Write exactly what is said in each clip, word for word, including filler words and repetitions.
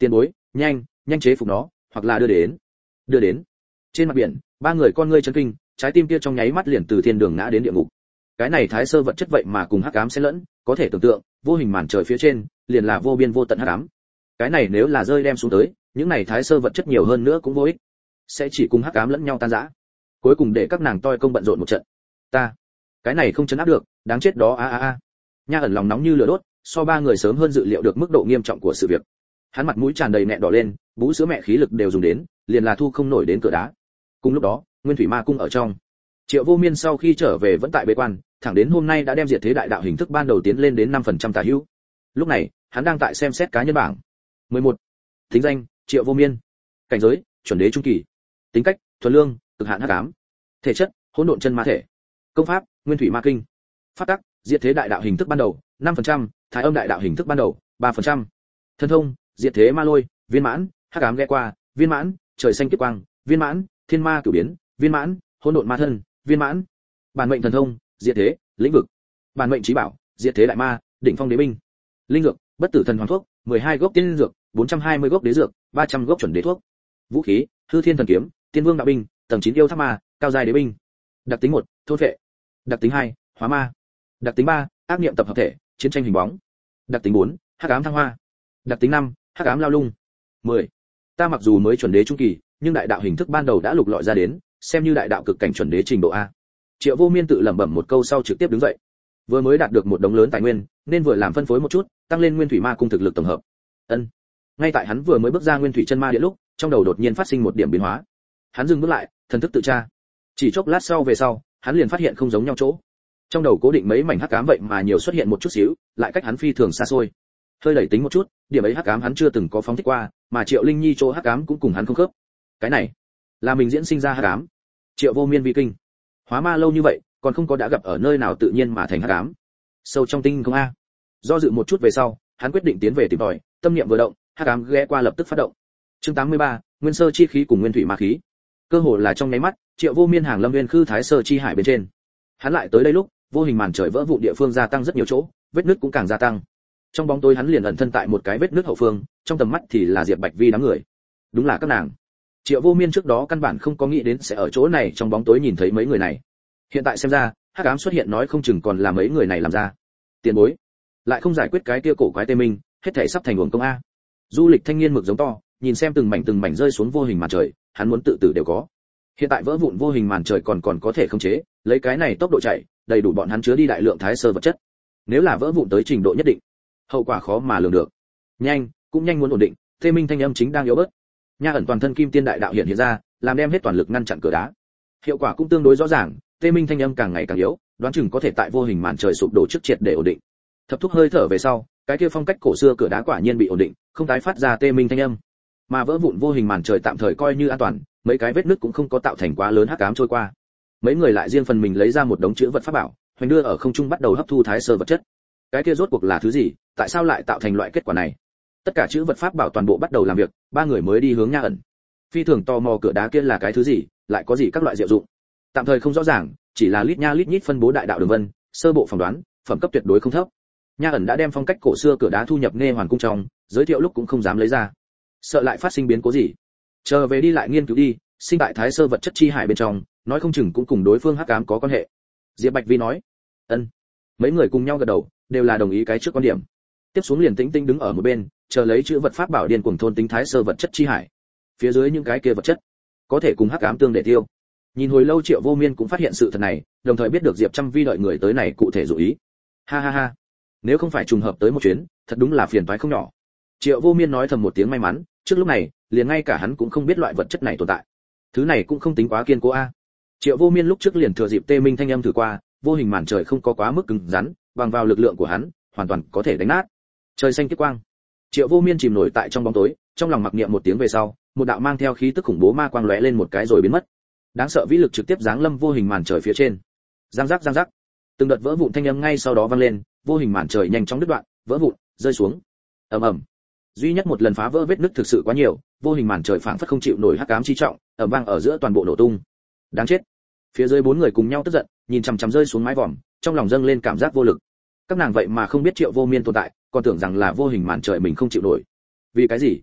Tiền bối, nhanh nhanh chế phục nó, hoặc là đưa đến đưa đến trên mặt biển. Ba người con ngươi chấn kinh, trái tim kia trong nháy mắt liền từ thiên đường ngã đến địa ngục. Cái này thái sơ vật chất vậy mà cùng hắc ám xen lẫn, có thể tưởng tượng, vô hình màn trời phía trên liền là vô biên vô tận hắc ám. Cái này nếu là rơi đem xuống tới, những này thái sơ vật chất nhiều hơn nữa cũng vô ích, sẽ chỉ cùng hắc ám lẫn nhau tan rã. Cuối cùng để các nàng toi công bận rộn một trận. Ta, cái này không chấn áp được, đáng chết đó a a a. Nha ẩn lòng nóng như lửa đốt, so ba người sớm hơn dự liệu được mức độ nghiêm trọng của sự việc. Hắn mặt mũi tràn đầy nẹn đỏ lên, bú sữa mẹ khí lực đều dùng đến, liền là thu không nổi đến cửa đá. Cùng lúc đó, Nguyên Thủy Ma cung ở trong, Triệu Vô Miên sau khi trở về vẫn tại bế quan, thẳng đến hôm nay đã đem diệt thế đại đạo hình thức ban đầu tiến lên đến năm phần trăm tả hữu. Lúc này, hắn đang tại xem xét cá nhân bảng. mười một. Tính danh: Triệu Vô Miên. Cảnh giới: chuẩn đế trung kỳ. Tính cách: thuần lương, cực hạn hắc ám. Thể chất: hỗn độn chân ma thể. Công pháp: Nguyên Thủy Ma kinh. Pháp tắc: diệt thế đại đạo hình thức ban đầu năm phần trăm, thái âm đại đạo hình thức ban đầu ba phần trăm. Thân thông: diệt thế ma lôi, viên mãn, hắc ám ghé qua, viên mãn, trời xanh kiếp quang, viên mãn, thiên ma cửu biến, viên mãn, hỗn độn ma thân, viên mãn. Bản mệnh thần thông: diệt thế, lĩnh vực. Bản mệnh chí bảo: diệt thế đại ma, đỉnh phong đế binh. Linh dược: bất tử thần hoàng thuốc, mười hai gốc tiên dược, bốn trăm hai mươi gốc đế dược, ba trăm gốc chuẩn đế thuốc. Vũ khí: hư thiên thần kiếm, tiên vương đạo binh, tầng chín yêu tháp ma, cao giai đế binh. Đặc tính một: thôn phệ. Đặc tính hai: hóa ma. Đặc tính ba: ác niệm tập hợp thể, chiến tranh hình bóng. Đặc tính bốn: hắc ám thăng hoa. Đặc tính năm: hắc ám lao lung. mười. Ta mặc dù mới chuẩn đế trung kỳ, nhưng đại đạo hình thức ban đầu đã lục lọi ra đến, xem như đại đạo cực cảnh chuẩn đế trình độ a. Triệu Vô Miên tự lẩm bẩm một câu sau trực tiếp đứng dậy. Vừa mới đạt được một đống lớn tài nguyên, nên vừa làm phân phối một chút, tăng lên Nguyên Thủy Ma cung thực lực tổng hợp. Ân. Ngay tại hắn vừa mới bước ra Nguyên Thủy chân ma địa lúc, trong đầu đột nhiên phát sinh một điểm biến hóa. Hắn dừng bước lại, thần thức tự tra. Chỉ chốc lát sau về sau, hắn liền phát hiện không giống nhau chỗ. Trong đầu cố định mấy mảnh hắc ám vậy mà nhiều xuất hiện một chút xíu, lại cách hắn phi thường xa xôi. Hơi đẩy tính một chút, điểm ấy hắc ám hắn chưa từng có phóng thích qua, mà Triệu Linh Nhi chỗ hắc ám cũng cùng hắn không khớp. Cái này, là mình diễn sinh ra hắc ám. Triệu Vô Miên vi kinh. Hóa ma lâu như vậy, còn không có đã gặp ở nơi nào tự nhiên mà thành hắc ám. Sâu trong tinh không a. Do dự một chút về sau, hắn quyết định tiến về tìm tòi, tâm niệm vừa động, hắc ám ghé qua lập tức phát động. Chương tám mươi ba, Nguyên sơ chi khí cùng Nguyên thủy ma khí. Cơ hồ là trong nháy mắt, Triệu Vô Miên hàng lâm Nguyên Khư Thái Sơ chi hải bên trên. Hắn lại tới đây lúc, vô hình màn trời vỡ vụn địa phương gia tăng rất nhiều chỗ, vết nứt cũng càng gia tăng. Trong bóng tối hắn liền ẩn thân tại một cái vết nứt hậu phương, trong tầm mắt thì là Diệp Bạch Vi đám người. Đúng là các nàng. Triệu Vô Miên trước đó căn bản không có nghĩ đến sẽ ở chỗ này trong bóng tối nhìn thấy mấy người này. Hiện tại xem ra, hắc ám xuất hiện nói không chừng còn là mấy người này làm ra. Tiền bối, lại không giải quyết cái kia cổ quái tê minh, hết thảy sắp thành uổng công a. Du Lịch thanh niên mực giống to, nhìn xem từng mảnh từng mảnh rơi xuống vô hình màn trời, hắn muốn tự tử đều có. Hiện tại vỡ vụn vô hình màn trời còn còn có thể khống chế, lấy cái này tốc độ chạy, đầy đủ bọn hắn chứa đi đại lượng thái sơ vật chất. Nếu là vỡ vụn tới trình độ nhất định, hậu quả khó mà lường được. Nhanh, cũng nhanh muốn ổn định, tê minh thanh âm chính đang yếu bớt. Nha ẩn toàn thân kim tiên đại đạo hiện hiện ra, làm đem hết toàn lực ngăn chặn cửa đá. Hiệu quả cũng tương đối rõ ràng, tê minh thanh âm càng ngày càng yếu, đoán chừng có thể tại vô hình màn trời sụp đổ trước triệt để ổn định. Thập thúc hơi thở về sau, cái kia phong cách cổ xưa cửa đá quả nhiên bị ổn định, không tái phát ra tê minh thanh âm. Mà vỡ vụn vô hình màn trời tạm thời coi như an toàn, mấy cái vết nứt cũng không có tạo thành quá lớn hắc ám trôi qua. Mấy người lại riêng phần mình lấy ra một đống chữ vật pháp bảo, hoành đưa ở không trung bắt đầu hấp thu thái sơ vật chất. Cái kia rốt cuộc là thứ gì, tại sao lại tạo thành loại kết quả này? Tất cả chữ vật pháp bảo toàn bộ bắt đầu làm việc, ba người mới đi hướng Nha ẩn. Phi thường tò mò cửa đá kia là cái thứ gì, lại có gì các loại diệu dụng. Tạm thời không rõ ràng, chỉ là lít nha lít nhít phân bố đại đạo đường vân, sơ bộ phỏng đoán, phẩm cấp tuyệt đối không thấp. Nha ẩn đã đem phong cách cổ xưa cửa đá thu nhập nghe hoàn cung trong, giới thiệu lúc cũng không dám lấy ra, sợ lại phát sinh biến cố gì. Chờ về đi lại nghiên cứu đi, sinh tại thái sơ vật chất chi hải bên trong, nói không chừng cũng cùng đối phương hắc ám có quan hệ. Diệp Bạch Vi nói. Ân. Mấy người cùng nhau gật đầu, đều là đồng ý cái trước quan điểm. Tiếp xuống liền tĩnh tĩnh đứng ở một bên, chờ lấy chữ vật pháp bảo điên cuồng thôn tính thái sơ vật chất chi hải. Phía dưới những cái kia vật chất, có thể cùng hắc ám tương để tiêu. Nhìn hồi lâu Triệu Vô Miên cũng phát hiện sự thật này, đồng thời biết được Diệp Trăm Vi đợi người tới này cụ thể dụ ý. Ha ha ha, nếu không phải trùng hợp tới một chuyến, thật đúng là phiền toái không nhỏ. Triệu Vô Miên nói thầm một tiếng may mắn, trước lúc này, liền ngay cả hắn cũng không biết loại vật chất này tồn tại. Thứ này cũng không tính quá kiên cố a. Triệu Vô Miên lúc trước liền thừa dịp tê minh thanh âm thử qua, vô hình màn trời không có quá mức cứng rắn, bằng vào lực lượng của hắn, hoàn toàn có thể đánh nát. Trời xanh kiếp quang. Triệu Vô Miên chìm nổi tại trong bóng tối, trong lòng mặc niệm một tiếng về sau, một đạo mang theo khí tức khủng bố ma quang lóe lên một cái rồi biến mất. Đáng sợ vĩ lực trực tiếp giáng lâm vô hình màn trời phía trên. Giang giác giang giác. Từng đợt vỡ vụn thanh âm ngay sau đó vang lên, vô hình màn trời nhanh chóng đứt đoạn, vỡ vụn, rơi xuống. Ầm ầm. Duy nhất một lần phá vỡ vết nứt thực sự quá nhiều, vô hình màn trời phảng phất không chịu nổi hắc ám chi trọng, ầm vang ở giữa toàn bộ nổ tung. Đáng chết. Phía dưới bốn người cùng nhau tức giận, nhìn chằm chằm rơi xuống mái vòm, trong lòng dâng lên cảm giác vô lực. Các nàng vậy mà không biết Triệu Vô Miên tồn tại, còn tưởng rằng là vô hình màn trời mình không chịu nổi. Vì cái gì?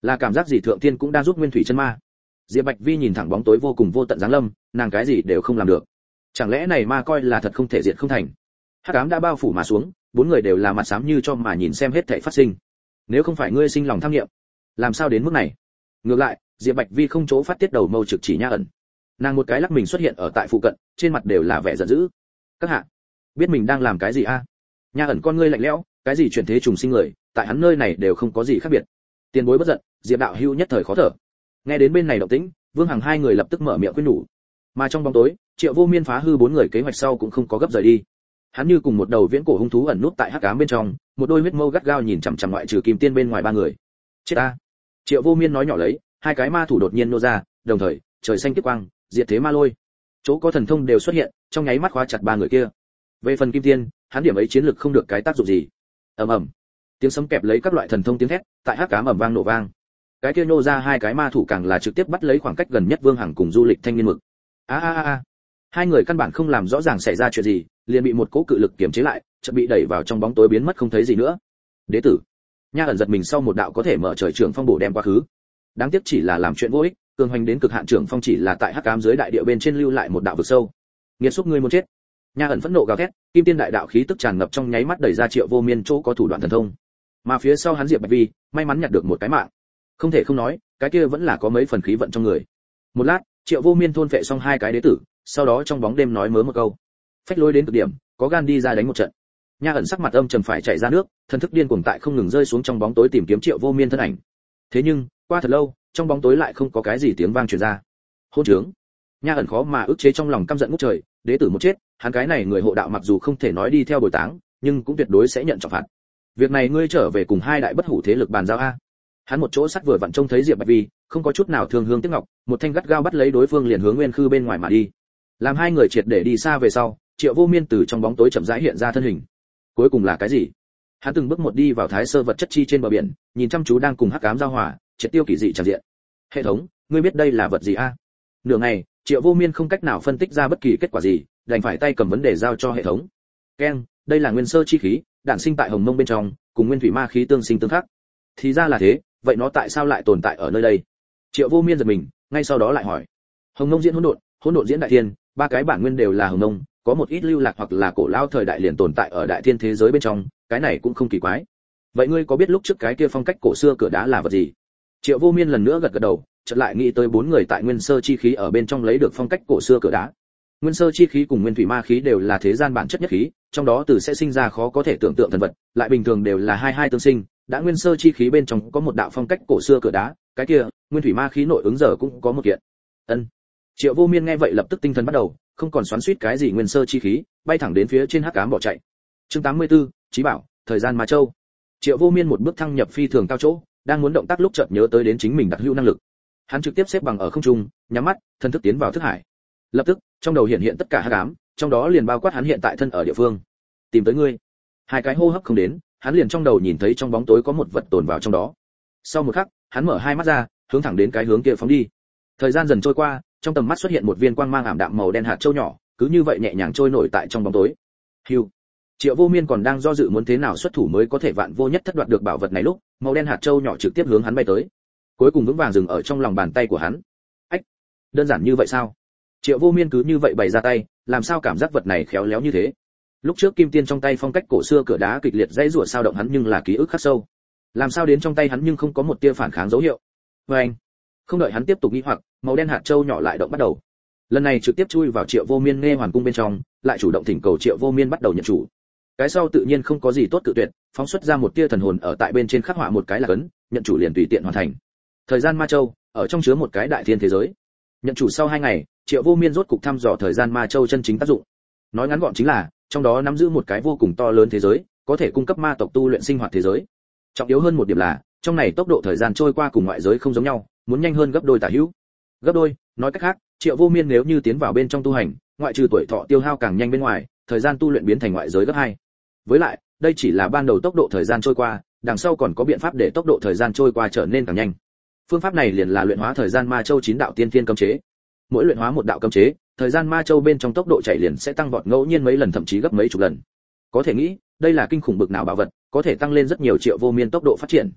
Là cảm giác gì thượng thiên cũng đang giúp nguyên thủy chân ma? Diệp Bạch Vi nhìn thẳng bóng tối vô cùng vô tận giáng lâm, nàng cái gì đều không làm được. Chẳng lẽ này ma coi là thật không thể diệt không thành? Hắc ám đã bao phủ mà xuống, bốn người đều là mặt xám như cho mà nhìn xem hết thảy phát sinh. Nếu không phải ngươi sinh lòng tham nghiệm, làm sao đến mức này? Ngược lại, Diệp Bạch Vi không chỗ phát tiết đầu mâu trực chỉ Nha ẩn. Nàng một cái lắc mình xuất hiện ở tại phụ cận, trên mặt đều là vẻ giận dữ. Các hạ, biết mình đang làm cái gì a? À? Nha ẩn con ngươi lạnh lẽo, cái gì chuyển thế trùng sinh người, tại hắn nơi này đều không có gì khác biệt. Tiền bối bất giận, Diệp đạo hữu nhất thời khó thở. Nghe đến bên này động tĩnh, Vương Hằng hai người lập tức mở miệng khuyên nhủ. Mà trong bóng tối, Triệu Vô Miên phá hư bốn người kế hoạch sau cũng không có gấp rời đi. Hắn như cùng một đầu viễn cổ hung thú ẩn nút tại hắc ám bên trong, một đôi huyết mâu gắt gao nhìn chằm chằm ngoại trừ Kim Tiên bên ngoài ba người. Chết ta! Triệu Vô Miên nói nhỏ lấy, hai cái ma thủ đột nhiên nô ra, đồng thời, trời xanh kiếp quang, diệt thế ma lôi. Chỗ có thần thông đều xuất hiện, trong nháy mắt khóa chặt ba người kia. Về phần Kim Tiên, hắn điểm ấy chiến lực không được cái tác dụng gì. Ầm ầm. Tiếng sấm kẹp lấy các loại thần thông tiếng thét, tại hắc ám ầm vang nổ vang. Cái kia nô ra hai cái ma thủ càng là trực tiếp bắt lấy khoảng cách gần nhất Vương Hằng cùng Du Lịch thanh niên mực. A a a a. Hai người căn bản không làm rõ ràng xảy ra chuyện gì, liền bị một cỗ cự lực kiềm chế lại, chợt bị đẩy vào trong bóng tối biến mất không thấy gì nữa. Đế tử. Nha ẩn giật mình sau một đạo có thể mở trời trưởng phong bổ đem quá khứ. Đáng tiếc chỉ là làm chuyện vô ích, cường hành đến cực hạn trưởng phong chỉ là tại hắc ám dưới đại địa bên trên lưu lại một đạo vực sâu. Nghiệt xúc ngươi muốn chết. Nha ẩn phẫn nộ gào thét, kim tiên đại đạo khí tức tràn ngập trong nháy mắt đẩy ra Triệu Vô Miên chỗ có thủ đoạn thần thông. Mà phía sau hắn Diệp Bạch Vi, may mắn nhặt được một cái mạng. Không thể không nói, cái kia vẫn là có mấy phần khí vận trong người. Một lát, Triệu Vô Miên thôn phệ xong hai cái đế tử, sau đó trong bóng đêm nói mớ một câu. Phách lối đến cực điểm, có gan đi ra đánh một trận. Nha ẩn sắc mặt âm trầm phải chạy ra nước, thần thức điên cuồng tại không ngừng rơi xuống trong bóng tối tìm kiếm Triệu Vô Miên thân ảnh. Thế nhưng, qua thật lâu, trong bóng tối lại không có cái gì tiếng vang truyền ra. Hôn trướng. Nha ẩn khó mà ức chế trong lòng căm giận ngút trời, đế tử một chết, hắn cái này người hộ đạo mặc dù không thể nói đi theo bồi táng, nhưng cũng tuyệt đối sẽ nhận trọng phạt. Việc này ngươi trở về cùng hai đại bất hủ thế lực bàn giao a. Hắn một chỗ sắt vừa vặn trông thấy Diệp Bạch Vi, không có chút nào thương hương tiếc ngọc, một thanh gắt gao bắt lấy đối phương liền hướng Nguyên Khư bên ngoài mà đi. Làm hai người triệt để đi xa về sau, Triệu Vô Miên từ trong bóng tối chậm rãi hiện ra thân hình. Cuối cùng là cái gì? Hắn từng bước một đi vào thái sơ vật chất chi trên bờ biển, nhìn chăm chú đang cùng hắc ám giao hòa, triệt tiêu kỳ dị tràn diện. Hệ thống, ngươi biết đây là vật gì a? Nửa ngày, Triệu Vô Miên không cách nào phân tích ra bất kỳ kết quả gì, đành phải tay cầm vấn đề giao cho hệ thống. Keng, đây là nguyên sơ chi khí, đản sinh tại hồng mông bên trong, cùng nguyên thủy ma khí tương sinh tương khắc. Thì ra là thế, vậy nó tại sao lại tồn tại ở nơi đây? Triệu Vô Miên giật mình, ngay sau đó lại hỏi. Hồng mông diễn hỗn độn, hỗn độn diễn đại thiên, ba cái bản nguyên đều là hồng mông, có một ít lưu lạc hoặc là cổ lao thời đại liền tồn tại ở đại thiên thế giới bên trong, cái này cũng không kỳ quái. Vậy ngươi có biết lúc trước cái kia phong cách cổ xưa cửa đá là vật gì? Triệu Vô Miên lần nữa gật gật đầu, chợt lại nghĩ tới bốn người tại nguyên sơ chi khí ở bên trong lấy được phong cách cổ xưa cửa đá. Nguyên sơ chi khí cùng nguyên thủy ma khí đều là thế gian bản chất nhất khí, trong đó từ sẽ sinh ra khó có thể tưởng tượng thần vật, lại bình thường đều là hai hai tương sinh, đã nguyên sơ chi khí bên trong có một đạo phong cách cổ xưa cửa đá, cái kia, nguyên thủy ma khí nội ứng giờ cũng có một kiện. Ân. Triệu Vô Miên nghe vậy lập tức tinh thần bắt đầu, không còn xoắn xuýt cái gì nguyên sơ chi khí, bay thẳng đến phía trên hắc ám bỏ chạy. Chương tám mươi tư, Chí bảo, thời gian ma châu. Triệu Vô Miên một bước thăng nhập phi thường cao chỗ, đang muốn động tác lúc chợt nhớ tới đến chính mình đặc hữu năng lực. Hắn trực tiếp xếp bằng ở không trung, nhắm mắt, thân thức tiến vào thức hải. Lập tức, trong đầu hiện hiện tất cả hắc ám, trong đó liền bao quát hắn hiện tại thân ở địa phương. Tìm tới ngươi. Hai cái hô hấp không đến, hắn liền trong đầu nhìn thấy trong bóng tối có một vật tồn vào trong đó. Sau một khắc, hắn mở hai mắt ra, hướng thẳng đến cái hướng kia phóng đi. Thời gian dần trôi qua, trong tầm mắt xuất hiện một viên quang mang ảm đạm màu đen hạt châu nhỏ, cứ như vậy nhẹ nhàng trôi nổi tại trong bóng tối. Hưu. Triệu Vô Miên còn đang do dự muốn thế nào xuất thủ mới có thể vạn vô nhất thất đoạt được bảo vật này lúc, màu đen hạt châu nhỏ trực tiếp hướng hắn bay tới. Cuối cùng vững vàng dừng ở trong lòng bàn tay của hắn. Ách, đơn giản như vậy sao? Triệu Vô Miên cứ như vậy bày ra tay, làm sao cảm giác vật này khéo léo như thế? Lúc trước kim tiên trong tay phong cách cổ xưa cửa đá kịch liệt dãy rủa sao động hắn nhưng là ký ức khắc sâu. Làm sao đến trong tay hắn nhưng không có một tia phản kháng dấu hiệu. Và anh, không đợi hắn tiếp tục nghĩ hoặc, màu đen hạt châu nhỏ lại động bắt đầu. Lần này trực tiếp chui vào Triệu Vô Miên nghe hoàn cung bên trong, lại chủ động thỉnh cầu Triệu Vô Miên bắt đầu nhận chủ. Cái sau tự nhiên không có gì tốt tự tuyệt, phóng xuất ra một tia thần hồn ở tại bên trên khắc họa một cái là cấn, nhận chủ liền tùy tiện hoàn thành. Thời gian ma châu, ở trong chứa một cái đại thiên thế giới. Nhận chủ sau hai ngày, Triệu Vô Miên rốt cục thăm dò thời gian ma châu chân chính tác dụng. Nói ngắn gọn chính là, trong đó nắm giữ một cái vô cùng to lớn thế giới, có thể cung cấp ma tộc tu luyện sinh hoạt thế giới. Trọng yếu hơn một điểm là, trong này tốc độ thời gian trôi qua cùng ngoại giới không giống nhau, muốn nhanh hơn gấp đôi tả hữu. Gấp đôi, nói cách khác, Triệu Vô Miên nếu như tiến vào bên trong tu hành, ngoại trừ tuổi thọ tiêu hao càng nhanh bên ngoài, thời gian tu luyện biến thành ngoại giới gấp hai. Với lại, đây chỉ là ban đầu tốc độ thời gian trôi qua, đằng sau còn có biện pháp để tốc độ thời gian trôi qua trở nên càng nhanh. Phương pháp này liền là luyện hóa thời gian ma châu chín đạo tiên thiên cấm chế. Mỗi luyện hóa một đạo cấm chế, thời gian ma châu bên trong tốc độ chạy liền sẽ tăng vọt ngẫu nhiên mấy lần thậm chí gấp mấy chục lần. Có thể nghĩ, đây là kinh khủng bực nào bảo vật, có thể tăng lên rất nhiều Triệu Vô Miên tốc độ phát triển.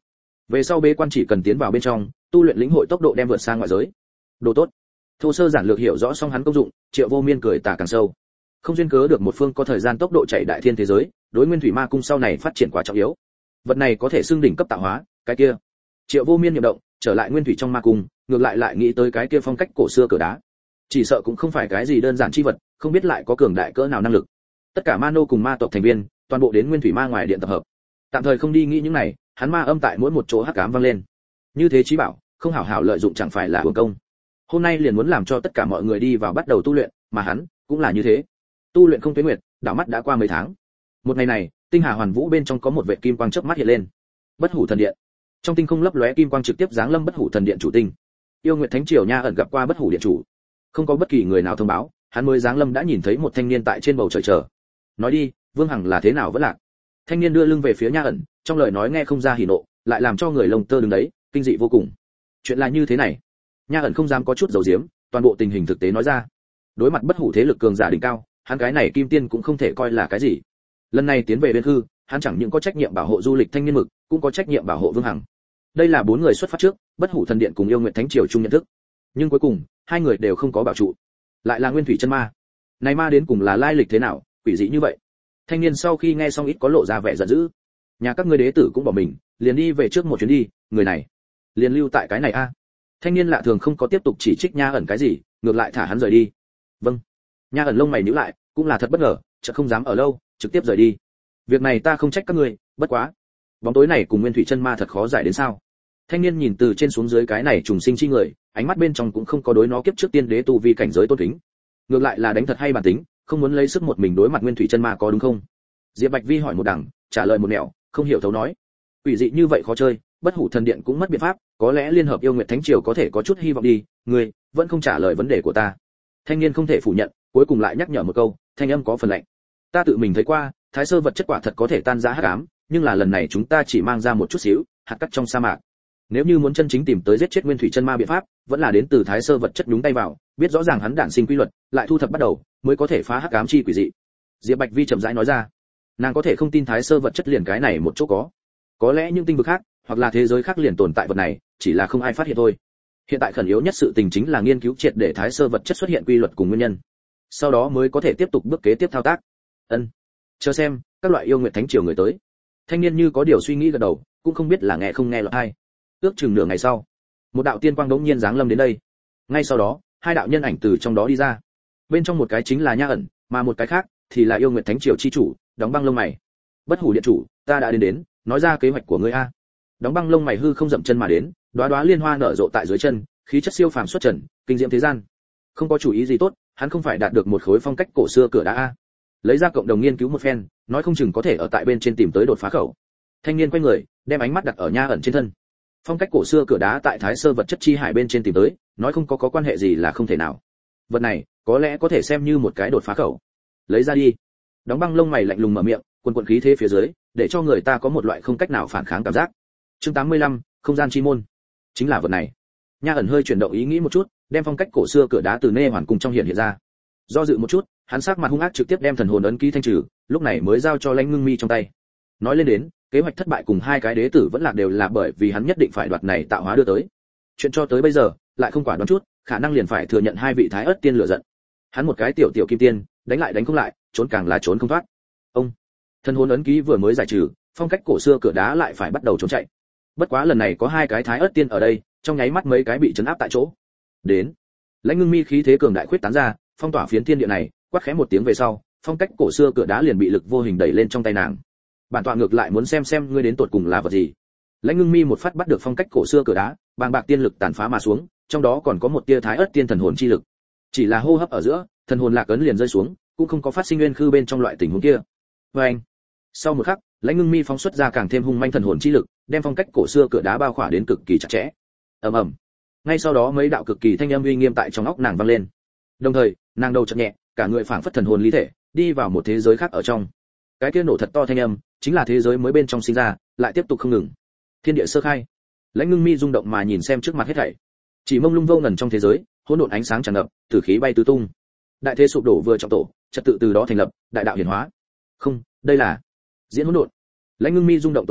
Về sau bế quan chỉ cần tiến vào bên trong, tu luyện lĩnh hội tốc độ đem vượt sang ngoại giới. Đồ tốt. Thô sơ giản lược hiểu rõ xong hắn công dụng, Triệu Vô Miên cười tà càng sâu. Không duyên cớ được một phương có thời gian tốc độ chạy đại thiên thế giới, đối Nguyên Thủy Ma cung sau này phát triển quá trọng yếu. Vật này có thể xưng đỉnh cấp tạo hóa, cái kia. Triệu Vô Miên niệm động, trở lại Nguyên Thủy trong ma cung, ngược lại lại nghĩ tới cái kia phong cách cổ xưa cửa đá. Chỉ sợ cũng không phải cái gì đơn giản chi vật, không biết lại có cường đại cỡ nào năng lực. Tất cả ma nô cùng ma tộc thành viên, toàn bộ đến Nguyên Thủy ma ngoài điện tập hợp. Tạm thời không đi nghĩ những này, hắn ma âm tại mỗi một chỗ hắc ám vang lên. Như thế chí bảo, không hảo hảo lợi dụng chẳng phải là uổng công. Hôm nay liền muốn làm cho tất cả mọi người đi vào bắt đầu tu luyện, mà hắn cũng là như thế. Tu luyện không tuế nguyệt, đảo mắt đã qua mấy tháng. Một ngày này, tinh hà hoàn vũ bên trong có một vệt kim quang chớp mắt hiện lên. Bất Hủ Thần Điện. Trong tinh không lấp lóe kim quang trực tiếp giáng lâm Bất Hủ Thần Điện chủ tinh. Yêu Nguyệt Thánh Triều Nha ẩn gặp qua Bất Hủ Điện chủ. Không có bất kỳ người nào thông báo, hắn mới giáng lâm đã nhìn thấy một thanh niên tại trên bầu trời chờ. Nói đi, Vương Hằng là thế nào vẫn lạc? Thanh niên đưa lưng về phía Nha ẩn, trong lời nói nghe không ra hỉ nộ, lại làm cho người lông tơ đứng đấy, kinh dị vô cùng. Chuyện là như thế này. Nha ẩn không dám có chút giấu giếm, toàn bộ tình hình thực tế nói ra. Đối mặt bất hủ thế lực cường giả đỉnh cao, hắn cái này kim tiên cũng không thể coi là cái gì. Lần này tiến về bên hư, hắn chẳng những có trách nhiệm bảo hộ du lịch thanh niên mực, cũng có trách nhiệm bảo hộ Vương Hằng. Đây là bốn người xuất phát trước, Bất Hủ Thần Điện cùng Yêu Nguyệt Thánh Triều chung nhận thức. Nhưng cuối cùng, hai người đều không có bảo trụ. Lại là Nguyên Thủy chân ma. Này ma đến cùng là lai lịch thế nào, quỷ dị như vậy? Thanh niên sau khi nghe xong ít có lộ ra vẻ giận dữ. Nhà các ngươi đế tử cũng bỏ mình, liền đi về trước một chuyến đi, người này liền lưu tại cái này a. Thanh niên lạ thường không có tiếp tục chỉ trích Nha ẩn cái gì, ngược lại thả hắn rời đi. Vâng. Nha ẩn lông mày nhíu lại, cũng là thật bất ngờ, chợt không dám ở lâu, trực tiếp rời đi. Việc này ta không trách các ngươi, bất quá, bóng tối này cùng Nguyên Thủy chân ma thật khó giải đến sao? Thanh niên nhìn từ trên xuống dưới cái này trùng sinh chi người, ánh mắt bên trong cũng không có đối nó kiếp trước tiên đế tu vi cảnh giới tôn kính. Ngược lại là đánh thật hay bản tính, không muốn lấy sức một mình đối mặt Nguyên Thủy chân ma có đúng không? Diệp Bạch Vi hỏi một đằng, trả lời một nẻo, không hiểu thấu nói. Quỷ dị như vậy khó chơi, Bất Hủ Thần Điện cũng mất biện pháp, có lẽ liên hợp Yêu Nguyệt Thánh Triều có thể có chút hy vọng đi, ngươi vẫn không trả lời vấn đề của ta. Thanh niên không thể phủ nhận, cuối cùng lại nhắc nhở một câu, thanh âm có phần lạnh. Ta tự mình thấy qua, thái sơ vật chất quả thật có thể tan rã hắc ám, nhưng là lần này chúng ta chỉ mang ra một chút xíu, hạt cát trong sa mạc. Nếu như muốn chân chính tìm tới giết chết Nguyên Thủy chân ma biện pháp, vẫn là đến từ thái sơ vật chất nhúng tay vào, biết rõ ràng hắn đản sinh quy luật, lại thu thập bắt đầu, mới có thể phá hắc ám chi quỷ dị. Diệp Bạch Vi chậm rãi nói ra. Nàng có thể không tin thái sơ vật chất liền cái này một chỗ có. Có lẽ những tinh vực khác, hoặc là thế giới khác liền tồn tại vật này, chỉ là không ai phát hiện thôi. Hiện tại khẩn yếu nhất sự tình chính là nghiên cứu triệt để thái sơ vật chất xuất hiện quy luật cùng nguyên nhân. Sau đó mới có thể tiếp tục bước kế tiếp thao tác. Ân. Chờ xem, các loại Yêu Nguyệt Thánh Triều người tới. Thanh niên như có điều suy nghĩ gật đầu, cũng không biết là nghe không nghe lọt tai. Ước chừng nửa ngày sau, một đạo tiên quang đống nhiên giáng lâm đến đây. Ngay sau đó, hai đạo nhân ảnh từ trong đó đi ra. Bên trong một cái chính là Nha ẩn, mà một cái khác thì là Yêu Nguyệt Thánh Triều chi chủ, đóng băng lông mày. Bất Hủ điện chủ, ta đã đến đến, nói ra kế hoạch của ngươi a. Đóng băng lông mày hư không dậm chân mà đến, đóa đóa liên hoa nở rộ tại dưới chân, khí chất siêu phàm xuất trần, kinh diễm thế gian. Không có chủ ý gì tốt, hắn không phải đạt được một khối phong cách cổ xưa cửa đá a. Lấy ra cộng đồng nghiên cứu một phen, nói không chừng có thể ở tại bên trên tìm tới đột phá khẩu. Thanh niên quay người, đem ánh mắt đặt ở Nha ẩn trên thân. Phong cách cổ xưa cửa đá tại thái sơ vật chất chi hải bên trên tìm tới, nói không có có quan hệ gì là không thể nào. Vật này, có lẽ có thể xem như một cái đột phá khẩu. Lấy ra đi. Đóng băng lông mày lạnh lùng mở miệng, quần quần khí thế phía dưới, để cho người ta có một loại không cách nào phản kháng cảm giác. Chương tám mươi lăm, không gian chi môn. Chính là vật này. Nha ẩn hơi chuyển động ý nghĩ một chút, đem phong cách cổ xưa cửa đá từ nê hoàn cùng trong hiện hiện ra. Do dự một chút, hắn sắc mặt hung ác trực tiếp đem thần hồn ấn ký thanh trừ, lúc này mới giao cho Lãnh Ngưng Mi trong tay. Nói lên đến, kế hoạch thất bại cùng hai cái đế tử vẫn là đều là bởi vì hắn nhất định phải đoạt này tạo hóa đưa tới. Chuyện cho tới bây giờ, lại không quả đoán chút, khả năng liền phải thừa nhận hai vị thái ớt tiên lửa giận. Hắn một cái tiểu tiểu kim tiên, đánh lại đánh không lại, trốn càng là trốn không thoát. Ông, thần hồn ấn ký vừa mới giải trừ, phong cách cổ xưa cửa đá lại phải bắt đầu trốn chạy. Bất quá lần này có hai cái thái ớt tiên ở đây, trong nháy mắt mấy cái bị chấn áp tại chỗ. Đến, Lãnh Ngưng Mi khí thế cường đại khuyết tán ra, phong tỏa phiến thiên địa này, quát khẽ một tiếng về sau, phong cách cổ xưa cửa đá liền bị lực vô hình đẩy lên trong tay nàng. Bản tọa ngược lại muốn xem xem ngươi đến tột cùng là vật gì. Lãnh Ngưng Mi một phát bắt được phong cách cổ xưa cửa đá, bàng bạc tiên lực tàn phá mà xuống, trong đó còn có một tia thái ớt tiên thần hồn chi lực. Chỉ là hô hấp ở giữa, thần hồn lạc ấn liền rơi xuống, cũng không có phát sinh nguyên khư bên trong loại tình huống kia. Oeng. Sau một khắc, Lãnh Ngưng Mi phóng xuất ra càng thêm hung manh thần hồn chi lực, đem phong cách cổ xưa cửa đá bao khỏa đến cực kỳ chặt chẽ. Ầm ầm. Ngay sau đó mấy đạo cực kỳ thanh âm uy nghiêm tại trong óc nàng vang lên. Đồng thời, nàng đầu chợt nhẹ, cả người phảng phất thần hồn lý thể, đi vào một thế giới khác ở trong. Cái kia nổ thật to thanh âm, chính là thế giới mới bên trong sinh ra, lại tiếp tục không ngừng. Thiên địa sơ khai. Lãnh Ngưng Mi rung động mà nhìn xem trước mặt hết thảy. Chỉ mông lung vô ngần trong thế giới, hỗn độn ánh sáng tràn ngập, tử khí bay tứ tung. Đại thế sụp đổ vừa trọng tổ, trật tự từ đó thành lập, đại đạo hiển hóa. Không, đây là diễn hỗn độn. Lãnh Ngưng Mi rung động tột đỉnh,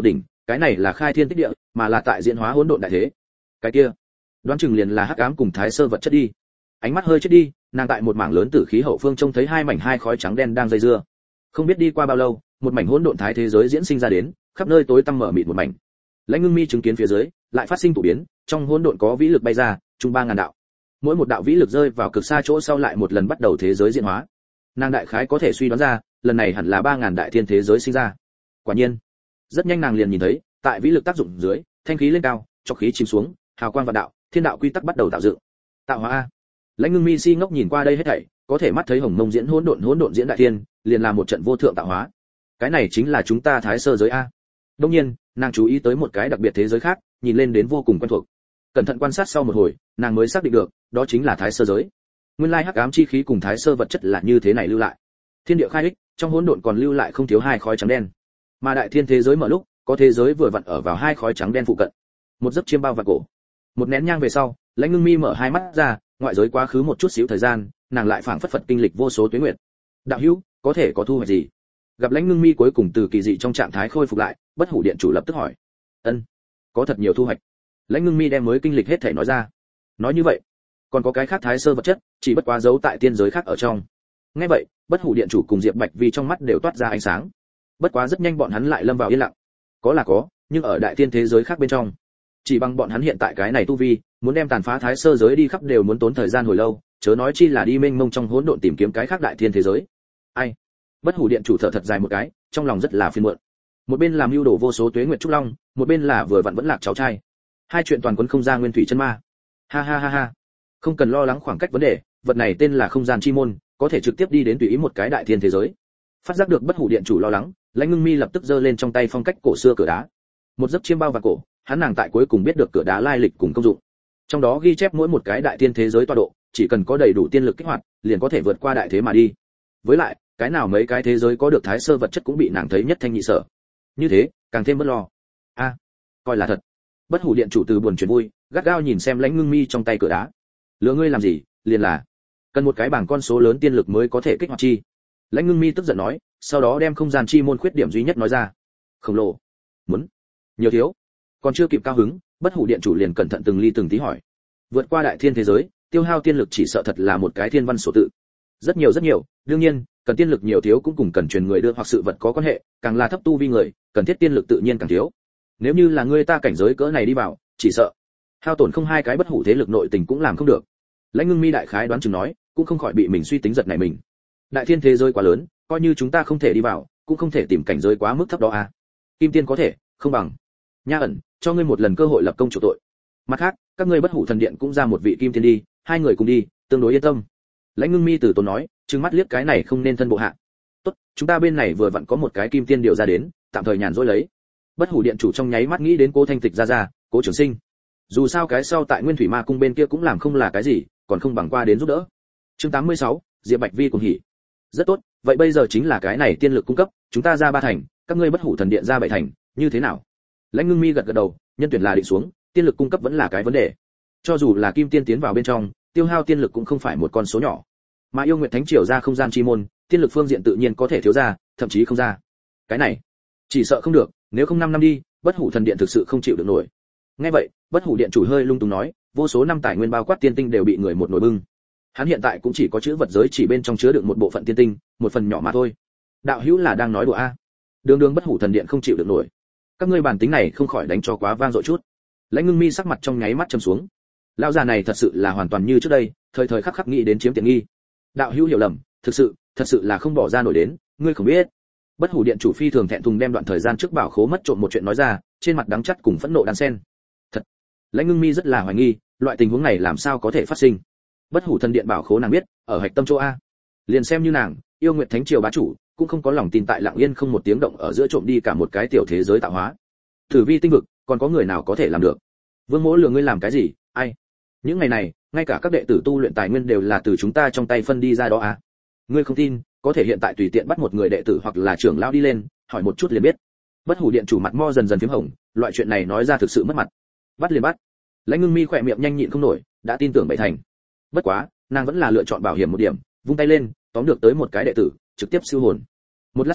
cái này là khai thiên tích địa, mà là tại diễn hóa hỗn độn đại thế. Cái kia, đoán chừng liền là hắc ám cùng thái sơ vật chất đi. Ánh mắt hơi chết đi, nàng tại một mảng lớn tử khí hậu phương trông thấy hai mảnh hai khói trắng đen đang dây dưa. Không biết đi qua bao lâu, một mảnh hỗn độn thái thế giới diễn sinh ra đến, khắp nơi tối tăm mở mịt một mảnh. Lãnh Ngưng Mi chứng kiến phía dưới, lại phát sinh tụ biến, trong hỗn độn có vĩ lực bay ra, trung ba ngàn đạo. Mỗi một đạo vĩ lực rơi vào cực xa chỗ sau lại một lần bắt đầu thế giới diễn hóa. Nàng đại khái có thể suy đoán ra, lần này hẳn là ba ngàn đại thiên thế giới sinh ra. Quả nhiên, rất nhanh nàng liền nhìn thấy, tại vĩ lực tác dụng dưới, thanh khí lên cao, cho khí chìm xuống, hào quang vạn đạo, thiên đạo quy tắc bắt đầu tạo dựng. Tạo hóa a. Lãnh Ngưng Mi si ngốc nhìn qua đây hết thảy, có thể mắt thấy hồng mông diễn hỗn độn hỗn độn diễn đại thiên, liền là một trận vô thượng tạo hóa. Cái này chính là chúng ta thái sơ giới a. Đương nhiên, nàng chú ý tới một cái đặc biệt thế giới khác, nhìn lên đến vô cùng quen thuộc. Cẩn thận quan sát sau một hồi, nàng mới xác định được, đó chính là thái sơ giới. Nguyên lai hắc ám chi khí cùng thái sơ vật chất là như thế này lưu lại. Thiên địa khai ích, trong hỗn độn còn lưu lại không thiếu hai khói trắng đen. Mà đại thiên thế giới mở lúc, có thế giới vừa vặn ở vào hai khói trắng đen phụ cận. Một giấc chiêm bao vạn cổ. Một nén nhang về sau, Lãnh Ngưng Mi mở hai mắt ra, ngoại giới quá khứ một chút xíu thời gian, nàng lại phảng phất phật kinh lịch vô số tuế nguyệt. Đạo hữu, có thể có thu hoạch gì? Gặp Lãnh Ngưng Mi cuối cùng từ kỳ dị trong trạng thái khôi phục lại, Bất Hủ điện chủ lập tức hỏi. Ân, có thật nhiều thu hoạch. Lãnh Ngưng Mi đem mới kinh lịch hết thể nói ra. Nói như vậy, còn có cái khác thái sơ vật chất, chỉ bất quá giấu tại tiên giới khác ở trong. Nghe vậy, Bất Hủ điện chủ cùng Diệp Bạch Vi trong mắt đều toát ra ánh sáng. Bất quá rất nhanh bọn hắn lại lâm vào yên lặng. Có là có, nhưng ở đại tiên thế giới khác bên trong, chỉ bằng bọn hắn hiện tại cái này tu vi, muốn đem tàn phá thái sơ giới đi khắp đều muốn tốn thời gian hồi lâu, chớ nói chi là đi mênh mông trong hỗn độn tìm kiếm cái khác đại thiên thế giới. Ai? Bất Hủ điện chủ thở thật dài một cái, trong lòng rất là phiền muộn. Một bên làm mưu đồ vô số tuế nguyệt trúc long, một bên là vừa vặn vẫn lạc cháu trai. Hai chuyện toàn quấn không ra nguyên thủy chân ma. Ha ha ha ha. Không cần lo lắng khoảng cách vấn đề, vật này tên là không gian chi môn, có thể trực tiếp đi đến tùy ý một cái đại thiên thế giới. Phát giác được Bất Hủ điện chủ lo lắng, Lãnh Ngưng Mi lập tức giơ lên trong tay phong cách cổ xưa cửa đá. Một giấc chiêm bao và cổ, hắn nàng tại cuối cùng biết được cửa đá lai lịch cùng công dụng. Trong đó ghi chép mỗi một cái đại thiên thế giới tọa độ, chỉ cần có đầy đủ tiên lực kích hoạt, liền có thể vượt qua đại thế mà đi. Với lại, cái nào mấy cái thế giới có được thái sơ vật chất cũng bị nàng thấy nhất thanh nhị sở. Như thế, càng thêm bất lo. A, à, coi là thật. Bất Hủ điện chủ từ buồn chuyển vui, gắt gao nhìn xem Lãnh Ngưng Mi trong tay cửa đá. Lừa ngươi làm gì, liền là cần một cái bảng con số lớn tiên lực mới có thể kích hoạt chi. Lãnh Ngưng Mi tức giận nói, sau đó đem không gian chi môn khuyết điểm duy nhất nói ra. Khổng lồ, muốn, nhiều thiếu. Còn chưa kịp cao hứng, Bất Hủ điện chủ liền cẩn thận từng ly từng tí hỏi. Vượt qua đại thiên thế giới, tiêu hao tiên lực chỉ sợ thật là một cái thiên văn số tự. Rất nhiều rất nhiều, đương nhiên, cần tiên lực nhiều thiếu cũng cùng cần truyền người đưa hoặc sự vật có quan hệ, càng là thấp tu vi người, cần thiết tiên lực tự nhiên càng thiếu. Nếu như là người ta cảnh giới cỡ này đi vào, chỉ sợ hao tổn không hai cái bất hủ thế lực nội tình cũng làm không được. Lãnh Ngưng Mi đại khái đoán chừng nói, cũng không khỏi bị mình suy tính giật này mình. Đại thiên thế giới quá lớn, coi như chúng ta không thể đi vào, cũng không thể tìm cảnh giới quá mức thấp đó à. Kim tiên có thể, không bằng. Nha ẩn, cho ngươi một lần cơ hội lập công chủ tội. Mặt khác, các ngươi Bất Hủ thần điện cũng ra một vị kim tiên đi, hai người cùng đi, tương đối yên tâm. Lãnh Ngưng Mi từ tốn nói, trừng mắt liếc cái này không nên thân bộ hạ. Tốt, chúng ta bên này vừa vặn có một cái kim tiên điều ra đến, tạm thời nhàn rỗi lấy. Bất Hủ điện chủ trong nháy mắt nghĩ đến Cố Thanh Tịch ra ra, Cố Trường Sinh. Dù sao cái sau tại Nguyên Thủy Ma cung bên kia cũng làm không là cái gì, còn không bằng qua đến giúp đỡ. Chương tám mươi sáu, Diệp Bạch Vi cùng hỉ. Rất tốt, vậy bây giờ chính là cái này tiên lực cung cấp, chúng ta ra ba thành, các ngươi Bất Hủ thần điện ra bảy thành, như thế nào? Lãnh Ngưng Mi gật gật đầu, nhân tuyển là định xuống, tiên lực cung cấp vẫn là cái vấn đề. Cho dù là kim tiên tiến vào bên trong, tiêu hao tiên lực cũng không phải một con số nhỏ. Mà Yêu Nguyệt Thánh Triều ra không gian chi môn, tiên lực phương diện tự nhiên có thể thiếu ra, thậm chí không ra. Cái này, chỉ sợ không được, nếu không năm năm đi, Bất Hủ thần điện thực sự không chịu được nổi. Nghe vậy, Bất Hủ điện chủ hơi lung tung nói, vô số năm tài nguyên bao quát tiên tinh đều bị người một nồi bưng. Hắn hiện tại cũng chỉ có chữ vật giới chỉ bên trong chứa đựng một bộ phận tiên tinh, một phần nhỏ mà thôi. Đạo hữu là đang nói đùa a? Đường đường Bất Hủ thần điện không chịu được nổi. Các ngươi bản tính này không khỏi đánh cho quá vang dội chút. Lãnh Ngưng Mi sắc mặt trong nháy mắt trầm xuống. Lão già này thật sự là hoàn toàn như trước đây, thời thời khắc khắc nghĩ đến chiếm tiện nghi. Đạo hữu hiểu lầm, thực sự, thật sự là không bỏ ra nổi đến, ngươi không biết. Bất Hủ điện chủ phi thường thẹn thùng đem đoạn thời gian trước bảo khố mất trộm một chuyện nói ra, trên mặt đắng chắt cùng phẫn nộ đan xen. Thật. Lãnh Ngưng Mi rất là hoài nghi, loại tình huống này làm sao có thể phát sinh. Bất Hủ thần điện bảo khố nàng biết, ở hạch tâm chỗ a. Liền xem như nàng, Yêu Nguyệt Thánh Triều bá chủ, cũng không có lòng tin tại lặng yên không một tiếng động ở giữa trộm đi cả một cái tiểu thế giới tạo hóa. Thử vi tinh vực, còn có người nào có thể làm được? Vương Mỗ lừa ngươi làm cái gì? Ai? Những ngày này, ngay cả các đệ tử tu luyện tài nguyên đều là từ chúng ta trong tay phân đi ra đó à? Ngươi không tin, có thể hiện tại tùy tiện bắt một người đệ tử hoặc là trưởng lão đi lên, hỏi một chút liền biết. Bất Hủ điện chủ mặt mo dần dần phím hồng, loại chuyện này nói ra thực sự mất mặt. Bắt liền bắt. Lãnh Ngưng Mi khỏe miệng nhanh nhịn không nổi, đã tin tưởng bảy thành. Bất quá, nàng vẫn là lựa chọn bảo hiểm một điểm, vung tay lên, tóm được tới một cái đệ tử, trực tiếp siêu hồn. Một lát sau,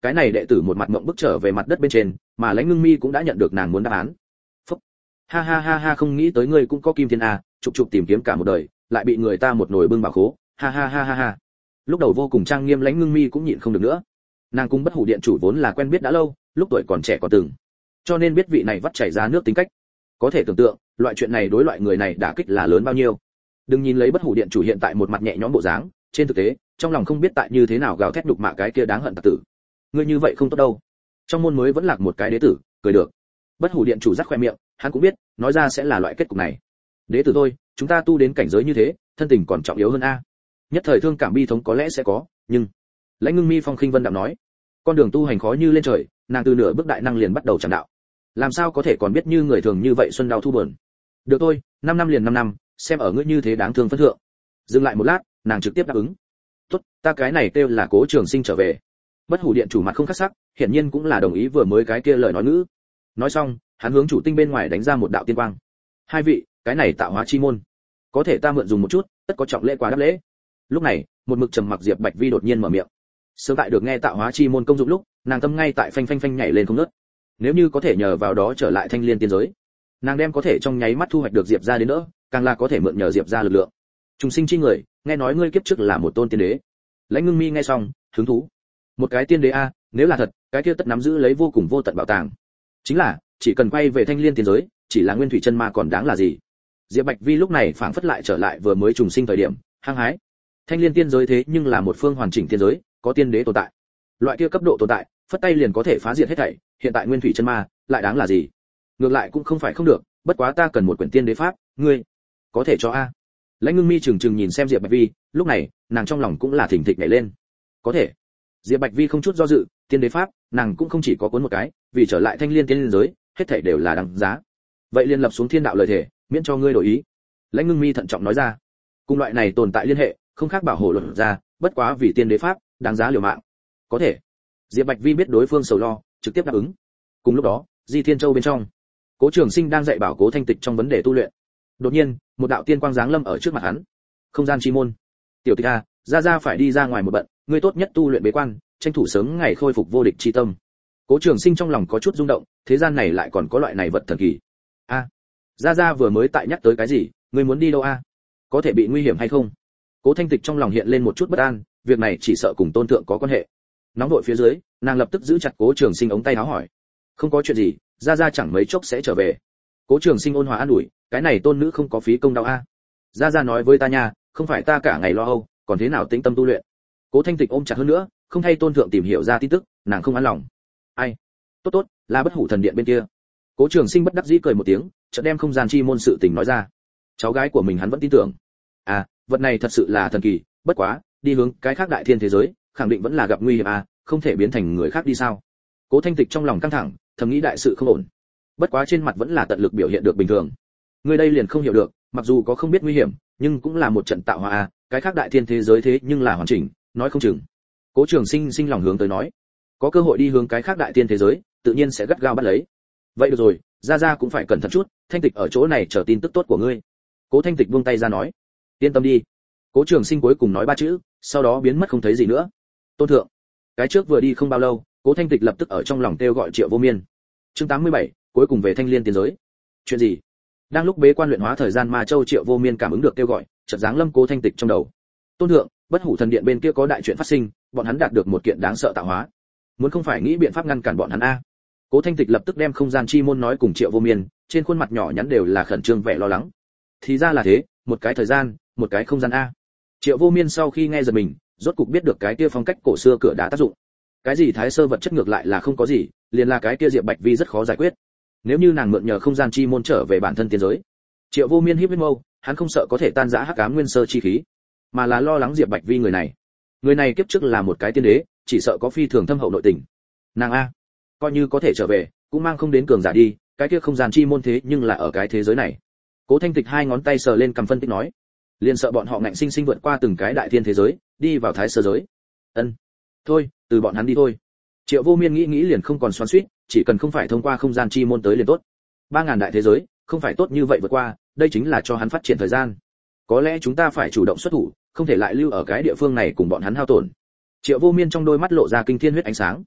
Cái này đệ tử một mặt ngậm bức trở về mặt đất bên trên, mà Lãnh Ngưng Mi cũng đã nhận được nàng muốn đáp án. Phúc. Ha ha ha ha, không nghĩ tới ngươi cũng có kim thiên a, chụp chụp tìm kiếm cả một đời, lại bị người ta một nồi bưng vào khố. Ha ha ha ha ha. Lúc đầu vô cùng trang nghiêm Lãnh Ngưng Mi cũng nhịn không được nữa. Nàng cung Bất Hủ điện chủ vốn là quen biết đã lâu, lúc tuổi còn trẻ còn từng, cho nên biết vị này vắt chảy ra nước tính cách. Có thể tưởng tượng, loại chuyện này đối loại người này đả kích là lớn bao nhiêu. Đừng nhìn lấy Bất Hủ điện chủ hiện tại một mặt nhẹ nhõm bộ dáng, trên thực tế, trong lòng không biết tại như thế nào gào thét đục mạ cái kia đáng hận tặc tử. Ngươi như vậy không tốt đâu. Trong môn mới vẫn lạc một cái đế tử, cười được. Bất Hủ điện chủ rắc khoe miệng, hắn cũng biết, nói ra sẽ là loại kết cục này. Đế tử thôi, chúng ta tu đến cảnh giới như thế, thân tình còn trọng yếu hơn a. Nhất thời thương cảm bi thống có lẽ sẽ có, nhưng Lãnh Ngưng Mi phong khinh vân đạm nói, con đường tu hành khó như lên trời, nàng từ nửa bước đại năng liền bắt đầu chẳng đạo, làm sao có thể còn biết như người thường như vậy xuân đau thu buồn. Được thôi, năm năm liền năm năm, xem ở ngươi như thế đáng thương phân thượng. Dừng lại một lát, nàng trực tiếp đáp ứng. Tốt, ta cái này kêu là Cố Trường Sinh trở về. Bất Hủ điện chủ mặt không khắc sắc, hiển nhiên cũng là đồng ý vừa mới cái kia lời nói ngữ. Nói xong, hắn hướng chủ tinh bên ngoài đánh ra một đạo tiên quang. Hai vị, cái này tạo hóa chi môn, có thể ta mượn dùng một chút, tất có trọng lễ quá đáp lễ. Lúc này, một mực trầm mặc Diệp Bạch Vi đột nhiên mở miệng. Sớm tại được nghe tạo hóa chi môn công dụng lúc, nàng tâm ngay tại phanh phanh phanh nhảy lên không ngớt. Nếu như có thể nhờ vào đó trở lại Thanh Liên tiên giới, nàng đem có thể trong nháy mắt thu hoạch được Diệp gia đến nữa, càng là có thể mượn nhờ Diệp gia lực lượng. Trùng sinh chi người, nghe nói ngươi kiếp trước là một tôn tiên đế. Lãnh Ngưng Mi nghe xong, hứng thú. Một cái tiên đế a, nếu là thật, cái kia tất nắm giữ lấy vô cùng vô tận bảo tàng. Chính là, chỉ cần quay về Thanh Liên tiên giới, chỉ là nguyên thủy chân ma còn đáng là gì? Diệp Bạch Vi lúc này phảng phất lại trở lại vừa mới trùng sinh thời điểm, hăng hái. Thanh Liên tiên giới thế nhưng là một phương hoàn chỉnh tiên giới, có tiên đế tồn tại. Loại kia cấp độ tồn tại, phất tay liền có thể phá diệt hết thảy, hiện tại nguyên thủy chân ma, lại đáng là gì? Ngược lại cũng không phải không được, bất quá ta cần một quyển tiên đế pháp, ngươi có thể cho a? Lãnh Ngưng Mi chừng chừng nhìn xem Diệp Bạch Vi, lúc này, nàng trong lòng cũng là thỉnh thịch nhảy lên. Có thể. Diệp Bạch Vi không chút do dự, tiên đế pháp, nàng cũng không chỉ có cuốn một cái, vì trở lại Thanh Liên tiên giới, hết thảy đều là đáng giá. Vậy liên lập xuống thiên đạo lời thể, miễn cho ngươi đổi ý. Lãnh Ngưng Mi thận trọng nói ra. Cùng loại này tồn tại liên hệ, không khác bảo hộ luật ra, bất quá vì tiên đế pháp, đáng giá liều mạng. Có thể. Diệp Bạch Vi biết đối phương sầu lo, trực tiếp đáp ứng. Cùng lúc đó, Di Thiên Châu bên trong, Cố Trường Sinh đang dạy bảo Cố Thanh Tịch trong vấn đề tu luyện. Đột nhiên, một đạo tiên quang giáng lâm ở trước mặt hắn. Không gian chi môn. Tiểu Tịch a, ra ra phải đi ra ngoài một bận, ngươi tốt nhất tu luyện bế quan, tranh thủ sớm ngày khôi phục vô địch chi tâm. Cố Trường Sinh trong lòng có chút rung động, thế gian này lại còn có loại này vật thần kỳ. A, ra ra vừa mới tại nhắc tới cái gì, ngươi muốn đi đâu a? Có thể bị nguy hiểm hay không? Cố Thanh Tịch trong lòng hiện lên một chút bất an, việc này chỉ sợ cùng tôn thượng có quan hệ. Nóng vội phía dưới, nàng lập tức giữ chặt Cố Trường Sinh ống tay áo hỏi. Không có chuyện gì, ra ra chẳng mấy chốc sẽ trở về. Cố Trường Sinh ôn hòa an ủi, cái này tôn nữ không có phí công đau a. Ra ra nói với ta nha, không phải ta cả ngày lo âu, còn thế nào tĩnh tâm tu luyện. Cố Thanh Tịch ôm chặt hơn nữa, không thay tôn thượng tìm hiểu ra tin tức, nàng không an lòng. Ai? Tốt tốt, là Bất Hủ thần điện bên kia. Cố Trường Sinh bất đắc dĩ cười một tiếng, chợt đem không gian chi môn sự tình nói ra. Cháu gái của mình hắn vẫn tin tưởng. À, vật này thật sự là thần kỳ, bất quá, đi hướng cái khác đại thiên thế giới, khẳng định vẫn là gặp nguy hiểm à, không thể biến thành người khác đi sao? Cố Thanh Tịch trong lòng căng thẳng, thầm nghĩ đại sự không ổn. Bất quá trên mặt vẫn là tận lực biểu hiện được bình thường. Người đây liền không hiểu được, mặc dù có không biết nguy hiểm, nhưng cũng là một trận tạo hóa à, cái khác đại thiên thế giới thế nhưng là hoàn chỉnh, nói không chừng. Cố Trường Sinh sinh lòng hướng tới nói, có cơ hội đi hướng cái khác đại thiên thế giới, tự nhiên sẽ gắt gao bắt lấy. Vậy được rồi, ra ra cũng phải cẩn thận chút, Thanh Tịch ở chỗ này chờ tin tức tốt của ngươi. Cố Thanh Tịch buông tay ra nói, yên tâm đi. Cố Trường Sinh cuối cùng nói ba chữ, sau đó biến mất không thấy gì nữa. Tôn thượng, cái trước vừa đi không bao lâu, Cố Thanh Tịch lập tức ở trong lòng kêu gọi Triệu Vô Miên. Chương tám mươi bảy, cuối cùng về Thanh Liên tiên giới. Chuyện gì? Đang lúc bế quan luyện hóa thời gian Ma Châu, Triệu Vô Miên cảm ứng được kêu gọi, chợt giáng lâm Cố Thanh Tịch trong đầu. Tôn thượng, Bất Hủ thần điện bên kia có đại chuyện phát sinh, bọn hắn đạt được một kiện đáng sợ tạo hóa. Muốn không phải nghĩ biện pháp ngăn cản bọn hắn a. Cố Thanh Tịch lập tức đem không gian chi môn nói cùng Triệu Vô Miên, trên khuôn mặt nhỏ nhắn đều là khẩn trương vẻ lo lắng. Thì ra là thế, một cái thời gian, một cái không gian a. Triệu Vô Miên sau khi nghe giật mình, rốt cục biết được cái kia phong cách cổ xưa cửa đá tác dụng. Cái gì thái sơ vật chất ngược lại là không có gì, liền là cái kia Diệp Bạch Vi rất khó giải quyết. Nếu như nàng mượn nhờ không gian chi môn trở về bản thân tiên giới. Triệu Vô Miên híp híp mâu, hắn không sợ có thể tan rã hắc ám nguyên sơ chi khí, mà là lo lắng Diệp Bạch Vi người này. Người này kiếp trước là một cái tiên đế, chỉ sợ có phi thường thâm hậu nội tình. Nàng a, coi như có thể trở về, cũng mang không đến cường giả đi, cái kia không gian chi môn thế nhưng là ở cái thế giới này. Cố Thanh Tịch hai ngón tay sờ lên cầm phân tích nói, liền sợ bọn họ ngạnh sinh sinh vượt qua từng cái đại thiên thế giới, đi vào thái sơ giới. Ân, thôi, từ bọn hắn đi thôi. Triệu Vô Miên nghĩ nghĩ liền không còn xoắn xuýt, chỉ cần không phải thông qua không gian chi môn tới liền tốt. Ba ngàn đại thế giới, không phải tốt như vậy vượt qua, đây chính là cho hắn phát triển thời gian. Có lẽ chúng ta phải chủ động xuất thủ, không thể lại lưu ở cái địa phương này cùng bọn hắn hao tổn. Triệu Vô Miên trong đôi mắt lộ ra kinh thiên huyết ánh sáng.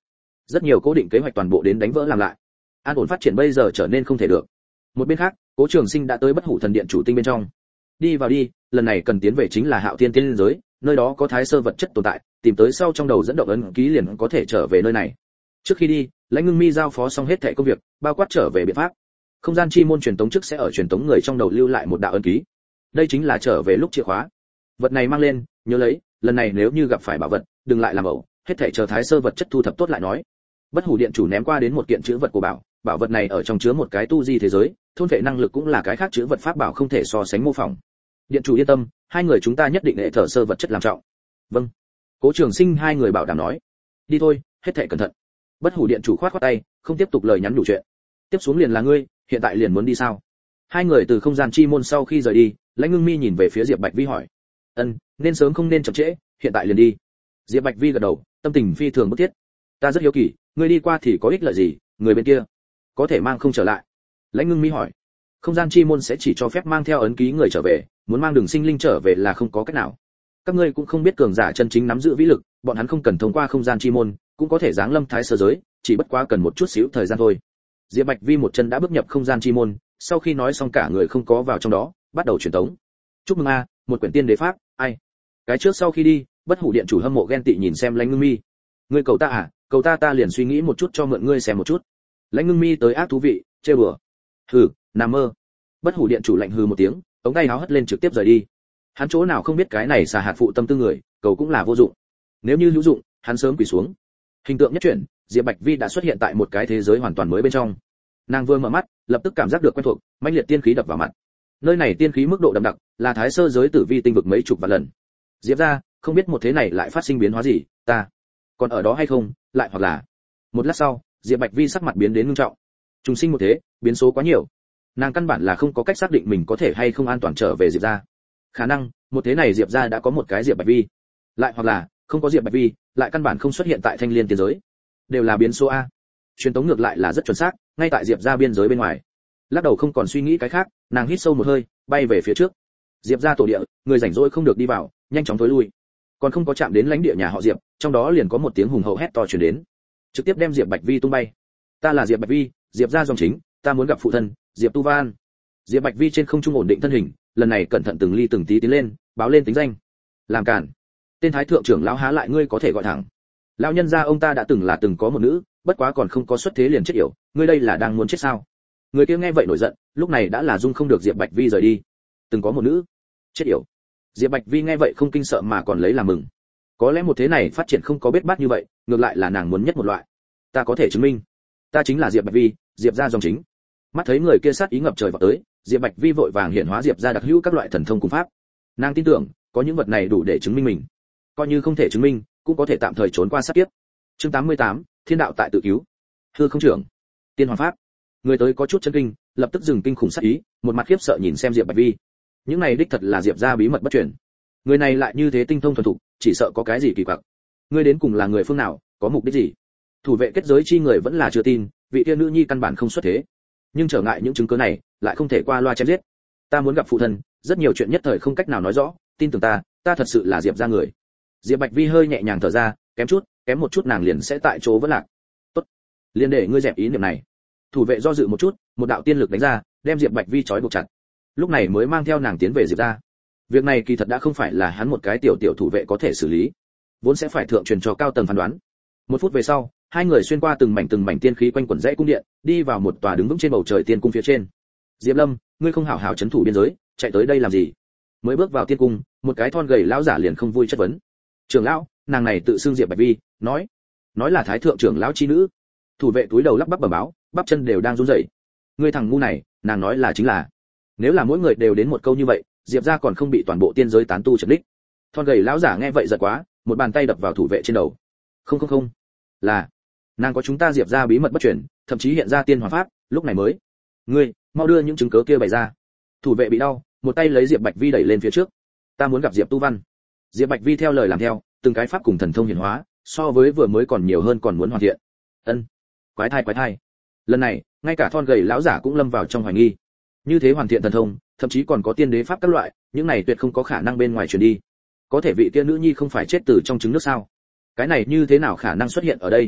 Rất nhiều cố định kế hoạch toàn bộ đến đánh vỡ làm lại. An ổn phát triển bây giờ trở nên không thể được. Một bên khác, Cố Trường Sinh đã tới Bất Hủ Thần Điện chủ tinh bên trong. Đi vào đi, lần này cần tiến về chính là Hạo Thiên Tiên giới, nơi đó có thái sơ vật chất tồn tại, tìm tới sau trong đầu dẫn động ấn ký liền có thể trở về nơi này. Trước khi đi, Lãnh Ngưng Mi giao phó xong hết thảy công việc, bao quát trở về biện pháp. Không gian chi môn truyền tống trước sẽ ở truyền tống người trong đầu lưu lại một đạo ấn ký. Đây chính là trở về lúc chìa khóa. Vật này mang lên, nhớ lấy, lần này nếu như gặp phải bảo vật, đừng lại làm ẩu, hết thảy chờ thái sơ vật chất thu thập tốt lại nói. Bất Hủ Điện chủ ném qua đến một kiện chữ vật của bảo, bảo vật này ở trong chứa một cái tu di thế giới, thôn vệ năng lực cũng là cái khác chữ vật pháp bảo không thể so sánh mô phỏng. Điện chủ yên tâm, hai người chúng ta nhất định để thở sơ vật chất làm trọng. Vâng. Cố Trường Sinh hai người bảo đảm nói. Đi thôi, hết thảy cẩn thận. Bất Hủ Điện chủ khoát khoát tay, không tiếp tục lời nhắn đủ chuyện. Tiếp xuống liền là ngươi, hiện tại liền muốn đi sao? Hai người từ không gian chi môn sau khi rời đi, Lãnh Ngưng Mi nhìn về phía Diệp Bạch Vi hỏi. Ân, nên sớm không nên chậm trễ, hiện tại liền đi. Diệp Bạch Vi gật đầu, tâm tình phi thường bức thiết. Ta rất hiếu kỳ, ngươi đi qua thì có ích lợi gì, người bên kia có thể mang không trở lại? Lãnh Ngưng Mi hỏi. Không gian chi môn sẽ chỉ cho phép mang theo ấn ký người trở về, muốn mang đường sinh linh trở về là không có cách nào. Các ngươi cũng không biết cường giả chân chính nắm giữ vĩ lực, bọn hắn không cần thông qua không gian chi môn, cũng có thể giáng lâm thái sơ giới, chỉ bất quá cần một chút xíu thời gian thôi. Diệp Bạch Vi một chân đã bước nhập không gian chi môn, sau khi nói xong cả người không có vào trong đó, bắt đầu truyền tống. Chúc mừng a, một quyển tiên đế pháp, ai? Cái trước sau khi đi, Bất Hủ Điện chủ hâm mộ ghen tị nhìn xem Lãnh Ngưng Mi. Ngươi cầu ta à? Cầu ta ta liền suy nghĩ một chút cho mượn ngươi xem một chút. Lãnh Ngưng Mi tới ác thú vị, trêu đùa. Hừ, nằm mơ. Bất Hủ Điện chủ lạnh hừ một tiếng, ống tay áo hất lên trực tiếp rời đi. Hắn chỗ nào không biết cái này xà hạt phụ tâm tư người, cầu cũng là vô dụng. Nếu như hữu dụng, hắn sớm quỳ xuống. Hình tượng nhất chuyển, Diệp Bạch Vi đã xuất hiện tại một cái thế giới hoàn toàn mới bên trong. Nàng vừa mở mắt, lập tức cảm giác được quen thuộc, mãnh liệt tiên khí đập vào mặt. Nơi này tiên khí mức độ đậm đặc, là thái sơ giới tử vi tinh vực mấy chục vạn lần. Diệp gia, không biết một thế này lại phát sinh biến hóa gì, ta còn ở đó hay không, lại hoặc là. Một lát sau, Diệp Bạch Vi sắc mặt biến đến nghiêm trọng. Trùng sinh một thế, biến số quá nhiều. Nàng căn bản là không có cách xác định mình có thể hay không an toàn trở về Diệp gia. Khả năng, một thế này Diệp gia đã có một cái Diệp Bạch Vi. Lại hoặc là, không có Diệp Bạch Vi, lại căn bản không xuất hiện tại Thanh Liên tiên giới. Đều là biến số a. Truyền tống ngược lại là rất chuẩn xác, ngay tại Diệp gia biên giới bên ngoài. Lắc đầu không còn suy nghĩ cái khác, nàng hít sâu một hơi, bay về phía trước. Diệp gia tổ địa, người rảnh rỗi không được đi vào, nhanh chóng tối lui. Còn không có chạm đến lãnh địa nhà họ Diệp, trong đó liền có một tiếng hùng hậu hét to truyền đến, trực tiếp đem Diệp Bạch Vi tung bay. Ta là Diệp Bạch Vi, Diệp gia dòng chính, ta muốn gặp phụ thân, Diệp Tu Văn. Diệp Bạch Vi trên không trung ổn định thân hình, lần này cẩn thận từng ly từng tí tiến lên, báo lên tính danh. Làm cản. Tên thái thượng trưởng lão há lại ngươi có thể gọi thẳng. Lão nhân gia ông ta đã từng là từng có một nữ, bất quá còn không có xuất thế liền chết yểu, ngươi đây là đang muốn chết sao? Người kia nghe vậy nổi giận, lúc này đã là dung không được Diệp Bạch Vi rời đi. Từng có một nữ, chết yểu. Diệp Bạch Vi nghe vậy không kinh sợ mà còn lấy làm mừng. Có lẽ một thế này phát triển không có bết bát như vậy, ngược lại là nàng muốn nhất một loại. Ta có thể chứng minh, ta chính là Diệp Bạch Vi, Diệp gia dòng chính. Mắt thấy người kia sát ý ngập trời vào tới, Diệp Bạch Vi vội vàng hiện hóa Diệp gia đặc hữu các loại thần thông cùng pháp. Nàng tin tưởng, có những vật này đủ để chứng minh mình. Coi như không thể chứng minh, cũng có thể tạm thời trốn qua sát kiếp. Chương tám mươi tám, Thiên đạo tại tự cứu. Hư không trưởng, Tiên Hoàng pháp. Người tới có chút chấn kinh, lập tức dừng kinh khủng sát ý, một mặt khiếp sợ nhìn xem Diệp Bạch Vi. Những này đích thật là Diệp gia bí mật bất truyền. Người này lại như thế tinh thông thuần thục, chỉ sợ có cái gì kỳ quặc. Ngươi đến cùng là người phương nào, có mục đích gì? Thủ vệ kết giới chi người vẫn là chưa tin, vị tiên nữ nhi căn bản không xuất thế. Nhưng trở ngại những chứng cứ này, lại không thể qua loa chém giết. Ta muốn gặp phụ thân, rất nhiều chuyện nhất thời không cách nào nói rõ, tin tưởng ta, ta thật sự là Diệp gia người. Diệp Bạch Vi hơi nhẹ nhàng thở ra, kém chút, kém một chút nàng liền sẽ tại chỗ vẫn lạc. Tốt, liền để ngươi dẹp ý niệm này. Thủ vệ do dự một chút, một đạo tiên lực đánh ra, đem Diệp Bạch Vi trói buộc chặt. Lúc này mới mang theo nàng tiến về Diệp gia. Việc này kỳ thật đã không phải là hắn một cái tiểu tiểu thủ vệ có thể xử lý, vốn sẽ phải thượng truyền cho cao tầng phán đoán. Một phút về sau, hai người xuyên qua từng mảnh từng mảnh tiên khí quanh quẩn dãy cung điện, đi vào một tòa đứng vững trên bầu trời tiên cung phía trên. Diệp Lâm, ngươi không hảo hảo trấn thủ biên giới, chạy tới đây làm gì? Mới bước vào tiên cung, một cái thon gầy lão giả liền không vui chất vấn. Trưởng lão, nàng này tự xưng Diệp Bạch Vi, nói, nói là thái thượng trưởng lão chi nữ. Thủ vệ túi đầu lắp bắp bẩm báo, bắp chân đều đang run rẩy. Ngươi thằng ngu này, nàng nói là chính là. Nếu là mỗi người đều đến một câu như vậy, Diệp gia còn không bị toàn bộ tiên giới tán tu trật đích. Thon gầy lão giả nghe vậy giật quá, một bàn tay đập vào thủ vệ trên đầu. Không không không, là nàng có chúng ta Diệp gia bí mật bất truyền, thậm chí hiện ra tiên hoàng pháp, lúc này mới. Ngươi, mau đưa những chứng cứ kia bày ra. Thủ vệ bị đau, một tay lấy Diệp Bạch Vi đẩy lên phía trước. Ta muốn gặp Diệp Tu Văn. Diệp Bạch Vi theo lời làm theo, từng cái pháp cùng thần thông hiển hóa, so với vừa mới còn nhiều hơn còn muốn hoàn thiện. Ân, quái thai quái thai. Lần này, ngay cả thon gầy lão giả cũng lâm vào trong hoài nghi. Như thế hoàn thiện thần thông, thậm chí còn có tiên đế pháp các loại, những này tuyệt không có khả năng bên ngoài truyền đi. Có thể vị tiên nữ nhi không phải chết từ trong trứng nước sao? Cái này như thế nào khả năng xuất hiện ở đây?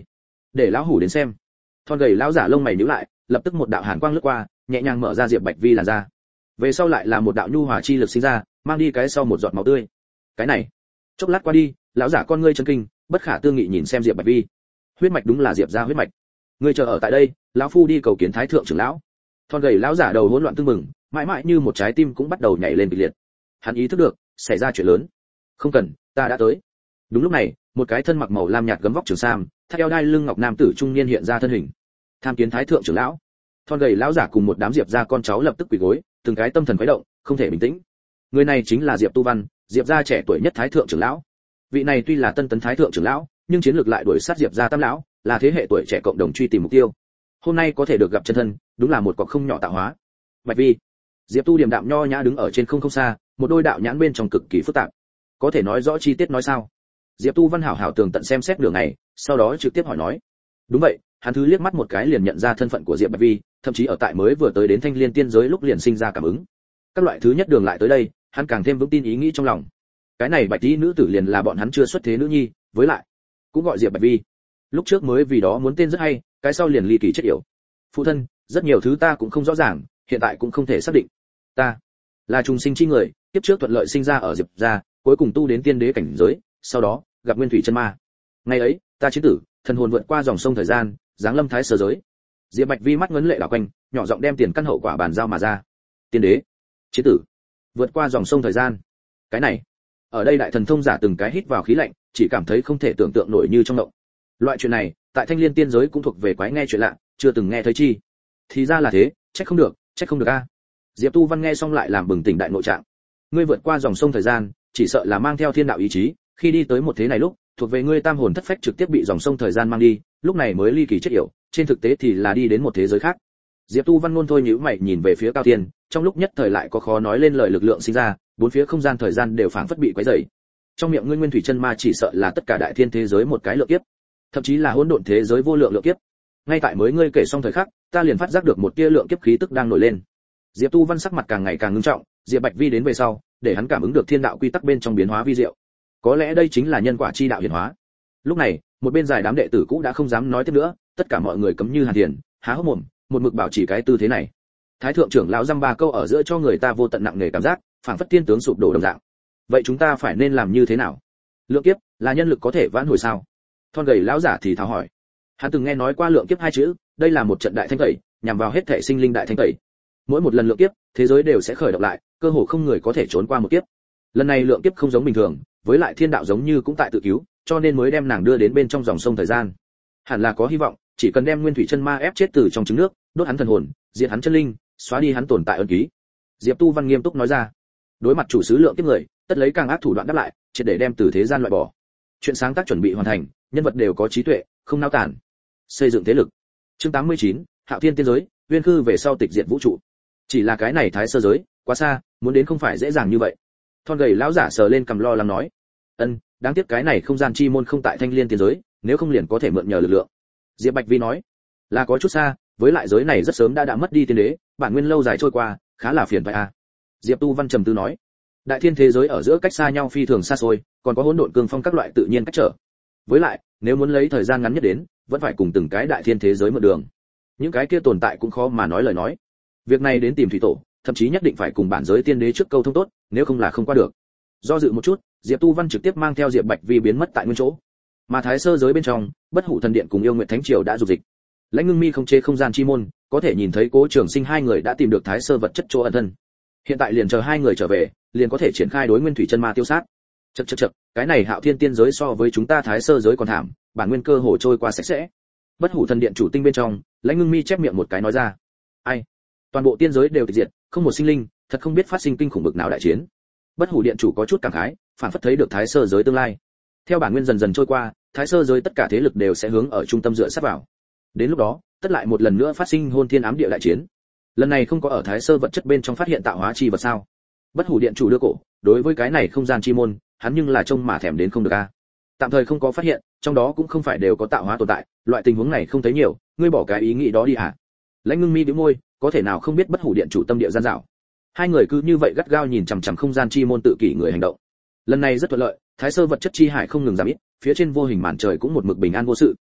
để lão hủ đến xem. Thon gầy lão giả lông mày nhíu lại, lập tức một đạo hàn quang lướt qua, nhẹ nhàng mở ra Diệp Bạch Vi làn da. Về sau lại là một đạo nhu hòa chi lực sinh ra, mang đi cái sau một giọt máu tươi. Cái này, chốc lát qua đi, lão giả con ngươi chấn kinh, bất khả tư nghị nhìn xem Diệp Bạch Vi. Huyết mạch đúng là Diệp gia huyết mạch. Ngươi chờ ở tại đây, lão phu đi cầu kiến thái thượng trưởng lão. Thon gầy lão giả đầu hỗn loạn tương mừng, mãi mãi như một trái tim cũng bắt đầu nhảy lên kịch liệt. Hắn ý thức được, xảy ra chuyện lớn. Không cần, ta đã tới. Đúng lúc này, một cái thân mặc màu lam nhạt gấm vóc trường sam, thắt eo đai lưng ngọc nam tử trung niên hiện ra thân hình. Tham kiến thái thượng trưởng lão. Thon gầy lão giả cùng một đám Diệp gia con cháu lập tức quỳ gối, từng cái tâm thần khuấy động, không thể bình tĩnh. Người này chính là Diệp Tu Văn, Diệp gia trẻ tuổi nhất thái thượng trưởng lão. Vị này tuy là tân tấn thái thượng trưởng lão, nhưng chiến lược lại đuổi sát Diệp gia tam lão, là thế hệ tuổi trẻ cộng đồng truy tìm mục tiêu. Hôm nay có thể được gặp chân thân, đúng là một cọc không nhỏ tạo hóa. Bạch Vi. Diệp Tu điềm đạm nho nhã đứng ở trên không không xa, một đôi đạo nhãn bên trong cực kỳ phức tạp. Có thể nói rõ chi tiết nói sao? Diệp Tu Văn hảo hảo tường tận xem xét nửa ngày, sau đó trực tiếp hỏi nói. Đúng vậy, hắn thứ liếc mắt một cái liền nhận ra thân phận của Diệp Bạch Vi, thậm chí ở tại mới vừa tới đến Thanh Liên tiên giới lúc liền sinh ra cảm ứng. Các loại thứ nhất đường lại tới đây, hắn càng thêm vững tin ý nghĩ trong lòng. Cái này Bạch Vi nữ tử liền là bọn hắn chưa xuất thế nữ nhi, với lại cũng gọi Diệp Bạch Vi. Lúc trước mới vì đó muốn tên rất hay, cái sau liền ly kỳ chết yểu. Phụ thân, rất nhiều thứ ta cũng không rõ ràng, hiện tại cũng không thể xác định. Ta là trùng sinh chi người, tiếp trước thuận lợi sinh ra ở Diệp gia, cuối cùng tu đến tiên đế cảnh giới, sau đó gặp Nguyên Thủy chân ma. Ngày ấy, ta chiến tử, thần hồn vượt qua dòng sông thời gian, giáng lâm thái sơ giới. Diệp Bạch Vi mắt ngấn lệ đảo quanh, nhỏ giọng đem tiền căn hậu quả bàn giao mà ra. Tiên đế, chiến tử, vượt qua dòng sông thời gian. Cái này, ở đây đại thần thông giả từng cái hít vào khí lạnh, chỉ cảm thấy không thể tưởng tượng nổi như trong động. Loại chuyện này, tại Thanh Liên tiên giới cũng thuộc về quái nghe chuyện lạ, chưa từng nghe thấy chi. Thì ra là thế, trách không được, trách không được a. Diệp Tu Văn nghe xong lại làm bừng tỉnh đại nội trạng. Ngươi vượt qua dòng sông thời gian, chỉ sợ là mang theo thiên đạo ý chí, khi đi tới một thế này lúc, thuộc về ngươi tam hồn thất phách trực tiếp bị dòng sông thời gian mang đi, lúc này mới ly kỳ chết yểu, trên thực tế thì là đi đến một thế giới khác. Diệp Tu Văn luôn thôi nhíu mày nhìn về phía Cao Thiên, trong lúc nhất thời lại có khó nói lên lời lực lượng sinh ra, bốn phía không gian thời gian đều phảng phất bị quấy rầy. Trong miệng ngươi Nguyên Thủy chân ma chỉ sợ là tất cả đại thiên thế giới một cái lượng kiếp, thậm chí là hỗn độn thế giới vô lượng lượng kiếp. Ngay tại mới ngươi kể xong thời khắc, ta liền phát giác được một tia lượng kiếp khí tức đang nổi lên. Diệp Tu Văn sắc mặt càng ngày càng ngưng trọng, Diệp Bạch Vi đến về sau, để hắn cảm ứng được thiên đạo quy tắc bên trong biến hóa vi diệu. Có lẽ đây chính là nhân quả chi đạo hiển hóa. Lúc này, một bên dài đám đệ tử cũ đã không dám nói tiếp nữa, tất cả mọi người cấm như hàn thiền, há hốc mồm, một mực bảo trì cái tư thế này. Thái thượng trưởng lão dăm ba câu ở giữa cho người ta vô tận nặng nề cảm giác, phảng phất thiên tướng sụp đổ đồng dạng. Vậy chúng ta phải nên làm như thế nào? Lượng kiếp là nhân lực có thể vãn hồi sao? Thon gầy lão giả thì thào hỏi. Hắn từng nghe nói qua lượng kiếp hai chữ, đây là một trận đại thanh tẩy, nhằm vào hết thể sinh linh đại thanh tẩy. Mỗi một lần lượng kiếp, thế giới đều sẽ khởi động lại, cơ hồ không người có thể trốn qua một kiếp. Lần này lượng kiếp không giống bình thường, với lại thiên đạo giống như cũng tại tự cứu, cho nên mới đem nàng đưa đến bên trong dòng sông thời gian. Hẳn là có hy vọng, chỉ cần đem Nguyên Thủy chân ma ép chết từ trong trứng nước, đốt hắn thần hồn, diệt hắn chân linh, xóa đi hắn tồn tại ân ký. Diệp Tu Văn nghiêm túc nói ra. Đối mặt chủ sứ lượng kiếp người, tất lấy càng ác thủ đoạn đáp lại, triệt để đem từ thế gian loại bỏ. Chuyện sáng tác chuẩn bị hoàn thành, nhân vật đều có trí tuệ, không nao tản. Xây dựng thế lực. Chương tám mươi chín, Hạo Thiên tiên giới, Uyên Khư về sau tịch diệt vũ trụ. Chỉ là cái này thái sơ giới, quá xa, muốn đến không phải dễ dàng như vậy. Thon gầy lão giả sờ lên cầm lo lắng nói. Ân, đáng tiếc cái này không gian chi môn không tại Thanh Liên tiên giới, nếu không liền có thể mượn nhờ lực lượng. Diệp Bạch Vi nói. Là có chút xa, với lại giới này rất sớm đã đã mất đi tiên đế, bản nguyên lâu dài trôi qua, khá là phiền phải a. À. Diệp Tu Văn trầm tư nói. Đại thiên thế giới ở giữa cách xa nhau phi thường xa xôi, còn có hỗn độn cương phong các loại tự nhiên cách trở. Với lại, nếu muốn lấy thời gian ngắn nhất đến, vẫn phải cùng từng cái đại thiên thế giới mượn đường. Những cái kia tồn tại cũng khó mà nói lời nói. Việc này đến tìm thủy tổ, thậm chí nhất định phải cùng bản giới tiên đế trước câu thông tốt, nếu không là không qua được. Do dự một chút, Diệp Tu Văn trực tiếp mang theo Diệp Bạch Vi biến mất tại nguyên chỗ. Mà thái sơ giới bên trong, Bất Hủ thần điện cùng Yêu Nguyệt thánh triều đã dục dịch. Lãnh Ngưng Mi không chế không gian chi môn, có thể nhìn thấy Cố Trường Sinh hai người đã tìm được thái sơ vật chất chỗ ẩn thân. Hiện tại liền chờ hai người trở về, liền có thể triển khai đối Nguyên Thủy chân ma tiêu sát. Chậc chậc chậc, cái này Hạo Thiên tiên giới so với chúng ta thái sơ giới còn thảm, bản nguyên cơ hồ trôi qua sạch sẽ. Bất Hủ thần điện chủ tinh bên trong, Lãnh Ngưng Mi chép miệng một cái nói ra. Ai? Toàn bộ tiên giới đều tịch diệt, không một sinh linh, thật không biết phát sinh kinh khủng bực nào đại chiến. Bất Hủ điện chủ có chút cảm khái, phản phất thấy được thái sơ giới tương lai. Theo bản nguyên dần dần trôi qua, thái sơ giới tất cả thế lực đều sẽ hướng ở trung tâm dựa sát vào. Đến lúc đó, tất lại một lần nữa phát sinh hôn thiên ám địa đại chiến. Lần này không có ở thái sơ vật chất bên trong phát hiện tạo hóa chi vật sao? Bất Hủ điện chủ đưa cổ, đối với cái này không gian chi môn, hắn nhưng là trông mà thèm đến không được a. Tạm thời không có phát hiện, trong đó cũng không phải đều có tạo hóa tồn tại, loại tình huống này không thấy nhiều, ngươi bỏ cái ý nghĩ đó đi hả? Lãnh Ngưng Mi bĩu môi, có thể nào không biết Bất Hủ điện chủ tâm địa gian dảo. Hai người cứ như vậy gắt gao nhìn chằm chằm không gian chi môn tự kỷ người hành động. Lần này rất thuận lợi, thái sơ vật chất chi hải không ngừng giảm ít, phía trên vô hình màn trời cũng một mực bình an vô sự.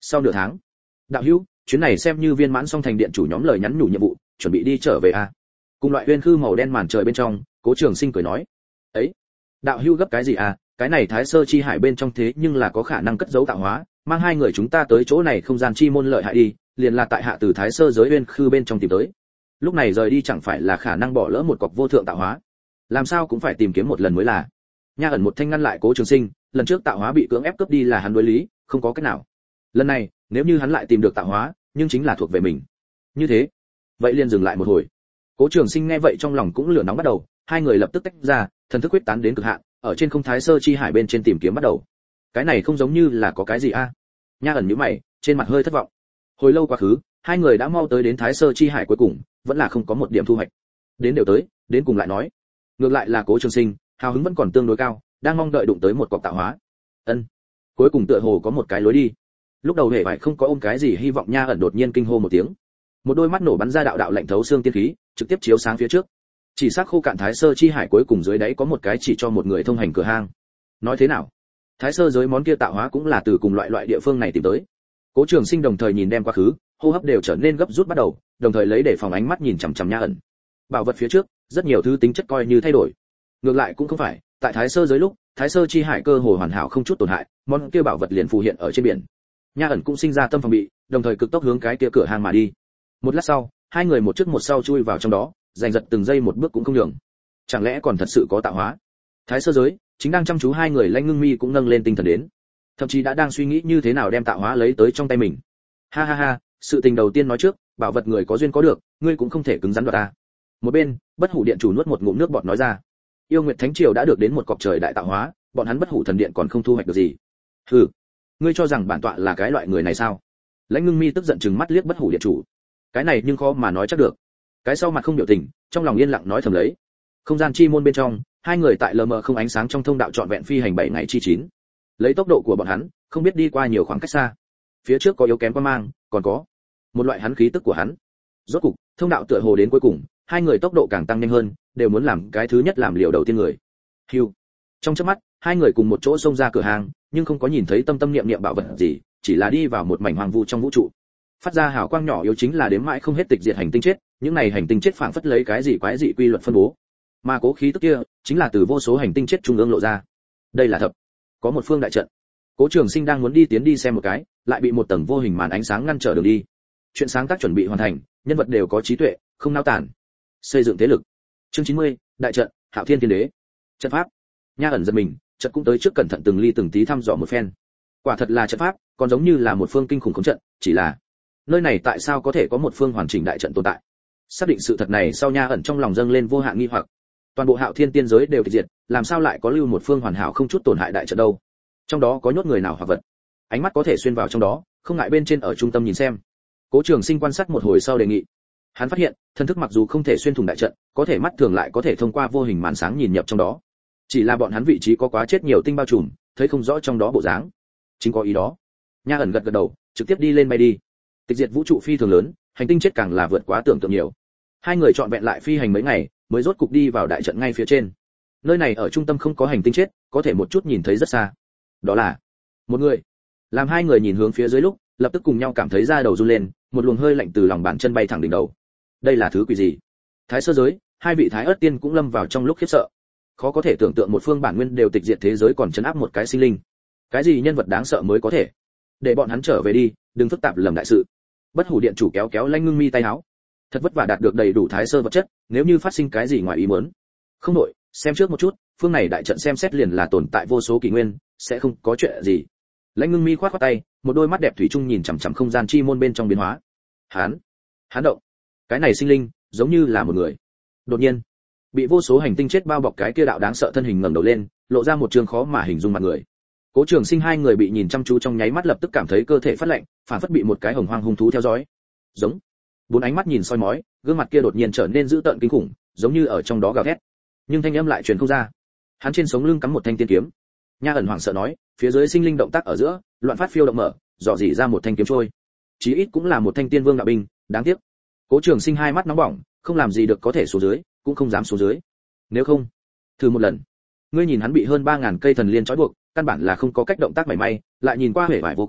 Sau nửa tháng, đạo hữu, chuyến này xem như viên mãn xong thành điện chủ nhóm lời nhắn nhủ nhiệm vụ, chuẩn bị đi trở về a. Cùng loại uyên khư màu đen màn trời bên trong, Cố Trường Sinh cười nói, ấy, đạo hữu gấp cái gì à, cái này Thái Sơ chi hải bên trong thế nhưng là có khả năng cất giấu tạo hóa, mang hai người chúng ta tới chỗ này không gian chi môn lợi hại đi, liền là tại hạ từ Thái Sơ giới uyên khư bên trong tìm tới. Lúc này rời đi chẳng phải là khả năng bỏ lỡ một cọc vô thượng tạo hóa, làm sao cũng phải tìm kiếm một lần mới là. Nha ẩn một thanh ngăn lại Cố Trường Sinh, lần trước tạo hóa bị cưỡng ép cướp đi là hắn đối lý, không có cách nào. Lần này, nếu như hắn lại tìm được tạo hóa, nhưng chính là thuộc về mình. Như thế, vậy liền dừng lại một hồi. Cố Trường Sinh nghe vậy trong lòng cũng lửa nóng bắt đầu, hai người lập tức tách ra, thần thức huyết tán đến cực hạn, ở trên không Thái Sơ chi hải bên trên tìm kiếm bắt đầu. Cái này không giống như là có cái gì a? Nha ẩn nhíu mày, trên mặt hơi thất vọng. Hồi lâu quá khứ, hai người đã mau tới đến Thái Sơ chi hải cuối cùng, vẫn là không có một điểm thu hoạch. Đến đều tới, đến cùng lại nói. Ngược lại là Cố Trường Sinh, hào hứng vẫn còn tương đối cao, đang mong đợi đụng tới một cọc tạo hóa. Ân. Cuối cùng tựa hồ có một cái lối đi. Lúc đầu hề phải không có ôm cái gì hy vọng, Nha ẩn đột nhiên kinh hô một tiếng. Một đôi mắt nổ bắn ra đạo đạo lạnh thấu xương tiên khí, trực tiếp chiếu sáng phía trước. Chỉ xác khô cạn Thái Sơ chi hải cuối cùng dưới đáy có một cái chỉ cho một người thông hành cửa hang. Nói thế nào? Thái Sơ giới món kia tạo hóa cũng là từ cùng loại loại địa phương này tìm tới. Cố Trường Sinh đồng thời nhìn đem quá khứ, hô hấp đều trở nên gấp rút bắt đầu, đồng thời lấy để phòng ánh mắt nhìn chằm chằm Nha ẩn. Bảo vật phía trước, rất nhiều thứ tính chất coi như thay đổi. Ngược lại cũng không phải, tại Thái Sơ giới lúc, Thái Sơ chi hải cơ hồ hoàn hảo không chút tổn hại, món kia bảo vật liền phù hiện ở trên biển. Nha ẩn cũng sinh ra tâm phòng bị, đồng thời cực tốc hướng cái kia cửa hang mà đi. Một lát sau, hai người một trước một sau chui vào trong đó, giành giật từng giây một bước cũng không nhường. Chẳng lẽ còn thật sự có tạo hóa? Thái Sơ giới, chính đang chăm chú hai người Lãnh Ngưng Mi cũng nâng lên tinh thần đến, thậm chí đã đang suy nghĩ như thế nào đem tạo hóa lấy tới trong tay mình. Ha ha ha, sự tình đầu tiên nói trước, bảo vật người có duyên có được, ngươi cũng không thể cứng rắn đoạt ta. Một bên, Bất Hủ điện chủ nuốt một ngụm nước bọt nói ra. Yêu Nguyệt Thánh Triều đã được đến một cọc trời đại tạo hóa, bọn hắn Bất Hủ thần điện còn không thu hoạch được gì. Hừ, ngươi cho rằng bản tọa là cái loại người này sao? Lãnh Ngưng Mi tức giận trừng mắt liếc Bất Hủ điện chủ. Cái này nhưng khó mà nói chắc được. Cái sau mặt không biểu tình, trong lòng yên lặng nói thầm lấy. Không gian chi môn bên trong, hai người tại lờ mờ không ánh sáng trong thông đạo trọn vẹn phi hành bảy ngày chi chín. Lấy tốc độ của bọn hắn, không biết đi qua nhiều khoảng cách xa. Phía trước có yếu kém quan mang, còn có một loại hắn khí tức của hắn. Rốt cục, thông đạo tựa hồ đến cuối cùng, hai người tốc độ càng tăng nhanh hơn, đều muốn làm cái thứ nhất làm liều đầu tiên người. Hưu. Trong chớp mắt, hai người cùng một chỗ xông ra cửa hàng, nhưng không có nhìn thấy tâm tâm niệm niệm bảo vật gì, chỉ là đi vào một mảnh hoang vu trong vũ trụ. Phát ra hào quang nhỏ yếu chính là đếm mãi không hết tịch diệt hành tinh chết, những này hành tinh chết phảng phất lấy cái gì quái dị quy luật phân bố. Mà cố khí tức kia, chính là từ vô số hành tinh chết trung ương lộ ra. Đây là thập, có một phương đại trận. Cố Trường Sinh đang muốn đi tiến đi xem một cái, lại bị một tầng vô hình màn ánh sáng ngăn trở đường đi. Chuyện sáng tác chuẩn bị hoàn thành, nhân vật đều có trí tuệ, không nao tản. Xây dựng thế lực. Chương chín mươi, đại trận, Hạo Thiên Thiên Đế. Trận pháp. Nha ẩn giật mình, trận cũng tới trước cẩn thận từng ly từng tí thăm dò một phen. Quả thật là trận pháp, còn giống như là một phương kinh khủng khống trận, chỉ là nơi này tại sao có thể có một phương hoàn chỉnh đại trận tồn tại? Xác định sự thật này sau, Nha ẩn trong lòng dâng lên vô hạn nghi hoặc. Toàn bộ Hạo Thiên tiên giới đều tịch diệt, làm sao lại có lưu một phương hoàn hảo không chút tổn hại đại trận đâu? Trong đó có nhốt người nào hoặc vật? Ánh mắt có thể xuyên vào trong đó, không ngại bên trên ở trung tâm nhìn xem. Cố Trường Sinh quan sát một hồi sau đề nghị. Hắn phát hiện, thân thức mặc dù không thể xuyên thủng đại trận, có thể mắt thường lại có thể thông qua vô hình màn sáng nhìn nhập trong đó. Chỉ là bọn hắn vị trí có quá chết nhiều tinh bao trùm, thấy không rõ trong đó bộ dáng. Chính có ý đó. Nha ẩn gật gật đầu, trực tiếp đi lên bay đi. Tịch diệt vũ trụ phi thường lớn, hành tinh chết càng là vượt quá tưởng tượng nhiều. Hai người chọn vẹn lại phi hành mấy ngày, mới rốt cục đi vào đại trận ngay phía trên. Nơi này ở trung tâm không có hành tinh chết, có thể một chút nhìn thấy rất xa. Đó là một người. Làm hai người nhìn hướng phía dưới lúc, lập tức cùng nhau cảm thấy da đầu run lên, một luồng hơi lạnh từ lòng bàn chân bay thẳng đỉnh đầu. Đây là thứ quỷ gì? Thái Sơ giới, hai vị Thái Ức tiên cũng lâm vào trong lúc khiếp sợ. Khó có thể tưởng tượng một phương bản nguyên đều tịch diệt thế giới còn trấn áp một cái sinh linh. Cái gì nhân vật đáng sợ mới có thể? Để bọn hắn trở về đi, đừng phức tạp lầm đại sự. Bất Hủ điện chủ kéo kéo Lãnh Ngưng Mi tay áo. Thật vất vả đạt được đầy đủ Thái Sơ vật chất, nếu như phát sinh cái gì ngoài ý muốn, không đổi, xem trước một chút, phương này đại trận xem xét liền là tồn tại vô số kỷ nguyên, sẽ không có chuyện gì. Lãnh Ngưng Mi khoát khoát tay, một đôi mắt đẹp thủy chung nhìn chằm chằm không gian chi môn bên trong biến hóa. Hán, hán động. Cái này sinh linh, giống như là một người. Đột nhiên, bị vô số hành tinh chết bao bọc cái kia đạo đáng sợ thân hình ngẩng đầu lên, lộ ra một trường khó mà hình dung mặt người. Cố Trường Sinh hai người bị nhìn chăm chú trong nháy mắt lập tức cảm thấy cơ thể phát lạnh, phản phất bị một cái hồng hoang hung thú theo dõi. Giống. Bốn ánh mắt nhìn soi mói, gương mặt kia đột nhiên trở nên dữ tợn kinh khủng, giống như ở trong đó gào thét. Nhưng thanh âm lại truyền không ra. Hắn trên sống lưng cắm một thanh tiên kiếm. Nha ẩn hoảng sợ nói, phía dưới sinh linh động tác ở giữa, loạn phát phiêu động mở, dò dỉ ra một thanh kiếm trôi. Chí ít cũng là một thanh tiên vương đạo binh, đáng tiếc. Cố Trường Sinh hai mắt nóng bỏng, không làm gì được có thể xuống dưới, cũng không dám xuống dưới. Nếu không, thử một lần. Ngươi nhìn hắn bị hơn ba ngàn cây thần liên trói buộc, căn bản là không có cách động tác mảy may, lại nhìn qua hề vải vô cùng,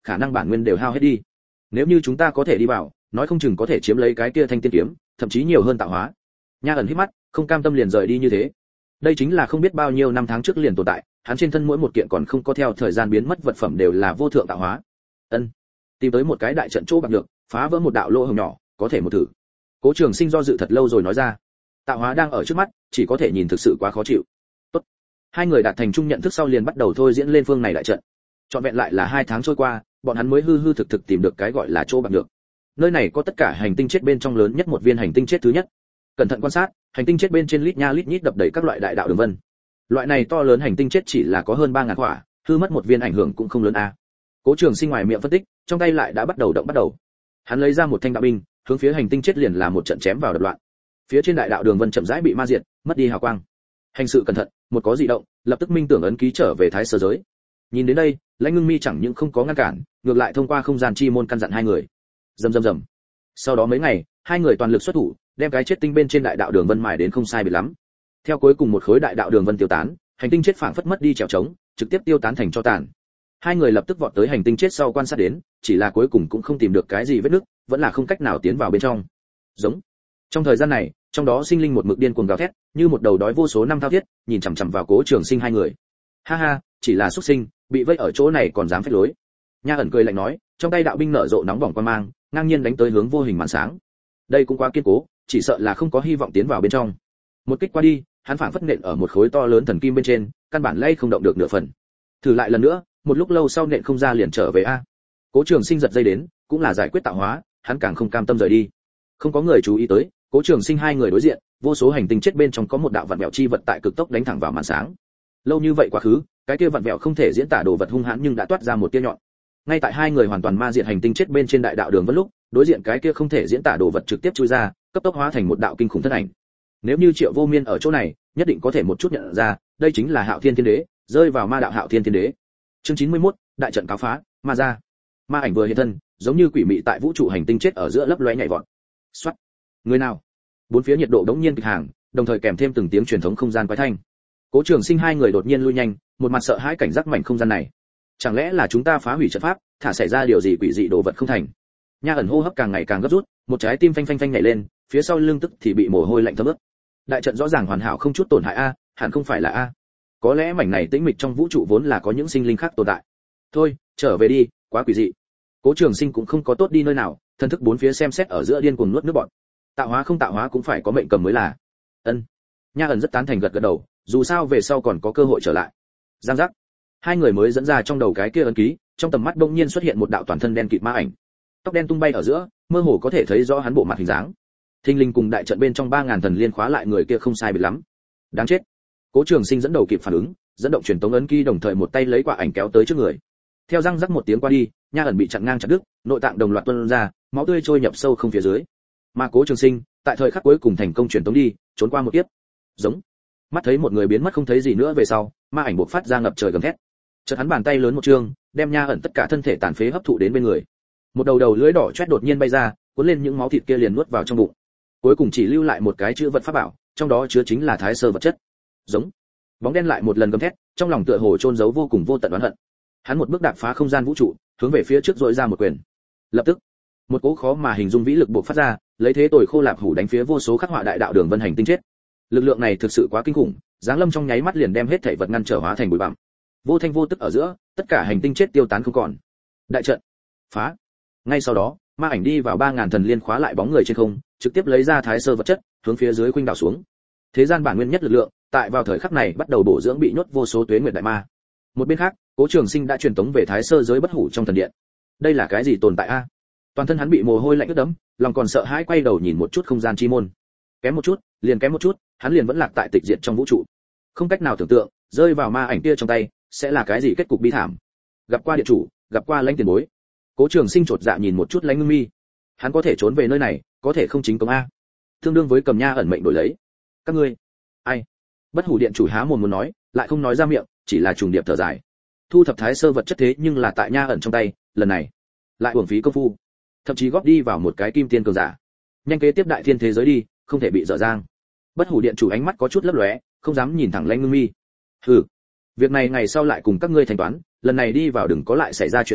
khả năng bản nguyên đều hao hết đi. Nếu như chúng ta có thể đi vào, nói không chừng có thể chiếm lấy cái kia thanh tiên kiếm, thậm chí nhiều hơn tạo hóa. Nha ẩn hít mắt, không cam tâm liền rời đi như thế. Đây chính là không biết bao nhiêu năm tháng trước liền tồn tại, hắn trên thân mỗi một kiện còn không có theo thời gian biến mất vật phẩm đều là vô thượng tạo hóa. Ân, tìm tới một cái đại trận chỗ bạc được, phá vỡ một đạo lỗ hổng nhỏ, có thể một thử. Cố Trường Sinh do dự thật lâu rồi nói ra, tạo hóa đang ở trước mắt, chỉ có thể nhìn thực sự quá khó chịu. Tốt. Hai người đạt thành chung nhận thức sau liền bắt đầu thôi diễn lên phương này đại trận. Trọn vẹn lại là hai tháng trôi qua, bọn hắn mới hư hư thực thực tìm được cái gọi là chỗ bạc được. Nơi này có tất cả hành tinh chết bên trong lớn nhất một viên hành tinh chết thứ nhất. Cẩn thận quan sát, hành tinh chết bên trên lít nha lít nhít đập đầy các loại đại đạo đường vân. Loại này to lớn hành tinh chết chỉ là có hơn ba ngàn quả, hư mất một viên ảnh hưởng cũng không lớn a. Cố Trường Sinh ngoài miệng phân tích, trong tay lại đã bắt đầu động bắt đầu. Hắn lấy ra một thanh đạo binh, hướng phía hành tinh chết liền là một trận chém vào đập loạn. Phía trên đại đạo đường vân chậm rãi bị ma diệt, mất đi hào quang. Hành sự cẩn thận, một có dị động, lập tức minh tưởng ấn ký trở về thái sơ giới. Nhìn đến đây, Lãnh Ngưng Mi chẳng những không có ngăn cản, ngược lại thông qua không gian chi môn căn dặn hai người. Rầm rầm rầm. Sau đó mấy ngày, hai người toàn lực xuất thủ, đem cái chết tinh bên trên đại đạo đường vân mài đến không sai biệt lắm. Theo cuối cùng một khối đại đạo đường vân tiêu tán, hành tinh chết phảng phất mất đi trèo trống, trực tiếp tiêu tán thành tro tàn. Hai người lập tức vọt tới hành tinh chết sau quan sát đến, chỉ là cuối cùng cũng không tìm được cái gì vết nứt, vẫn là không cách nào tiến vào bên trong. Giống. Trong thời gian này, trong đó sinh linh một mực điên cuồng gào thét, như một đầu đói vô số năm thao thiết, nhìn chằm chằm vào Cố Trường Sinh hai người. Ha ha, chỉ là xuất sinh, bị vây ở chỗ này còn dám phách lối. Nha ẩn cười lạnh nói, trong tay đạo binh nở rộ nóng bỏng quang mang, ngang nhiên đánh tới hướng vô hình màn sáng. Đây cũng quá kiên cố, chỉ sợ là không có hy vọng tiến vào bên trong. Một kích qua đi, hắn phảng phất nện ở một khối to lớn thần kim bên trên, căn bản lay không động được nửa phần. Thử lại lần nữa, một lúc lâu sau nện không ra liền trở về a. Cố Trường Sinh giật dây đến, cũng là giải quyết tạo hóa, hắn càng không cam tâm rời đi. Không có người chú ý tới, Cố Trường Sinh hai người đối diện, vô số hành tinh chết bên trong có một đạo vặn vẹo chi vật tại cực tốc đánh thẳng vào màn sáng. Lâu như vậy quá khứ, cái kia vặn vẹo không thể diễn tả đồ vật hung hãn nhưng đã toát ra một tia nhọn. Ngay tại hai người hoàn toàn ma diệt hành tinh chết bên trên đại đạo đường vân lúc, đối diện cái kia không thể diễn tả đồ vật trực tiếp chui ra, cấp tốc hóa thành một đạo kinh khủng thân ảnh. Nếu như Triệu Vô Miên ở chỗ này, nhất định có thể một chút nhận ra, đây chính là Hạo Thiên Thiên Đế, rơi vào ma đạo Hạo Thiên Thiên Đế. Chương chín mươi mốt, đại trận cáo phá, ma ra. Ma ảnh vừa hiện thân, giống như quỷ mị tại vũ trụ hành tinh chết ở giữa lấp lóe nhảy vọt. Soát. Người nào? Bốn phía nhiệt độ đống nhiên kịch hàng, đồng thời kèm thêm từng tiếng truyền thống không gian quái thanh. Cố Trường Sinh hai người đột nhiên lui nhanh, một mặt sợ hãi cảnh giác mảnh không gian này. Chẳng lẽ là chúng ta phá hủy trận pháp, thả xảy ra điều gì quỷ dị đồ vật không thành? Nha ẩn hô hấp càng ngày càng gấp rút, một trái tim phanh phanh phanh nhảy lên, phía sau lưng tức thì bị mồ hôi lạnh thấm ướt. Đại trận rõ ràng hoàn hảo không chút tổn hại a, hẳn không phải là a. Có lẽ mảnh này tĩnh mịch trong vũ trụ vốn là có những sinh linh khác tồn tại. Thôi, trở về đi, quá quỷ dị. Cố Trường Sinh cũng không có tốt đi nơi nào, thân thức bốn phía xem xét ở giữa điên cuồng nuốt nước bọt. Tạo hóa không tạo hóa cũng phải có mệnh cầm mới là. Ân. Nha ẩn rất tán thành gật gật đầu, dù sao về sau còn có cơ hội trở lại. Giang giác. Hai người mới dẫn ra trong đầu cái kia ấn ký, trong tầm mắt bỗng nhiên xuất hiện một đạo toàn thân đen kịt ma ảnh. Tóc đen tung bay ở giữa, mơ hồ có thể thấy rõ hắn bộ mặt hình dáng. Thinh linh cùng đại trận bên trong ba ngàn thần liên khóa lại người kia không sai biệt lắm. Đáng chết. Cố Trường Sinh dẫn đầu kịp phản ứng, dẫn động truyền tống ấn ký đồng thời một tay lấy quả ảnh kéo tới trước người. Theo răng rắc một tiếng qua đi, nha ẩn bị chặn ngang chặt đứt, nội tạng đồng loạt tuôn ra, máu tươi trôi nhập sâu không phía dưới. Mà Cố Trường Sinh, tại thời khắc cuối cùng thành công truyền tống đi, trốn qua một kiếp. Giống. Mắt thấy một người biến mất không thấy gì nữa về sau, ma ảnh buộc phát ra ngập trời gầm thét. Chợt hắn bàn tay lớn một trương, đem nha ẩn tất cả thân thể tàn phế hấp thụ đến bên người. Một đầu đầu lưỡi đỏ chét đột nhiên bay ra, cuốn lên những máu thịt kia liền nuốt vào trong bụng. Cuối cùng chỉ lưu lại một cái chữ vật pháp bảo, trong đó chứa chính là thái sơ vật chất. Giống. Bóng đen lại một lần gầm thét, trong lòng tựa hồ chôn giấu vô cùng vô tận oán hận. Hắn một bước đạp phá không gian vũ trụ, hướng về phía trước dội ra một quyền. Lập tức, một cỗ khó mà hình dung vĩ lực bộc phát ra, lấy thế tồi khô lạp hủ đánh phía vô số khắc họa đại đạo đường vân hành tinh chết. Lực lượng này thực sự quá kinh khủng, giáng lâm trong nháy mắt liền đem hết thảy vật ngăn trở hóa thành bụi bặm. Vô thanh vô tức ở giữa, tất cả hành tinh chết tiêu tán không còn. Đại trận phá. Ngay sau đó, ma ảnh đi vào ba ngàn thần liên khóa lại bóng người trên không, trực tiếp lấy ra thái sơ vật chất, hướng phía dưới khuynh đảo xuống. Thế gian bản nguyên nhất lực lượng, tại vào thời khắc này bắt đầu bổ dưỡng bị nhốt vô số tuế nguyệt đại ma. Một bên khác, Cố Trường Sinh đã truyền tống về thái sơ giới bất hủ trong thần điện. Đây là cái gì tồn tại a? Toàn thân hắn bị mồ hôi lạnh ướt đẫm, lòng còn sợ hãi quay đầu nhìn một chút không gian chi môn. Kém một chút, liền kém một chút, hắn liền vẫn lạc tại tịch diệt trong vũ trụ. Không cách nào tưởng tượng, rơi vào ma ảnh kia trong tay, sẽ là cái gì kết cục bi thảm. Gặp qua điện chủ, gặp qua Lãnh tiền bối. Cố Trường Sinh chột dạ nhìn một chút Lãnh Ngưng Mi. Hắn có thể trốn về nơi này, có thể không chính công a. Tương đương với cầm nha ẩn mệnh đổi lấy. Các ngươi, ai? Bất hủ điện chủ há mồm muốn nói, lại không nói ra miệng, chỉ là trùng điệp thở dài. Thu thập thái sơ vật chất thế nhưng là tại nha ẩn trong tay, lần này lại uổng phí công phu, thậm chí góp đi vào một cái kim tiên cường giả. Nhanh kế tiếp đại thiên thế giới đi, không thể bị dở dang. Bất hủ điện chủ ánh mắt có chút lấp lóe, không dám nhìn thẳng Lãnh Ngưng Mi. Hừ, việc này ngày sau lại cùng các ngươi thanh toán, lần này đi vào đừng có lại xảy ra chuyện gì,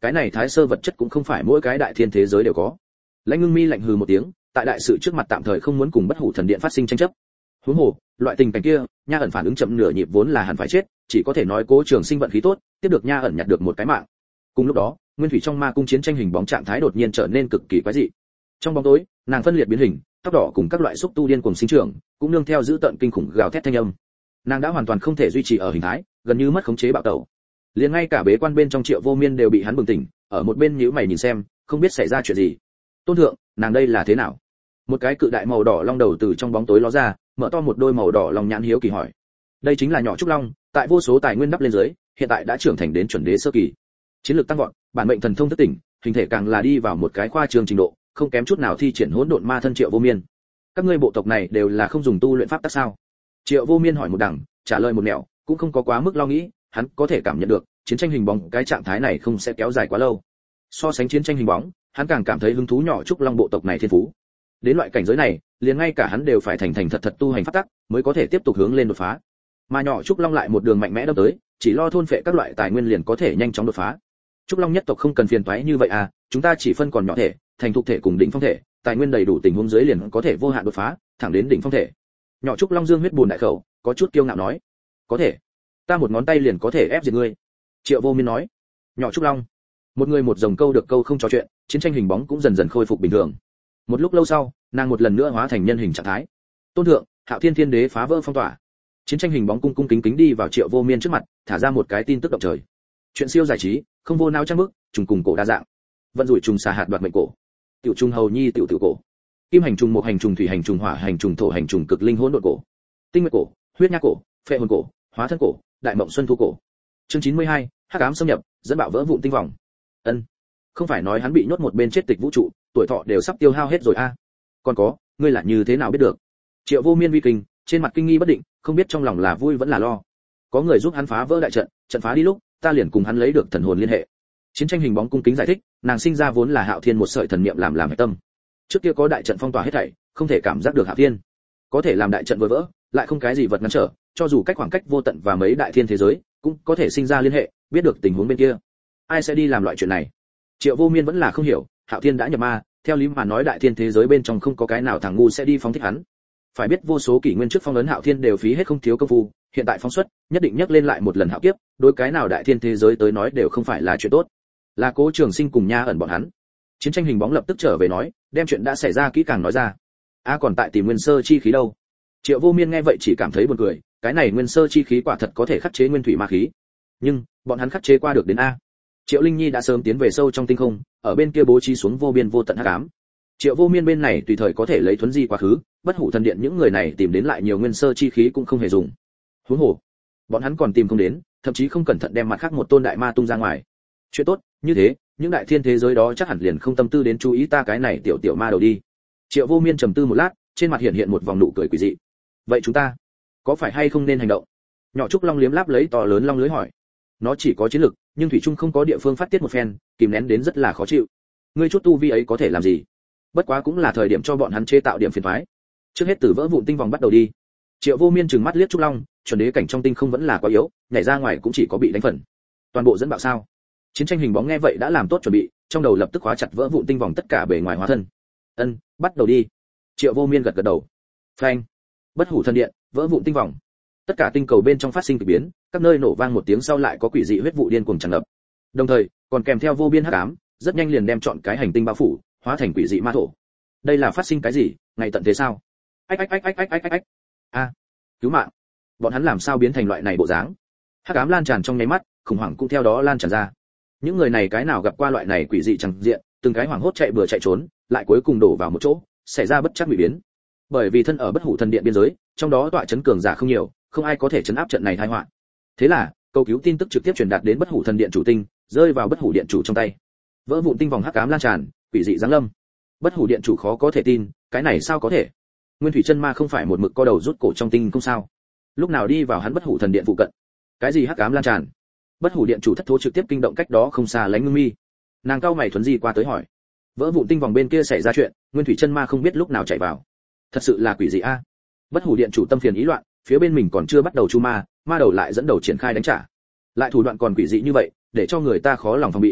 cái này thái sơ vật chất cũng không phải mỗi cái đại thiên thế giới đều có. Lãnh Ngưng Mi lạnh hừ một tiếng, tại đại sự trước mặt tạm thời không muốn cùng Bất Hủ Thần Điện phát sinh tranh chấp. Huống hồ, loại tình cảnh kia, Nha ẩn phản ứng chậm nửa nhịp vốn là hẳn phải chết, chỉ có thể nói Cố Trường Sinh vận khí tốt, tiếp được Nha ẩn nhặt được một cái mạng. Cùng lúc đó, Nguyên Thủy trong ma cung chiến tranh hình bóng trạng thái đột nhiên trở nên cực kỳ quái dị. Trong bóng tối, nàng phân liệt biến hình, tóc đỏ cùng các loại xúc tu điên cuồng sinh trưởng, cũng nương theo giữ tận kinh khủng gào thét thanh âm. Nàng đã hoàn toàn không thể duy trì ở hình thái, gần như mất khống chế bạo tẩu. Liền ngay cả bế quan bên trong Triệu Vô Miên đều bị hắn bừng tỉnh, ở một bên nhíu mày nhìn xem, không biết xảy ra chuyện gì. Tôn thượng, nàng đây là thế nào? Một cái cự đại màu đỏ long đầu từ trong bóng tối ló ra, mở to một đôi màu đỏ long nhãn hiếu kỳ hỏi. Đây chính là nhỏ trúc long, tại vô số tài nguyên đắp lên dưới, hiện tại đã trưởng thành đến chuẩn đế sơ kỳ. Chiến lược tăng vọt, bản mệnh thần thông thức tỉnh, hình thể càng là đi vào một cái khoa trương trình độ, không kém chút nào thi triển hỗn độn ma thân Triệu Vô Miên. Các ngươi bộ tộc này đều là không dùng tu luyện pháp tắc sao? Triệu Vô Miên hỏi một đằng, trả lời một nẻo, cũng không có quá mức lo nghĩ, hắn có thể cảm nhận được, chiến tranh hình bóng cái trạng thái này không sẽ kéo dài quá lâu. So sánh chiến tranh hình bóng, hắn càng cảm thấy hứng thú nhỏ trúc long bộ tộc này thiên phú. Đến loại cảnh giới này, liền ngay cả hắn đều phải thành thành thật thật tu hành pháp tắc, mới có thể tiếp tục hướng lên đột phá. Mà nhỏ trúc long lại một đường mạnh mẽ đâm tới, chỉ lo thôn phệ các loại tài nguyên liền có thể nhanh chóng đột phá. Trúc long nhất tộc không cần phiền toái như vậy à, chúng ta chỉ phân còn nhỏ thể, thành thục thể cùng đỉnh phong thể, tài nguyên đầy đủ tình huống dưới liền có thể vô hạn đột phá, thẳng đến đỉnh phong thể. Nhỏ trúc long dương huyết buồn đại khẩu, có chút kiêu ngạo nói, có thể, ta một ngón tay liền có thể ép diệt ngươi. Triệu Vô Miên nói, nhỏ trúc long, một người một dòng câu được câu không trò chuyện, chiến tranh hình bóng cũng dần dần khôi phục bình thường. Một lúc lâu sau, nàng một lần nữa hóa thành nhân hình trạng thái. Tôn thượng, Hạo Thiên Thiên Đế phá vỡ phong tỏa. Chiến tranh hình bóng cung cung kính kính đi vào Triệu Vô Miên trước mặt, thả ra một cái tin tức động trời. Chuyện siêu giải trí, không vô não trang bức, trùng cùng cổ đa dạng. Vận rủi trùng xà hạt đoạt mệnh cổ. Tiểu trùng hầu nhi tiểu tiểu cổ. Kim hành trùng một hành trùng thủy hành trùng hỏa hành trùng thổ hành trùng cực linh hỗn độn cổ. Tinh nguyệt cổ, huyết nhác cổ, phệ hồn cổ, hóa thân cổ, đại mộng xuân thu cổ. Chương chín mươi hai, hắc ám xâm nhập, dẫn bạo vỡ vụn tinh vòng. Ân, không phải nói hắn bị nhốt một bên chết tịch vũ trụ, tuổi thọ đều sắp tiêu hao hết rồi a. À. Còn có, ngươi là như thế nào biết được? Triệu Vô Miên vi kinh, trên mặt kinh nghi bất định, không biết trong lòng là vui vẫn là lo. Có người giúp hắn phá vỡ đại trận, trận phá đi lúc, ta liền cùng hắn lấy được thần hồn liên hệ. Chiến tranh hình bóng cung kính giải thích, nàng sinh ra vốn là Hạo Thiên một sợi thần niệm làm làm hệ tâm. Trước kia có đại trận phong tỏa hết thảy, không thể cảm giác được Hạo Thiên. Có thể làm đại trận vỡ vỡ, lại không cái gì vật ngăn trở, cho dù cách khoảng cách vô tận và mấy đại thiên thế giới, cũng có thể sinh ra liên hệ, biết được tình huống bên kia. Ai sẽ đi làm loại chuyện này? Triệu Vô Miên vẫn là không hiểu, Hạo Thiên đã nhập ma, theo lý mà nói đại thiên thế giới bên trong không có cái nào thằng ngu sẽ đi phóng thích hắn. Phải biết vô số kỷ nguyên trước phong ấn Hạo Thiên đều phí hết không thiếu công phu, hiện tại phóng xuất, nhất định nhắc lên lại một lần hạo kiếp, đối cái nào đại thiên thế giới tới nói đều không phải là chuyện tốt. Là Cố Trường Sinh cùng Nha ẩn bọn hắn. Chiến tranh hình bóng lập tức trở về nói, đem chuyện đã xảy ra kỹ càng nói ra. A à, còn tại tìm nguyên sơ chi khí đâu? Triệu Vô Miên nghe vậy chỉ cảm thấy buồn cười, cái này nguyên sơ chi khí quả thật có thể khắc chế nguyên thủy ma khí. Nhưng, bọn hắn khắc chế qua được đến a? Triệu Linh Nhi đã sớm tiến về sâu trong tinh không, ở bên kia bố trí xuống vô biên vô tận hắc ám. Triệu Vô Miên bên này tùy thời có thể lấy thuấn di quá khứ, Bất Hủ Thần Điện những người này tìm đến lại nhiều nguyên sơ chi khí cũng không hề dùng. Huống hồ, bọn hắn còn tìm không đến, thậm chí không cẩn thận đem mặt khác một tôn đại ma tung ra ngoài. Chuyện tốt, như thế, những đại thiên thế giới đó chắc hẳn liền không tâm tư đến chú ý ta cái này tiểu tiểu ma đầu đi. Triệu Vô Miên trầm tư một lát, trên mặt hiện hiện một vòng nụ cười quỷ dị. Vậy chúng ta, có phải hay không nên hành động? Nhỏ trúc long liếm láp lấy to lớn long lưới hỏi. Nó chỉ có chiến lực, nhưng thủy trung không có địa phương phát tiết một phen, kìm nén đến rất là khó chịu. Ngươi chút tu vi ấy có thể làm gì? Bất quá cũng là thời điểm cho bọn hắn chế tạo điểm phiền toái. Trước hết từ vỡ vụn tinh vòng bắt đầu đi. Triệu Vô Miên trừng mắt liếc trúc long, chuẩn đế cảnh trong tinh không vẫn là quá yếu, nhảy ra ngoài cũng chỉ có bị đánh phần. Toàn bộ dẫn bạo sao? Chiến tranh hình bóng nghe vậy đã làm tốt chuẩn bị, trong đầu lập tức khóa chặt vỡ vụn tinh vòng tất cả bề ngoài hóa thân. Ân, bắt đầu đi. Triệu Vô Miên gật gật đầu. Phanh. Bất Hủ Thần Điện, vỡ vụn tinh vòng. Tất cả tinh cầu bên trong phát sinh kỳ biến, các nơi nổ vang một tiếng sau lại có quỷ dị huyết vụ điên cuồng tràn ngập. Đồng thời, còn kèm theo vô biên hắc ám, rất nhanh liền đem chọn cái hành tinh bao phủ, hóa thành quỷ dị ma thổ. Đây là phát sinh cái gì, ngày tận thế sao? Ách ách ách ách ách ách ách. A, cứu mạng. Bọn hắn làm sao biến thành loại này bộ dáng? Hắc ám lan tràn trong nháy mắt, khủng hoảng cũng theo đó lan tràn ra. Những người này cái nào gặp qua loại này quỷ dị chẳng diện, từng cái hoảng hốt chạy bừa chạy trốn, lại cuối cùng đổ vào một chỗ, xảy ra bất trắc bị biến. Bởi vì thân ở Bất Hủ Thần Điện biên giới, trong đó tọa chấn cường giả không nhiều, không ai có thể chấn áp trận này tai họa. Thế là, cầu cứu tin tức trực tiếp truyền đạt đến Bất Hủ Thần Điện chủ tinh, rơi vào Bất Hủ Điện chủ trong tay. Vỡ vụn tinh vòng hắc ám lan tràn, quỷ dị giáng lâm. Bất Hủ Điện chủ khó có thể tin, cái này sao có thể? Nguyên Thủy Chân Ma không phải một mực co đầu rút cổ trong tinh không sao? Lúc nào đi vào hắn Bất Hủ Thần Điện phụ cận? Cái gì hắc ám lan tràn? Bất Hủ Điện chủ thất thố trực tiếp kinh động cách đó không xa Lãnh Ngưng Mi. Nàng cao mày thuần di qua tới hỏi, vỡ vụn tinh vòng bên kia xảy ra chuyện, Nguyên Thủy Chân Ma không biết lúc nào chạy vào. Thật sự là quỷ dị a. Bất Hủ Điện chủ tâm phiền ý loạn, phía bên mình còn chưa bắt đầu chu ma, ma đầu lại dẫn đầu triển khai đánh trả. Lại thủ đoạn còn quỷ dị như vậy, để cho người ta khó lòng phòng bị.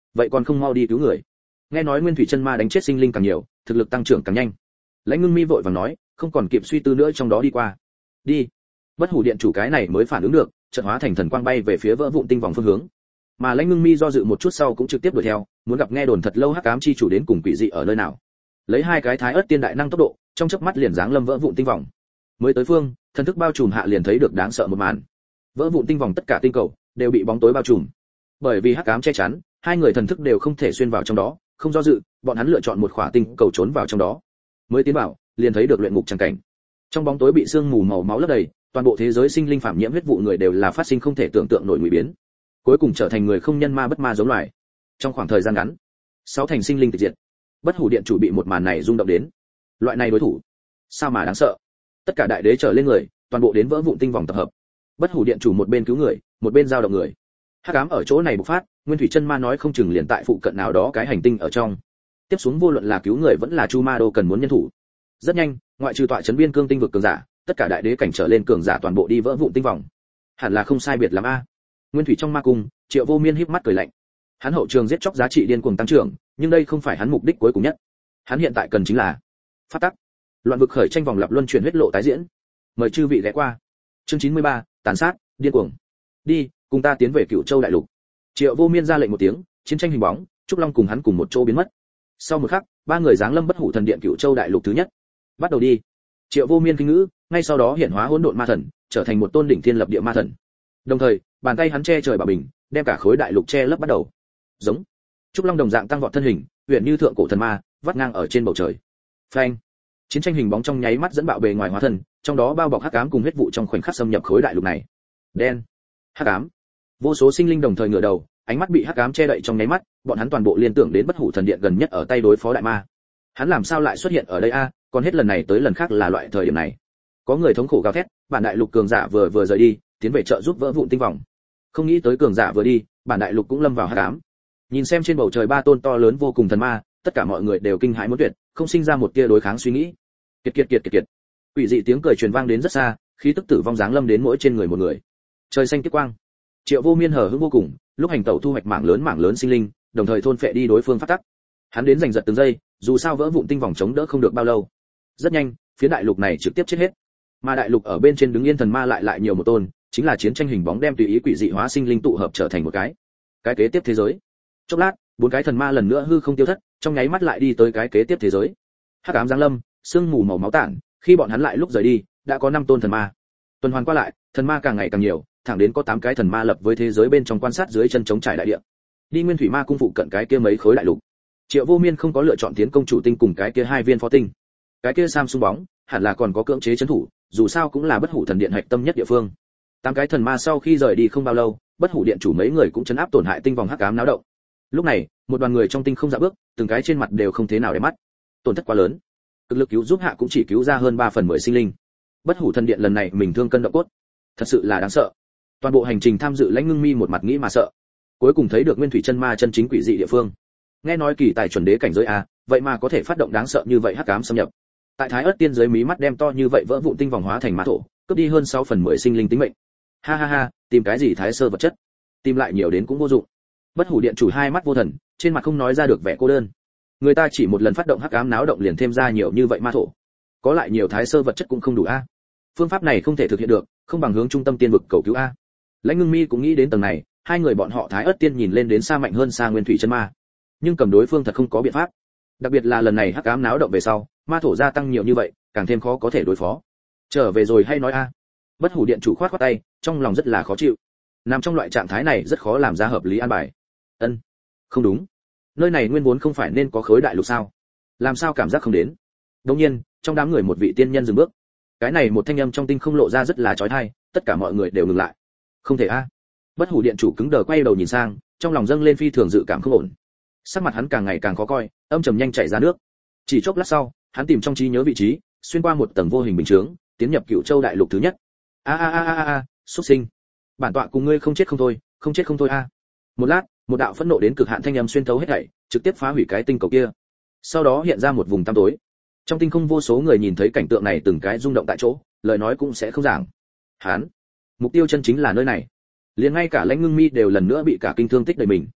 vậy còn không mau đi cứu người. Nghe nói nguyên thủy chân ma đánh chết sinh linh càng nhiều, thực lực tăng trưởng càng nhanh. Lãnh Ngưng Mi vội vàng nói, không còn kịp suy tư nữa, trong đó đi qua. Đi. Bất hủ điện chủ cái này mới phản ứng được, chợt hóa thành thần quang bay về phía vỡ vụn tinh vòng phương hướng. Mà Lãnh Ngưng Mi do dự một chút sau cũng trực tiếp đuổi theo, muốn gặp nghe đồn thật lâu hắc ám chi chủ đến cùng quỷ dị ở nơi nào. Lấy hai cái thái ớt tiên đại năng tốc độ, trong chớp mắt liền giáng lâm vỡ vụn tinh vòng. Mới tới phương, thần thức bao trùm hạ liền thấy được đáng sợ một màn. Vỡ vụn tinh vòng tất cả tinh cầu đều bị bóng tối bao trùm. Bởi vì hắc ám che chắn, hai người thần thức đều không thể xuyên vào trong đó, không do dự, bọn hắn lựa chọn một khỏa tinh cầu trốn vào trong đó. Mới tiến vào, liền thấy được luyện ngục chẳng cảnh. Trong bóng tối bị sương mù màu máu lấp đầy, toàn bộ thế giới sinh linh phạm nhiễm huyết vụ người đều là phát sinh không thể tưởng tượng nổi nguy biến, cuối cùng trở thành người không nhân ma bất ma giống loài. Trong khoảng thời gian ngắn, sáu thành sinh linh tịch diệt. Bất hủ điện chủ bị một màn này rung động đến. Loại này đối thủ, sao mà đáng sợ? Tất cả đại đế trở lên người, toàn bộ đến vỡ vụn tinh vòng tập hợp. Bất hủ điện chủ một bên cứu người, một bên giao động người. Hắc ám ở chỗ này bộc phát, nguyên thủy chân ma nói không chừng liền tại phụ cận nào đó cái hành tinh ở trong. Tiếp xuống vô luận là cứu người vẫn là chu ma đô cần muốn nhân thủ. Rất nhanh, ngoại trừ tọa chấn biên cương tinh vực cường giả, tất cả đại đế cảnh trở lên cường giả toàn bộ đi vỡ vụn tinh vòng. Hẳn là không sai biệt lắm a. Nguyên thủy trong ma cung, Triệu Vô Miên híp mắt cười lạnh. Hắn hậu trường giết chóc giá trị điên cuồng tăng trưởng, nhưng đây không phải hắn mục đích cuối cùng nhất. Hắn hiện tại cần chính là phát tắc. Loạn vực khởi tranh vòng lặp luân chuyển huyết lộ tái diễn. Mời chư vị ghé qua. Chương chín mươi ba, tàn sát, điên cuồng. Đi, cùng ta tiến về Cửu Châu đại lục. Triệu Vô Miên ra lệnh một tiếng, chiến tranh hình bóng, Trúc Long cùng hắn cùng một chỗ biến mất. Sau một khắc, ba người giáng lâm bất hủ thần điện Cửu Châu đại lục thứ nhất. Bắt đầu đi. Triệu Vô Miên kinh ngữ, ngay sau đó hiện hóa hỗn độn ma thần, trở thành một tôn đỉnh thiên lập địa ma thần. Đồng thời, bàn tay hắn che trời bảo bình, đem cả khối đại lục che lấp bắt đầu. Giống. Trúc Long đồng dạng tăng vọt thân hình, huyền như thượng cổ thần ma, vắt ngang ở trên bầu trời. Phanh. Chiến tranh hình bóng trong nháy mắt dẫn bạo bề ngoài hóa thần, trong đó bao bọc hắc ám cùng huyết vụ trong khoảnh khắc xâm nhập khối đại lục này. Đen. Hắc ám. Vô số sinh linh đồng thời ngửa đầu, ánh mắt bị hắc ám che đậy trong nháy mắt, bọn hắn toàn bộ liên tưởng đến bất hủ thần điện gần nhất ở tay đối phó đại ma. Hắn làm sao lại xuất hiện ở đây a, còn hết lần này tới lần khác là loại thời điểm này. Có người thống khổ gào thét, bản đại lục cường giả vừa vừa rời đi, tiến về trợ giúp vỡ vụn tinh vòng. Không nghĩ tới cường giả vừa đi, bản đại lục cũng lâm vào hắc ám. Nhìn xem trên bầu trời ba tôn to lớn vô cùng thần ma, tất cả mọi người đều kinh hãi muốn tuyệt, không sinh ra một tia đối kháng suy nghĩ. Kiệt kiệt kiệt kiệt kiệt. Quỷ dị tiếng cười truyền vang đến rất xa, khí tức tử vong giáng lâm đến mỗi trên người một người. Trời xanh kiếp quang. Triệu Vô Miên hờ hững vô cùng, lúc hành tẩu thu hoạch mảng lớn mảng lớn sinh linh, đồng thời thôn phệ đi đối phương phát tắc. Hắn đến giành giật từng giây, dù sao vỡ vụn tinh vòng chống đỡ không được bao lâu. Rất nhanh, phía đại lục này trực tiếp chết hết. Mà đại lục ở bên trên đứng yên thần ma lại lại nhiều một tôn, chính là chiến tranh hình bóng đem tùy ý quỷ dị hóa sinh linh tụ hợp trở thành một cái. Cái kế tiếp thế giới. Chốc lát, bốn cái thần ma lần nữa hư không tiêu thất, trong nháy mắt lại đi tới cái kế tiếp thế giới. Hắc ám giáng lâm, sương mù màu máu tản, khi bọn hắn lại lúc rời đi, đã có năm tôn thần ma. Tuần hoàn qua lại, thần ma càng ngày càng nhiều, thẳng đến có tám cái thần ma lập với thế giới bên trong quan sát dưới chân trống trải đại địa. Đi Nguyên Thủy Ma cung phụ cận cái kia mấy khối đại lục. Triệu Vô Miên không có lựa chọn tiến công chủ tinh cùng cái kia hai viên phó tinh. Cái kia Samsung bóng, hẳn là còn có cưỡng chế trấn thủ, dù sao cũng là bất hủ thần điện hạch tâm nhất địa phương. Tám cái thần ma sau khi rời đi không bao lâu, bất hủ điện chủ mấy người cũng chấn áp tổn hại tinh vòng hắc ám náo động. Lúc này, một đoàn người trong tinh không dạ bước, từng cái trên mặt đều không thế nào để mắt. Tổn thất quá lớn. Cực lực cứu giúp hạ cũng chỉ cứu ra hơn ba phần mười sinh linh. Bất hủ thần điện lần này mình thương cân động cốt, thật sự là đáng sợ. Toàn bộ hành trình tham dự Lãnh Ngưng Mi một mặt nghĩ mà sợ. Cuối cùng thấy được nguyên thủy chân ma chân chính quỷ dị địa phương. Nghe nói kỳ tài chuẩn đế cảnh giới a, vậy mà có thể phát động đáng sợ như vậy hắc ám xâm nhập. Tại Thái Ức tiên giới mí mắt đem to như vậy vỡ vụn tinh vòng hóa thành ma thổ, cướp đi hơn sáu phần mười sinh linh tính mệnh. Ha ha ha, tìm cái gì thái sơ vật chất, tìm lại nhiều đến cũng vô dụng. Bất hủ điện chủ hai mắt vô thần, trên mặt không nói ra được vẻ cô đơn. Người ta chỉ một lần phát động hắc ám náo động liền thêm ra nhiều như vậy ma thổ, có lại nhiều thái sơ vật chất cũng không đủ a. Phương pháp này không thể thực hiện được, không bằng hướng trung tâm tiên vực cầu cứu a. Lãnh Ngưng Mi cũng nghĩ đến tầng này, hai người bọn họ Thái Ức tiên nhìn lên đến xa mạnh hơn xa Nguyên Thủy chân ma, nhưng cầm đối phương thật không có biện pháp. Đặc biệt là lần này hắc ám náo động về sau, ma thổ gia tăng nhiều như vậy, càng thêm khó có thể đối phó. Trở về rồi hay nói a. Bất hủ điện chủ khoát khoát tay, trong lòng rất là khó chịu. Nằm trong loại trạng thái này rất khó làm ra hợp lý an bài. Ân, không đúng, nơi này nguyên vốn không phải nên có khối đại lục sao? Làm sao cảm giác không đến? Đương nhiên, trong đám người một vị tiên nhân dừng bước. Cái này một thanh âm trong tinh không lộ ra rất là chói tai, tất cả mọi người đều ngừng lại. Không thể a. Bất hủ điện chủ cứng đờ quay đầu nhìn sang, trong lòng dâng lên phi thường dự cảm không ổn. Sắc mặt hắn càng ngày càng khó coi, âm trầm nhanh chảy ra nước. Chỉ chốc lát sau, hắn tìm trong trí nhớ vị trí, xuyên qua một tầng vô hình bình chướng, tiến nhập Cửu Châu đại lục thứ nhất. A a a a a, xuất sinh. Bản tọa cùng ngươi không chết không thôi, không chết không thôi a. Một lát, một đạo phẫn nộ đến cực hạn thanh âm xuyên thấu hết thảy, trực tiếp phá hủy cái tinh cầu kia. Sau đó hiện ra một vùng tăm tối. Trong tinh không vô số người nhìn thấy cảnh tượng này từng cái rung động tại chỗ, lời nói cũng sẽ không giảng. Hắn, mục tiêu chân chính là nơi này. Liền ngay cả Lãnh Ngưng Mi đều lần nữa bị cả kinh thương tích đầy mình.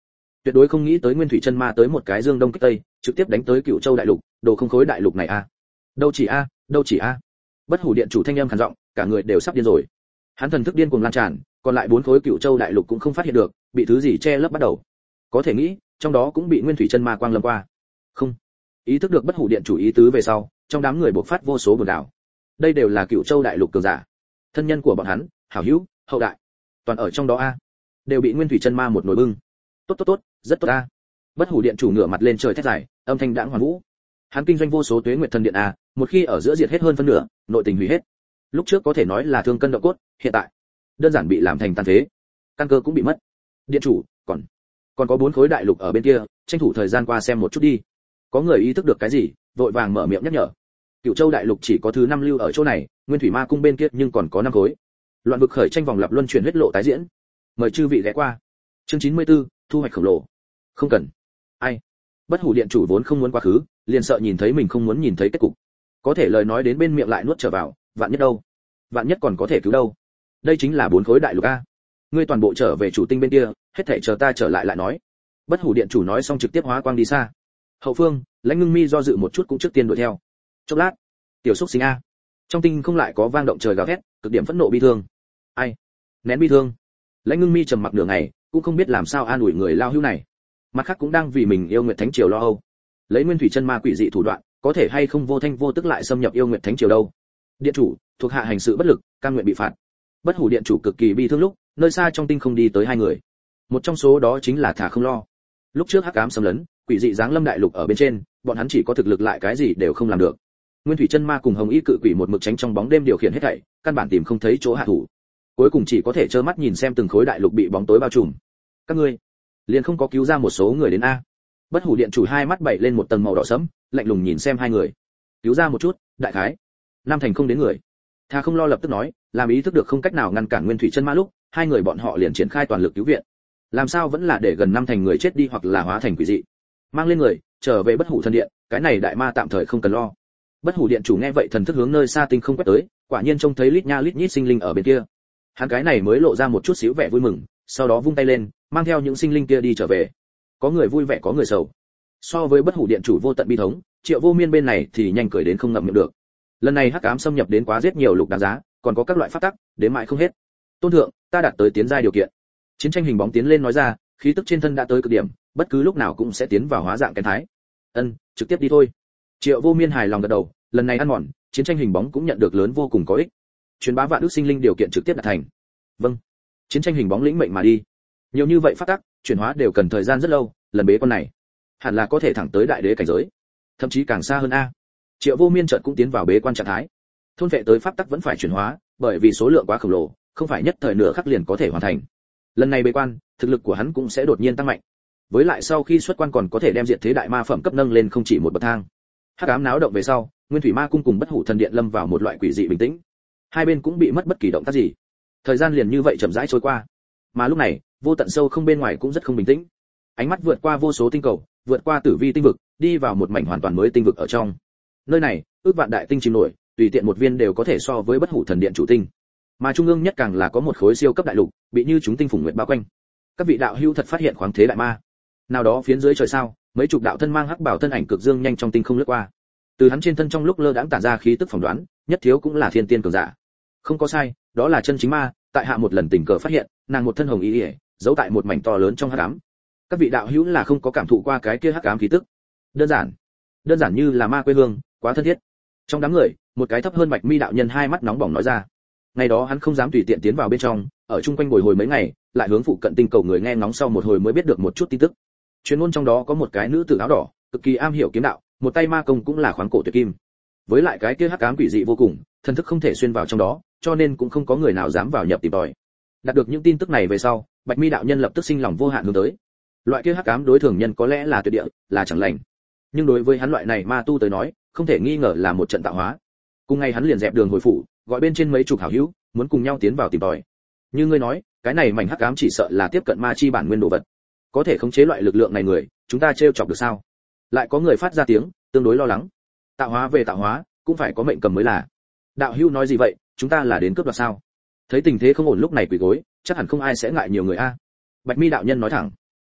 tuyệt đối không nghĩ tới Nguyên Thủy Chân Ma tới một cái dương đông kích tây, trực tiếp đánh tới Cửu Châu đại lục, đồ không khối đại lục này a. Đâu chỉ a, đâu chỉ a. Bất Hủ điện chủ thanh âm khàn giọng, cả người đều sắp điên rồi. Hắn thần thức điên cuồng lan tràn, còn lại bốn khối Cửu Châu đại lục cũng không phát hiện được, bị thứ gì che lấp bắt đầu. Có thể nghĩ, trong đó cũng bị Nguyên Thủy Chân Ma quang lâm qua. Không, ý thức được Bất Hủ điện chủ ý tứ về sau, trong đám người bộc phát vô số buồn đảo. Đây đều là Cửu Châu đại lục cường giả, thân nhân của bọn hắn, hảo hữu, hậu đại, toàn ở trong đó a, đều bị Nguyên Thủy Chân Ma một nồi bưng. Tốt tốt tốt, rất tốt a. Bất Hủ điện chủ ngửa mặt lên trời thét dài, âm thanh đãng hoàn vũ. Hắn kinh doanh vô số tuế nguyệt thần điện a, một khi ở giữa diệt hết hơn phân nửa, nội tình hủy hết. Lúc trước có thể nói là thương cân động cốt, hiện tại đơn giản bị làm thành tàn phế, căn cơ cũng bị mất. Điện chủ, còn còn có bốn khối đại lục ở bên kia, tranh thủ thời gian qua xem một chút đi. Có người ý thức được cái gì, vội vàng mở miệng nhắc nhở. Cửu Châu đại lục chỉ có thứ năm lưu ở chỗ này, Nguyên Thủy Ma cung bên kia nhưng còn có năm khối. Loạn vực khởi tranh vòng lặp luân chuyển huyết lộ tái diễn. Mời chư vị ghé qua. Chương chín mươi tư, thu hoạch khổng lồ. Không cần. Ai? Bất Hủ điện chủ vốn không muốn quá khứ, liền sợ nhìn thấy mình không muốn nhìn thấy kết cục. Có thể lời nói đến bên miệng lại nuốt trở vào, vạn nhất đâu? Vạn nhất còn có thể cứu đâu? Đây chính là bốn khối đại lục a. Ngươi toàn bộ trở về chủ tinh bên kia, hết thảy chờ ta trở lại lại nói. Bất Hủ điện chủ nói xong trực tiếp hóa quang đi xa. Hậu phương, Lãnh Ngưng Mi do dự một chút cũng trước tiên đuổi theo. Chốc lát, tiểu xúc sinh a. Trong tinh không lại có vang động trời gào thét, cực điểm phẫn nộ bi thương. Ai? Nén bi thương. Lãnh Ngưng Mi trầm mặc nửa ngày, cũng không biết làm sao an ủi người lao hữu này. Mặt khác cũng đang vì mình yêu Nguyệt Thánh Triều lo âu. Lấy Nguyên Thủy Chân Ma quỷ dị thủ đoạn, có thể hay không vô thanh vô tức lại xâm nhập yêu Nguyệt Thánh Triều đâu. Điện chủ, thuộc hạ hành sự bất lực, cam nguyện bị phạt. Bất Hủ điện chủ cực kỳ bi thương lúc, nơi xa trong tinh không đi tới hai người. Một trong số đó chính là Thả Không Lo. Lúc trước hắc ám xâm lấn, quỷ dị giáng lâm đại lục ở bên trên, bọn hắn chỉ có thực lực lại cái gì đều không làm được. Nguyên Thủy Chân Ma cùng Hồng Y cự quỷ một mực tránh trong bóng đêm điều khiển hết thảy, căn bản tìm không thấy chỗ hạ thủ. Cuối cùng chỉ có thể trơ mắt nhìn xem từng khối đại lục bị bóng tối bao trùm. Các ngươi liền không có cứu ra một số người đến a? Bất Hủ điện chủ hai mắt bảy lên một tầng màu đỏ sẫm, lạnh lùng nhìn xem hai người. Cứu ra một chút, đại khái năm thành không đến người. Thà Không Lo lập tức nói, làm ý thức được không cách nào ngăn cản Nguyên Thủy Chân Ma lúc, hai người bọn họ liền triển khai toàn lực cứu viện. Làm sao vẫn là để gần năm thành người chết đi hoặc là hóa thành quỷ dị. Mang lên người, trở về Bất Hủ thần điện, cái này đại ma tạm thời không cần lo. Bất Hủ điện chủ nghe vậy thần thức hướng nơi xa tinh không quét tới, quả nhiên trông thấy lít nha lít nhít sinh linh ở bên kia. Hắn cái này mới lộ ra một chút xíu vẻ vui mừng, sau đó vung tay lên, mang theo những sinh linh kia đi trở về. Có người vui vẻ có người sầu. So với Bất Hủ điện chủ vô tận bi thống, Triệu Vô Miên bên này thì nhanh cười đến không ngậm miệng được. Lần này hắc ám xâm nhập đến quá giết nhiều lục đáng giá, còn có các loại pháp tắc, đến mãi không hết. Tôn thượng, ta đạt tới tiến giai điều kiện. Chiến tranh hình bóng tiến lên nói ra, khí tức trên thân đã tới cực điểm, bất cứ lúc nào cũng sẽ tiến vào hóa dạng cái thái. Ân, trực tiếp đi thôi. Triệu Vô Miên hài lòng gật đầu, lần này ăn mòn, chiến tranh hình bóng cũng nhận được lớn vô cùng có ích. Truyền bá vạn đức sinh linh điều kiện trực tiếp đạt thành. Vâng. Chiến tranh hình bóng lĩnh mệnh mà đi. Nhiều như vậy pháp tắc, chuyển hóa đều cần thời gian rất lâu, lần bế con này, hẳn là có thể thẳng tới đại đế cảnh giới, thậm chí càng xa hơn a. Triệu Vô Miên chợt cũng tiến vào bế quan trạng thái. Thôn vệ tới pháp tắc vẫn phải chuyển hóa, bởi vì số lượng quá khổng lồ, không phải nhất thời nửa khắc liền có thể hoàn thành. Lần này bế quan, thực lực của hắn cũng sẽ đột nhiên tăng mạnh. Với lại sau khi xuất quan còn có thể đem diệt thế đại ma phẩm cấp nâng lên không chỉ một bậc thang. Hắc ám náo động về sau, Nguyên Thủy Ma cung cùng Bất Hủ thần điện lâm vào một loại quỷ dị bình tĩnh. Hai bên cũng bị mất bất kỳ động tác gì. Thời gian liền như vậy chậm rãi trôi qua. Mà lúc này, vô tận sâu không bên ngoài cũng rất không bình tĩnh. Ánh mắt vượt qua vô số tinh cầu, vượt qua tử vi tinh vực, đi vào một mảnh hoàn toàn mới tinh vực ở trong. Nơi này, ước vạn đại tinh chìm nổi, tùy tiện một viên đều có thể so với Bất Hủ thần điện chủ tinh. Mà trung ương nhất càng là có một khối siêu cấp đại lục, bị như chúng tinh phùng nguyệt bao quanh. Các vị đạo hữu thật phát hiện khoáng thế đại ma. Nào đó phiến dưới trời sao, mấy chục đạo thân mang hắc bảo thân ảnh cực dương nhanh trong tinh không lướt qua. Từ hắn trên thân trong lúc lơ đãng tản ra khí tức phỏng đoán, nhất thiếu cũng là thiên tiên cường giả. Không có sai, đó là chân chính ma, tại hạ một lần tình cờ phát hiện, nàng một thân hồng y, giấu tại một mảnh to lớn trong hắc ám. Các vị đạo hữu là không có cảm thụ qua cái kia hắc ám khí tức. Đơn giản, đơn giản như là ma quê hương, quá thân thiết. Trong đám người, một cái thấp hơn Bạch Mi đạo nhân hai mắt nóng bỏng nói ra. Ngày đó hắn không dám tùy tiện tiến vào bên trong, ở chung quanh bồi hồi mấy ngày, lại hướng phụ cận tinh cầu người nghe ngóng sau một hồi mới biết được một chút tin tức. Truyền ngôn trong đó có một cái nữ tử áo đỏ, cực kỳ am hiểu kiếm đạo, một tay ma công cũng là khoáng cổ tuyệt kim. Với lại cái kia hắc ám quỷ dị vô cùng, thần thức không thể xuyên vào trong đó, cho nên cũng không có người nào dám vào nhập tìm tòi. Đạt được những tin tức này về sau, Bạch Mi đạo nhân lập tức sinh lòng vô hạn hướng tới. Loại kia hắc ám đối thường nhân có lẽ là tuyệt địa, là chẳng lành, nhưng đối với hắn loại này ma tu tới nói, không thể nghi ngờ là một trận tạo hóa. Cùng ngày hắn liền dẹp đường hồi phủ, gọi bên trên mấy chục hảo hữu, muốn cùng nhau tiến vào tìm tòi. Như ngươi nói, cái này mảnh hắc ám chỉ sợ là tiếp cận ma chi bản nguyên đồ vật. Có thể khống chế loại lực lượng này người, chúng ta trêu chọc được sao? Lại có người phát ra tiếng, tương đối lo lắng. Tạo hóa về tạo hóa, cũng phải có mệnh cầm mới là. Đạo hữu nói gì vậy, chúng ta là đến cướp đoạt sao? Thấy tình thế không ổn lúc này quỳ gối, chắc hẳn không ai sẽ ngại nhiều người a. Bạch Mi đạo nhân nói thẳng.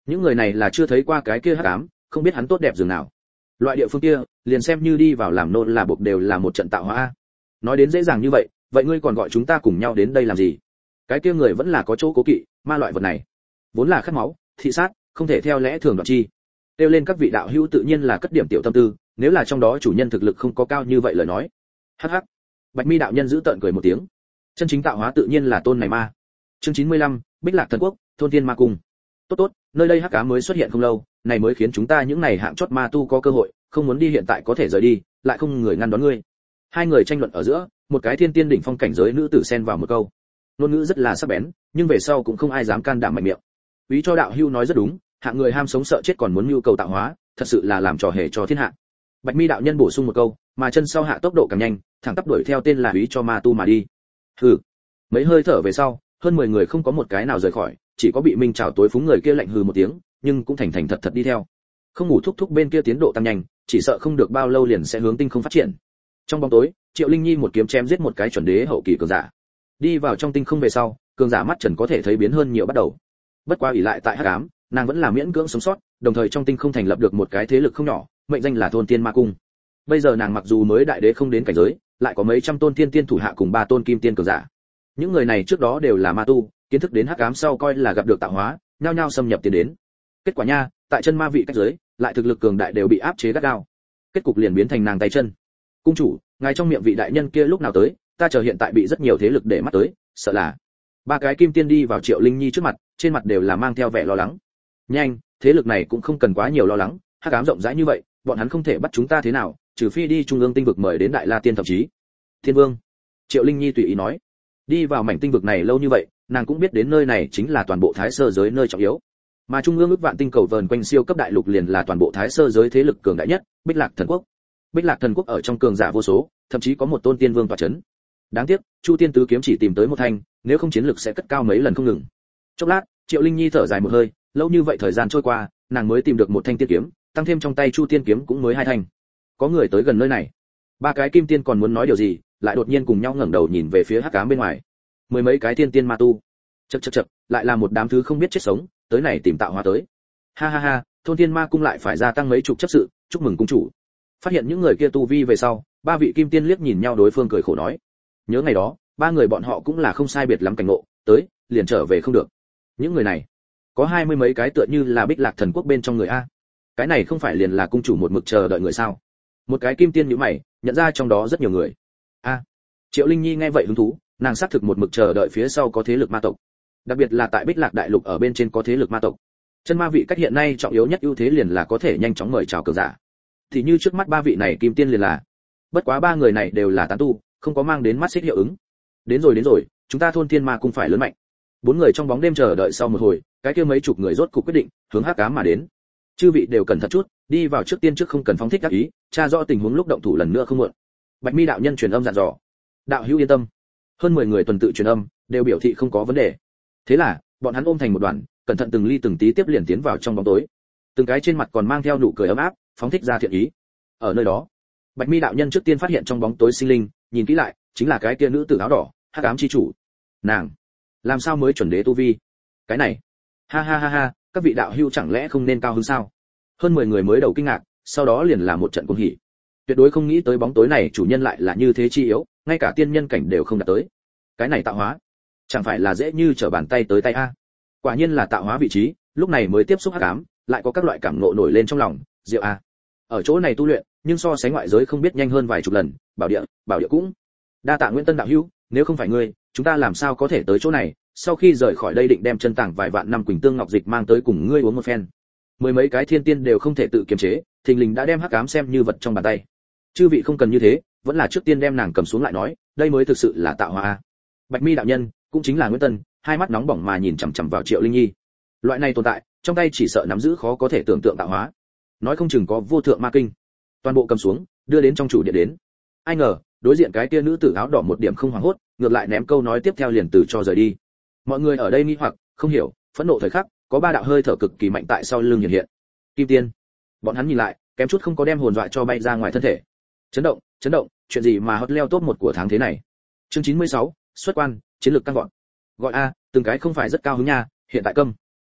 Những người này là chưa thấy qua cái kia hắc ám, không biết hắn tốt đẹp dường nào. Loại địa phương kia, liền xem như đi vào làm nô là buộc đều là một trận tạo hóa. Nói đến dễ dàng như vậy, vậy ngươi còn gọi chúng ta cùng nhau đến đây làm gì? Cái kia người vẫn là có chỗ cố kỵ, ma loại vật này vốn là khát máu, thị sát, không thể theo lẽ thường đoạt chi. Tiêu lên các vị đạo hữu tự nhiên là cất điểm tiểu tâm tư, nếu là trong đó chủ nhân thực lực không có cao như vậy lời nói. Hắc hắc. Bạch Mi đạo nhân giữ tợn cười một tiếng. Chân chính tạo hóa tự nhiên là tôn này ma. Chương chín mươi lăm, Bích Lạc Thần Quốc, thôn tiên ma cung. Tốt tốt, nơi đây hắc ám mới xuất hiện không lâu, này mới khiến chúng ta những này hạng chót ma tu có cơ hội, không muốn đi hiện tại có thể rời đi, lại không người ngăn đón ngươi. Hai người tranh luận ở giữa, một cái thiên tiên đỉnh phong cảnh giới nữ tử xen vào một câu. Ngôn ngữ rất là sắc bén, nhưng về sau cũng không ai dám can đảm mạnh miệng. Úy cho đạo hưu nói rất đúng, hạng người ham sống sợ chết còn muốn nhu cầu tạo hóa, thật sự là làm trò hề cho thiên hạ. Bạch Mi đạo nhân bổ sung một câu, mà chân sau hạ tốc độ càng nhanh, thẳng tắp đuổi theo tên là Úy cho ma tu mà đi. Hừ. Mấy hơi thở về sau, hơn mười người không có một cái nào rời khỏi, chỉ có bị Minh Trảo tối phúng người kia lạnh hừ một tiếng, nhưng cũng thành thành thật thật đi theo. Không ngủ thúc thúc bên kia tiến độ tăng nhanh, chỉ sợ không được bao lâu liền sẽ hướng tinh không phát triển. Trong bóng tối, Triệu Linh Nhi một kiếm chém giết một cái chuẩn đế hậu kỳ cường giả. Đi vào trong tinh không về sau, cường giả mắt trần có thể thấy biến hơn nhiều bắt đầu. Bất quá ỷ lại tại hắc ám, nàng vẫn là miễn cưỡng sống sót, đồng thời trong tinh không thành lập được một cái thế lực không nhỏ, mệnh danh là thôn tiên ma cung. Bây giờ nàng mặc dù mới đại đế không đến cảnh giới, lại có mấy trăm tôn tiên tiên thủ hạ cùng ba tôn kim tiên cường giả. Những người này trước đó đều là ma tu, kiến thức đến hắc ám sau coi là gặp được tạo hóa, nhao nhao xâm nhập tiến đến. Kết quả nha, tại chân ma vị cách giới, lại thực lực cường đại đều bị áp chế gắt gao. Kết cục liền biến thành nàng tay chân. Cung chủ, ngài trong miệng vị đại nhân kia lúc nào tới, ta chờ hiện tại bị rất nhiều thế lực để mắt tới, sợ là. Ba cái kim tiên đi vào Triệu Linh Nhi trước mặt, trên mặt đều là mang theo vẻ lo lắng. Nhanh, thế lực này cũng không cần quá nhiều lo lắng, hắc ám rộng rãi như vậy, bọn hắn không thể bắt chúng ta thế nào, trừ phi đi trung ương tinh vực mời đến Đại La Tiên thậm chí Thiên Vương. Triệu Linh Nhi tùy ý nói. Đi vào mảnh tinh vực này lâu như vậy, nàng cũng biết đến nơi này chính là toàn bộ Thái Sơ giới nơi trọng yếu. Mà trung ương ước vạn tinh cầu vờn quanh siêu cấp đại lục liền là toàn bộ Thái Sơ giới thế lực cường đại nhất, Bích Lạc Thần Quốc. Bích Lạc Thần Quốc ở trong cường giả vô số, thậm chí có một tôn tiên vương tọa chấn. Đáng tiếc, Chu Tiên tứ kiếm chỉ tìm tới một thanh, nếu không chiến lực sẽ cất cao mấy lần không ngừng. Chốc lát, Triệu Linh Nhi thở dài một hơi, lâu như vậy thời gian trôi qua, nàng mới tìm được một thanh tiên kiếm, tăng thêm trong tay Chu Tiên kiếm cũng mới hai thanh. Có người tới gần nơi này. Ba cái kim tiên còn muốn nói điều gì, lại đột nhiên cùng nhau ngẩng đầu nhìn về phía hắc ám bên ngoài. Mười mấy cái tiên tiên ma tu. Chậc chậc chậc, lại là một đám thứ không biết chết sống, tới này tìm tạo hóa tới. Ha ha ha, thôn tiên ma cung lại phải gia tăng mấy chục chấp sự, chúc mừng cung chủ. Phát hiện những người kia tu vi về sau, ba vị kim tiên liếc nhìn nhau đối phương cười khổ nói. Nhớ ngày đó, ba người bọn họ cũng là không sai biệt lắm cảnh ngộ, tới, liền trở về không được. Những người này, có hai mươi mấy cái tựa như là Bích Lạc Thần Quốc bên trong người a. Cái này không phải liền là cung chủ một mực chờ đợi người sao? Một cái kim tiên nhíu mày, nhận ra trong đó rất nhiều người. A. Triệu Linh Nhi nghe vậy hứng thú, nàng xác thực một mực chờ đợi phía sau có thế lực ma tộc. Đặc biệt là tại Bích Lạc đại lục ở bên trên có thế lực ma tộc. Chân ma vị cách hiện nay trọng yếu nhất ưu thế liền là có thể nhanh chóng mời chào cường giả. Thì như trước mắt ba vị này kim tiên liền là. Bất quá ba người này đều là tán tu, không có mang đến mắt xích hiệu ứng. Đến rồi đến rồi, chúng ta thôn tiên ma cung phải lớn mạnh. Bốn người trong bóng đêm chờ đợi sau một hồi, cái kia mấy chục người rốt cục quyết định hướng hắc ám mà đến. Chư vị đều cẩn thận chút, đi vào trước tiên trước không cần phóng thích các ý, tra rõ tình huống lúc động thủ lần nữa không muộn. Bạch Mi đạo nhân truyền âm dặn dò. Đạo hữu yên tâm. Hơn mười người tuần tự truyền âm, đều biểu thị không có vấn đề. Thế là, bọn hắn ôm thành một đoàn, cẩn thận từng ly từng tí tiếp liền tiến vào trong bóng tối. Từng cái trên mặt còn mang theo nụ cười ấm áp, phóng thích ra thiện ý. Ở nơi đó, Bạch Mi đạo nhân trước tiên phát hiện trong bóng tối sinh linh, nhìn kỹ lại, chính là cái kia nữ tử áo đỏ, hắc ám chi chủ. Nàng, làm sao mới chuẩn đế tu vi? Cái này, ha ha ha ha, các vị đạo hữu chẳng lẽ không nên cao hứng sao? Hơn mười người mới đầu kinh ngạc, sau đó liền là một trận cuồng hỉ. Tuyệt đối không nghĩ tới bóng tối này chủ nhân lại là như thế chi yếu, ngay cả tiên nhân cảnh đều không đạt tới. Cái này tạo hóa, chẳng phải là dễ như trở bàn tay tới tay a? Quả nhiên là tạo hóa vị trí, lúc này mới tiếp xúc hắc ám, lại có các loại cảm ngộ nổi lên trong lòng, diệu a. Ở chỗ này tu luyện, nhưng so sánh ngoại giới không biết nhanh hơn vài chục lần, bảo địa, bảo địa cũng. Đa tạ Nguyễn Tân đạo hữu, nếu không phải ngươi, chúng ta làm sao có thể tới chỗ này? Sau khi rời khỏi đây định đem chân tàng vài vạn năm quỳnh tương ngọc dịch mang tới cùng ngươi uống một phen. Mười mấy cái thiên tiên đều không thể tự kiềm chế, thình lình đã đem hắc ám xem như vật trong bàn tay. Chư vị không cần như thế, vẫn là trước tiên đem nàng cầm xuống lại nói, đây mới thực sự là tạo hóa a. Bạch Mi đạo nhân, cũng chính là Nguyễn Tân, hai mắt nóng bỏng mà nhìn chằm chằm vào Triệu Linh Nhi. Loại này tồn tại, trong tay chỉ sợ nắm giữ khó có thể tưởng tượng tạo hóa. Nói không chừng có vô thượng ma kinh. Toàn bộ cầm xuống, đưa đến trong chủ điện đến. Ai ngờ, đối diện cái kia nữ tử áo đỏ một điểm không hoảng hốt, ngược lại ném câu nói tiếp theo liền từ cho rời đi. Mọi người ở đây nghi hoặc, không hiểu, phẫn nộ thời khắc, có ba đạo hơi thở cực kỳ mạnh tại sau lưng hiện hiện. Kim tiên. Bọn hắn nhìn lại, kém chút không có đem hồn dọa cho bay ra ngoài thân thể. Chấn động, chấn động, chuyện gì mà hot leo top một của tháng thế này. Chương chín mươi sáu, xuất quan, chiến lược tăng vọt. Gọi a, từng cái không phải rất cao hứng nha, hiện tại câm.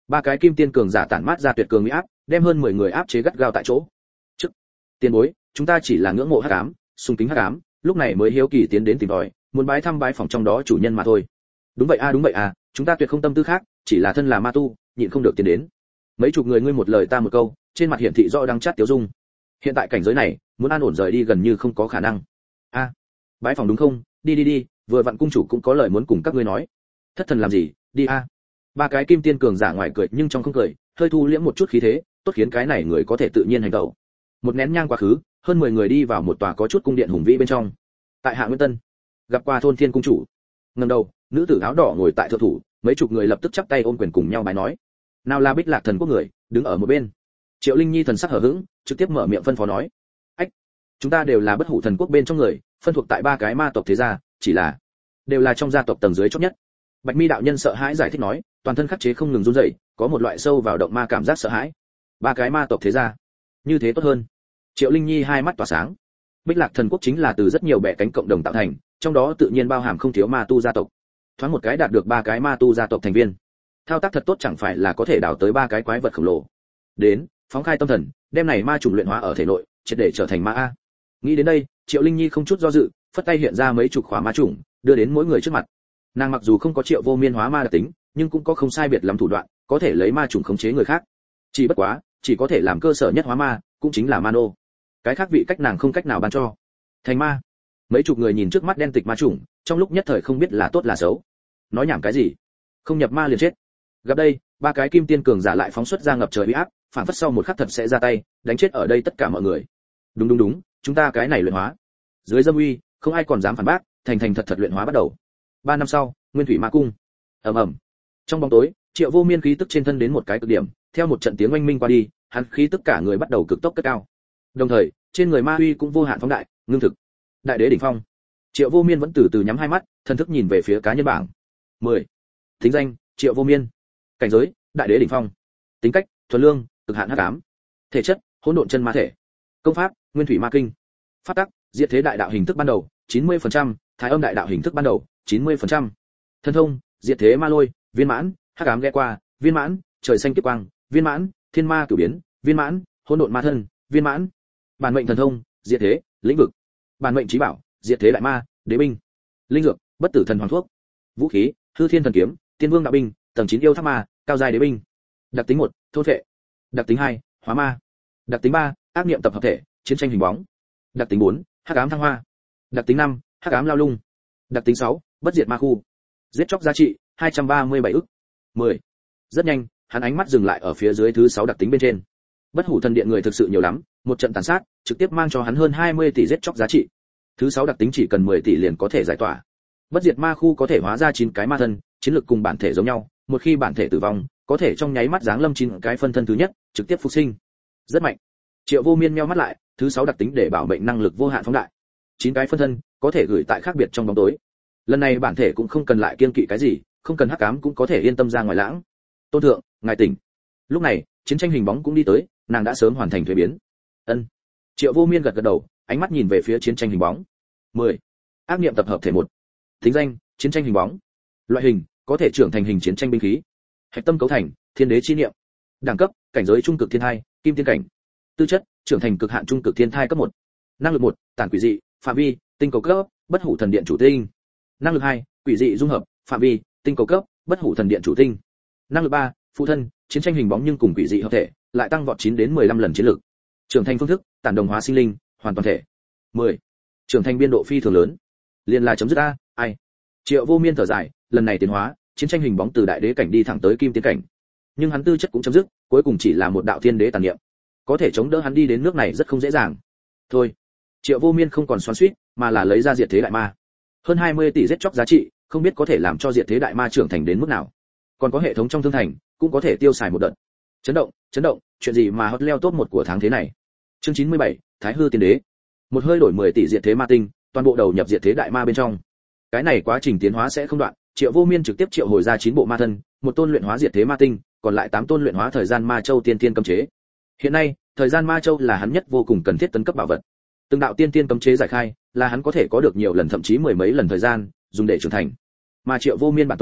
Ba cái kim tiên cường giả tản mát ra tuyệt cường uy áp, đem hơn mười người áp chế gắt gao tại chỗ. Trước, tiền bối, chúng ta chỉ là ngưỡng mộ hắc ám, sùng kính hắc ám, lúc này mới hiếu kỳ tiến đến tìm tòi, muốn bái thăm bái phòng trong đó chủ nhân mà thôi. Đúng vậy a, đúng vậy à, chúng ta tuyệt không tâm tư khác, chỉ là thân là ma tu, nhịn không được tiến đến. Mấy chục người ngươi một lời ta một câu, trên mặt hiển thị rõ đắng chát tiêu dung. Hiện tại cảnh giới này, muốn an ổn rời đi gần như không có khả năng. A, bái phòng đúng không? Đi đi đi, vừa vặn cung chủ cũng có lời muốn cùng các ngươi nói. Thất thần làm gì, đi a. Ba cái kim tiên cường giả ngoài cười nhưng trong không cười, hơi thu liễm một chút khí thế, tốt khiến cái này người có thể tự nhiên hành động. Một nén nhang quá khứ, hơn mười người đi vào một tòa có chút cung điện hùng vĩ bên trong. Tại Hạ Nguyên Tân, gặp qua Thôn Thiên cung chủ. Ngẩng đầu, nữ tử áo đỏ ngồi tại thượng thủ, mấy chục người lập tức chắp tay ôm quyền cùng nhau bái nói. Nào là Bích Lạc thần quốc người, đứng ở một bên. Triệu Linh Nhi thần sắc hờ hững, trực tiếp mở miệng phân phó nói: "Ách, chúng ta đều là Bất Hủ thần quốc bên trong người, phân thuộc tại ba cái ma tộc thế gia, chỉ là đều là trong gia tộc tầng dưới chót nhất." Bạch Mi đạo nhân sợ hãi giải thích nói, toàn thân khắc chế không ngừng run rẩy, có một loại sâu vào động ma cảm giác sợ hãi. Ba cái ma tộc thế gia, như thế tốt hơn. Triệu Linh Nhi hai mắt tỏa sáng. Bích Lạc thần quốc chính là từ rất nhiều bè cánh cộng đồng tạo thành, trong đó tự nhiên bao hàm không thiếu ma tu gia tộc. Thoáng một cái đạt được ba cái ma tu gia tộc thành viên, thao tác thật tốt chẳng phải là có thể đào tới ba cái quái vật khổng lồ. Đến, phóng khai tâm thần, đem này ma trùng luyện hóa ở thể nội, triệt để trở thành ma a. Nghĩ đến đây, Triệu Linh Nhi không chút do dự, phất tay hiện ra mấy chục khóa ma trùng, đưa đến mỗi người trước mặt. Nàng mặc dù không có Triệu Vô Miên hóa ma đặc tính, nhưng cũng có không sai biệt lắm thủ đoạn, có thể lấy ma trùng khống chế người khác. Chỉ bất quá, chỉ có thể làm cơ sở nhất hóa ma, cũng chính là ma nô. Cái khác vị cách nàng không cách nào ban cho. Thành ma. Mấy chục người nhìn trước mắt đen tịch ma trùng, trong lúc nhất thời không biết là tốt là xấu. Nói nhảm cái gì? Không nhập ma liền chết. Gặp đây, ba cái kim tiên cường giả lại phóng xuất ra ngập trời uy áp, phản phất sau một khắc thật sẽ ra tay, đánh chết ở đây tất cả mọi người. Đúng đúng đúng, chúng ta cái này luyện hóa. Dưới dâm uy, không ai còn dám phản bác, thành thành thật thật luyện hóa bắt đầu. Ba năm sau, Nguyên Thủy Ma cung. Ầm ầm. Trong bóng tối, Triệu Vô Miên khí tức trên thân đến một cái cực điểm, theo một trận tiếng oanh minh qua đi, hắn khí tất cả người bắt đầu cực tốc cất cao. Đồng thời, trên người ma uy cũng vô hạn phóng đại, ngưng thực. Đại đế đỉnh phong. Triệu Vô Miên vẫn từ từ nhắm hai mắt, thần thức nhìn về phía cá nhân bảng. mười. Thính danh: Triệu Vô Miên. Cảnh giới: Đại đế đỉnh phong. Tính cách: thuần lương, cực hạn hắc ám. Thể chất: hỗn độn chân ma thể. Công pháp: Nguyên Thủy Ma kinh. Pháp tắc: Diệt thế đại đạo hình thức ban đầu, chín mươi phần trăm, Thái âm đại đạo hình thức ban đầu, chín mươi phần trăm. Thân thông: Diệt thế ma lôi, viên mãn, hắc ám ghé qua, viên mãn, trời xanh kiếp quang, viên mãn, thiên ma cửu biến, viên mãn, hỗn độn ma thân, viên mãn. Bản mệnh thần thông: Diệt thế, lĩnh vực. Bản mệnh chí bảo: Diệt thế đại ma, đế binh. Linh dược: Bất tử thần hoàng thuốc. Vũ khí: Hư thiên thần kiếm, tiên vương đạo binh, tầng chín yêu tháp ma, cao giai đế binh. Đặc tính một: thôn phệ. Đặc tính hai: hóa ma. Đặc tính ba: ác niệm tập hợp thể, chiến tranh hình bóng. Đặc tính bốn: hắc ám thăng hoa. Đặc tính năm: hắc ám lao lung. Đặc tính sáu: bất diệt ma khu. Giết chóc giá trị hai trăm ba mươi bảy ức. mười. Rất nhanh, hắn ánh mắt dừng lại ở phía dưới thứ sáu đặc tính bên trên. Bất Hủ thần điện người thực sự nhiều lắm, một trận tàn sát, trực tiếp mang cho hắn hơn hai mươi tỷ giết chóc giá trị. Thứ sáu đặc tính chỉ cần mười tỷ liền có thể giải tỏa. Bất diệt ma khu có thể hóa ra chín cái ma thân, chiến lược cùng bản thể giống nhau, một khi bản thể tử vong, có thể trong nháy mắt giáng lâm chín cái phân thân thứ nhất, trực tiếp phục sinh. Rất mạnh. Triệu Vô Miên nheo mắt lại, thứ sáu đặc tính để bảo mệnh năng lực vô hạn phóng đại. chín cái phân thân, có thể gửi tại khác biệt trong bóng tối. Lần này bản thể cũng không cần lại kiêng kỵ cái gì, không cần hắc ám cũng có thể yên tâm ra ngoài lãng. Tôn thượng, ngài tỉnh. Lúc này, chiến tranh hình bóng cũng đi tới, nàng đã sớm hoàn thành thuế biến. Ân. Triệu Vô Miên gật gật đầu, ánh mắt nhìn về phía chiến tranh hình bóng. mười. Ác niệm tập hợp thể một. Tính danh: chiến tranh hình bóng. Loại hình: có thể trưởng thành hình chiến tranh binh khí. Hạch tâm cấu thành: thiên đế chi niệm. Đẳng cấp: cảnh giới trung cực thiên thai, kim tiên cảnh. Tư chất: trưởng thành cực hạn trung cực thiên thai cấp một. Năng lực một: tản quỷ dị, phạm vi, tinh cầu cấp, Bất Hủ thần điện chủ tinh. Năng lực hai: quỷ dị dung hợp, phạm vi, tinh cầu cấp, Bất Hủ thần điện chủ tinh. Năng lực ba: phụ thân, chiến tranh hình bóng nhưng cùng quỷ dị hợp thể, lại tăng vọt chín đến mười lăm lần chiến lực. Trưởng thành phương thức: tản đồng hóa sinh linh, hoàn toàn thể. mười. Trưởng thành biên độ phi thường lớn. Liên là chấm dứt a, ai. Triệu Vô Miên thở dài, lần này tiến hóa, chiến tranh hình bóng từ đại đế cảnh đi thẳng tới kim tiên cảnh. Nhưng hắn tư chất cũng chấm dứt, cuối cùng chỉ là một đạo thiên đế tàn niệm. Có thể chống đỡ hắn đi đến nước này rất không dễ dàng. Thôi, Triệu Vô Miên không còn xoắn xuýt, mà là lấy ra diệt thế đại ma. Hơn hai mươi tỷ giết chóc giá trị, không biết có thể làm cho diệt thế đại ma trưởng thành đến mức nào. Còn có hệ thống trong thương thành, cũng có thể tiêu xài một đợt. Chấn động, chấn động, chuyện gì mà hot leo top một của tháng thế này. Chương chín mươi bảy, Thái hư tiên đế. Một hơi đổi mười tỷ diệt thế ma tinh, toàn bộ đầu nhập diệt thế đại ma bên trong. Cái này quá trình tiến hóa sẽ không đoạn, Triệu Vô Miên trực tiếp triệu hồi ra chín bộ ma thân, một tôn luyện hóa diệt thế ma tinh, còn lại tám tôn luyện hóa thời gian ma châu tiên tiên cấm chế. Hiện nay, thời gian ma châu là hắn nhất vô cùng cần thiết tấn cấp bảo vật. Từng đạo tiên tiên cấm chế giải khai, là hắn có thể có được nhiều lần thậm chí mười mấy lần thời gian, dùng để trưởng thành. Mà Triệu Vô Miên bản tôn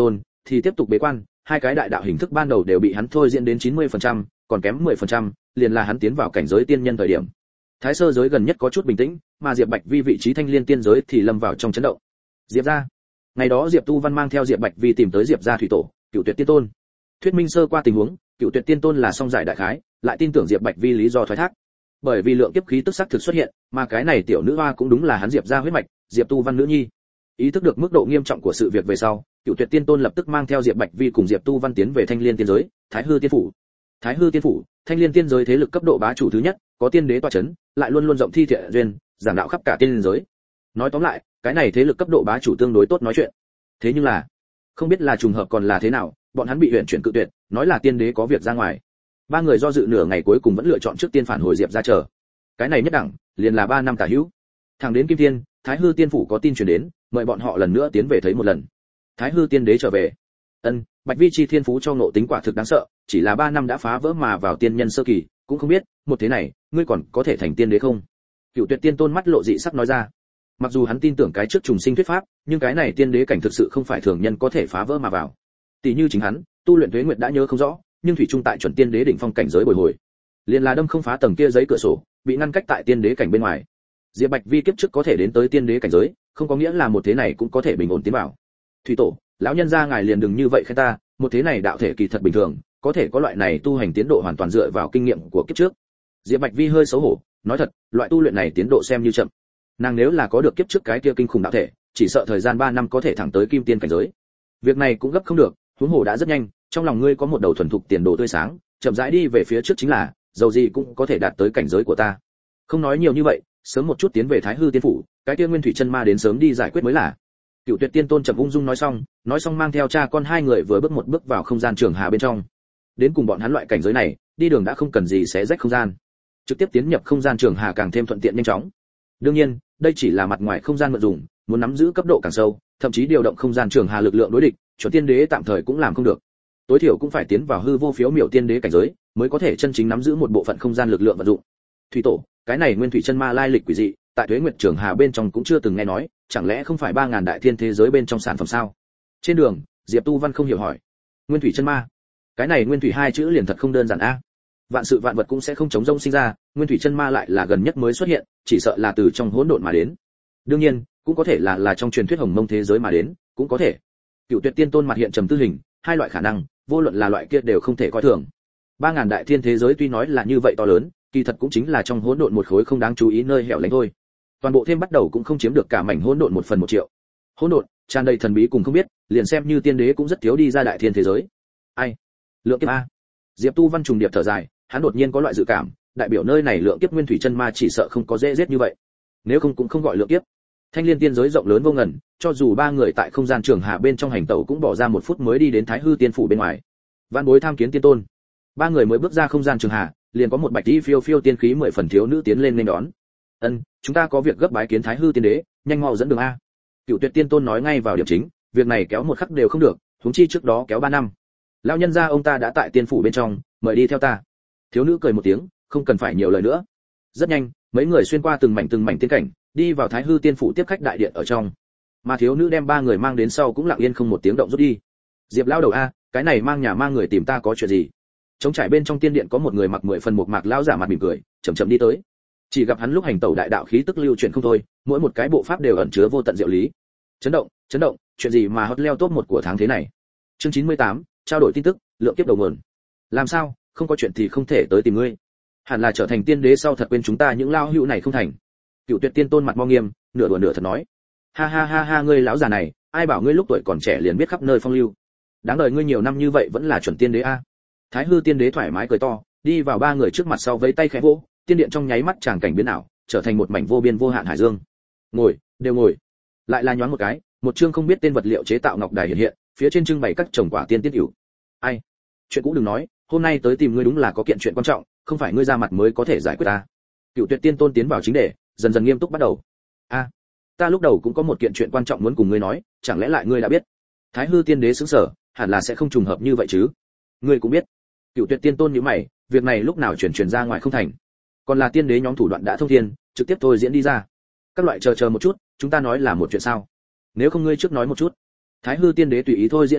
thì tiếp tục bế quan, hai cái đại đạo hình thức ban đầu đều bị hắn thôi diễn đến chín mươi phần trăm, còn kém mười phần trăm, liền là hắn tiến vào cảnh giới tiên nhân thời điểm. Thái sơ giới gần nhất có chút bình tĩnh, mà Diệp Bạch Vi vị trí thanh liên tiên giới thì lâm vào trong chấn động. Diệp gia. Ngày đó Diệp Tu Văn mang theo Diệp Bạch Vi tìm tới Diệp gia thủy tổ, Cửu Tuyệt Tiên Tôn. Thuyết minh sơ qua tình huống, Cửu Tuyệt Tiên Tôn là song giải đại khái, lại tin tưởng Diệp Bạch Vi lý do thoái thác. Bởi vì lượng kiếp khí tức sắc thực xuất hiện, mà cái này tiểu nữ hoa cũng đúng là hắn Diệp gia huyết mạch, Diệp Tu Văn nữ nhi. Ý thức được mức độ nghiêm trọng của sự việc về sau, Cửu Tuyệt Tiên Tôn lập tức mang theo Diệp Bạch Vi cùng Diệp Tu Văn tiến về Thanh Liên tiên giới, Thái Hư tiên phủ. Thái Hư tiên phủ, Thanh Liên tiên giới thế lực cấp độ bá chủ thứ nhất, có tiên đế tọa chấn, lại luôn luôn rộng thi thiện duyên, giảng đạo khắp cả tiên liên giới. Nói tóm lại, cái này thế lực cấp độ bá chủ tương đối tốt nói chuyện. Thế nhưng là, không biết là trùng hợp còn là thế nào, bọn hắn bị huyện chuyển cự tuyệt, nói là tiên đế có việc ra ngoài. Ba người do dự nửa ngày cuối cùng vẫn lựa chọn trước tiên phản hồi Diệp gia chờ. Cái này nhất đẳng, liền là ba năm tả hữu. Thẳng đến Kim Thiên, Thái Hư tiên phủ có tin truyền đến, mời bọn họ lần nữa tiến về thấy một lần. Thái Hư tiên đế trở về. Ân, Bạch Vi chi thiên phú cho ngộ tính quả thực đáng sợ, chỉ là ba năm đã phá vỡ mà vào tiên nhân sơ kỳ, cũng không biết, một thế này, ngươi còn có thể thành tiên đế không? Cửu Tuyệt Tiên Tôn mắt lộ dị sắc nói ra. Mặc dù hắn tin tưởng cái trước trùng sinh thuyết pháp, nhưng cái này tiên đế cảnh thực sự không phải thường nhân có thể phá vỡ mà vào. Tỷ như chính hắn, tu luyện tuế nguyệt đã nhớ không rõ, nhưng thủy trung tại chuẩn tiên đế đỉnh phong cảnh giới bồi hồi. Liên là đâm không phá tầng kia giấy cửa sổ, bị ngăn cách tại tiên đế cảnh bên ngoài. Diệp Bạch Vi kiếp trước có thể đến tới tiên đế cảnh giới, không có nghĩa là một thế này cũng có thể bình ổn tiến vào. Thủy tổ, lão nhân gia ngài liền đừng như vậy khen ta, một thế này đạo thể kỳ thật bình thường, có thể có loại này tu hành tiến độ hoàn toàn dựa vào kinh nghiệm của kiếp trước. Diệp Bạch Vi hơi xấu hổ, nói thật, loại tu luyện này tiến độ xem như chậm. Nàng nếu là có được kiếp trước cái kia kinh khủng đạo thể, chỉ sợ thời gian ba năm có thể thẳng tới kim tiên cảnh giới. Việc này cũng gấp không được, huống hồ đã rất nhanh, trong lòng ngươi có một đầu thuần thục tiền đồ tươi sáng, chậm rãi đi về phía trước chính là, dầu gì cũng có thể đạt tới cảnh giới của ta. Không nói nhiều như vậy, sớm một chút tiến về Thái Hư tiên phủ, cái kia Nguyên Thủy chân ma đến sớm đi giải quyết mới là. Cửu Tuyệt Tiên Tôn chậm ung dung nói xong, nói xong mang theo cha con hai người vừa bước một bước vào không gian trường hà bên trong. Đến cùng bọn hắn loại cảnh giới này, đi đường đã không cần gì xé rách không gian, trực tiếp tiến nhập không gian trường hà càng thêm thuận tiện nhanh chóng. Đương nhiên, đây chỉ là mặt ngoài không gian mượn dùng, muốn nắm giữ cấp độ càng sâu, thậm chí điều động không gian trường hà lực lượng đối địch, chuẩn tiên đế tạm thời cũng làm không được. Tối thiểu cũng phải tiến vào hư vô phiếu miểu tiên đế cảnh giới, mới có thể chân chính nắm giữ một bộ phận không gian lực lượng vận dụng. Thủy tổ, cái này Nguyên Thủy chân ma lai lịch quỷ dị, tại Tuế Nguyệt Trường Hà bên trong cũng chưa từng nghe nói, chẳng lẽ không phải ba ngàn đại thiên thế giới bên trong sản phẩm sao? Trên đường, Diệp Tu Văn không hiểu hỏi. Nguyên Thủy chân ma? Cái này Nguyên Thủy hai chữ liền thật không đơn giản a. Vạn sự vạn vật cũng sẽ không chống rông sinh ra, Nguyên Thủy chân ma lại là gần nhất mới xuất hiện, chỉ sợ là từ trong hỗn độn mà đến. Đương nhiên, cũng có thể là là trong truyền thuyết Hồng Mông thế giới mà đến, cũng có thể. Cửu Tuyệt Tiên Tôn mặt hiện trầm tư hình, hai loại khả năng, vô luận là loại kia đều không thể coi thường. Ba ngàn đại thiên thế giới tuy nói là như vậy to lớn, kỳ thật cũng chính là trong hỗn độn một khối không đáng chú ý nơi hẻo lánh thôi. Toàn bộ thêm bắt đầu cũng không chiếm được cả mảnh hỗn độn một phần một triệu. Hỗn độn tràn đầy thần bí cùng không biết, liền xem như tiên đế cũng rất thiếu đi ra đại thiên thế giới. Ai? Lượng kiếp a. Diệp Tu Văn trùng điệp thở dài, hắn đột nhiên có loại dự cảm, đại biểu nơi này lượng kiếp Nguyên Thủy chân ma chỉ sợ không có dễ giết như vậy. Nếu không cũng không gọi lượng kiếp. Thanh Liên tiên giới rộng lớn vô ngần, cho dù ba người tại không gian trường hạ bên trong hành tẩu cũng bỏ ra một phút mới đi đến Thái Hư tiên phủ bên ngoài. Vạn Bối tham kiến tiên tôn. Ba người mới bước ra không gian trường hạ, liền có một bạch y phiêu phiêu tiên khí mười phần thiếu nữ tiến lên nên đón. Ân, chúng ta có việc gấp bái kiến Thái Hư tiên đế, nhanh mau dẫn đường a. Cửu Tuyệt Tiên Tôn nói ngay vào điểm chính, việc này kéo một khắc đều không được, huống chi trước đó kéo ba năm. Lão nhân gia ông ta đã tại tiên phủ bên trong, mời đi theo ta. Thiếu nữ cười một tiếng, không cần phải nhiều lời nữa. Rất nhanh, mấy người xuyên qua từng mảnh từng mảnh tiên cảnh, đi vào Thái Hư tiên phủ tiếp khách đại điện ở trong. Mà thiếu nữ đem ba người mang đến sau cũng lặng yên không một tiếng động rút đi. Diệp lão đầu a, cái này mang nhà mang người tìm ta có chuyện gì? Trống trải bên trong tiên điện có một người mặc mười phần một mạc lão giả mặt mỉm cười, chậm chậm đi tới. Chỉ gặp hắn lúc hành tẩu đại đạo khí tức lưu chuyển không thôi, mỗi một cái bộ pháp đều ẩn chứa vô tận diệu lý. Chấn động, chấn động, chuyện gì mà hot leo top một của tháng thế này? Chương chín mươi tám, trao đổi tin tức, lượng kiếp đầu nguồn. Làm sao, không có chuyện thì không thể tới tìm ngươi. Hẳn là trở thành tiên đế sau thật quên chúng ta những lao hữu này không thành. Cửu Tuyệt Tiên Tôn mặt mo nghiêm, nửa đùa nửa thật nói. Ha ha ha ha, ngươi lão già này, ai bảo ngươi lúc tuổi còn trẻ liền biết khắp nơi phong lưu. Đáng đời ngươi nhiều năm như vậy vẫn là chuẩn tiên đế a. Thái Hư tiên đế thoải mái cười to, đi vào ba người trước mặt sau vẫy tay khẽ vỗ, tiên điện trong nháy mắt tràng cảnh biến ảo, trở thành một mảnh vô biên vô hạn hải dương. Ngồi, đều ngồi. Lại là nhoáng một cái, một chương không biết tên vật liệu chế tạo ngọc đài hiện hiện, phía trên trưng bày các trồng quả tiên tiết hữu. Ai? Chuyện cũ đừng nói, hôm nay tới tìm ngươi đúng là có kiện chuyện quan trọng, không phải ngươi ra mặt mới có thể giải quyết ta. Cửu Tuyệt Tiên Tôn tiến vào chính đề, dần dần nghiêm túc bắt đầu. A, ta lúc đầu cũng có một kiện chuyện quan trọng muốn cùng ngươi nói, chẳng lẽ lại ngươi đã biết? Thái Hư tiên đế sững sờ, hẳn là sẽ không trùng hợp như vậy chứ? Ngươi cũng biết. Cửu Tuyệt Tiên Tôn nhíu mày, việc này lúc nào chuyển truyền ra ngoài không thành? Còn là tiên đế nhóm thủ đoạn đã thông thiên, trực tiếp thôi diễn đi ra. Các loại chờ chờ một chút, chúng ta nói là một chuyện sao? Nếu không ngươi trước nói một chút. Thái Hư tiên đế tùy ý thôi diễn một hai,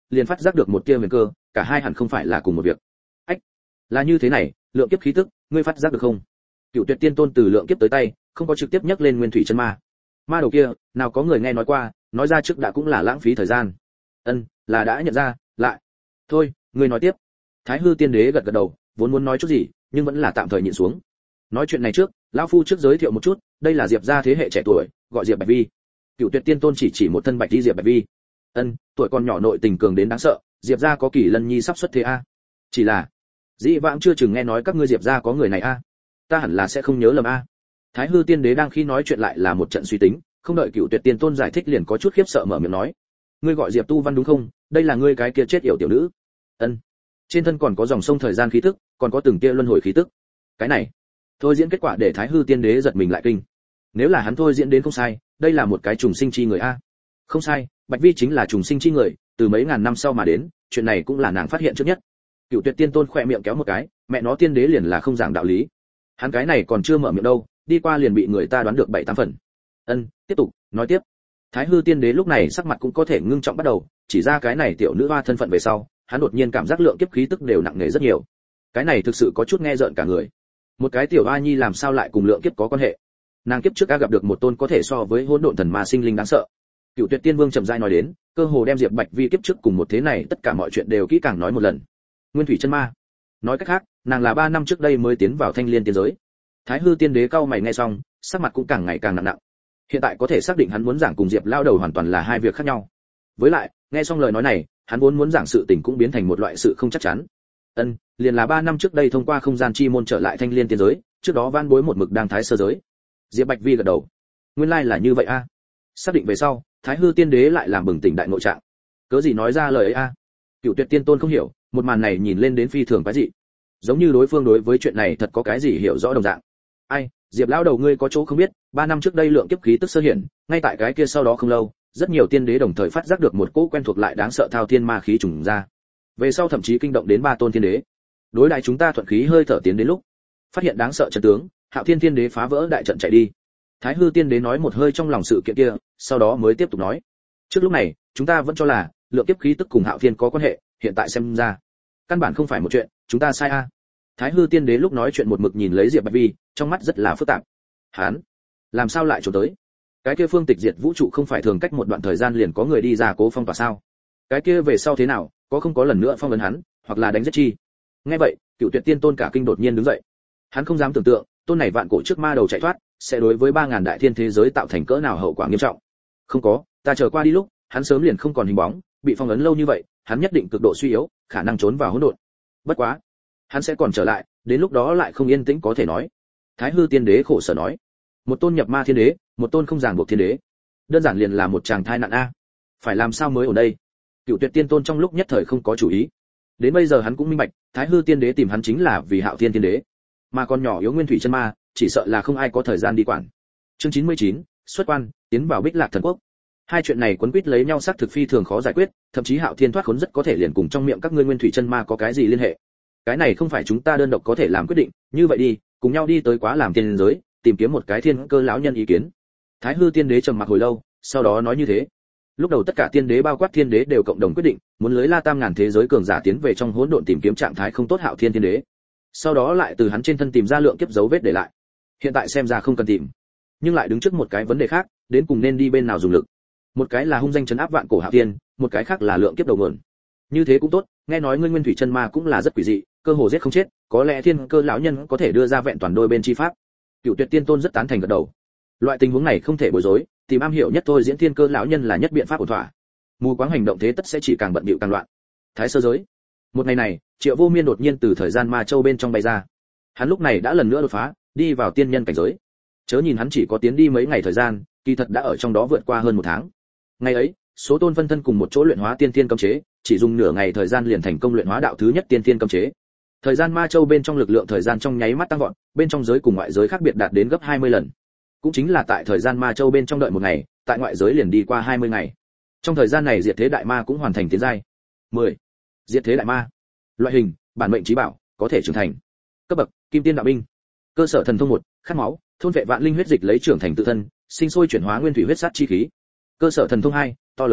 liền phát giác được một tia huyền cơ, cả hai hẳn không phải là cùng một việc. Ách, là như thế này, lượng kiếp khí tức, ngươi phát giác được không? Cựu Tuyệt Tiên Tôn từ lượng kiếp tới tay, không có trực tiếp nhắc lên nguyên thủy chân ma. Ma đầu kia, nào có người nghe nói qua, nói ra trước đã cũng là lãng phí thời gian. Ân, là đã nhận ra, lại. Thôi, ngươi nói tiếp. Thái Hư Tiên Đế gật gật đầu, vốn muốn nói chút gì, nhưng vẫn là tạm thời nhịn xuống. Nói chuyện này trước, lão phu trước giới thiệu một chút, đây là Diệp gia thế hệ trẻ tuổi, gọi Diệp Bạch Vi. Cựu Tuyệt Tiên Tôn chỉ chỉ một thân bạch đi Diệp Bạch Vi. Ân, tuổi còn nhỏ nội tình cường đến đáng sợ, Diệp gia có Kỳ Lân Nhi sắp xuất thế a. Chỉ là, dĩ vãng chưa từng nghe nói các ngươi Diệp gia có người này a. Ta hẳn là sẽ không nhớ lầm a. Thái Hư Tiên Đế đang khi nói chuyện lại là một trận suy tính, không đợi Cựu Tuyệt Tiên Tôn giải thích liền có chút khiếp sợ mở miệng nói: "Ngươi gọi Diệp Tu Văn đúng không? Đây là ngươi cái kia chết yểu tiểu nữ." Ân. Trên thân còn có dòng sông thời gian khí tức, còn có từng tia luân hồi khí tức. Cái này, thôi diễn kết quả để Thái Hư Tiên Đế giật mình lại kinh. Nếu là hắn thôi diễn đến không sai, đây là một cái trùng sinh chi người a. Không sai, Bạch Vi chính là trùng sinh chi người, từ mấy ngàn năm sau mà đến, chuyện này cũng là nàng phát hiện trước nhất. Cựu Tuyệt Tiên Tôn khẽ miệng kéo một cái, mẹ nó Tiên Đế liền là không giảng đạo lý. Hắn cái này còn chưa mở miệng đâu, đi qua liền bị người ta đoán được bảy tám phần. Ân, tiếp tục, nói tiếp. Thái Hư Tiên Đế lúc này sắc mặt cũng có thể ngưng trọng bắt đầu, chỉ ra cái này tiểu nữ hoa thân phận về sau, hắn đột nhiên cảm giác lượng kiếp khí tức đều nặng nề rất nhiều. Cái này thực sự có chút nghe rợn cả người. Một cái tiểu hoa nhi làm sao lại cùng lượng kiếp có quan hệ? Nàng kiếp trước đã gặp được một tôn có thể so với hỗn độn thần ma sinh linh đáng sợ. Cựu Tuyệt Tiên Vương trầm rãi nói đến, cơ hồ đem Diệp Bạch Vi kiếp trước cùng một thế này tất cả mọi chuyện đều kỹ càng nói một lần. Nguyên thủy chân ma. Nói cách khác, nàng là ba năm trước đây mới tiến vào Thanh Liên tiên giới. Thái Hư Tiên Đế cau mày nghe xong, sắc mặt cũng càng ngày càng nặng nặng. Hiện tại có thể xác định hắn muốn giảng cùng Diệp lao đầu hoàn toàn là hai việc khác nhau. Với lại, nghe xong lời nói này, hắn vốn muốn giảng sự tình cũng biến thành một loại sự không chắc chắn. Ân, liền là ba năm trước đây thông qua không gian chi môn trở lại Thanh Liên tiên giới, trước đó van bối một mực đang thái sơ giới. Diệp Bạch Vi gật đầu. Nguyên lai là như vậy a. Xác định về sau, Thái Hư Tiên Đế lại làm bừng tỉnh đại nội trạng. Cớ gì nói ra lời ấy a? Cựu Tuyệt Tiên Tôn không hiểu, một màn này nhìn lên đến phi thường quái dị. Giống như đối phương đối với chuyện này thật có cái gì hiểu rõ đồng dạng. Ai, Diệp lão đầu ngươi có chỗ không biết, ba năm trước đây lượng kiếp khí tức sơ hiển, ngay tại cái kia sau đó không lâu, rất nhiều tiên đế đồng thời phát giác được một cỗ quen thuộc lại đáng sợ thao thiên ma khí trùng ra. Về sau thậm chí kinh động đến ba tôn tiên đế. Đối đại chúng ta thuận khí hơi thở tiến đến lúc, phát hiện đáng sợ trận tướng, Hạo Thiên Tiên Đế phá vỡ đại trận chạy đi. Thái Hư Tiên Đế nói một hơi trong lòng sự kiện kia, sau đó mới tiếp tục nói: trước lúc này, chúng ta vẫn cho là lượng kiếp khí tức cùng Hạo Thiên có quan hệ, hiện tại xem ra, căn bản không phải một chuyện, chúng ta sai a. Thái Hư Tiên Đế lúc nói chuyện một mực nhìn lấy Diệp Bạch Vi, trong mắt rất là phức tạp. Hắn, làm sao lại trốn tới? Cái kia phương tịch diệt vũ trụ không phải thường cách một đoạn thời gian liền có người đi ra cố phong tỏa sao? Cái kia về sau thế nào, có không có lần nữa phong ấn hắn, hoặc là đánh giết chi? Nghe vậy, Cựu Tuyệt Tiên Tôn cả kinh đột nhiên đứng dậy. Hắn không dám tưởng tượng, tôn này vạn cổ trước ma đầu chạy thoát, sẽ đối với ba ngàn đại thiên thế giới tạo thành cỡ nào hậu quả nghiêm trọng. Không có, ta chờ qua đi lúc, hắn sớm liền không còn hình bóng, bị phong ấn lâu như vậy, hắn nhất định cực độ suy yếu, khả năng trốn vào hỗn độn. Bất quá, hắn sẽ còn trở lại, đến lúc đó lại không yên tĩnh có thể nói. Thái Hư Tiên Đế khổ sở nói, một tôn nhập ma thiên đế, một tôn không ràng buộc thiên đế, đơn giản liền là một chàng thai nạn a. Phải làm sao mới ở đây? Cựu Tuyệt Tiên Tôn trong lúc nhất thời không có chủ ý. Đến bây giờ hắn cũng minh bạch, Thái Hư Tiên Đế tìm hắn chính là vì Hạo Thiên Tiên Đế, mà con nhỏ yếu Nguyên Thủy chân ma, chỉ sợ là không ai có thời gian đi quản. Chương chín mươi chín, xuất quan, tiến vào Bích Lạc Thần Quốc. Hai chuyện này quấn quýt lấy nhau xác thực phi thường khó giải quyết, thậm chí Hạo Thiên thoát khốn rất có thể liền cùng trong miệng các ngươi Nguyên Thủy chân ma có cái gì liên hệ. Cái này không phải chúng ta đơn độc có thể làm quyết định, như vậy đi, cùng nhau đi tới Quá Làm Tiên giới, tìm kiếm một cái thiên cơ lão nhân ý kiến. Thái Hư Tiên Đế trầm mặc hồi lâu, sau đó nói như thế. Lúc đầu tất cả tiên đế bao quát thiên đế đều cộng đồng quyết định, muốn lưới La Tam ngàn thế giới cường giả tiến về trong hỗn độn tìm kiếm trạng thái không tốt Hạo Thiên Tiên Đế. Sau đó lại từ hắn trên thân tìm ra lượng kiếp dấu vết để lại. Hiện tại xem ra không cần tìm, nhưng lại đứng trước một cái vấn đề khác, đến cùng nên đi bên nào dùng lực. Một cái là hung danh trấn áp vạn cổ Hạo Thiên, một cái khác là lượng kiếp đầu nguồn. Như thế cũng tốt, nghe nói ngươi Nguyên Thủy chân ma cũng là rất quỷ dị, cơ hồ giết không chết, có lẽ thiên cơ lão nhân có thể đưa ra vẹn toàn đôi bên chi pháp. Cựu Tuyệt Tiên Tôn rất tán thành gật đầu. Loại tình huống này không thể bối rối, tìm am hiểu nhất thôi diễn thiên cơ lão nhân là nhất biện pháp ổn thỏa. Mù quáng hành động thế tất sẽ chỉ càng bận bịu càng loạn. Thái sơ giới. Một ngày này, Triệu Vô Miên đột nhiên từ thời gian ma châu bên trong bay ra. Hắn lúc này đã lần nữa đột phá, đi vào tiên nhân cảnh giới. Chớ nhìn hắn chỉ có tiến đi mấy ngày thời gian, kỳ thật đã ở trong đó vượt qua hơn một tháng. Ngày ấy, số tôn phân thân cùng một chỗ luyện hóa tiên thiên cấm chế, chỉ dùng nửa ngày thời gian liền thành công luyện hóa đạo thứ nhất tiên thiên cấm chế. Thời gian ma châu bên trong lực lượng thời gian trong nháy mắt tăng vọt, bên trong giới cùng ngoại giới khác biệt đạt đến gấp hai mươi lần. Cũng chính là tại thời gian ma châu bên trong đợi một ngày, tại ngoại giới liền đi qua hai mươi ngày. Trong thời gian này diệt thế đại ma cũng hoàn thành tiến giai. mười. Diệt thế đại ma. Loại hình: bản mệnh chí bảo, có thể trưởng thành. Cấp bậc: kim tiên đạo binh. Cơ sở thần thông một: khát máu, thôn vệ vạn linh huyết dịch lấy trưởng thành tự thân, sinh sôi chuyển hóa nguyên thủy huyết sát chi khí. Cơ sở thần thông hai: to lớn hóa,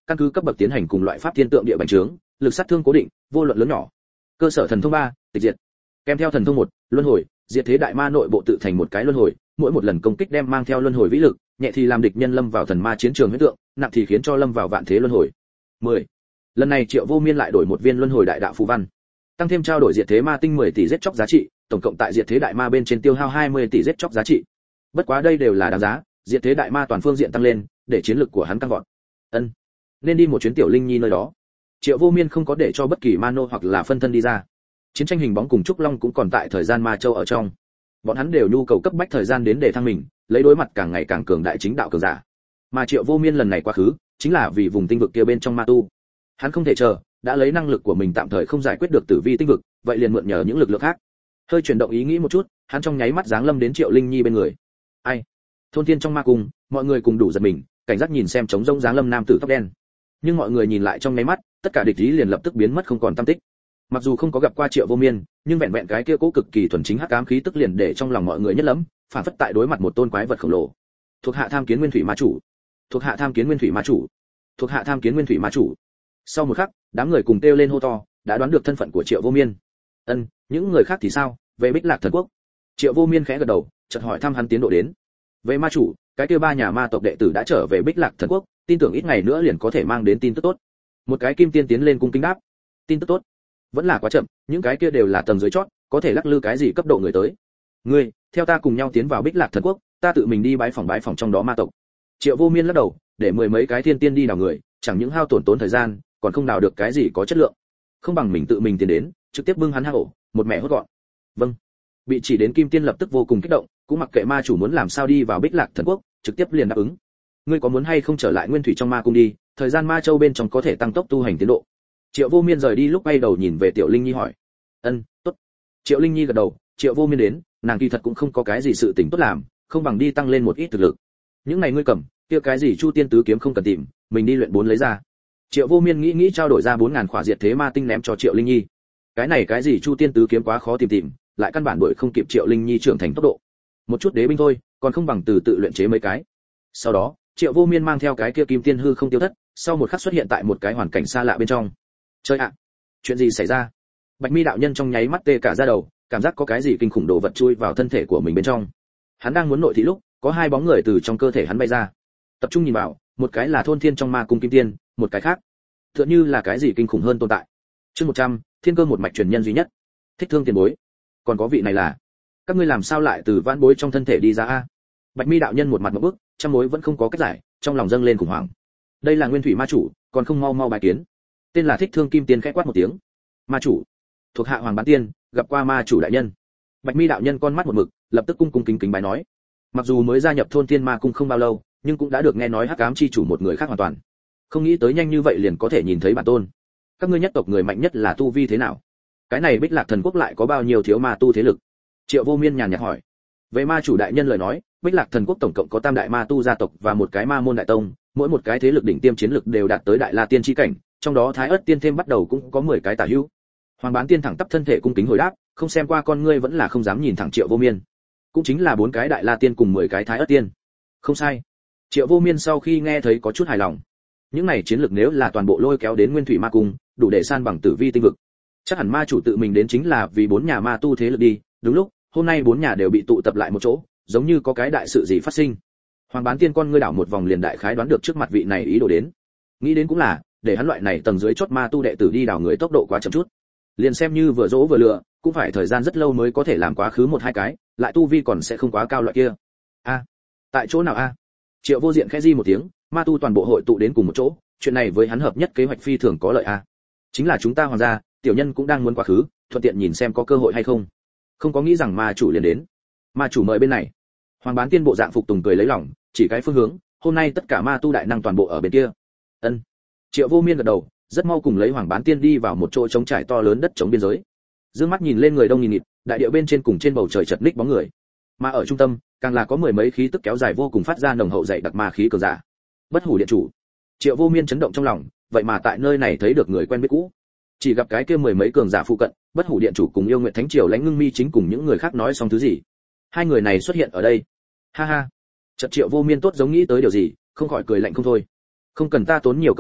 căn cứ cấp bậc tiến hành cùng loại pháp thiên tượng địa bành trướng, lực sát thương cố định, vô luận lớn nhỏ. Cơ sở thần thông ba, tịch diệt. Kèm theo thần thông một, luân hồi, diệt thế đại ma nội bộ tự thành một cái luân hồi, mỗi một lần công kích đem mang theo luân hồi vĩ lực, nhẹ thì làm địch nhân lâm vào thần ma chiến trường huyễn tượng, nặng thì khiến cho lâm vào vạn thế luân hồi. mười. Lần này Triệu Vô Miên lại đổi một viên luân hồi đại đạo phù văn, tăng thêm trao đổi diệt thế ma tinh mười tỷ giết chóc giá trị, tổng cộng tại diệt thế đại ma bên trên tiêu hao hai mươi tỷ giết chóc giá trị. Bất quá đây đều là đáng giá, diệt thế đại ma toàn phương diện tăng lên, để chiến lực của hắn tăng vọt. Ân, nên đi một chuyến tiểu linh nhi nơi đó. Triệu Vô Miên không có để cho bất kỳ ma nô hoặc là phân thân đi ra. Chiến tranh hình bóng cùng trúc long cũng còn tại thời gian ma châu ở trong. Bọn hắn đều nhu cầu cấp bách thời gian đến để thăng mình, lấy đối mặt càng ngày càng cường đại chính đạo cường giả. Mà Triệu Vô Miên lần này quá khứ, chính là vì vùng tinh vực kia bên trong ma tu. Hắn không thể chờ, đã lấy năng lực của mình tạm thời không giải quyết được tử vi tinh vực, vậy liền mượn nhờ những lực lượng khác. Hơi chuyển động ý nghĩ một chút, hắn trong nháy mắt giáng lâm đến Triệu Linh Nhi bên người. Ai? Thôn thiên trong ma cung, mọi người cùng đủ giật mình, cảnh giác nhìn xem trống rỗng giáng lâm nam tử tóc đen. Nhưng mọi người nhìn lại trong nháy mắt, tất cả địch ý liền lập tức biến mất không còn tăm tích. Mặc dù không có gặp qua Triệu Vô Miên, nhưng vẹn vẹn cái kia cố cực kỳ thuần chính hắc ám khí tức liền để trong lòng mọi người nhất lắm, phản phất tại đối mặt một tôn quái vật khổng lồ. Thuộc hạ tham kiến nguyên thủy ma chủ, thuộc hạ tham kiến nguyên thủy ma chủ, thuộc hạ tham kiến nguyên thủy ma chủ. Sau một khắc, đám người cùng kêu lên hô to, đã đoán được thân phận của Triệu Vô Miên. Ân, những người khác thì sao? Về Bích Lạc Thần Quốc. Triệu Vô Miên khẽ gật đầu, chợt hỏi thăm hắn tiến độ đến. Về ma chủ, cái kia ba nhà ma tộc đệ tử đã trở về Bích Lạc Thần Quốc, tin tưởng ít ngày nữa liền có thể mang đến tin tức tốt. Một cái kim tiên tiến lên cung kính đáp. Tin tức tốt? Vẫn là quá chậm, những cái kia đều là tầng dưới chót, có thể lắc lư cái gì cấp độ người tới. Ngươi, theo ta cùng nhau tiến vào Bích Lạc Thần Quốc, ta tự mình đi bái phỏng bái phỏng trong đó ma tộc. Triệu Vô Miên lắc đầu, để mười mấy cái thiên tiên đi đào người, chẳng những hao tổn tốn thời gian, còn không đào được cái gì có chất lượng. Không bằng mình tự mình tiến đến, trực tiếp bưng hắn hang ổ, một mẹ hốt gọn. Vâng. Bị chỉ đến kim tiên lập tức vô cùng kích động, cũng mặc kệ ma chủ muốn làm sao đi vào Bích Lạc Thần Quốc, trực tiếp liền đáp ứng. Ngươi có muốn hay không trở lại nguyên thủy trong ma cung đi, thời gian ma châu bên trong có thể tăng tốc tu hành tiến độ. Triệu Vô Miên rời đi lúc bay đầu nhìn về Tiểu Linh Nhi hỏi. Ân, tốt. Triệu Linh Nhi gật đầu, Triệu Vô Miên đến, nàng kỳ thật cũng không có cái gì sự tình tốt làm, không bằng đi tăng lên một ít thực lực. Những này ngươi cầm, kia cái gì Chu Tiên tứ kiếm không cần tìm, mình đi luyện bốn lấy ra. Triệu Vô Miên nghĩ nghĩ trao đổi ra bốn ngàn khỏa diệt thế ma tinh ném cho Triệu Linh Nhi. Cái này cái gì Chu Tiên tứ kiếm quá khó tìm tìm, lại căn bản đuổi không kịp Triệu Linh Nhi trưởng thành tốc độ. Một chút đế binh thôi, còn không bằng từ tự luyện chế mấy cái. Sau đó, Triệu Vô Miên mang theo cái kia kim tiên hư không tiêu thất, sau một khắc xuất hiện tại một cái hoàn cảnh xa lạ bên trong. Chơi ạ, chuyện gì xảy ra? Bạch Mi đạo nhân trong nháy mắt tê cả da đầu, cảm giác có cái gì kinh khủng đồ vật chui vào thân thể của mình bên trong. Hắn đang muốn nội thị lúc, có hai bóng người từ trong cơ thể hắn bay ra. Tập trung nhìn vào, một cái là thôn thiên trong ma cung kim tiên, một cái khác, tựa như là cái gì kinh khủng hơn tồn tại. Chương một trăm, thiên cơ một mạch truyền nhân duy nhất. Thích Thương tiền bối. Còn có vị này là, các ngươi làm sao lại từ vãn bối trong thân thể đi ra a? Bạch Mi đạo nhân một mặt ngộp bức, trăm mối vẫn không có cách giải, trong lòng dâng lên khủng hoảng. Đây là nguyên thủy ma chủ, còn không mau mau bài kiến. Tên là Thích Thương kim tiên khẽ quát một tiếng. Ma chủ, thuộc hạ Hoàng Bán Tiên, gặp qua ma chủ đại nhân. Bạch Mi đạo nhân con mắt một mực, lập tức cung cung kính kính bái nói. Mặc dù mới gia nhập thôn thiên ma cung không bao lâu, nhưng cũng đã được nghe nói hắc ám chi chủ một người khác hoàn toàn. Không nghĩ tới nhanh như vậy liền có thể nhìn thấy bản tôn. Các ngươi nhất tộc người mạnh nhất là tu vi thế nào? Cái này Bích Lạc Thần Quốc lại có bao nhiêu thiếu ma tu thế lực? Triệu Vô Miên nhàn nhạt hỏi. Về ma chủ đại nhân lời nói, Bích Lạc Thần Quốc tổng cộng có tam đại ma tu gia tộc và một cái ma môn đại tông, mỗi một cái thế lực đỉnh tiêm chiến lực đều đạt tới đại la tiên chi cảnh, trong đó Thái Ức tiên thêm bắt đầu cũng có mười cái tả hữu. Hoàng Bán Tiên thẳng tắp thân thể cung kính hồi đáp, không xem qua con ngươi vẫn là không dám nhìn thẳng Triệu Vô Miên. Cũng chính là bốn cái đại la tiên cùng mười cái Thái Ức tiên. Không sai. Triệu Vô Miên sau khi nghe thấy có chút hài lòng. Những này chiến lược nếu là toàn bộ lôi kéo đến Nguyên Thủy Ma Cung, đủ để san bằng Tử Vi tinh vực. Chắc hẳn ma chủ tự mình đến chính là vì bốn nhà ma tu thế lực đi, đúng lúc, hôm nay bốn nhà đều bị tụ tập lại một chỗ, giống như có cái đại sự gì phát sinh. Hoàng Bán Tiên con ngươi đảo một vòng liền đại khái đoán được trước mặt vị này ý đồ đến. Nghĩ đến cũng là, để hắn loại này tầng dưới chót ma tu đệ tử đi đảo người tốc độ quá chậm chút. Liền xem như vừa dỗ vừa lựa, cũng phải thời gian rất lâu mới có thể làm quá khứ một hai cái, lại tu vi còn sẽ không quá cao loại kia. A, tại chỗ nào a? Triệu Vô Diện khẽ di một tiếng, ma tu toàn bộ hội tụ đến cùng một chỗ, chuyện này với hắn hợp nhất kế hoạch phi thường có lợi a. Chính là chúng ta hoàng gia, tiểu nhân cũng đang muốn quá khứ, thuận tiện nhìn xem có cơ hội hay không. Không có nghĩ rằng ma chủ liền đến. Ma chủ mời bên này. Hoàng Bán Tiên bộ dạng phục tùng cười lấy lòng, chỉ cái phương hướng, hôm nay tất cả ma tu đại năng toàn bộ ở bên kia. Ân. Triệu Vô Miên gật đầu, rất mau cùng lấy Hoàng Bán Tiên đi vào một chỗ trống trải to lớn đất chống biên giới. Dương mắt nhìn lên người đông nghìn nghịt, đại địa bên trên cùng trên bầu trời chật ních bóng người. Mà ở trung tâm, càng là có mười mấy khí tức kéo dài vô cùng phát ra nồng hậu dày đặc ma khí cường giả. Bất Hủ Điện chủ. Triệu Vô Miên chấn động trong lòng, vậy mà tại nơi này thấy được người quen biết cũ. Chỉ gặp cái kia mười mấy cường giả phụ cận, Bất Hủ Điện chủ cùng Yêu Nguyệt Thánh Triều Lãnh Ngưng Mi chính cùng những người khác nói xong thứ gì. Hai người này xuất hiện ở đây. Ha ha. Chợt Triệu Vô Miên tốt giống nghĩ tới điều gì, không khỏi cười lạnh không thôi. Không cần ta tốn nhiều công phu,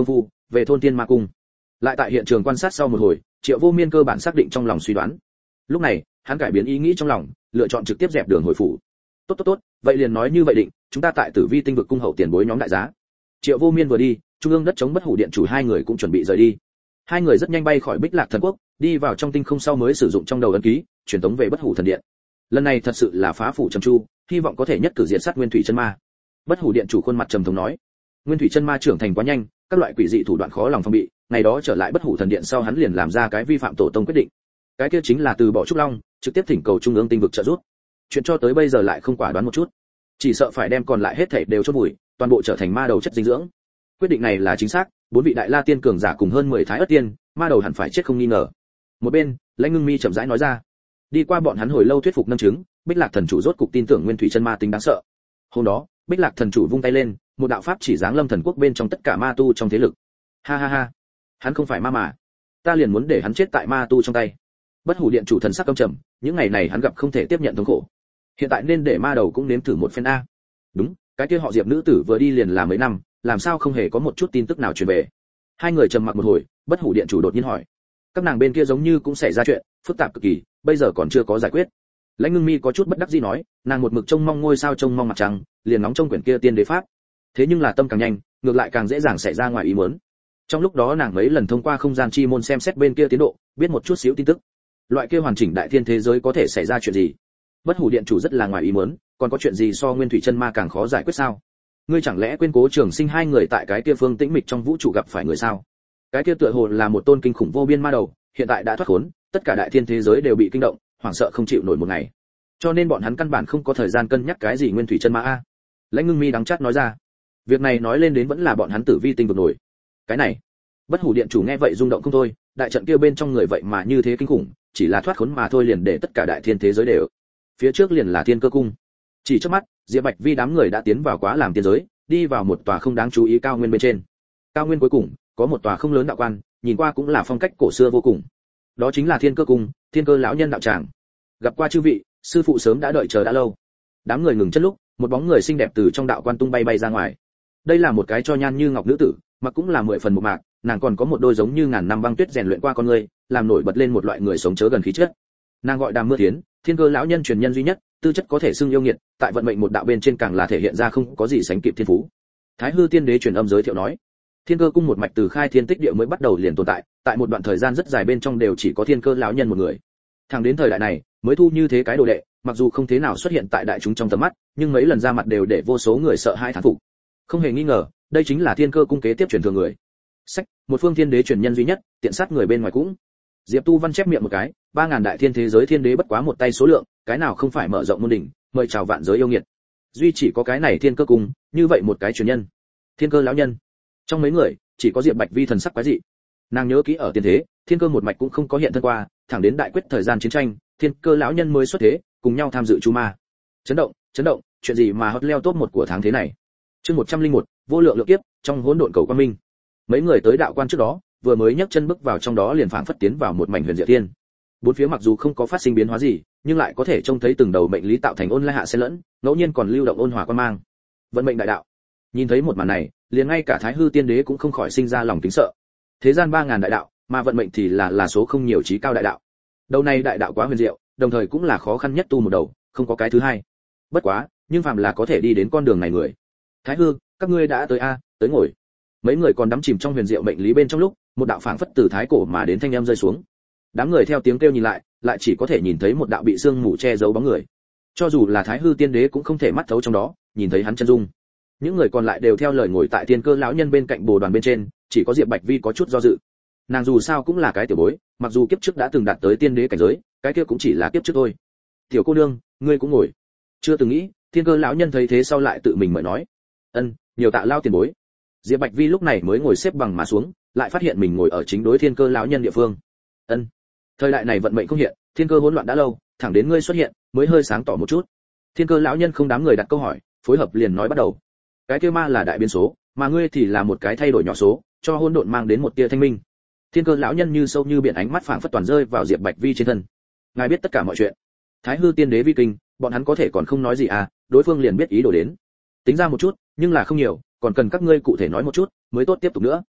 về thôn Tiên Ma Cung. Lại tại hiện trường quan sát sau một hồi, Triệu Vô Miên cơ bản xác định trong lòng suy đoán. Lúc này, hắn cải biến ý nghĩ trong lòng, lựa chọn trực tiếp dẹp đường hồi phủ. Tốt tốt tốt, vậy liền nói như vậy định, chúng ta tại Tử Vi Tinh vực cung hậu tiền bối nhóm đại giá. Triệu Vô Miên vừa đi, trung ương đất chống Bất Hủ điện chủ hai người cũng chuẩn bị rời đi. Hai người rất nhanh bay khỏi Bích Lạc Thần Quốc, đi vào trong tinh không sau mới sử dụng trong đầu ấn ký, truyền tống về Bất Hủ Thần Điện. Lần này thật sự là phá phủ trầm chu, hy vọng có thể nhất cử diệt sát Nguyên Thủy Chân Ma. Bất Hủ điện chủ khuôn mặt trầm thống nói, Nguyên Thủy Chân Ma trưởng thành quá nhanh, các loại quỷ dị thủ đoạn khó lòng phòng bị, ngày đó trở lại Bất Hủ Thần Điện sau hắn liền làm ra cái vi phạm tổ tông quyết định. Cái kia chính là từ bỏ Trúc Long, trực tiếp thỉnh cầu trung ương tinh vực trợ giúp. Chuyện cho tới bây giờ lại không quả đoán một chút, chỉ sợ phải đem còn lại hết thảy đều chôn vùi, toàn bộ trở thành ma đầu chất dinh dưỡng. Quyết định này là chính xác, bốn vị đại la tiên cường giả cùng hơn mười thái ất tiên, ma đầu hẳn phải chết không nghi ngờ. Một bên, Lãnh Ngưng Mi chậm rãi nói ra. Đi qua bọn hắn hồi lâu thuyết phục nâng chứng, Bích Lạc thần chủ rốt cục tin tưởng Nguyên Thủy Chân Ma tính đáng sợ. Hôm đó, Bích Lạc thần chủ vung tay lên, một đạo pháp chỉ giáng lâm thần quốc bên trong tất cả ma tu trong thế lực. Ha ha ha, hắn không phải ma mà, ta liền muốn để hắn chết tại ma tu trong tay. Bất Hủ điện chủ thần sắc căm trầm, những ngày này hắn gặp không thể tiếp nhận thống khổ, hiện tại nên để ma đầu cũng nếm thử một phen a. Đúng, cái kia họ Diệp nữ tử vừa đi liền là mấy năm, làm sao không hề có một chút tin tức nào truyền về. Hai người trầm mặc một hồi, Bất Hủ điện chủ đột nhiên hỏi, các nàng bên kia giống như cũng xảy ra chuyện phức tạp cực kỳ, bây giờ còn chưa có giải quyết. Lãnh Ngưng Mi có chút bất đắc dĩ nói, nàng một mực trông mong ngôi sao trông mong mặt trăng, liền nóng trong quyển kia tiên đế pháp. Thế nhưng là tâm càng nhanh, ngược lại càng dễ dàng xảy ra ngoài ý muốn. Trong lúc đó nàng mấy lần thông qua không gian chi môn xem xét bên kia tiến độ, biết một chút xíu tin tức. Loại kia hoàn chỉnh đại thiên thế giới có thể xảy ra chuyện gì? Bất Hủ điện chủ rất là ngoài ý muốn, còn có chuyện gì so Nguyên Thủy Chân Ma càng khó giải quyết sao? Ngươi chẳng lẽ quên Cố Trường Sinh hai người tại cái kia phương tĩnh mịch trong vũ trụ gặp phải người sao? Cái kia tựa hồ là một tôn kinh khủng vô biên ma đầu, hiện tại đã thoát khốn, tất cả đại thiên thế giới đều bị kinh động, hoảng sợ không chịu nổi một ngày. Cho nên bọn hắn căn bản không có thời gian cân nhắc cái gì Nguyên Thủy Chân Ma a. Lãnh Ngưng Mi đắng chát nói ra. Việc này nói lên đến vẫn là bọn hắn Tử Vi tinh vực nổi. Cái này, Bất Hủ điện chủ nghe vậy rung động không thôi, đại trận kia bên trong người vậy mà như thế kinh khủng, chỉ là thoát khốn mà thôi liền để tất cả đại thiên thế giới đều. Phía trước liền là Thiên Cơ cung. Chỉ trước mắt, Diệp Bạch Vi đám người đã tiến vào quá làm tiên giới, đi vào một tòa không đáng chú ý cao nguyên bên trên. Cao nguyên cuối cùng có một tòa không lớn đạo quan, nhìn qua cũng là phong cách cổ xưa vô cùng. Đó chính là Thiên Cơ cung, Thiên Cơ lão nhân đạo tràng. Gặp qua chư vị, sư phụ sớm đã đợi chờ đã lâu. Đám người ngừng chân lúc, một bóng người xinh đẹp từ trong đạo quan tung bay bay ra ngoài. Đây là một cái cho nhan như ngọc nữ tử, mặc cũng là mười phần một mạc, nàng còn có một đôi giống như ngàn năm băng tuyết rèn luyện qua con người, làm nổi bật lên một loại người sống chớ gần khí chất. Nàng gọi Đàm Mưa Thiến, Thiên Cơ lão nhân truyền nhân duy nhất, tư chất có thể xưng yêu nghiệt, tại vận mệnh một đạo bên trên càng là thể hiện ra không có gì sánh kịp thiên phú. Thái Hư Tiên Đế truyền âm giới thiệu nói, Thiên Cơ cung một mạch từ khai thiên tích địa mới bắt đầu liền tồn tại, tại một đoạn thời gian rất dài bên trong đều chỉ có Thiên Cơ lão nhân một người. Thẳng đến thời đại này, mới thu như thế cái đồ đệ, mặc dù không thế nào xuất hiện tại đại chúng trong tầm mắt, nhưng mấy lần ra mặt đều để vô số người sợ hãi thán phục. Không hề nghi ngờ, đây chính là Thiên Cơ cung kế tiếp truyền thừa người. Sách, một phương thiên đế truyền nhân duy nhất, tiện sát người bên ngoài cũng. Diệp Tu Văn chép miệng một cái, ba ngàn đại thiên thế giới thiên đế bất quá một tay số lượng, cái nào không phải mở rộng môn đỉnh, mời chào vạn giới yêu nghiệt. Duy chỉ có cái này Thiên Cơ cung, như vậy một cái truyền nhân. Thiên Cơ lão nhân. Trong mấy người, chỉ có Diệp Bạch Vi thần sắc quái dị. Nàng nhớ kỹ ở tiền thế, Thiên Cơ một mạch cũng không có hiện thân qua, thẳng đến đại quyết thời gian chiến tranh, Thiên Cơ lão nhân mới xuất thế, cùng nhau tham dự chu ma. Chấn động, chấn động, chuyện gì mà hot leo top một của tháng thế này. Chương một trăm lẻ một, vô lượng lượng kiếp, trong hỗn độn cầu quang minh. Mấy người tới đạo quan trước đó, vừa mới nhấc chân bước vào trong đó liền phảng phất tiến vào một mảnh huyền diệu thiên. Bốn phía mặc dù không có phát sinh biến hóa gì, nhưng lại có thể trông thấy từng đầu mệnh lý tạo thành ôn lai hạ xen lẫn, ngẫu nhiên còn lưu động ôn hòa quan mang. Vận mệnh đại đạo. Nhìn thấy một màn này, liền ngay cả Thái Hư Tiên Đế cũng không khỏi sinh ra lòng kính sợ. Thế gian ba ngàn đại đạo, mà vận mệnh thì là là số không nhiều chí cao đại đạo. Đầu này đại đạo quá huyền diệu, đồng thời cũng là khó khăn nhất tu một đầu, không có cái thứ hai. Bất quá, nhưng phàm là có thể đi đến con đường này người. Thái Hư, các ngươi đã tới a, tới ngồi. Mấy người còn đắm chìm trong huyền diệu mệnh lý bên trong lúc, một đạo phảng phất từ thái cổ mà đến thanh âm rơi xuống. Đám người theo tiếng kêu nhìn lại, lại chỉ có thể nhìn thấy một đạo bị sương mù che giấu bóng người. Cho dù là Thái Hư Tiên Đế cũng không thể mắt thấu trong đó, nhìn thấy hắn chân dung. Những người còn lại đều theo lời ngồi tại Thiên Cơ lão nhân bên cạnh bồ đoàn bên trên, chỉ có Diệp Bạch Vi có chút do dự. Nàng dù sao cũng là cái tiểu bối, mặc dù kiếp trước đã từng đạt tới tiên đế cảnh giới, cái kia cũng chỉ là kiếp trước thôi. Tiểu cô nương, ngươi cũng ngồi. Chưa từng nghĩ, Thiên Cơ lão nhân thấy thế sau lại tự mình mời nói. Ân, nhiều tạ lao tiền bối. Diệp Bạch Vi lúc này mới ngồi xếp bằng mà xuống, lại phát hiện mình ngồi ở chính đối Thiên Cơ lão nhân địa phương. Ân, thời đại này vận mệnh không hiện, thiên cơ hỗn loạn đã lâu, thẳng đến ngươi xuất hiện mới hơi sáng tỏ một chút. Thiên Cơ lão nhân không đám người đặt câu hỏi, phối hợp liền nói bắt đầu. Cái kia ma là đại biến số, mà ngươi thì là một cái thay đổi nhỏ số, cho hỗn độn mang đến một tia thanh minh. Thiên Cơ lão nhân như sâu như biển ánh mắt phảng phất toàn rơi vào Diệp Bạch Vi trên thân. Ngài biết tất cả mọi chuyện. Thái Hư Tiên Đế vi kinh, bọn hắn có thể còn không nói gì à, đối phương liền biết ý đồ đến. Tính ra một chút, nhưng là không nhiều, còn cần các ngươi cụ thể nói một chút, mới tốt tiếp tục nữa.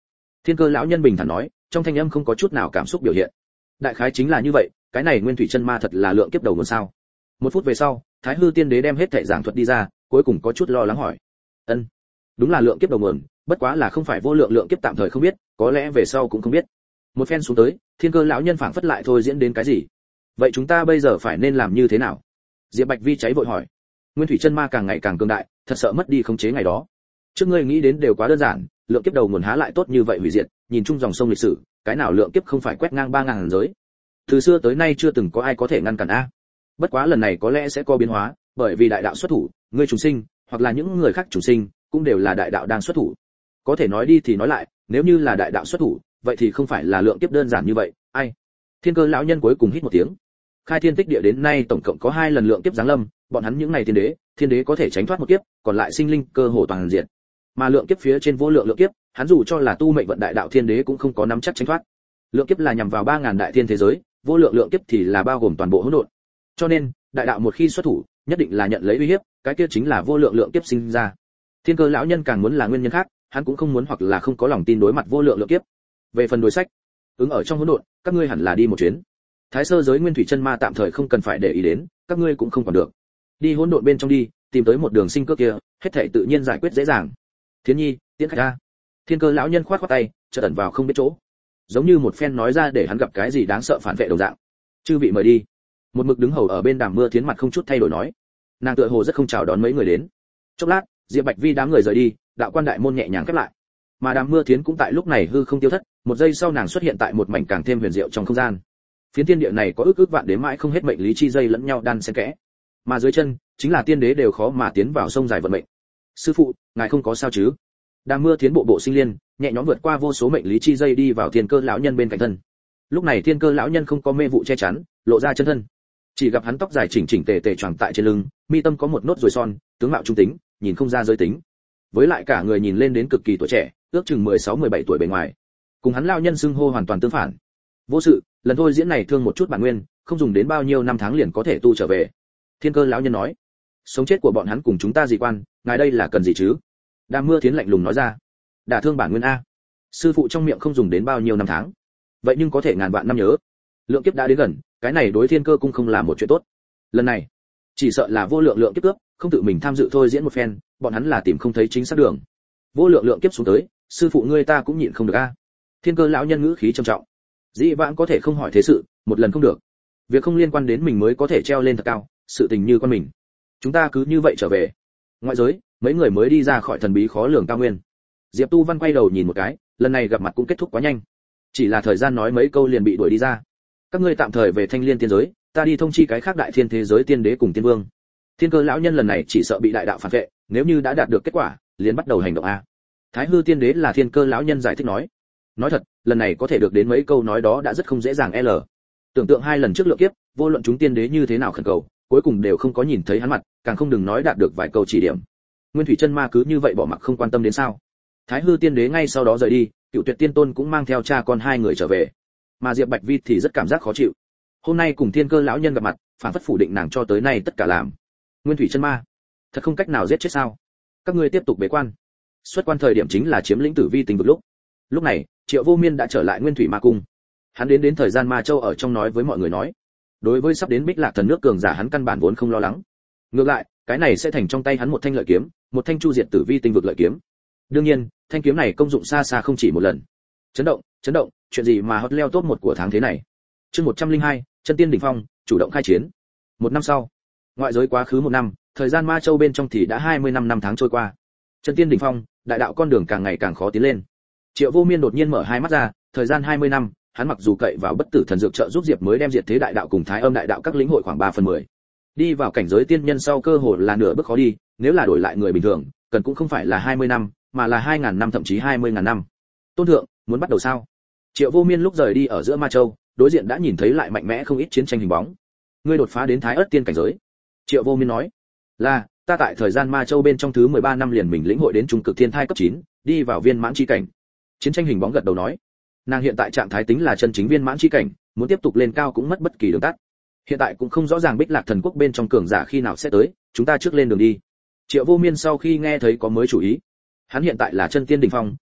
Thiên Cơ lão nhân bình thản nói, trong thanh âm không có chút nào cảm xúc biểu hiện. Đại khái chính là như vậy, cái này Nguyên Thủy Chân Ma thật là lượng kiếp đầu nguồn sao? Một phút về sau, Thái Hư Tiên Đế đem hết thảy giảng thuật đi ra, cuối cùng có chút lo lắng hỏi. Ân, đúng là lượng kiếp đầu nguồn, bất quá là không phải vô lượng lượng kiếp tạm thời không biết, có lẽ về sau cũng không biết. Một phen xuống tới, Thiên Cơ lão nhân phảng phất lại thôi diễn đến cái gì? Vậy chúng ta bây giờ phải nên làm như thế nào? Diệp Bạch Vi cháy vội hỏi. Nguyên Thủy Chân Ma càng ngày càng cường đại, thật sợ mất đi khống chế ngày đó. Trước ngươi nghĩ đến đều quá đơn giản, lượng kiếp đầu nguồn há lại tốt như vậy hủy diệt, nhìn chung dòng sông lịch sử, cái nào lượng kiếp không phải quét ngang ba ngàn giới. Từ xưa tới nay chưa từng có ai có thể ngăn cản a. Bất quá lần này có lẽ sẽ có biến hóa, bởi vì đại đạo xuất thủ, ngươi trùng sinh, hoặc là những người khác trùng sinh, cũng đều là đại đạo đang xuất thủ. Có thể nói đi thì nói lại, nếu như là đại đạo xuất thủ, vậy thì không phải là lượng kiếp đơn giản như vậy, ai? Thiên Cơ lão nhân cuối cùng hít một tiếng. Khai thiên tích địa đến nay tổng cộng có hai lần lượng kiếp giáng lâm, bọn hắn những này thiên đế, thiên đế có thể tránh thoát một kiếp, còn lại sinh linh cơ hồ toàn diện. Mà lượng kiếp phía trên vô lượng lượng kiếp, hắn dù cho là tu mệnh vận đại đạo thiên đế cũng không có nắm chắc tránh thoát. Lượng kiếp là nhằm vào ba ngàn đại thiên thế giới, vô lượng lượng kiếp thì là bao gồm toàn bộ hỗn độn. Cho nên, đại đạo một khi xuất thủ, nhất định là nhận lấy uy hiếp, cái kia chính là vô lượng lượng kiếp sinh ra. Thiên Cơ lão nhân càng muốn là nguyên nhân khác, hắn cũng không muốn hoặc là không có lòng tin đối mặt vô lượng lượng kiếp. Về phần đối sách, ứng ở trong hỗn độn, các ngươi hẳn là đi một chuyến. Thái sơ giới Nguyên Thủy Chân Ma tạm thời không cần phải để ý đến, các ngươi cũng không còn được. Đi hỗn độn bên trong đi, tìm tới một đường sinh cơ kia, hết thảy tự nhiên giải quyết dễ dàng. Thiến Nhi, tiễn khách ra. Thiên Cơ lão nhân khoát khoát tay, chợt ẩn vào không biết chỗ. Giống như một phen nói ra để hắn gặp cái gì đáng sợ phản vệ đồng dạng. Chư vị mời đi. Một mực đứng hầu ở bên Đàm Mưa Thiến mặt không chút thay đổi nói. Nàng tựa hồ rất không chào đón mấy người đến. Chốc lát, Diệp Bạch Vi đám người rời đi, đạo quan đại môn nhẹ nhàng khép lại. Mà Đàm Mưa Thiến cũng tại lúc này hư không tiêu thất, một giây sau nàng xuất hiện tại một mảnh càng thêm huyền diệu trong không gian. Phiến thiên địa này có ước ước vạn đếm mãi không hết mệnh lý chi dây lẫn nhau đan xen kẽ. Mà dưới chân, chính là tiên đế đều khó mà tiến vào sông dài vận mệnh. Sư phụ, ngài không có sao chứ? Đàm Mưa Thiến bộ bộ sinh liên, nhẹ nhõm vượt qua vô số mệnh lý chi dây đi vào Thiên Cơ lão nhân bên cạnh thân. Lúc này Thiên Cơ lão nhân không có mê vụ che chắn, lộ ra chân thân. Chỉ gặp hắn tóc dài chỉnh chỉnh tề tề choàng tại trên lưng, mi tâm có một nốt ruồi son, tướng mạo trung tính, nhìn không ra giới tính. Với lại cả người nhìn lên đến cực kỳ tuổi trẻ, ước chừng mười sáu mười bảy tuổi bề ngoài. Cùng hắn lão nhân xưng hô hoàn toàn tương phản. Vô sự, lần thôi diễn này thương một chút bản nguyên, không dùng đến bao nhiêu năm tháng liền có thể tu trở về. Thiên Cơ lão nhân nói, sống chết của bọn hắn cùng chúng ta gì quan, ngài đây là cần gì chứ? Đàm Mưa Thiến lạnh lùng nói ra, đả thương bản nguyên a. Sư phụ trong miệng không dùng đến bao nhiêu năm tháng, vậy nhưng có thể ngàn vạn năm nhớ. Lượng kiếp đã đến gần, cái này đối Thiên Cơ cung không là một chuyện tốt. Lần này, chỉ sợ là vô lượng lượng kiếp cướp, không tự mình tham dự thôi diễn một phen, bọn hắn là tìm không thấy chính xác đường. Vô lượng lượng kiếp xuống tới, sư phụ ngươi ta cũng nhịn không được a. Thiên Cơ lão nhân ngữ khí trầm trọng. Dĩ vãng có thể không hỏi thế sự, một lần không được. Việc không liên quan đến mình mới có thể treo lên thật cao, sự tình như con mình. Chúng ta cứ như vậy trở về. Ngoại giới, mấy người mới đi ra khỏi thần bí khó lường cao nguyên. Diệp Tu Văn quay đầu nhìn một cái, lần này gặp mặt cũng kết thúc quá nhanh. Chỉ là thời gian nói mấy câu liền bị đuổi đi ra. Các ngươi tạm thời về Thanh Liên tiên giới, ta đi thông chi cái khác đại thiên thế giới tiên đế cùng tiên vương. Thiên Cơ lão nhân lần này chỉ sợ bị đại đạo phản vệ, nếu như đã đạt được kết quả, liền bắt đầu hành động a. Thái Hư tiên đế là Thiên Cơ lão nhân giải thích nói. Nói thật, lần này có thể được đến mấy câu nói đó đã rất không dễ dàng l. Tưởng tượng hai lần trước lượng kiếp, vô luận chúng tiên đế như thế nào khẩn cầu, cuối cùng đều không có nhìn thấy hắn mặt, càng không đừng nói đạt được vài câu chỉ điểm. Nguyên Thủy Chân Ma cứ như vậy bỏ mặc không quan tâm đến sao? Thái Hư tiên đế ngay sau đó rời đi, Cựu Tuyệt tiên tôn cũng mang theo cha con hai người trở về. Mà Diệp Bạch Vi thì rất cảm giác khó chịu. Hôm nay cùng Thiên Cơ lão nhân gặp mặt, phản phất phủ định nàng cho tới nay tất cả làm. Nguyên Thủy Chân Ma, thật không cách nào giết chết sao? Các ngươi tiếp tục bế quan. Xuất quan thời điểm chính là chiếm lĩnh Tử Vi tình vực lúc. Lúc này, Triệu Vô Miên đã trở lại Nguyên Thủy Ma cung. Hắn đến đến thời gian Ma Châu ở trong nói với mọi người nói, đối với sắp đến Bích Lạc thần nước cường giả hắn căn bản vốn không lo lắng. Ngược lại, cái này sẽ thành trong tay hắn một thanh lợi kiếm, một thanh chu diệt Tử Vi tinh vực lợi kiếm. Đương nhiên, thanh kiếm này công dụng xa xa không chỉ một lần. Chấn động, chấn động, chuyện gì mà hot leo top một của tháng thế này. Chương một trăm linh hai, Chân Tiên đỉnh phong, chủ động khai chiến. Một năm sau, ngoại giới quá khứ một năm, thời gian Ma Châu bên trong thì đã hai mươi năm năm tháng trôi qua. Chân Tiên đỉnh phong, đại đạo con đường càng ngày càng khó tiến lên. Triệu Vô Miên đột nhiên mở hai mắt ra, thời gian hai mươi năm, hắn mặc dù cậy vào bất tử thần dược trợ giúp Diệp mới đem diệt thế đại đạo cùng thái âm đại đạo các lĩnh hội khoảng ba phần mười. Đi vào cảnh giới tiên nhân sau cơ hội là nửa bước khó đi, nếu là đổi lại người bình thường, cần cũng không phải là hai mươi năm, mà là hai nghìn năm thậm chí hai mươi nghìn năm. Tôn thượng, muốn bắt đầu sao? Triệu Vô Miên lúc rời đi ở giữa Ma Châu, đối diện đã nhìn thấy lại mạnh mẽ không ít chiến tranh hình bóng. Ngươi đột phá đến Thái Ức tiên cảnh giới. Triệu Vô Miên nói, là, ta tại thời gian Ma Châu bên trong thứ mười ba năm liền mình lĩnh hội đến trung cực thiên thai cấp chín, đi vào viên mãn chi cảnh. Chiến tranh hình bóng gật đầu nói, nàng hiện tại trạng thái tính là chân chính viên mãn chi cảnh, muốn tiếp tục lên cao cũng mất bất kỳ đường tắt. Hiện tại cũng không rõ ràng Bích Lạc thần quốc bên trong cường giả khi nào sẽ tới, chúng ta trước lên đường đi. Triệu Vô Miên sau khi nghe thấy có mới chủ ý. Hắn hiện tại là chân tiên đỉnh phong,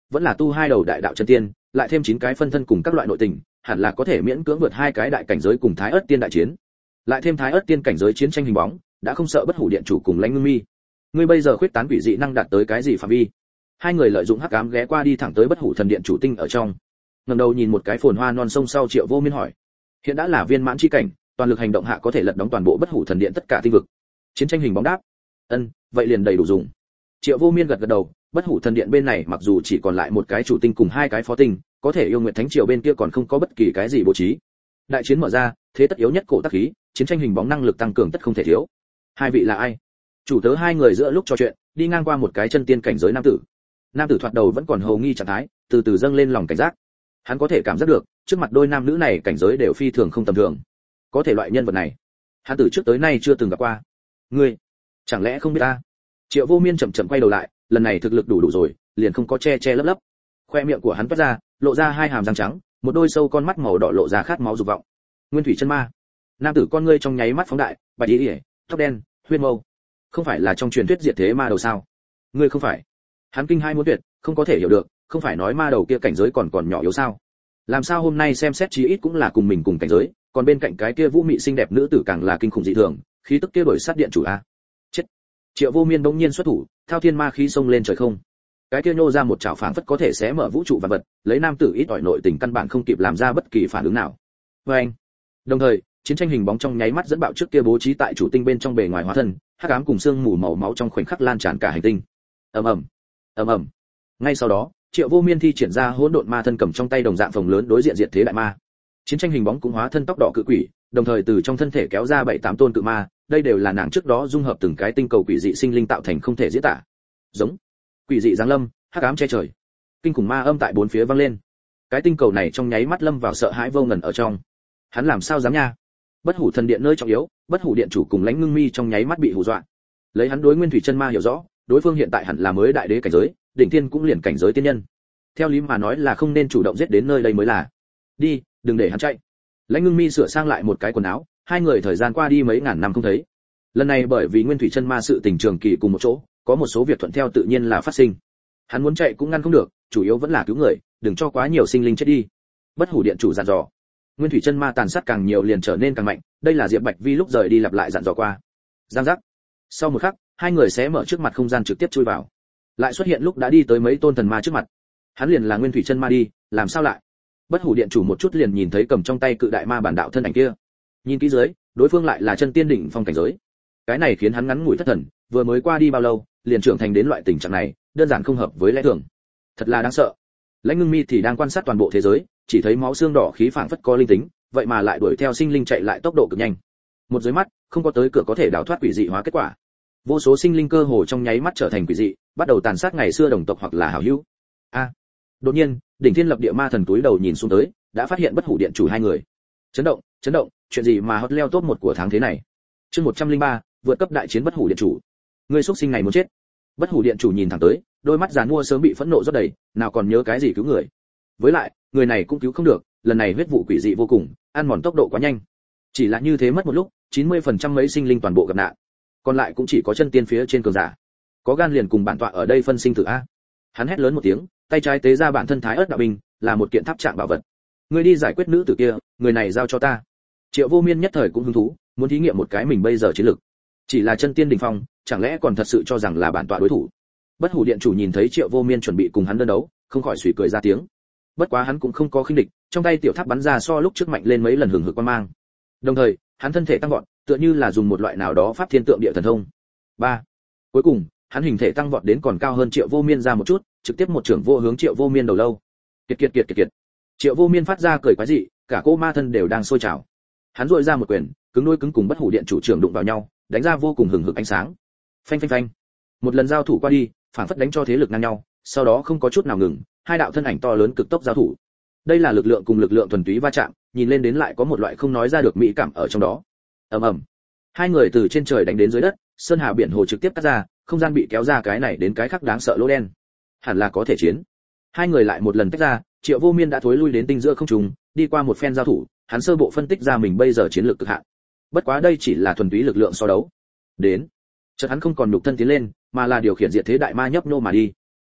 vẫn là tu hai đầu đại đạo chân tiên, lại thêm chín cái phân thân cùng các loại nội tình, hẳn là có thể miễn cưỡng vượt hai cái đại cảnh giới cùng Thái Ức Tiên đại chiến. Lại thêm Thái Ức Tiên cảnh giới chiến tranh hình bóng, đã không sợ Bất Hủ Điện chủ cùng Lãnh Ngưng Mi. Ngươi bây giờ khuyết tán quỷ dị năng đạt tới cái gì phạm vi? Hai người lợi dụng hắc ám ghé qua đi thẳng tới Bất Hủ Thần Điện chủ tinh ở trong. Ngẩng đầu nhìn một cái phồn hoa non sông sau, Triệu Vô Miên hỏi: hiện đã là viên mãn chi cảnh, toàn lực hành động hạ có thể lật đóng toàn bộ Bất Hủ Thần Điện tất cả tinh vực. Chiến tranh hình bóng đáp: ân, vậy liền đầy đủ dùng. Triệu Vô Miên gật gật đầu. Bất Hủ Thần Điện bên này mặc dù chỉ còn lại một cái chủ tinh cùng hai cái phó tinh, có thể Yêu Nguyệt Thánh Triều bên kia còn không có bất kỳ cái gì bố trí. Đại chiến mở ra, thế tất yếu nhất cổ tác khí, chiến tranh hình bóng năng lực tăng cường tất không thể thiếu. Hai vị là ai? Chủ tớ hai người giữa lúc trò chuyện, đi ngang qua một cái chân tiên cảnh giới nam tử. Nam tử thoạt đầu vẫn còn hồ nghi trạng thái, từ từ dâng lên lòng cảnh giác. Hắn có thể cảm giác được, trước mặt đôi nam nữ này cảnh giới đều phi thường không tầm thường. Có thể loại nhân vật này, hắn từ trước tới nay chưa từng gặp qua. Ngươi, chẳng lẽ không biết ta? Triệu Vô Miên chậm chậm quay đầu lại, lần này thực lực đủ đủ rồi, liền không có che che lấp lấp. Khoe miệng của hắn toát ra, lộ ra hai hàm răng trắng, một đôi sâu con mắt màu đỏ lộ ra khát máu dục vọng. Nguyên thủy chân ma. Nam tử con ngươi trong nháy mắt phóng đại, bạch y, tóc đen, huyết mâu. Không phải là trong truyền thuyết diệt thế ma đầu sao? Ngươi không phải? Hắn kinh hai muốn tuyệt, không có thể hiểu được, không phải nói ma đầu kia cảnh giới còn còn nhỏ yếu sao? Làm sao hôm nay xem xét chí ít cũng là cùng mình cùng cảnh giới, còn bên cạnh cái kia vũ mị xinh đẹp nữ tử càng là kinh khủng dị thường, khí tức kia đổi sát điện chủ a. Chết. Triệu Vô Miên bỗng nhiên xuất thủ, thao thiên ma khí xông lên trời không. Cái kia nhô ra một chảo phảng phất có thể xé mở vũ trụ vạn vật, lấy nam tử ít ỏi nội tình căn bản không kịp làm ra bất kỳ phản ứng nào. Và anh. Đồng thời, chiến tranh hình bóng trong nháy mắt dẫn bạo trước kia bố trí tại chủ tinh bên trong bề ngoài hóa thân, hắc ám cùng xương mù màu máu trong khoảnh khắc lan tràn cả hành tinh. Ầm ầm, ầm ầm. Ngay sau đó, Triệu Vô Miên thi triển ra hỗn độn ma thân cầm trong tay đồng dạng phồng lớn đối diện diệt thế đại ma. Chiến tranh hình bóng cũng hóa thân tóc đỏ cự quỷ, đồng thời từ trong thân thể kéo ra bảy tám tôn cự ma, đây đều là nàng trước đó dung hợp từng cái tinh cầu quỷ dị sinh linh tạo thành không thể diễn tả. Giống quỷ dị giáng lâm, hắc ám che trời, kinh khủng ma âm tại bốn phía vang lên. Cái tinh cầu này trong nháy mắt lâm vào sợ hãi vô ngần ở trong. Hắn làm sao dám nha? Bất Hủ Thần Điện nơi trọng yếu, Bất Hủ Điện chủ cùng Lãnh Ngưng Mi trong nháy mắt bị hù dọa. Lấy hắn đối Nguyên Thủy Chân Ma hiểu rõ, đối phương hiện tại hẳn là mới đại đế cảnh giới, đỉnh tiên cũng liền cảnh giới tiên nhân. Theo lý mà nói là không nên chủ động giết đến nơi đây mới là. Đi, đừng để hắn chạy. Lãnh Ngưng Mi sửa sang lại một cái quần áo, hai người thời gian qua đi mấy ngàn năm không thấy. Lần này bởi vì Nguyên Thủy Chân Ma sự tình trường kỳ cùng một chỗ, có một số việc thuận theo tự nhiên là phát sinh. Hắn muốn chạy cũng ngăn không được, chủ yếu vẫn là cứu người, đừng cho quá nhiều sinh linh chết đi. Bất Hủ Điện chủ dặn dò. Nguyên Thủy Chân Ma tàn sát càng nhiều liền trở nên càng mạnh, đây là Diệp Bạch Vi lúc rời đi lặp lại dặn dò qua. Giang giác. Sau một khắc, hai người xé mở trước mặt không gian trực tiếp chui vào. Lại xuất hiện lúc đã đi tới mấy tôn thần ma trước mặt. Hắn liền là Nguyên Thủy Chân Ma đi, làm sao lại? Bất Hủ Điện chủ một chút liền nhìn thấy cầm trong tay cự đại ma bản đạo thân ảnh kia. Nhìn kỹ dưới, đối phương lại là chân tiên đỉnh phong cảnh giới. Cái này khiến hắn ngắn ngủi thất thần, vừa mới qua đi bao lâu, liền trưởng thành đến loại tình trạng này, đơn giản không hợp với lẽ thường. Thật là đáng sợ. Lãnh Ngưng Mi thì đang quan sát toàn bộ thế giới, chỉ thấy máu xương đỏ khí phảng phất có linh tính, vậy mà lại đuổi theo sinh linh chạy lại tốc độ cực nhanh. Một dưới mắt, không có tới cửa có thể đào thoát quỷ dị hóa kết quả. Vô số sinh linh cơ hồ trong nháy mắt trở thành quỷ dị, bắt đầu tàn sát ngày xưa đồng tộc hoặc là hảo hữu. A. À, đột nhiên, đỉnh thiên lập địa ma thần túi đầu nhìn xuống tới, đã phát hiện Bất Hủ Điện chủ hai người. Chấn động, chấn động, chuyện gì mà hot leo top một của tháng thế này? Chương một trăm lẻ ba, vượt cấp đại chiến Bất Hủ Điện chủ. Ngươi xuất sinh này muốn chết. Bất Hủ Điện chủ nhìn thẳng tới, đôi mắt giàn mua sớm bị phẫn nộ rót đầy, nào còn nhớ cái gì cứu người. Với lại, người này cũng cứu không được, lần này huyết vụ quỷ dị vô cùng, ăn mòn tốc độ quá nhanh. Chỉ là như thế mất một lúc, chín mươi phần trăm mấy sinh linh toàn bộ gặp nạn. Còn lại cũng chỉ có chân tiên phía trên cường giả. Có gan liền cùng bản tọa ở đây phân sinh tử a. Hắn hét lớn một tiếng, tay trái tế ra bản thân Thái Ức đạo binh, là một kiện tháp trạng bảo vật. Ngươi đi giải quyết nữ tử kia, người này giao cho ta. Triệu Vô Miên nhất thời cũng hứng thú, muốn thí nghiệm một cái mình bây giờ chiến lực. Chỉ là chân tiên đỉnh phong, chẳng lẽ còn thật sự cho rằng là bản tọa đối thủ? Bất Hủ Điện chủ nhìn thấy Triệu Vô Miên chuẩn bị cùng hắn đơn đấu, không khỏi suy cười ra tiếng. Bất quá hắn cũng không có khinh địch, trong tay tiểu tháp bắn ra so lúc trước mạnh lên mấy lần hừng hực quang mang. Đồng thời, hắn thân thể tăng vọt, tựa như là dùng một loại nào đó pháp thiên tượng địa thần thông. ba. Cuối cùng, hắn hình thể tăng vọt đến còn cao hơn Triệu Vô Miên ra một chút, trực tiếp một trưởng vô hướng Triệu Vô Miên đầu lâu. Kiệt kiệt kiệt kiệt kiệt. Triệu Vô Miên phát ra cười quái dị, cả cô ma thân đều đang sôi trào. Hắn duỗi ra một quyền, cứng đôi cứng cùng Bất Hủ Điện chủ trưởng đụng vào nhau, đánh ra vô cùng hừng hực ánh sáng. Phanh phanh phanh. Một lần giao thủ qua đi, phản phất đánh cho thế lực ngang nhau, sau đó không có chút nào ngừng, hai đạo thân ảnh to lớn cực tốc giao thủ. Đây là lực lượng cùng lực lượng thuần túy va chạm, nhìn lên đến lại có một loại không nói ra được mỹ cảm ở trong đó. Ầm ầm. Hai người từ trên trời đánh đến dưới đất, sơn hà biển hồ trực tiếp cắt ra, không gian bị kéo ra cái này đến cái khác đáng sợ lỗ đen. Hẳn là có thể chiến. Hai người lại một lần tách ra, Triệu Vô Miên đã thối lui đến tinh giữa không trung, đi qua một phen giao thủ, hắn sơ bộ phân tích ra mình bây giờ chiến lược cực hạn. Bất quá đây chỉ là thuần túy lực lượng so đấu. Đến, chợt hắn không còn nhục thân tiến lên, mà là điều khiển diệt thế đại ma nhấp nhô mà đi.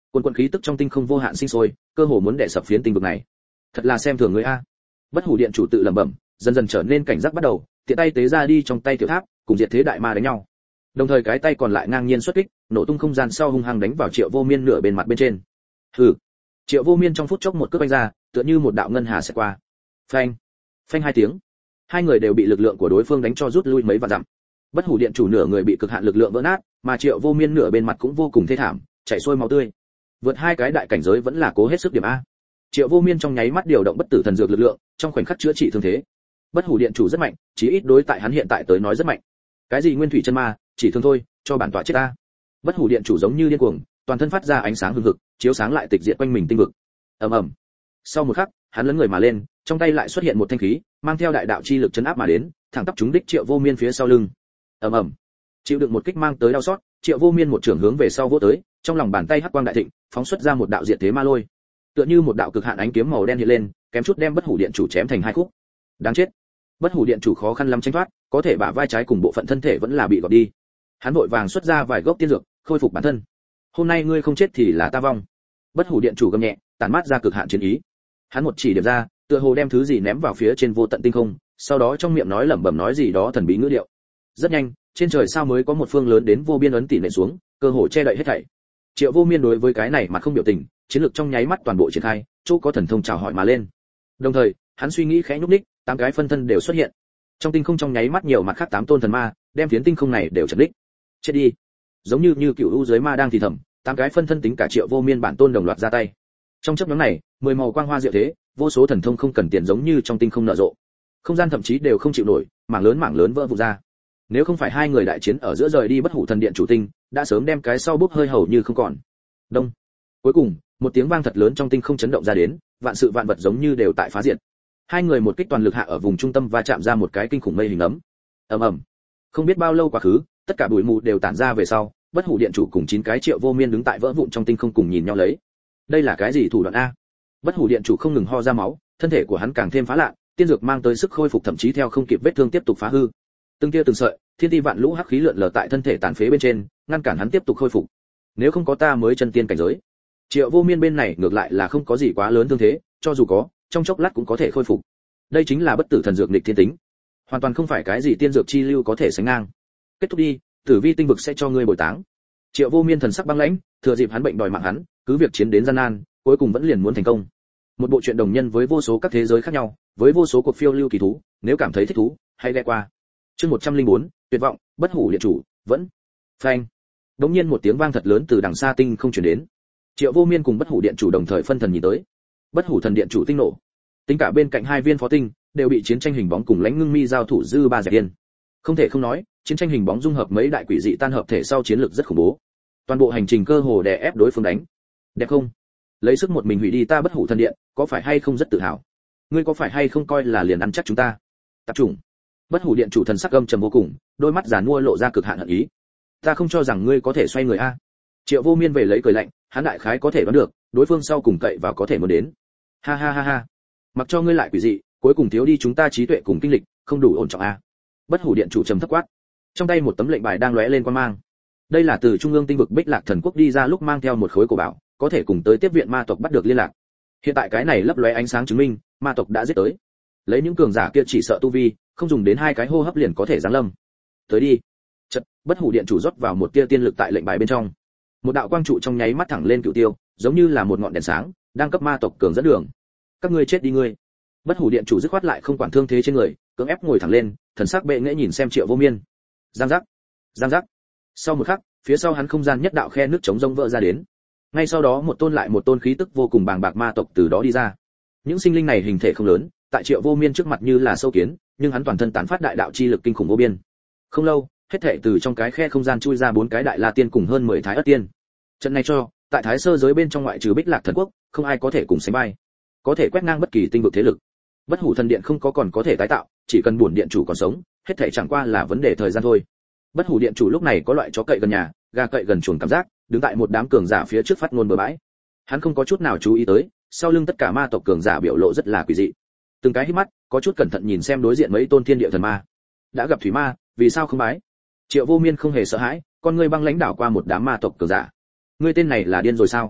Quần quần khí tức trong tinh không vô hạn sinh sôi, cơ hồ muốn đè sập phiến tinh vực này. Thật là xem thường người a. Bất Hủ Điện chủ tự lẩm bẩm, dần dần trở nên cảnh giác bắt đầu, tiện tay tế ra đi trong tay tiểu tháp, cùng diệt thế đại ma đánh nhau. Đồng thời cái tay còn lại ngang nhiên xuất kích, nổ tung không gian sau hung hăng đánh vào Triệu Vô Miên nửa bên mặt bên trên. Hừ. Triệu Vô Miên trong phút chốc một cước đánh ra, tựa như một đạo ngân hà sẽ qua. Phanh, phanh hai tiếng. Hai người đều bị lực lượng của đối phương đánh cho rút lui mấy vạn dặm. Bất Hủ Điện chủ nửa người bị cực hạn lực lượng vỡ nát, mà Triệu Vô Miên nửa bên mặt cũng vô cùng thê thảm, chảy xuôi máu tươi. Vượt hai cái đại cảnh giới vẫn là cố hết sức điểm a. Triệu Vô Miên trong nháy mắt điều động bất tử thần dược lực lượng, trong khoảnh khắc chữa trị thương thế. Bất Hủ Điện chủ rất mạnh, chí ít đối tại hắn hiện tại tới nói rất mạnh. Cái gì nguyên thủy chân ma, chỉ thương thôi, cho bản tọa chết ta. Bất Hủ Điện chủ giống như điên cuồng, toàn thân phát ra ánh sáng hừng hực, chiếu sáng lại tịch diệt quanh mình tinh vực. Ầm ầm. Sau một khắc, hắn lấn người mà lên, trong tay lại xuất hiện một thanh khí, mang theo đại đạo chi lực chấn áp mà đến, thẳng tắp trúng đích Triệu Vô Miên phía sau lưng. Ầm ầm. Chịu đựng một kích mang tới đau xót, Triệu Vô Miên một trường hướng về sau vỗ tới, trong lòng bàn tay hắc quang đại thịnh, phóng xuất ra một đạo diệt thế ma lôi. Tựa như một đạo cực hạn ánh kiếm màu đen hiện lên, kém chút đem Bất Hủ Điện chủ chém thành hai khúc. Đáng chết. Bất Hủ Điện chủ khó khăn lắm tránh thoát, có thể bả vai trái cùng bộ phận thân thể vẫn là bị gọt đi. Hắn vội vàng xuất ra vài gốc tiên dược, khôi phục bản thân. Hôm nay ngươi không chết thì là ta vong. Bất Hủ Điện chủ gầm nhẹ, tản mát ra cực hạn chiến ý. Hắn một chỉ điểm ra, tựa hồ đem thứ gì ném vào phía trên vô tận tinh không, sau đó trong miệng nói lẩm bẩm nói gì đó thần bí ngữ điệu. Rất nhanh, trên trời sao mới có một phương lớn đến vô biên ấn tỷ nện xuống, cơ hồ che đậy hết thảy. Triệu Vô Miên đối với cái này mà không biểu tình, chiến lược trong nháy mắt toàn bộ triển khai, chỗ có thần thông chào hỏi mà lên. Đồng thời, hắn suy nghĩ khẽ nhúc nhích, tám cái phân thân đều xuất hiện. Trong tinh không trong nháy mắt nhiều mặt khác tám tôn thần ma, đem phiến tinh không này đều chật đích. Chết đi. Giống như như cựu u dưới ma đang thì thầm, tám cái phân thân tính cả Triệu Vô Miên bản tôn đồng loạt ra tay. Trong chớp nhoáng này, mười màu quang hoa diệu thế, vô số thần thông không cần tiền giống như trong tinh không nở rộ. Không gian thậm chí đều không chịu nổi, mảng lớn mảng lớn vỡ vụn ra. Nếu không phải hai người đại chiến ở giữa rời đi Bất Hủ thần điện chủ tinh, đã sớm đem cái sau bốc hơi hầu như không còn. Đông. Cuối cùng, một tiếng vang thật lớn trong tinh không chấn động ra đến, vạn sự vạn vật giống như đều tại phá diệt. Hai người một kích toàn lực hạ ở vùng trung tâm và chạm ra một cái kinh khủng mây hình ấm. Ầm ầm. Không biết bao lâu quá khứ, tất cả bụi mù đều tản ra về sau, Bất Hủ điện chủ cùng chín cái Triệu Vô Miên đứng tại vỡ vụn trong tinh không cùng nhìn nhau lấy. Đây là cái gì thủ đoạn a? Bất Hủ điện chủ không ngừng ho ra máu, thân thể của hắn càng thêm phá lạ, tiên dược mang tới sức khôi phục thậm chí theo không kịp vết thương tiếp tục phá hư. Từng tia từng sợi, thiên ti vạn lũ hắc khí lượn lờ tại thân thể tàn phế bên trên, ngăn cản hắn tiếp tục khôi phục. Nếu không có ta mới chân tiên cảnh giới. Triệu Vô Miên bên này ngược lại là không có gì quá lớn thương thế, cho dù có, trong chốc lát cũng có thể khôi phục. Đây chính là bất tử thần dược nghịch thiên tính, hoàn toàn không phải cái gì tiên dược chi lưu có thể sánh ngang. Kết thúc đi, Tử Vi tinh vực sẽ cho ngươi bồi táng. Triệu Vô Miên thần sắc băng lãnh, thừa dịp hắn bệnh đòi mạng hắn, cứ việc chiến đến gian nan, cuối cùng vẫn liền muốn thành công. Một bộ truyện đồng nhân với vô số các thế giới khác nhau, với vô số cuộc phiêu lưu kỳ thú, nếu cảm thấy thích thú, hãy ghé qua. Chương một trăm lẻ bốn, tuyệt vọng, Bất Hủ điện chủ, vẫn. Phanh. Đống nhiên một tiếng vang thật lớn từ đằng xa tinh không truyền đến. Triệu Vô Miên cùng Bất Hủ điện chủ đồng thời phân thần nhìn tới. Bất Hủ thần điện chủ tinh nổ. Tính cả bên cạnh hai viên phó tinh đều bị chiến tranh hình bóng cùng lãnh ngưng mi giao thủ dư ba dẹp yên. Không thể không nói, chiến tranh hình bóng dung hợp mấy đại quỷ dị tan hợp thể sau chiến lược rất khủng bố. Toàn bộ hành trình cơ hồ đè ép đối phương đánh. Đẹp không? Lấy sức một mình hủy đi ta Bất Hủ thần điện, có phải hay không rất tự hào? Ngươi có phải hay không coi là liền ăn chắc chúng ta? Tập trung. Bất Hủ điện chủ thần sắc âm trầm vô cùng, đôi mắt giàn mua lộ ra cực hạn hận ý. Ta không cho rằng ngươi có thể xoay người a. Triệu Vô Miên về lấy cười lạnh, hắn đại khái có thể đoán được, đối phương sau cùng cậy vào có thể muốn đến. Ha ha ha ha. Mặc cho ngươi lại quỷ dị, cuối cùng thiếu đi chúng ta trí tuệ cùng kinh lịch, không đủ ổn trọng a. Bất Hủ điện chủ trầm thấp quát. Trong tay một tấm lệnh bài đang lóe lên quang mang. Đây là từ trung ương tinh vực Bích Lạc thần quốc đi ra lúc mang theo một khối cổ bảo, có thể cùng tới tiếp viện ma tộc bắt được liên lạc. Hiện tại cái này lấp lóe ánh sáng chứng minh, ma tộc đã giết tới. Lấy những cường giả kia chỉ sợ tu vi, không dùng đến hai cái hô hấp liền có thể giáng lâm. Tới đi. Chợt, Bất Hủ điện chủ rót vào một tia tiên lực tại lệnh bài bên trong. Một đạo quang trụ trong nháy mắt thẳng lên cửu tiêu, giống như là một ngọn đèn sáng, đang cấp ma tộc cường dẫn đường. Các ngươi chết đi ngươi. Bất Hủ điện chủ dứt khoát lại không quản thương thế trên người, cưỡng ép ngồi thẳng lên, thần sắc bệ nghễ nhìn xem Triệu Vô Miên. Giang giác, giang giác. Sau một khắc, phía sau hắn không gian nhất đạo khe nước chống rông vỡ ra đến. Ngay sau đó một tôn lại một tôn khí tức vô cùng bàng bạc ma tộc từ đó đi ra. Những sinh linh này hình thể không lớn, tại Triệu Vô Miên trước mặt như là sâu kiến, nhưng hắn toàn thân tán phát đại đạo chi lực kinh khủng vô biên. Không lâu, hết thảy từ trong cái khe không gian chui ra bốn cái đại la tiên cùng hơn mười thái ất tiên. Trận này cho, tại Thái Sơ giới bên trong ngoại trừ Bích Lạc thần quốc, không ai có thể cùng sánh vai. Có thể quét ngang bất kỳ tinh vực thế lực. Bất Hủ thần điện không có còn có thể tái tạo, chỉ cần bổn điện chủ còn sống, hết thảy chẳng qua là vấn đề thời gian thôi. Bất Hủ điện chủ lúc này có loại chó cậy gần nhà, gà cậy gần chuồng cảm giác, đứng tại một đám cường giả phía trước phát ngôn bừa bãi. Hắn không có chút nào chú ý tới, sau lưng tất cả ma tộc cường giả biểu lộ rất là quỷ dị. Từng cái hít mắt, có chút cẩn thận nhìn xem đối diện mấy tôn thiên địa thần ma. Đã gặp thủy ma, vì sao không bái? Triệu Vô Miên không hề sợ hãi, con ngươi băng lãnh đảo qua một đám ma tộc cường giả. Ngươi tên này là điên rồi sao?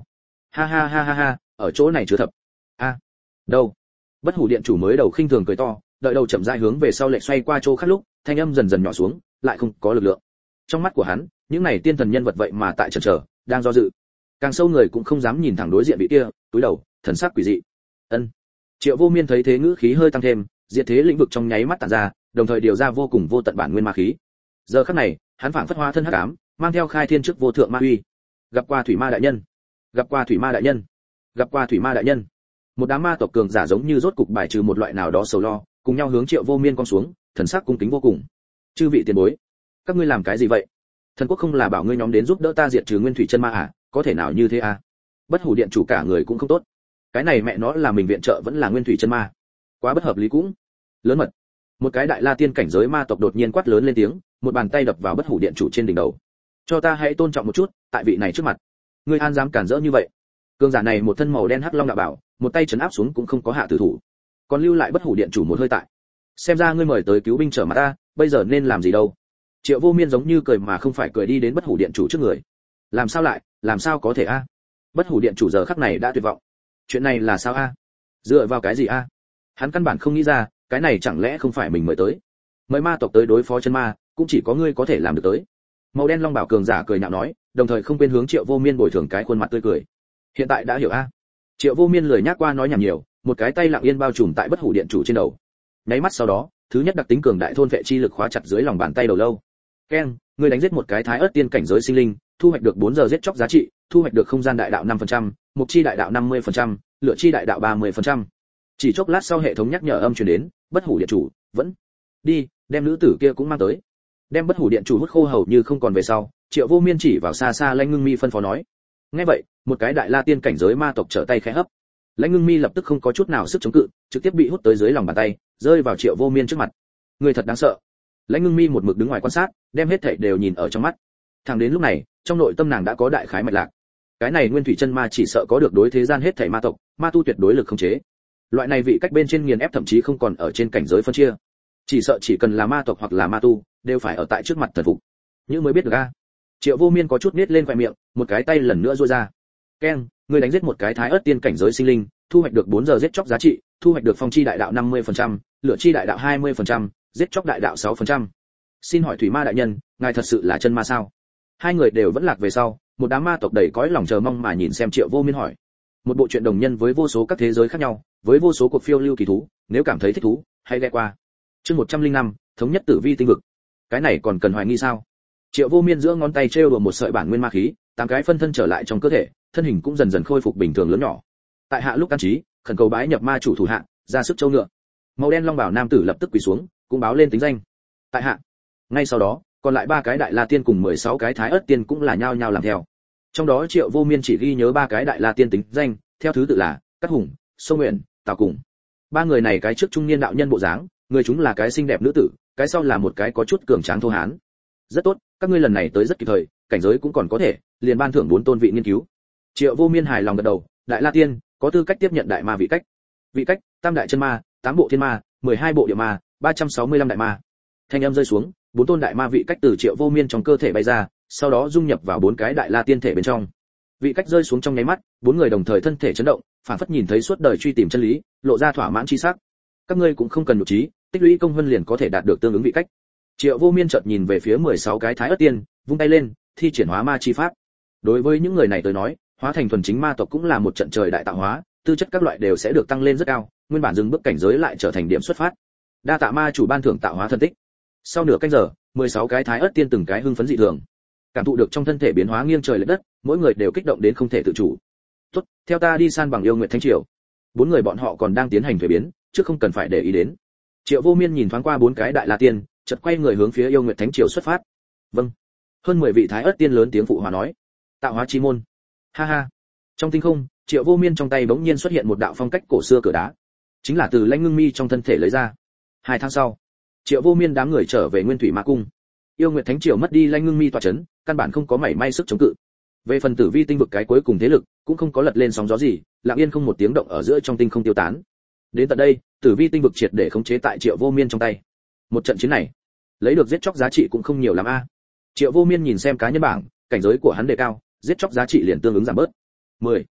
ha ha ha ha ha, ở chỗ này chứa thập. A, đâu? Bất hủ điện chủ mới đầu khinh thường cười to, đợi đầu chậm rãi hướng về sau lệch xoay qua chỗ khác lúc, thanh âm dần dần nhỏ xuống, lại không có lực lượng. Trong mắt của hắn, những này tiên thần nhân vật vậy mà tại chần chờ, đang do dự. Càng sâu người cũng không dám nhìn thẳng đối diện vị kia, túi đầu, thần sắc quỷ dị. Ân. Triệu Vô Miên thấy thế ngữ khí hơi tăng thêm, diệt thế lĩnh vực trong nháy mắt tản ra, đồng thời điều ra vô cùng vô tận bản nguyên ma khí. Giờ khắc này, hắn phảng phất hóa thân hắc ám, mang theo khai thiên trước vô thượng ma uy. Gặp qua thủy ma đại nhân, gặp qua thủy ma đại nhân, gặp qua thủy ma đại nhân. Một đám ma tộc cường giả giống như rốt cục bài trừ một loại nào đó sầu lo, cùng nhau hướng Triệu Vô Miên con xuống, thần sắc cung kính vô cùng. Chư vị tiền bối, các ngươi làm cái gì vậy? Thần quốc không là bảo ngươi nhóm đến giúp đỡ ta diệt trừ nguyên thủy chân ma à, có thể nào như thế à? Bất hủ điện chủ cả người cũng không tốt. Cái này mẹ nó là mình viện trợ vẫn là nguyên thủy chân ma, quá bất hợp lý cũng. Lớn mật. Một cái đại la tiên cảnh giới ma tộc đột nhiên quát lớn lên tiếng, một bàn tay đập vào bất hủ điện chủ trên đỉnh đầu. Cho ta hãy tôn trọng một chút, tại vị này trước mặt, ngươi an dám cản rỡ như vậy? Cương giả này một thân màu đen hắc long đạo bảo, một tay trấn áp xuống cũng không có hạ tử thủ, còn lưu lại bất hủ điện chủ một hơi tại. Xem ra ngươi mời tới cứu binh trở mặt ta, bây giờ nên làm gì đâu? Triệu Vô Miên giống như cười mà không phải cười đi đến bất hủ điện chủ trước người. Làm sao lại, làm sao có thể a? Bất hủ điện chủ giờ khắc này đã tuyệt vọng. Chuyện này là sao a? Dựa vào cái gì a? Hắn căn bản không nghĩ ra, cái này chẳng lẽ không phải mình mời tới? Mời ma tộc tới đối phó chân ma, cũng chỉ có ngươi có thể làm được tới. Màu đen long bảo cường giả cười nhạo nói, đồng thời không quên hướng Triệu Vô Miên bồi thường cái khuôn mặt tươi cười. Hiện tại đã hiểu a? Triệu Vô Miên lười nhác qua nói nhảm nhiều, một cái tay lặng yên bao trùm tại bất hủ điện chủ trên đầu. Nháy mắt sau đó, thứ nhất đặc tính cường đại thôn vệ chi lực khóa chặt dưới lòng bàn tay đầu lâu. Ken, ngươi đánh giết một cái thái ớt tiên cảnh giới sinh linh, thu hoạch được bốn giờ giết chóc giá trị, thu hoạch được không gian đại đạo năm phần trăm, mục chi đại đạo năm mươi phần trăm, lửa chi đại đạo ba mươi phần trăm. Chỉ chốc lát sau hệ thống nhắc nhở âm truyền đến, bất hủ điện chủ, vẫn đi, đem nữ tử kia cũng mang tới. Đem bất hủ điện chủ hút khô hầu như không còn về sau, Triệu Vô Miên chỉ vào xa xa Lãnh Ngưng Mi phân phó nói. Nghe vậy, một cái đại la tiên cảnh giới ma tộc trở tay khẽ hấp. Lãnh Ngưng Mi lập tức không có chút nào sức chống cự, trực tiếp bị hút tới dưới lòng bàn tay, rơi vào Triệu Vô Miên trước mặt. Người thật đáng sợ. Lãnh Ngưng Mi một mực đứng ngoài quan sát, đem hết thảy đều nhìn ở trong mắt. Thẳng đến lúc này, trong nội tâm nàng đã có đại khái mạch lạc. Cái này nguyên thủy chân ma chỉ sợ có được đối thế gian hết thảy ma tộc, ma tu tuyệt đối lực khống chế. Loại này vị cách bên trên nghiền ép thậm chí không còn ở trên cảnh giới phân chia. Chỉ sợ chỉ cần là ma tộc hoặc là ma tu, đều phải ở tại trước mặt thần phục. Như mới biết được a. Triệu Vô Miên có chút nết lên khóe miệng, một cái tay lần nữa duỗi ra. Ken, ngươi đánh giết một cái thái ớt tiên cảnh giới sinh linh, thu hoạch được bốn giờ giết chóc giá trị, thu hoạch được phong chi đại đạo năm mươi phần trăm, lửa chi đại đạo hai mươi phần trăm, giết chóc đại đạo sáu phần trăm. Xin hỏi thủy ma đại nhân, ngài thật sự là chân ma sao? Hai người đều vẫn lạc về sau, một đám ma tộc đầy cõi lòng chờ mong mà nhìn xem Triệu Vô Miên hỏi. Một bộ truyện đồng nhân với vô số các thế giới khác nhau, với vô số cuộc phiêu lưu kỳ thú, nếu cảm thấy thích thú, hãy ghé qua. Chương một trăm linh năm, thống nhất tử vi tinh vực. Cái này còn cần hoài nghi sao? Triệu Vô Miên giữa ngón tay trêu đùa một sợi bản nguyên ma khí, tám cái phân thân trở lại trong cơ thể, thân hình cũng dần dần khôi phục bình thường lớn nhỏ. Tại hạ lúc an trí, khẩn cầu bái nhập ma chủ thủ hạ, ra sức châu ngựa. Màu đen long bảo nam tử lập tức quỳ xuống, cũng báo lên tính danh. Tại hạ. Ngay sau đó, còn lại ba cái đại la tiên cùng mười sáu cái thái ớt tiên cũng là nhao nhao làm theo. Trong đó Triệu Vô Miên chỉ ghi nhớ ba cái đại la tiên tính danh, theo thứ tự là Cát Hùng, Sâu Nguyện, Tào Cùng. Ba người này cái trước trung niên đạo nhân bộ dáng, người chúng là cái xinh đẹp nữ tử, cái sau là một cái có chút cường tráng thô hán. Rất tốt, các ngươi lần này tới rất kịp thời, cảnh giới cũng còn có thể, liền ban thưởng bốn tôn vị nghiên cứu. Triệu Vô Miên hài lòng gật đầu, đại la tiên có tư cách tiếp nhận đại ma vị cách. Vị cách, tam đại chân ma, tám bộ thiên ma, mười hai bộ địa ma, ba trăm sáu mươi lăm đại ma. Thanh âm rơi xuống, bốn tôn đại ma vị cách từ Triệu Vô Miên trong cơ thể bay ra, sau đó dung nhập vào bốn cái đại la tiên thể bên trong. Vị cách rơi xuống trong nháy mắt, bốn người đồng thời thân thể chấn động, phản phất nhìn thấy suốt đời truy tìm chân lý, lộ ra thỏa mãn chi sắc. Các ngươi cũng không cần nhục trí, tích lũy công vân liền có thể đạt được tương ứng vị cách. Triệu Vô Miên chợt nhìn về phía mười sáu cái thái ớt tiên, vung tay lên, thi triển hóa ma chi pháp. Đối với những người này tới nói, hóa thành thuần chính ma tộc cũng là một trận trời đại tạo hóa, tư chất các loại đều sẽ được tăng lên rất cao, nguyên bản dừng bước cảnh giới lại trở thành điểm xuất phát. Đa tạ ma chủ ban thưởng tạo hóa thân tích. Sau nửa canh giờ, mười sáu cái thái ớt tiên từng cái hưng phấn dị thường, cảm thụ được trong thân thể biến hóa nghiêng trời lệch đất, mỗi người đều kích động đến không thể tự chủ. Tốt, theo ta đi san bằng yêu nguyệt thánh triều. Bốn người bọn họ còn đang tiến hành thuế biến, chứ không cần phải để ý đến. Triệu Vô Miên nhìn thoáng qua bốn cái đại la tiên, chợt quay người hướng phía yêu nguyệt thánh triều xuất phát. Vâng. Hơn mười vị thái ớt tiên lớn tiếng phụ hòa nói. Tạo hóa chi môn. Ha ha. Trong tinh không, Triệu Vô Miên trong tay bỗng nhiên xuất hiện một đạo phong cách cổ xưa cửa đá, chính là từ Lãnh Ngưng Mi trong thân thể lấy ra. Hai tháng sau, Triệu Vô Miên đám người trở về Nguyên Thủy Ma Cung. Yêu Nguyệt Thánh Triều mất đi Lãnh Ngưng Mi tọa chấn, căn bản không có mảy may sức chống cự. Về phần Tử Vi tinh vực cái cuối cùng thế lực, cũng không có lật lên sóng gió gì, lặng yên không một tiếng động ở giữa trong tinh không tiêu tán. Đến tận đây, Tử Vi tinh vực triệt để khống chế tại Triệu Vô Miên trong tay. Một trận chiến này, lấy được giết chóc giá trị cũng không nhiều lắm a. Triệu Vô Miên nhìn xem cá nhân bảng, cảnh giới của hắn đề cao, giết chóc giá trị liền tương ứng giảm bớt. mười.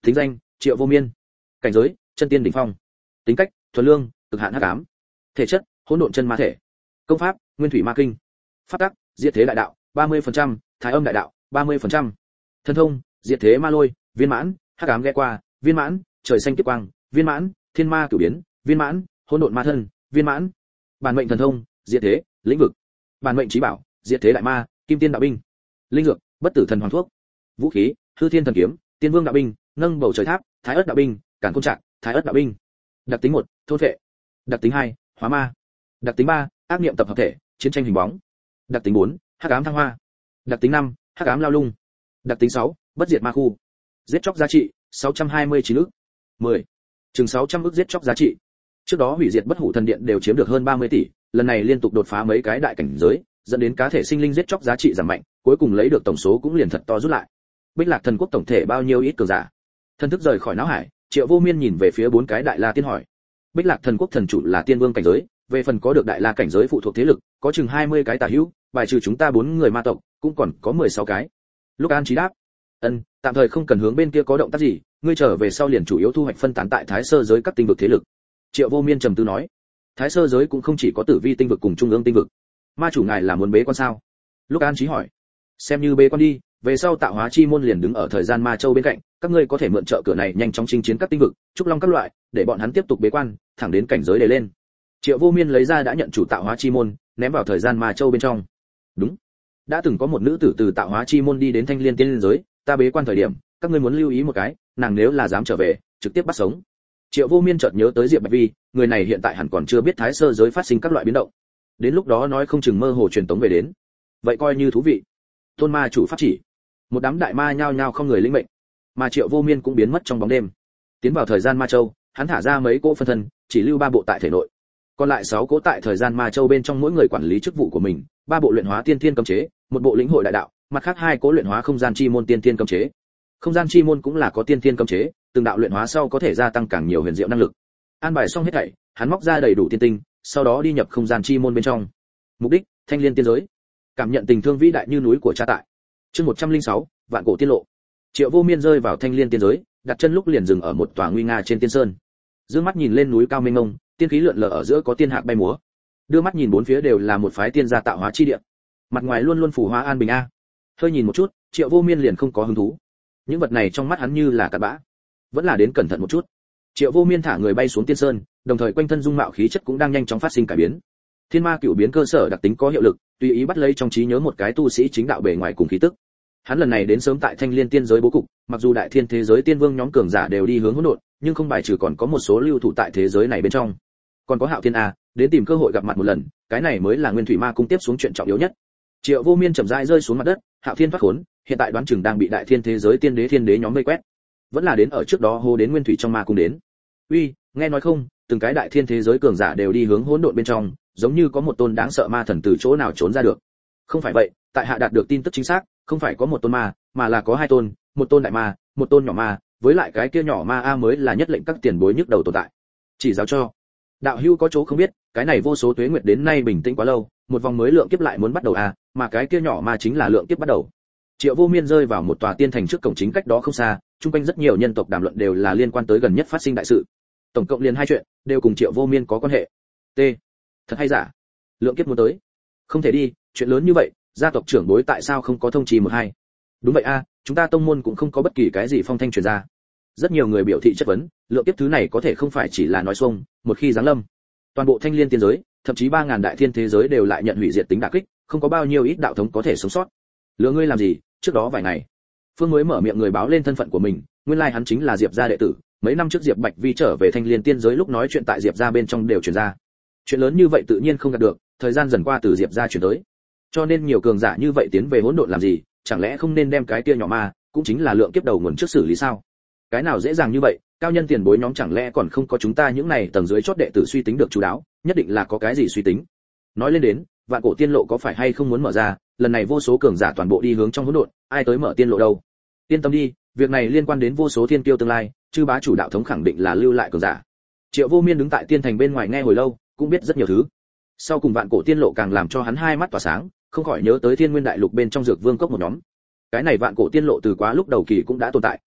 Thính danh: Triệu Vô Miên. Cảnh giới: chân tiên đỉnh phong. Tính cách: thuần lương, cực hạn hắc ám. Thể chất: hỗn độn chân ma thể. Công pháp: Nguyên thủy ma kinh. Pháp tắc: Diệt thế đại đạo ba mươi phần trăm, Thái âm đại đạo ba mươi phần trăm. Thần thông: Diệt thế ma lôi viên mãn, hắc ám ghé qua viên mãn, trời xanh kiếp quang viên mãn, thiên ma cửu biến viên mãn, hỗn độn ma thân viên mãn. Bản mệnh thần thông: Diệt thế lĩnh vực. Bản mệnh chí bảo: Diệt thế đại ma kim tiên đạo binh. Linh dược: Bất tử thần hoàng thuốc. Vũ khí: Hư thiên thần kiếm, tiên vương đạo binh, nâng bầu trời tháp, thái ớt đạo binh, càn côn trạc, thái ớt đạo binh. Đặc tính một: thôn phệ. Đặc tính hai: hóa ma. Đặc tính ba: ác niệm tập hợp thể, chiến tranh hình bóng. Đặc tính bốn: hắc ám thăng hoa. Đặc tính năm: hắc ám lao lung. Đặc tính sáu: bất diệt ma khu. Giết chóc giá trị sáu trăm hai mươi chín ức. mười. Chừng sáu trăm ức giết chóc giá trị. Trước đó hủy diệt bất hủ thần điện đều chiếm được hơn ba mươi tỷ, lần này liên tục đột phá mấy cái đại cảnh giới, dẫn đến cá thể sinh linh giết chóc giá trị giảm mạnh, cuối cùng lấy được tổng số cũng liền thật to rút lại. Bích Lạc thần quốc tổng thể bao nhiêu ít cường giả? Thần thức rời khỏi não hải, Triệu Vô Miên nhìn về phía bốn cái đại la tiên hỏi. Bích Lạc thần quốc thần chủ là tiên vương cảnh giới, về phần có được đại la cảnh giới phụ thuộc thế lực, có chừng hai mươi cái tả hữu, bài trừ chúng ta bốn người ma tộc, cũng còn có mười sáu cái. Lúc An Chí đáp, ân, tạm thời không cần hướng bên kia có động tác gì, ngươi trở về sau liền chủ yếu thu hoạch phân tán tại Thái Sơ giới các tinh vực thế lực. Triệu Vô Miên trầm tư nói, Thái Sơ giới cũng không chỉ có Tử Vi tinh vực cùng Trung ương tinh vực. Ma chủ ngài là muốn bế quan sao? Lúc An Chí hỏi. Xem như bế quan đi, về sau tạo hóa chi môn liền đứng ở thời gian ma châu bên cạnh, các ngươi có thể mượn trợ cửa này nhanh chóng chinh chiến các tinh vực, trúc long các loại, để bọn hắn tiếp tục bế quan, thẳng đến cảnh giới đề lên. Triệu Vô Miên lấy ra đã nhận chủ tạo hóa chi môn, ném vào thời gian ma châu bên trong. Đúng, đã từng có một nữ tử từ tạo hóa chi môn đi đến thanh liên tiên giới, ta bế quan thời điểm, các ngươi muốn lưu ý một cái, nàng nếu là dám trở về, trực tiếp bắt sống. Triệu Vô Miên chợt nhớ tới Diệp Bạch Vi, người này hiện tại hẳn còn chưa biết Thái Sơ giới phát sinh các loại biến động. Đến lúc đó nói không chừng mơ hồ truyền tống về đến. Vậy coi như thú vị. Tôn ma chủ pháp chỉ. Một đám đại ma nhao nhao không người lĩnh mệnh, mà Triệu Vô Miên cũng biến mất trong bóng đêm. Tiến vào thời gian ma châu, hắn thả ra mấy cỗ phân thân, chỉ lưu ba bộ tại thể nội. Còn lại sáu cỗ tại thời gian ma châu bên trong mỗi người quản lý chức vụ của mình, ba bộ luyện hóa tiên thiên cấm chế, một bộ lĩnh hội đại đạo, mặt khác hai cỗ luyện hóa không gian chi môn tiên thiên cấm chế. Không gian chi môn cũng là có tiên thiên cấm chế, từng đạo luyện hóa sau có thể gia tăng càng nhiều huyền diệu năng lực. An bài xong hết thảy, hắn móc ra đầy đủ tiên tinh, sau đó đi nhập không gian chi môn bên trong. Mục đích: thanh liên tiên giới. Cảm nhận tình thương vĩ đại như núi của cha tại. Chương một trăm lẻ sáu, vạn cổ tiên lộ. Triệu Vô Miên rơi vào thanh liên tiên giới, đặt chân lúc liền dừng ở một tòa nguy nga trên tiên sơn. Dương mắt nhìn lên núi cao mênh mông, tiên khí lượn lờ ở giữa có tiên hạc bay múa. Đưa mắt nhìn bốn phía đều là một phái tiên gia tạo hóa chi địa. Mặt ngoài luôn luôn phủ hóa an bình a. Hơi nhìn một chút, Triệu Vô Miên liền không có hứng thú. Những vật này trong mắt hắn như là cặn bã, vẫn là đến cẩn thận một chút. Triệu Vô Miên thả người bay xuống tiên sơn, đồng thời quanh thân dung mạo khí chất cũng đang nhanh chóng phát sinh cải biến. Thiên ma cửu biến cơ sở đặc tính có hiệu lực, tùy ý bắt lấy trong trí nhớ một cái tu sĩ chính đạo bề ngoài cùng khí tức. Hắn lần này đến sớm tại thanh liên tiên giới bố cục, mặc dù đại thiên thế giới tiên vương nhóm cường giả đều đi hướng hỗn độn, nhưng không bài trừ còn có một số lưu thủ tại thế giới này bên trong. Còn có Hạo Thiên a, đến tìm cơ hội gặp mặt một lần, cái này mới là Nguyên Thủy Ma cung tiếp xuống chuyện trọng yếu nhất. Triệu Vô Miên chậm rãi rơi xuống mặt đất, Hạo Thiên thoát khốn, hiện tại đoán chừng đang bị đại thiên thế giới tiên đế thiên đế nhóm vây quét. Vẫn là đến ở trước đó hô đến Nguyên Thủy trong ma cung đến. Uy, nghe nói không, từng cái đại thiên thế giới cường giả đều đi hướng hỗn độn bên trong, giống như có một tôn đáng sợ ma thần từ chỗ nào trốn ra được. Không phải vậy, tại hạ đạt được tin tức chính xác, không phải có một tôn ma, mà là có hai tôn, một tôn đại ma, một tôn nhỏ ma, với lại cái kia nhỏ ma a mới là nhất lệnh các tiền bối nhức đầu tồn tại. Chỉ giáo cho. Đạo hữu có chỗ không biết, cái này vô số tuế nguyệt đến nay bình tĩnh quá lâu, một vòng mới lượng kiếp lại muốn bắt đầu a, mà cái kia nhỏ ma chính là lượng kiếp bắt đầu. Triệu Vô Miên rơi vào một tòa tiên thành trước cổng chính cách đó không xa, chung quanh rất nhiều nhân tộc đàm luận đều là liên quan tới gần nhất phát sinh đại sự. Tổng cộng liền hai chuyện, đều cùng Triệu Vô Miên có quan hệ. T. Thật hay giả? Lượng kiếp muốn tới. Không thể đi, chuyện lớn như vậy, gia tộc trưởng bối tại sao không có thông trì một hai? Đúng vậy a, chúng ta tông môn cũng không có bất kỳ cái gì phong thanh truyền ra. Rất nhiều người biểu thị chất vấn, lượng kiếp thứ này có thể không phải chỉ là nói xuông, một khi giáng lâm, toàn bộ thanh liên tiên giới, thậm chí ba ngàn đại thiên thế giới đều lại nhận hủy diệt tính đả kích, không có bao nhiêu ít đạo thống có thể sống sót. Lừa ngươi làm gì? Trước đó vài ngày, Phương mới mở miệng người báo lên thân phận của mình, nguyên lai hắn chính là Diệp gia đệ tử, mấy năm trước Diệp Bạch Vi trở về thanh liên tiên giới lúc nói chuyện tại Diệp gia bên trong đều truyền ra. Chuyện lớn như vậy tự nhiên không gạt được, thời gian dần qua từ Diệp gia truyền tới. Cho nên nhiều cường giả như vậy tiến về hỗn độn làm gì, chẳng lẽ không nên đem cái kia nhỏ ma, cũng chính là lượng kiếp đầu nguồn trước xử lý sao? Cái nào dễ dàng như vậy, cao nhân tiền bối nhóm chẳng lẽ còn không có chúng ta những này tầng dưới chót đệ tử suy tính được chú đáo, nhất định là có cái gì suy tính. Nói lên đến, vạn cổ tiên lộ có phải hay không muốn mở ra, lần này vô số cường giả toàn bộ đi hướng trong hỗn độn, ai tới mở tiên lộ đâu? Yên tâm đi, việc này liên quan đến vô số thiên kiêu tương lai, chư bá chủ đạo thống khẳng định là lưu lại cường giả. Triệu Vô Miên đứng tại tiên thành bên ngoài nghe hồi lâu, cũng biết rất nhiều thứ. Sau cùng vạn cổ tiên lộ càng làm cho hắn hai mắt tỏa sáng, không khỏi nhớ tới Thiên Nguyên Đại Lục bên trong Dược Vương cốc một nhóm. Cái này vạn cổ tiên lộ từ quá lúc đầu kỳ cũng đã tồn tại,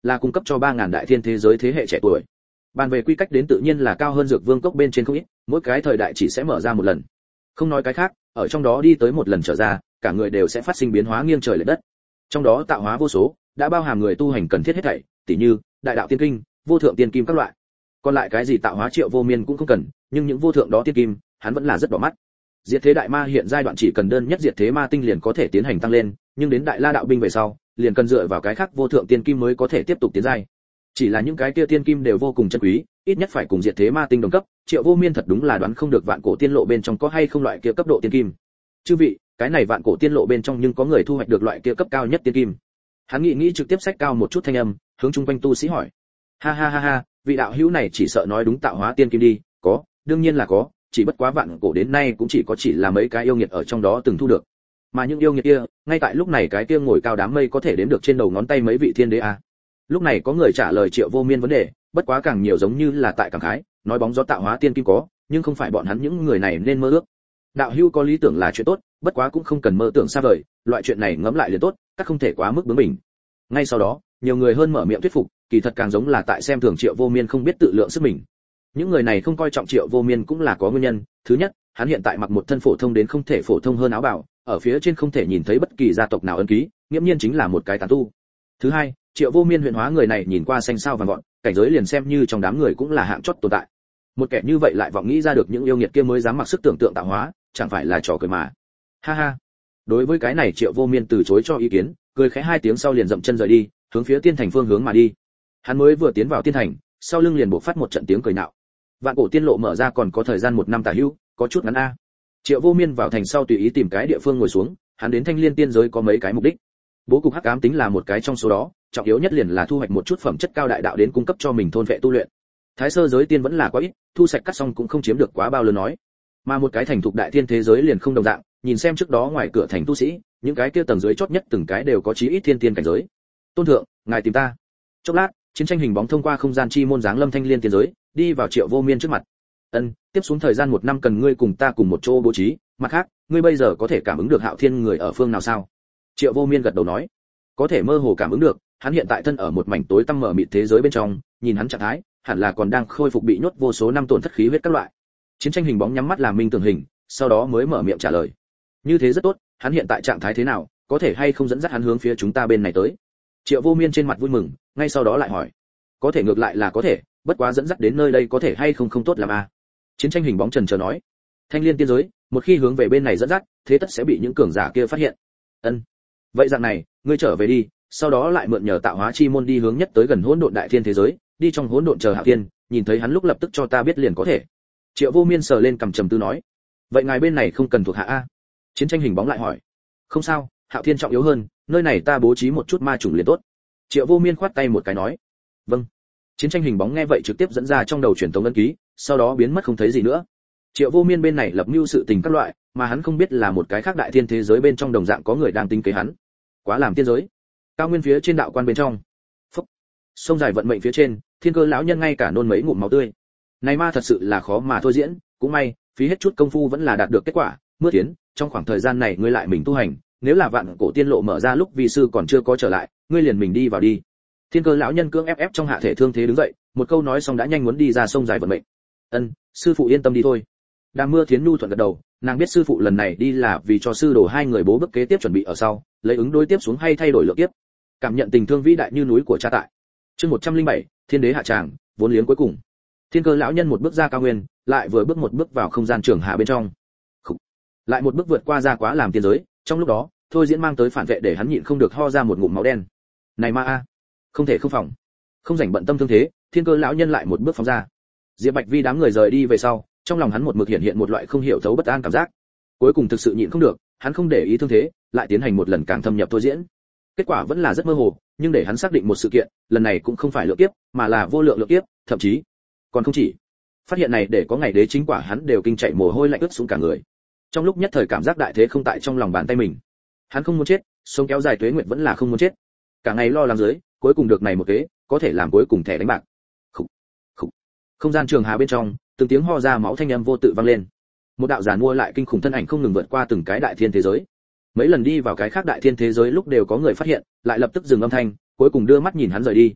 là cung cấp cho ba ngàn đại thiên thế giới thế hệ trẻ tuổi. Bàn về quy cách đến tự nhiên là cao hơn dược vương cốc bên trên không ít, mỗi cái thời đại chỉ sẽ mở ra một lần. Không nói cái khác, ở trong đó đi tới một lần trở ra, cả người đều sẽ phát sinh biến hóa nghiêng trời lệch đất. Trong đó tạo hóa vô số, đã bao hàm người tu hành cần thiết hết thảy, tỉ như đại đạo tiên kinh, vô thượng tiên kim các loại. Còn lại cái gì tạo hóa Triệu Vô Miên cũng không cần, nhưng những vô thượng đó tiên kim, hắn vẫn là rất đỏ mắt. Diệt thế đại ma hiện giai đoạn chỉ cần đơn nhất diệt thế ma tinh liền có thể tiến hành tăng lên, nhưng đến đại la đạo binh về sau, liền cần dựa vào cái khác vô thượng tiên kim mới có thể tiếp tục tiến giai. Chỉ là những cái kia tiên kim đều vô cùng chân quý, ít nhất phải cùng diệt thế ma tinh đồng cấp, Triệu Vô Miên thật đúng là đoán không được vạn cổ tiên lộ bên trong có hay không loại kia cấp độ tiên kim. Chư vị, cái này vạn cổ tiên lộ bên trong nhưng có người thu hoạch được loại kia cấp cao nhất tiên kim. Hắn nghĩ nghĩ trực tiếp sách cao một chút thanh âm, hướng chung quanh tu sĩ hỏi. Ha ha ha ha, vị đạo hữu này chỉ sợ nói đúng tạo hóa tiên kim đi, có, đương nhiên là có, chỉ bất quá vạn cổ đến nay cũng chỉ có chỉ là mấy cái yêu nghiệt ở trong đó từng thu được. Mà những yêu nghiệt kia, ngay tại lúc này cái kia ngồi cao đám mây có thể đếm được trên đầu ngón tay mấy vị thiên đế a. Lúc này có người trả lời Triệu Vô Miên vấn đề, bất quá càng nhiều giống như là tại cảm khái, nói bóng gió tạo hóa tiên kim có, nhưng không phải bọn hắn những người này nên mơ ước. Đạo hữu có lý tưởng là chuyện tốt, bất quá cũng không cần mơ tưởng xa vời, loại chuyện này ngẫm lại liền tốt, các không thể quá mức bướng bỉnh. Ngay sau đó, nhiều người hơn mở miệng thuyết phục, kỳ thật càng giống là tại xem thường Triệu Vô Miên không biết tự lượng sức mình. Những người này không coi trọng Triệu Vô Miên cũng là có nguyên nhân, thứ nhất, hắn hiện tại mặc một thân phổ thông đến không thể phổ thông hơn áo bào, ở phía trên không thể nhìn thấy bất kỳ gia tộc nào ấn ký, nghiễm nhiên chính là một cái tán tu. Thứ hai, Triệu Vô Miên huyền hóa người này nhìn qua xanh sao vàng gọn, cảnh giới liền xem như trong đám người cũng là hạng chót tồn tại. Một kẻ như vậy lại vọng nghĩ ra được những yêu nghiệt kia mới dám mặc sức tưởng tượng tạo hóa, chẳng phải là trò cười mà. Ha ha. Đối với cái này Triệu Vô Miên từ chối cho ý kiến, cười khẽ hai tiếng sau liền dậm chân rời đi, hướng phía tiên thành phương hướng mà đi. Hắn mới vừa tiến vào tiên thành, sau lưng liền bộc phát một trận tiếng cười nạo. Vạn cổ tiên lộ mở ra còn có thời gian một năm tả hữu, có chút ngắn a. Triệu Vô Miên vào thành sau tùy ý tìm cái địa phương ngồi xuống, hắn đến Thanh Liên tiên giới có mấy cái mục đích. Bố cục hắc ám tính là một cái trong số đó, trọng yếu nhất liền là thu hoạch một chút phẩm chất cao đại đạo đến cung cấp cho mình thôn vệ tu luyện. Thái sơ giới tiên vẫn là quá ít, thu sạch cắt xong cũng không chiếm được quá bao lớn nói. Mà một cái thành thục đại thiên thế giới liền không đồng dạng, nhìn xem trước đó ngoài cửa thành tu sĩ, những cái kia tầng dưới chót nhất từng cái đều có chí ít thiên tiên cảnh giới. Tôn thượng, ngài tìm ta. Chốc lát, chiến tranh hình bóng thông qua không gian chi môn dáng lâm Thanh Liên tiên giới, đi vào Triệu Vô Miên trước mặt. Ân, tiếp xuống thời gian một năm cần ngươi cùng ta cùng một chỗ bố trí, mặt khác, ngươi bây giờ có thể cảm ứng được Hạo Thiên người ở phương nào sao? Triệu Vô Miên gật đầu nói, có thể mơ hồ cảm ứng được, hắn hiện tại thân ở một mảnh tối tăm mở mịt thế giới bên trong, nhìn hắn trạng thái, hẳn là còn đang khôi phục bị nhốt vô số năm tổn thất khí huyết các loại. Chiến tranh hình bóng nhắm mắt làm minh tưởng hình, sau đó mới mở miệng trả lời. Như thế rất tốt, hắn hiện tại trạng thái thế nào, có thể hay không dẫn dắt hắn hướng phía chúng ta bên này tới? Triệu Vô Miên trên mặt vui mừng, ngay sau đó lại hỏi, có thể ngược lại là có thể, bất quá dẫn dắt đến nơi đây có thể hay không không tốt làm a. Chiến tranh hình bóng trần chờ nói, Thanh Liên tiên giới, một khi hướng về bên này dẫn dắt, thế tất sẽ bị những cường giả kia phát hiện. Ân, vậy dạng này, ngươi trở về đi, sau đó lại mượn nhờ tạo hóa chi môn đi hướng nhất tới gần hỗn độn đại thiên thế giới, đi trong hỗn độn chờ Hạo Thiên, nhìn thấy hắn lúc lập tức cho ta biết liền có thể. Triệu Vô Miên sờ lên cằm trầm tư nói, vậy ngài bên này không cần thuộc hạ a? Chiến tranh hình bóng lại hỏi, không sao, Hạo Thiên trọng yếu hơn, nơi này ta bố trí một chút ma chủng liền tốt. Triệu Vô Miên khoát tay một cái nói, vâng. Chiến tranh hình bóng nghe vậy trực tiếp dẫn ra trong đầu truyền thống ấn ký, sau đó biến mất không thấy gì nữa. Triệu Vô Miên bên này lập mưu sự tình các loại, mà hắn không biết là một cái khác đại thiên thế giới bên trong đồng dạng có người đang tính kế hắn. Quá làm tiên giới. Cao nguyên phía trên đạo quan bên trong. Phúc. Sông dài vận mệnh phía trên, Thiên Cơ lão nhân ngay cả nôn mấy ngụm máu tươi. Này ma thật sự là khó mà thôi diễn, cũng may, phí hết chút công phu vẫn là đạt được kết quả. Mưa tiến, trong khoảng thời gian này ngươi lại mình tu hành, nếu là vạn cổ tiên lộ mở ra lúc vi sư còn chưa có trở lại, ngươi liền mình đi vào đi. Thiên Cơ lão nhân cưỡng ép ép trong hạ thể thương thế đứng dậy, một câu nói xong đã nhanh muốn đi ra sông dài vận mệnh. Ân, sư phụ yên tâm đi thôi. Đàm Mưa Thiến nhu thuận gật đầu, nàng biết sư phụ lần này đi là vì cho sư đồ hai người bố bước kế tiếp chuẩn bị ở sau, lấy ứng đối tiếp xuống hay thay đổi lựa tiếp. Cảm nhận tình thương vĩ đại như núi của cha tại. Chương một trăm linh bảy, Thiên đế hạ tràng, vốn liếng cuối cùng. Thiên Cơ lão nhân một bước ra cao nguyên, lại vừa bước một bước vào không gian trường hạ bên trong. Khủ. Lại một bước vượt qua ra quá làm tiên giới, trong lúc đó, thôi diễn mang tới phản vệ để hắn nhịn không được ho ra một ngụm máu đen. Này ma a, không thể không phòng. Không rảnh bận tâm thương thế, Thiên Cơ lão nhân lại một bước phóng ra. Diệp Bạch Vi đám người rời đi về sau, trong lòng hắn một mực hiện hiện một loại không hiểu thấu bất an cảm giác. Cuối cùng thực sự nhịn không được, hắn không để ý thương thế, lại tiến hành một lần càng thâm nhập thôi diễn. Kết quả vẫn là rất mơ hồ, nhưng để hắn xác định một sự kiện, lần này cũng không phải lượng kiếp, mà là vô lượng lượng kiếp, thậm chí còn không chỉ. Phát hiện này để có ngày đế chính quả hắn đều kinh chạy mồ hôi lạnh ướt xuống cả người. Trong lúc nhất thời cảm giác đại thế không tại trong lòng bàn tay mình. Hắn không muốn chết, sống kéo dài tuế nguyệt vẫn là không muốn chết. Cả ngày lo lắng dưới, cuối cùng được này một kế, có thể làm cuối cùng thẻ đánh bạc. Khủ, khủ. Không gian trường hà bên trong, từng tiếng ho ra máu thanh âm vô tự vang lên. Một đạo giàn mua lại kinh khủng thân ảnh không ngừng vượt qua từng cái đại thiên thế giới. Mấy lần đi vào cái khác đại thiên thế giới lúc đều có người phát hiện, lại lập tức dừng âm thanh, cuối cùng đưa mắt nhìn hắn rời đi.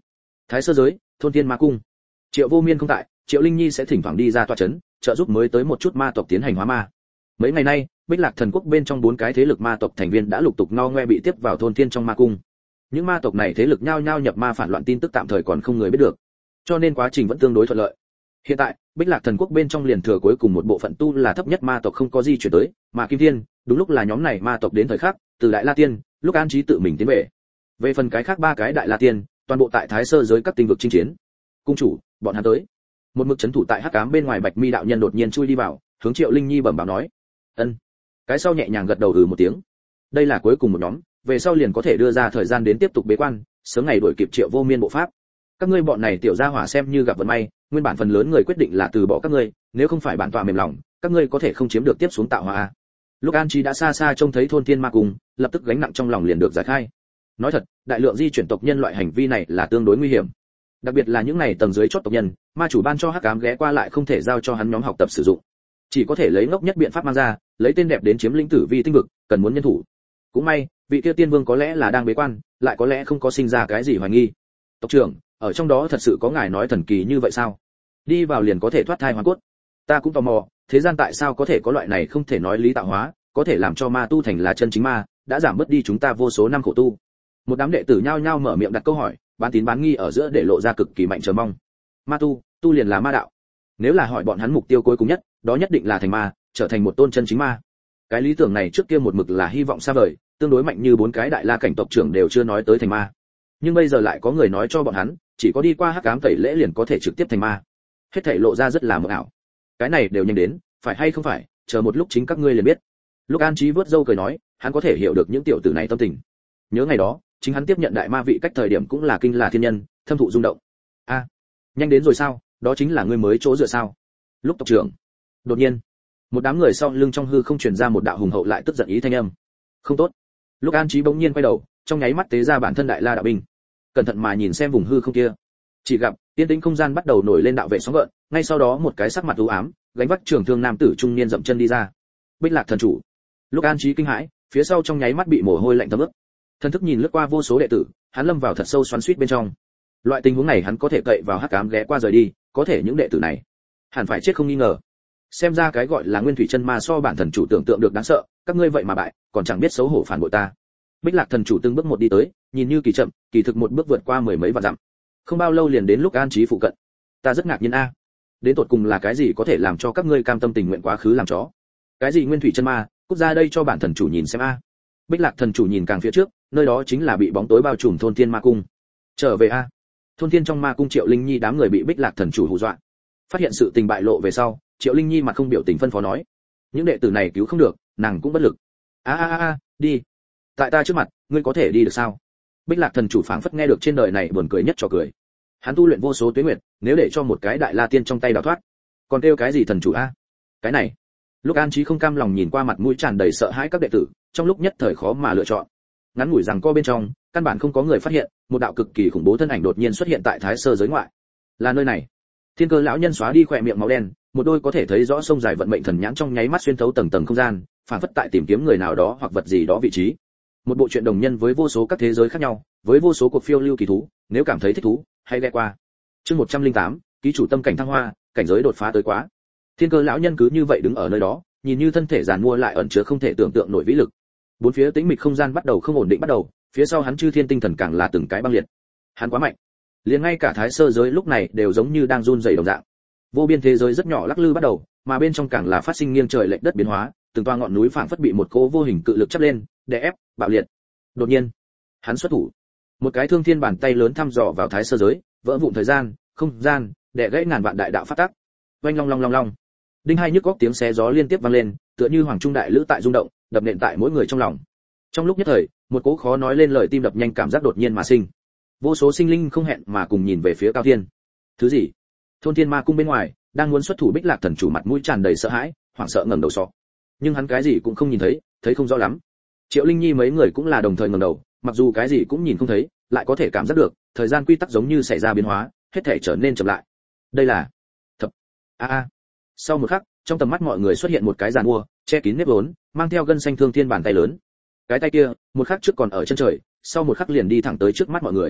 Thái Sơ giới, thôn Thiên Ma cung. Triệu Vô Miên không tại, Triệu Linh Nhi sẽ thỉnh thoảng đi ra tọa chấn, trợ giúp mới tới một chút ma tộc tiến hành hóa ma. Mấy ngày nay, Bích Lạc Thần Quốc bên trong bốn cái thế lực ma tộc thành viên đã lục tục ngo ngoe bị tiếp vào thôn Thiên trong ma cung. Những ma tộc này thế lực nhao nhao nhập ma phản loạn tin tức tạm thời còn không người biết được, cho nên quá trình vẫn tương đối thuận lợi. Hiện tại, Bích Lạc Thần Quốc bên trong liền thừa cuối cùng một bộ phận tu là thấp nhất ma tộc không có di chuyển tới, mà Kim Thiên, đúng lúc là nhóm này ma tộc đến thời khắc, từ Đại La Tiên, lúc An Chí tự mình tiến về. Về phần cái khác ba cái Đại La Tiên, toàn bộ tại Thái Sơ giới các tinh vực chinh chiến. Cung chủ, bọn hắn tới. Một mực chấn thủ tại Hắc Ám bên ngoài Bạch Mi đạo nhân đột nhiên chui đi vào, hướng Triệu Linh Nhi bẩm báo nói. Ân. Cái sau nhẹ nhàng gật đầu ừ một tiếng. Đây là cuối cùng một nhóm, về sau liền có thể đưa ra thời gian đến tiếp tục bế quan, sớm ngày đuổi kịp Triệu Vô Miên bộ pháp. Các ngươi bọn này tiểu gia hỏa xem như gặp vận may, nguyên bản phần lớn người quyết định là từ bỏ các ngươi, nếu không phải bản tọa mềm lòng, các ngươi có thể không chiếm được tiếp xuống tạo hóa. Lúc An Chí đã xa xa trông thấy thôn Thiên Ma cung, lập tức gánh nặng trong lòng liền được giải khai. Nói thật, đại lượng di chuyển tộc nhân loại hành vi này là tương đối nguy hiểm, đặc biệt là những này tầng dưới chót tộc nhân, ma chủ ban cho Hắc Ám ghé qua lại không thể giao cho hắn nhóm học tập sử dụng, chỉ có thể lấy ngốc nhất biện pháp mang ra, lấy tên đẹp đến chiếm lĩnh tử vi tinh vực, cần muốn nhân thủ. Cũng may, vị kia tiên vương có lẽ là đang bế quan, lại có lẽ không có sinh ra cái gì hoài nghi. Tộc trưởng, ở trong đó thật sự có ngài nói thần kỳ như vậy sao? Đi vào liền có thể thoát thai hoàn cốt. Ta cũng tò mò, thế gian tại sao có thể có loại này không thể nói lý tạo hóa, có thể làm cho ma tu thành là chân chính ma, đã giảm bớt đi chúng ta vô số năm khổ tu. Một đám đệ tử nhao nhao mở miệng đặt câu hỏi, bán tín bán nghi ở giữa để lộ ra cực kỳ mạnh chờ mong. Ma tu, tu liền là ma đạo. Nếu là hỏi bọn hắn mục tiêu cuối cùng nhất, đó nhất định là thành ma, trở thành một tôn chân chính ma. Cái lý tưởng này trước kia một mực là hy vọng xa vời, tương đối mạnh như bốn cái đại la cảnh tộc trưởng đều chưa nói tới thành ma. Nhưng bây giờ lại có người nói cho bọn hắn, chỉ có đi qua Hắc Ám tẩy lễ liền có thể trực tiếp thành ma. Hết thảy lộ ra rất là mờ ảo. Cái này đều nhanh đến, phải hay không phải, chờ một lúc chính các ngươi liền biết. Lúc An Chí vớt râu cười nói, hắn có thể hiểu được những tiểu tử này tâm tình. Nhớ ngày đó, chính hắn tiếp nhận đại ma vị cách thời điểm cũng là kinh là thiên nhân, thâm thụ rung động. A, à, nhanh đến rồi sao? Đó chính là ngươi mới chỗ dựa sao? Lúc tộc trưởng. Đột nhiên, một đám người sau lưng trong hư không truyền ra một đạo hùng hậu lại tức giận ý thanh âm. Không tốt. Lúc An Chí bỗng nhiên quay đầu, trong nháy mắt tế ra bản thân đại la đạo binh, cẩn thận mà nhìn xem vùng hư không kia. Chỉ gặp tiên tĩnh không gian bắt đầu nổi lên đạo vệ sóng gợn, ngay sau đó một cái sắc mặt u ám, gánh vác trường thương nam tử trung niên dậm chân đi ra. Bích Lạc thần chủ. Lúc An Chí kinh hãi, phía sau trong nháy mắt bị mồ hôi lạnh thấm ướt. Thần thức nhìn lướt qua vô số đệ tử, hắn lâm vào thật sâu xoắn xuýt bên trong. Loại tình huống này hắn có thể cậy vào Hắc Ám ghé qua rời đi, có thể những đệ tử này hẳn phải chết không nghi ngờ. Xem ra cái gọi là nguyên thủy chân ma so bản thần chủ tưởng tượng được đáng sợ, các ngươi vậy mà bại, còn chẳng biết xấu hổ phản bội ta. Bích Lạc thần chủ từng bước một đi tới, nhìn như kỳ chậm, kỳ thực một bước vượt qua mười mấy vạn dặm. Không bao lâu liền đến Lúc An Chí phụ cận. Ta rất ngạc nhiên a, đến tột cùng là cái gì có thể làm cho các ngươi cam tâm tình nguyện quá khứ làm chó? Cái gì nguyên thủy chân ma, cút ra đây cho bản thần chủ nhìn xem a. Bích Lạc thần chủ nhìn càng phía trước, nơi đó chính là bị bóng tối bao trùm thôn Thiên Ma cung. Trở về a. Thôn Thiên trong ma cung Triệu Linh Nhi đám người bị Bích Lạc thần chủ hù dọa. Phát hiện sự tình bại lộ về sau, Triệu Linh Nhi mặt không biểu tình phân phó nói, những đệ tử này cứu không được, nàng cũng bất lực. A a a, đi. Tại ta trước mặt, ngươi có thể đi được sao? Bích Lạc thần chủ phảng phất nghe được trên đời này buồn cười nhất cho cười. Hắn tu luyện vô số tuế nguyệt, nếu để cho một cái đại la tiên trong tay đào thoát, còn kêu cái gì thần chủ a? Cái này. Lúc An Chí không cam lòng nhìn qua mặt mũi tràn đầy sợ hãi các đệ tử, trong lúc nhất thời khó mà lựa chọn. Ngắn ngủi rằng co bên trong, căn bản không có người phát hiện, một đạo cực kỳ khủng bố thân ảnh đột nhiên xuất hiện tại Thái Sơ giới ngoại. Là nơi này. Thiên Cơ lão nhân xóa đi khỏe miệng máu đen, một đôi có thể thấy rõ sông dài vận mệnh thần nhãn trong nháy mắt xuyên thấu tầng tầng không gian, phản phất tại tìm kiếm người nào đó hoặc vật gì đó vị trí. Một bộ truyện đồng nhân với vô số các thế giới khác nhau, với vô số cuộc phiêu lưu kỳ thú, nếu cảm thấy thích thú, hãy ghé qua. Chương một trăm lẻ tám, ký chủ tâm cảnh thăng hoa, cảnh giới đột phá tới quá. Thiên Cơ lão nhân cứ như vậy đứng ở nơi đó, nhìn như thân thể giàn mua lại ẩn chứa không thể tưởng tượng nổi vĩ lực. Bốn phía tĩnh mịch không gian bắt đầu không ổn định bắt đầu, phía sau hắn chư thiên tinh thần càng là từng cái băng liệt. Hắn quá mạnh, liền ngay cả Thái Sơ giới lúc này đều giống như đang run rẩy đồng dạng. Vô biên thế giới rất nhỏ lắc lư bắt đầu, mà bên trong càng là phát sinh nghiêng trời lệch đất biến hóa, từng toa ngọn núi phảng phất bị một cỗ vô hình cự lực chắp lên, đè ép, bạo liệt. Đột nhiên, hắn xuất thủ, một cái thương thiên bàn tay lớn thăm dò vào Thái Sơ giới, vỡ vụn thời gian, không gian, đè gãy ngàn vạn đại đạo phát tác. Oanh long long long long. Đinh hai nhức góc tiếng xé gió liên tiếp vang lên, tựa như hoàng trung đại lữ tại rung động, đập nện tại mỗi người trong lòng. Trong lúc nhất thời, một cỗ khó nói lên lời tim đập nhanh cảm giác đột nhiên mà sinh. Vô số sinh linh không hẹn mà cùng nhìn về phía Cao Thiên. Thứ gì? Thôn Thiên Ma cung bên ngoài, đang muốn xuất thủ Bích Lạc thần chủ mặt mũi tràn đầy sợ hãi, hoảng sợ ngẩng đầu sọ. Nhưng hắn cái gì cũng không nhìn thấy, thấy không rõ lắm. Triệu Linh Nhi mấy người cũng là đồng thời ngẩng đầu, mặc dù cái gì cũng nhìn không thấy, lại có thể cảm giác được, thời gian quy tắc giống như xảy ra biến hóa, hết thảy trở nên chậm lại. Đây là thập a a. Sau một khắc, trong tầm mắt mọi người xuất hiện một cái giàn mua, che kín nếp vốn, mang theo gân xanh thương thiên bàn tay lớn. Cái tay kia, một khắc trước còn ở chân trời, sau một khắc liền đi thẳng tới trước mắt mọi người.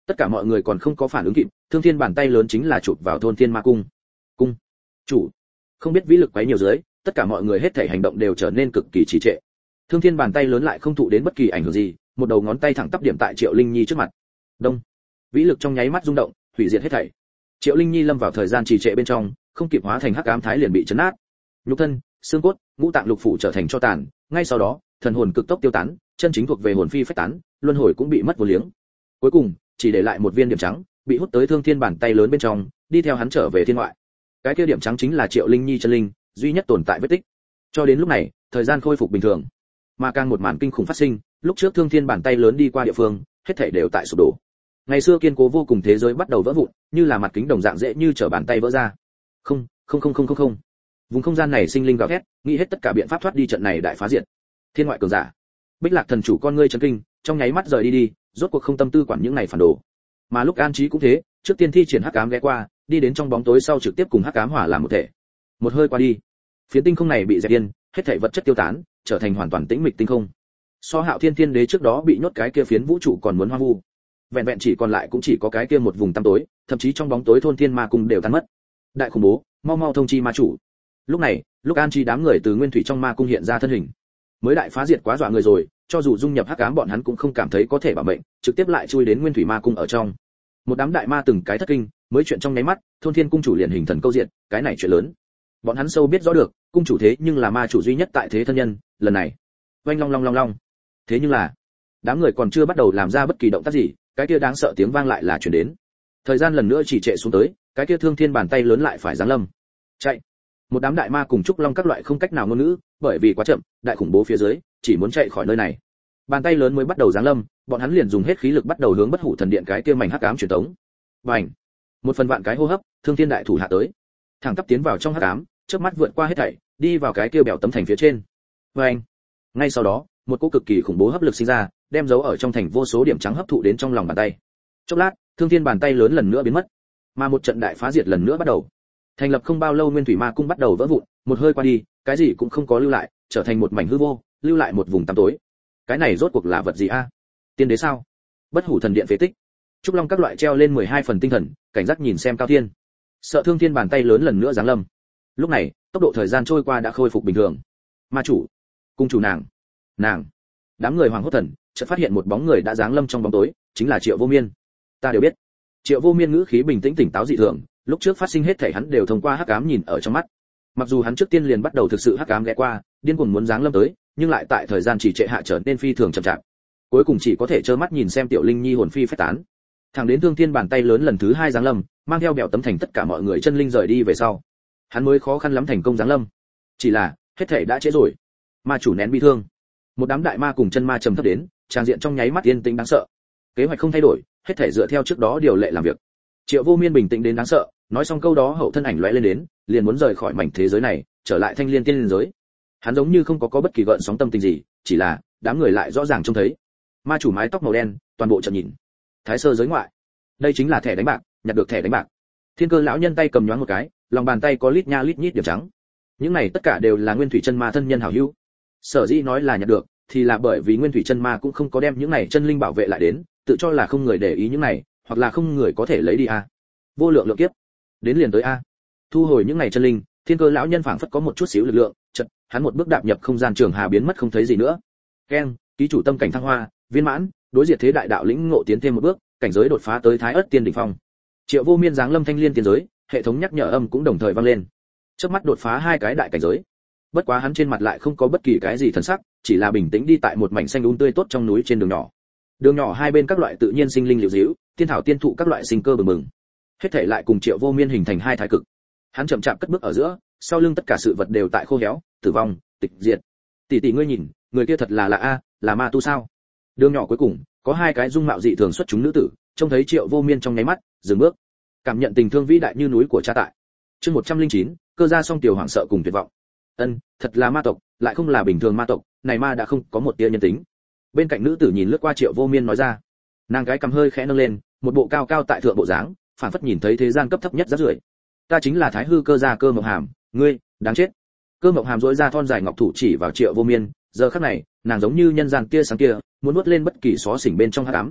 Tất cả mọi người còn không có phản ứng kịp, Thương Thiên bàn tay lớn chính là chụp vào thôn Thiên Ma cung. Cung chủ, không biết vĩ lực quấy nhiều dưới, tất cả mọi người hết thảy hành động đều trở nên cực kỳ trì trệ. Thương Thiên bàn tay lớn lại không thụ đến bất kỳ ảnh hưởng gì, một đầu ngón tay thẳng tắp điểm tại Triệu Linh Nhi trước mặt. Đông, vĩ lực trong nháy mắt rung động, hủy diệt hết thảy. Triệu Linh Nhi lâm vào thời gian trì trệ bên trong, không kịp hóa thành hắc ám thái liền bị chấn nát. Nhục thân, xương cốt, ngũ tạng lục phủ trở thành tro tàn, ngay sau đó, thần hồn cực tốc tiêu tán, chân chính thuộc về hồn phi phách tán, luân hồi cũng bị mất vô liếng. Cuối cùng, chỉ để lại một viên điểm trắng, bị hút tới Thương Thiên bàn tay lớn bên trong, đi theo hắn trở về thiên ngoại. Cái kia điểm trắng chính là Triệu Linh Nhi chân linh, duy nhất tồn tại vết tích. Cho đến lúc này, thời gian khôi phục bình thường. Mà càng một màn kinh khủng phát sinh, lúc trước Thương Thiên bàn tay lớn đi qua địa phương, hết thảy đều tại sụp đổ. Ngày xưa kiên cố vô cùng thế giới bắt đầu vỡ vụn, như là mặt kính đồng dạng dễ như trở bàn tay vỡ ra. Không, không không không không không. Vùng không gian này sinh linh gào thét, nghĩ hết tất cả biện pháp thoát đi trận này đại phá diệt. Thiên ngoại cường giả, Bích Lạc thần chủ con ngươi chấn kinh, trong nháy mắt rời đi đi, rốt cuộc không tâm tư quản những này phản đồ. Mà lúc An Chí cũng thế, trước tiên thi triển hắc ám ghé qua, đi đến trong bóng tối sau trực tiếp cùng hắc ám hòa làm một thể. Một hơi qua đi, phiến tinh không này bị dẹp yên, hết thảy vật chất tiêu tán, trở thành hoàn toàn tĩnh mịch tinh không. So Hạo Thiên Thiên Đế trước đó bị nhốt cái kia phiến vũ trụ còn muốn hoang vu. Vẹn vẹn chỉ còn lại cũng chỉ có cái kia một vùng tăm tối, thậm chí trong bóng tối thôn Thiên Ma cung đều tan mất. Đại khủng bố, mau mau thông chi ma chủ. Lúc này, lúc An Chí đám người từ nguyên thủy trong ma cung hiện ra thân hình. Mới đại phá diệt quá dọa người rồi, cho dù dung nhập hắc ám bọn hắn cũng không cảm thấy có thể bảo mệnh, trực tiếp lại chui đến nguyên thủy ma cung ở trong. Một đám đại ma từng cái thất kinh, mới chuyện trong nháy mắt, thôn Thiên cung chủ liền hình thần câu diện, cái này chuyện lớn. Bọn hắn sâu biết rõ được, cung chủ thế nhưng là ma chủ duy nhất tại thế thân nhân, lần này. Oanh long long long long. Thế nhưng là, đám người còn chưa bắt đầu làm ra bất kỳ động tác gì, cái kia đáng sợ tiếng vang lại là truyền đến. Thời gian lần nữa chỉ trệ xuống tới, cái kia Thương Thiên bàn tay lớn lại phải giáng lâm. Chạy. Một đám đại ma cùng trúc long các loại không cách nào ngôn ngữ, bởi vì quá chậm, đại khủng bố phía dưới, chỉ muốn chạy khỏi nơi này. Bàn tay lớn mới bắt đầu giáng lâm, bọn hắn liền dùng hết khí lực bắt đầu hướng bất hủ thần điện cái kia mảnh hắc ám truyền tống. Bành! Một phần vạn cái hô hấp, Thương Thiên đại thủ hạ tới, thẳng tắp tiến vào trong hắc ám, chớp mắt vượt qua hết thảy, đi vào cái kia bèo tấm thành phía trên. Bành! Ngay sau đó, một cỗ cực kỳ khủng bố hấp lực sinh ra, đem dấu ở trong thành vô số điểm trắng hấp thụ đến trong lòng bàn tay. Chốc lát, Thương Thiên bàn tay lớn lần nữa biến mất, mà một trận đại phá diệt lần nữa bắt đầu. Thành lập không bao lâu Nguyên Thủy Ma cung bắt đầu vỡ vụn, một hơi qua đi, cái gì cũng không có lưu lại, trở thành một mảnh hư vô, lưu lại một vùng tăm tối. Cái này rốt cuộc là vật gì a? Tiên đế sao? Bất hủ thần điện phế tích. Trúc Long các loại treo lên mười hai phần tinh thần, cảnh giác nhìn xem Cao Thiên. Sợ Thương Thiên bàn tay lớn lần nữa giáng lâm. Lúc này, tốc độ thời gian trôi qua đã khôi phục bình thường. Ma chủ, cung chủ nàng, nàng. Đám người hoàng hốt thần, chợt phát hiện một bóng người đã giáng lâm trong bóng tối, chính là Triệu Vô Miên. Ta đều biết. Triệu Vô Miên ngữ khí bình tĩnh tỉnh táo dị thường, lúc trước phát sinh hết thảy hắn đều thông qua hắc ám nhìn ở trong mắt. Mặc dù hắn trước tiên liền bắt đầu thực sự hắc ám ghé qua, điên cuồng muốn giáng lâm tới, nhưng lại tại thời gian chỉ trệ hạ trở nên phi thường chậm chạp. Cuối cùng chỉ có thể trơ mắt nhìn xem Tiểu Linh Nhi hồn phi phách tán. Thẳng đến Thương Thiên bàn tay lớn lần thứ hai giáng lâm, mang theo bèo tấm thành tất cả mọi người chân linh rời đi về sau, hắn mới khó khăn lắm thành công giáng lâm. Chỉ là, hết thảy đã trễ rồi. Ma chủ nén bi thương. Một đám đại ma cùng chân ma trầm thấp đến, trang diện trong nháy mắt yên tĩnh đáng sợ. Kế hoạch không thay đổi, hết thảy dựa theo trước đó điều lệ làm việc. Triệu Vô Miên bình tĩnh đến đáng sợ, nói xong câu đó hậu thân ảnh lóe lên đến, liền muốn rời khỏi mảnh thế giới này, trở lại Thanh Liên Tiên Liên giới. Hắn giống như không có có bất kỳ gợn sóng tâm tình gì, chỉ là đám người lại rõ ràng trông thấy. Ma chủ mái tóc màu đen, toàn bộ chợt nhìn. Thái sơ giới ngoại. Đây chính là thẻ đánh bạc, nhặt được thẻ đánh bạc. Thiên Cơ lão nhân tay cầm nhoáng một cái, lòng bàn tay có lít nha lít nhít điểm trắng. Những này tất cả đều là Nguyên Thủy chân ma thân nhân hảo hữu. Sở dĩ nói là nhặt được, thì là bởi vì Nguyên Thủy chân ma cũng không có đem những này chân linh bảo vệ lại đến, tự cho là không người để ý những này, hoặc là không người có thể lấy đi a. Vô lượng lượng kiếp, đến liền tới a. Thu hồi những này chân linh, Thiên Cơ lão nhân phảng phất có một chút xíu lực lượng, chợt, hắn một bước đạp nhập không gian trường hà biến mất không thấy gì nữa. Keng, ký chủ tâm cảnh thăng hoa, viên mãn, đối diệt thế đại đạo lĩnh ngộ tiến thêm một bước, cảnh giới đột phá tới Thái Ức Tiên đỉnh phong. Triệu Vô Miên giáng lâm Thanh Liên tiên giới, hệ thống nhắc nhở âm cũng đồng thời vang lên. Chớp mắt đột phá hai cái đại cảnh giới. Bất quá hắn trên mặt lại không có bất kỳ cái gì thần sắc, chỉ là bình tĩnh đi tại một mảnh xanh um tươi tốt trong núi trên đường nhỏ. Đường nhỏ hai bên các loại tự nhiên sinh linh liễu diễu, tiên thảo tiên thụ các loại sinh cơ bừng bừng. Hết thảy lại cùng Triệu Vô Miên hình thành hai thái cực. Hắn chậm chạp cất bước ở giữa, sau lưng tất cả sự vật đều tại khô héo, tử vong, tịch diệt. Tỷ tỷ ngươi nhìn, người kia thật là là a, là ma tu sao? Đường nhỏ cuối cùng, có hai cái dung mạo dị thường xuất chúng nữ tử, trông thấy Triệu Vô Miên trong nháy mắt, dừng bước, cảm nhận tình thương vĩ đại như núi của cha tại. Chương một trăm lẻ chín, cơ gia song tiểu hoảng sợ cùng tuyệt vọng. Ân, thật là ma tộc, lại không là bình thường ma tộc, này ma đã không có một tia nhân tính. Bên cạnh nữ tử nhìn lướt qua Triệu Vô Miên nói ra, nàng gái cầm hơi khẽ nâng lên, một bộ cao cao tại thượng bộ dáng, phản phất nhìn thấy thế gian cấp thấp nhất rác rưởi. Ta chính là Thái Hư Cơ gia Cơ Mộng Hàm, ngươi, đáng chết. Cơ Mộng Hàm duỗi ra thon dài ngọc thủ chỉ vào Triệu Vô Miên, giờ khắc này, nàng giống như nhân gian kia sáng kia, muốn nuốt lên bất kỳ xó xỉnh bên trong hắc ám.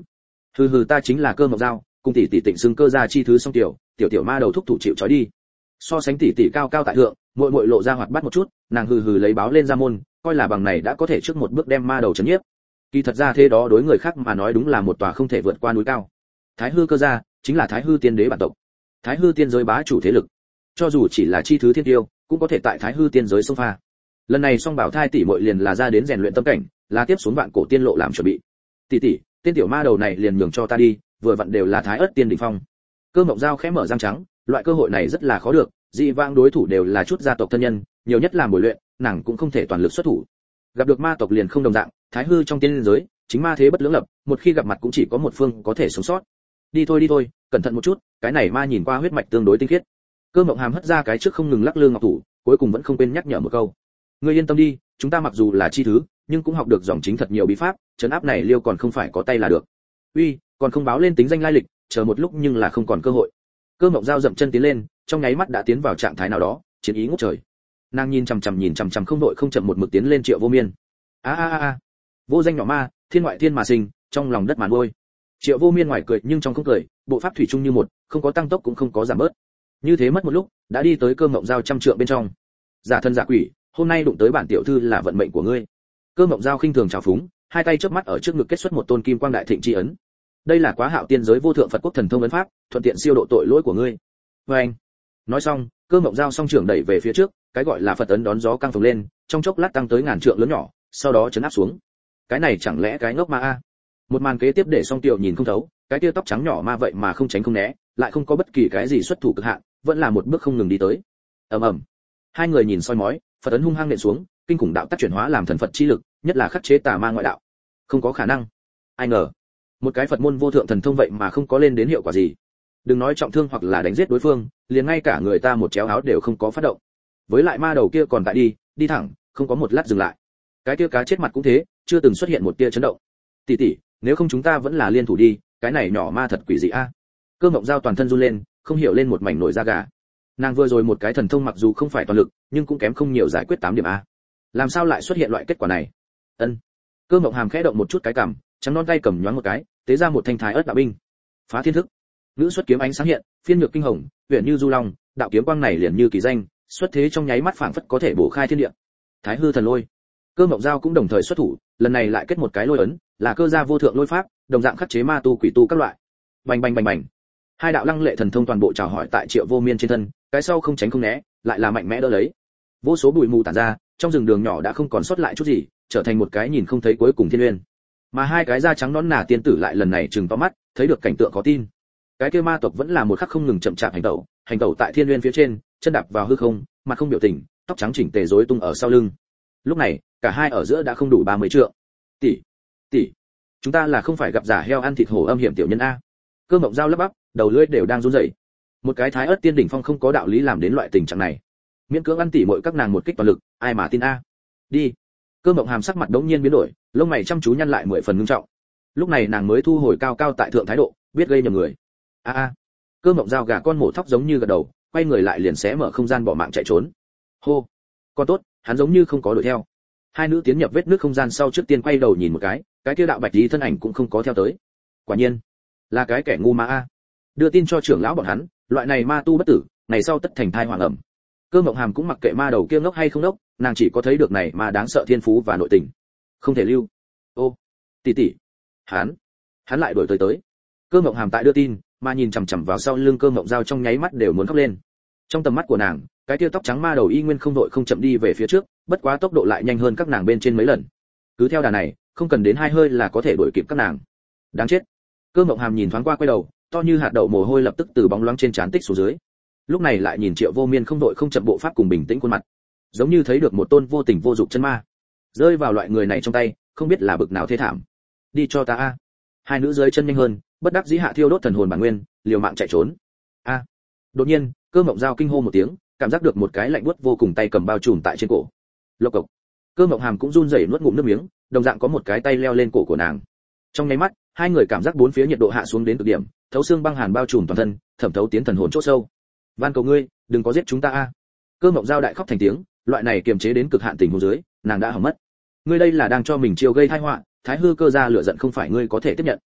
hừ hừ, ta chính là Cơ Mộng Dao, cùng tỷ tỷ Tịnh xưng cơ gia chi thứ song tiểu, tiểu tiểu ma đầu thúc thủ chịu trói đi. So sánh tỷ tỷ cao cao tại thượng, muội muội lộ ra hoạt bát một chút, nàng hừ hừ lấy báo lên ra môn, coi là bằng này đã có thể trước một bước đem ma đầu trấn nhiếp. Kỳ thật ra thế đó đối người khác mà nói đúng là một tòa không thể vượt qua núi cao. Thái Hư Cơ gia chính là Thái Hư Tiên Đế bản tộc, Thái Hư Tiên giới bá chủ thế lực. Cho dù chỉ là chi thứ thiên tiêu, cũng có thể tại Thái Hư Tiên giới xông pha. Lần này Song Bảo thai tỷ muội liền là ra đến rèn luyện tâm cảnh, là tiếp xuống vạn cổ tiên lộ làm chuẩn bị. Tỷ tỷ, tên tiểu ma đầu này liền nhường cho ta đi, vừa vặn đều là Thái Ức Tiên đỉnh phong. Cơ Mộng Dao khẽ mở răng trắng, loại cơ hội này rất là khó được, dị vãng đối thủ đều là chút gia tộc thân nhân, nhiều nhất làm bồi luyện, nàng cũng không thể toàn lực xuất thủ. Gặp được ma tộc liền không đồng dạng, Thái Hư trong tiên giới, chính ma thế bất lưỡng lập, một khi gặp mặt cũng chỉ có một phương có thể sống sót. Đi thôi đi thôi, cẩn thận một chút, cái này ma nhìn qua huyết mạch tương đối tinh khiết. Cơ Mộng Hàm hất ra cái trước không ngừng lắc lư ngọc thủ, cuối cùng vẫn không quên nhắc nhở một câu. Ngươi yên tâm đi, chúng ta mặc dù là chi thứ, nhưng cũng học được dòng chính thật nhiều bí pháp, trấn áp này liêu còn không phải có tay là được. Uy, còn không báo lên tính danh lai lịch, chờ một lúc nhưng là không còn cơ hội. Cơ Mộng Dao dậm chân tiến lên, trong nháy mắt đã tiến vào trạng thái nào đó, chiến ý ngút trời. Nàng nhìn chằm chằm nhìn chằm chằm không đội không chậm một mực tiến lên Triệu Vô Miên. A a a a. Vô danh nhỏ ma, thiên ngoại thiên mà sinh, trong lòng đất mà nuôi. Triệu Vô Miên ngoài cười nhưng trong không cười, bộ pháp thủy chung như một, không có tăng tốc cũng không có giảm bớt. Như thế mất một lúc, đã đi tới Cơ Mộng Dao trăm trượng bên trong. Giả thân giả quỷ, hôm nay đụng tới bản tiểu thư là vận mệnh của ngươi. Cơ Mộng Dao khinh thường trào phúng, hai tay chớp mắt ở trước ngực kết xuất một tôn kim quang đại thịnh chi ấn. Đây là Quá Hạo tiên giới vô thượng Phật quốc thần thông ấn pháp, thuận tiện siêu độ tội lỗi của ngươi. Và anh. Nói xong, Cơ Mộng Dao song trưởng đẩy về phía trước, cái gọi là Phật ấn đón gió căng phồng lên, trong chốc lát tăng tới ngàn trượng lớn nhỏ, sau đó chấn áp xuống. Cái này chẳng lẽ cái ngốc ma a? Một màn kế tiếp để song tiểu nhìn không thấu, cái tia tóc trắng nhỏ ma vậy mà không tránh không né, lại không có bất kỳ cái gì xuất thủ cực hạn, vẫn là một bước không ngừng đi tới. Ầm ầm. Hai người nhìn soi mói, Phật ấn hung hăng nện xuống, kinh khủng đạo tắc chuyển hóa làm thần Phật chi lực, nhất là khắc chế tà ma ngoại đạo. Không có khả năng. Ai ngờ, một cái Phật môn vô thượng thần thông vậy mà không có lên đến hiệu quả gì. Đừng nói trọng thương hoặc là đánh giết đối phương, liền ngay cả người ta một chéo áo đều không có phát động. Với lại ma đầu kia còn tại đi, đi thẳng, không có một lát dừng lại. Cái kia cá chết mặt cũng thế, chưa từng xuất hiện một tia chấn động. Tỷ tỷ, nếu không chúng ta vẫn là liên thủ đi, cái này nhỏ ma thật quỷ dị a. Cơ Mộng Dao toàn thân run lên, không hiểu lên một mảnh nổi da gà. Nàng vừa rồi một cái thần thông mặc dù không phải toàn lực, nhưng cũng kém không nhiều giải quyết tám điểm a. Làm sao lại xuất hiện loại kết quả này? Ân. Cơ Mộng Hàm khẽ động một chút cái cằm, trắng non tay cầm nhoáng một cái, tế ra một thanh thái ớt đạo binh. Phá thiên thức. Ngữ xuất kiếm ánh sáng hiện, phiên nhược kinh hồng, huyền như du long, đạo kiếm quang này liền như kỳ danh, xuất thế trong nháy mắt phảng phất có thể bổ khai thiên địa. Thái Hư thần lôi. Cơ Mộng Dao cũng đồng thời xuất thủ, lần này lại kết một cái lôi ấn, là cơ gia vô thượng lôi pháp, đồng dạng khắc chế ma tu quỷ tu các loại. Bành bành bành bành. Hai đạo lăng lệ thần thông toàn bộ chào hỏi tại Triệu Vô Miên trên thân, cái sau không tránh không né, lại là mạnh mẽ đỡ lấy. Vô số bụi mù tản ra, trong rừng đường nhỏ đã không còn sót lại chút gì, trở thành một cái nhìn không thấy cuối cùng thiên uyên. Mà hai cái da trắng nõn nà tiên tử lại lần này trừng to mắt, thấy được cảnh tượng khó tin. Cái kia ma tộc vẫn là một khắc không ngừng chậm chạp hành tẩu, hành tẩu tại thiên uyên phía trên, chân đạp vào hư không, mặt không biểu tình, tóc trắng chỉnh tề rối tung ở sau lưng. Lúc này, cả hai ở giữa đã không đủ ba mươi trượng. Tỷ, tỷ, chúng ta là không phải gặp giả heo ăn thịt hổ âm hiểm tiểu nhân a. Cơ Mộng Dao lắp bắp, đầu lưỡi đều đang run rẩy. Một cái Thái Ức tiên đỉnh phong không có đạo lý làm đến loại tình trạng này. Miễn cưỡng ăn tỉ muội các nàng một kích toàn lực, ai mà tin a. Đi. Cơ Mộng Hàm sắc mặt đống nhiên biến đổi, lông mày chăm chú nhăn lại mười phần ngưng trọng. Lúc này nàng mới thu hồi cao cao tại thượng thái độ, biết gây nhầm người. A a. Cơ Mộng Dao gà con mổ thóc giống như gật đầu, quay người lại liền xé mở không gian bỏ mạng chạy trốn. Hô. Con tốt, hắn giống như không có đuổi theo. Hai nữ tiến nhập vết nước không gian sau trước tiên quay đầu nhìn một cái, cái kia đạo bạch lý thân ảnh cũng không có theo tới. Quả nhiên, là cái kẻ ngu ma a. Đưa tin cho trưởng lão bọn hắn, loại này ma tu bất tử, ngày sau tất thành thai hoàng ẩm. Cơ Mộng Hàm cũng mặc kệ ma đầu kia ngốc hay không ngốc, nàng chỉ có thấy được này mà đáng sợ thiên phú và nội tình. Không thể lưu. Ô, tỷ tỷ, hắn, hắn lại đuổi tới tới. Cơ Mộng Hàm tại đưa tin, mà nhìn chằm chằm vào sau lưng Cơ Mộng Dao trong nháy mắt đều muốn khóc lên. Trong tầm mắt của nàng, cái tia tóc trắng ma đầu y nguyên không đội không chậm đi về phía trước, bất quá tốc độ lại nhanh hơn các nàng bên trên mấy lần. Cứ theo đà này, không cần đến hai hơi là có thể đuổi kịp các nàng. Đáng chết. Cơ Mộng Hàm nhìn thoáng qua quay đầu, to như hạt đậu mồ hôi lập tức từ bóng loáng trên trán tích xuống dưới. Lúc này lại nhìn Triệu Vô Miên không đội không chậm bộ pháp cùng bình tĩnh khuôn mặt, giống như thấy được một tôn vô tình vô dục chân ma. Rơi vào loại người này trong tay, không biết là bực nào thế thảm. Đi cho ta a. Hai nữ dưới chân nhanh hơn, bất đắc dĩ hạ thiêu đốt thần hồn bản nguyên, liều mạng chạy trốn. A. Đột nhiên, Cơ Mộng Dao kinh hô một tiếng, cảm giác được một cái lạnh buốt vô cùng tay cầm bao trùm tại trên cổ. Lộc cộc. Cơ Mộng Hàm cũng run rẩy nuốt ngụm nước miếng, đồng dạng có một cái tay leo lên cổ của nàng. Trong nháy mắt, hai người cảm giác bốn phía nhiệt độ hạ xuống đến cực điểm, thấu xương băng hàn bao trùm toàn thân, thẩm thấu tiến thần hồn chỗ sâu. Van cầu ngươi, đừng có giết chúng ta a. Cơ Mộng Dao đại khóc thành tiếng, loại này kiềm chế đến cực hạn tình huống dưới, nàng đã hỏng mất. Ngươi đây là đang cho mình chiêu gây tai họa, Thái Hư cơ gia lửa giận không phải ngươi có thể tiếp nhận.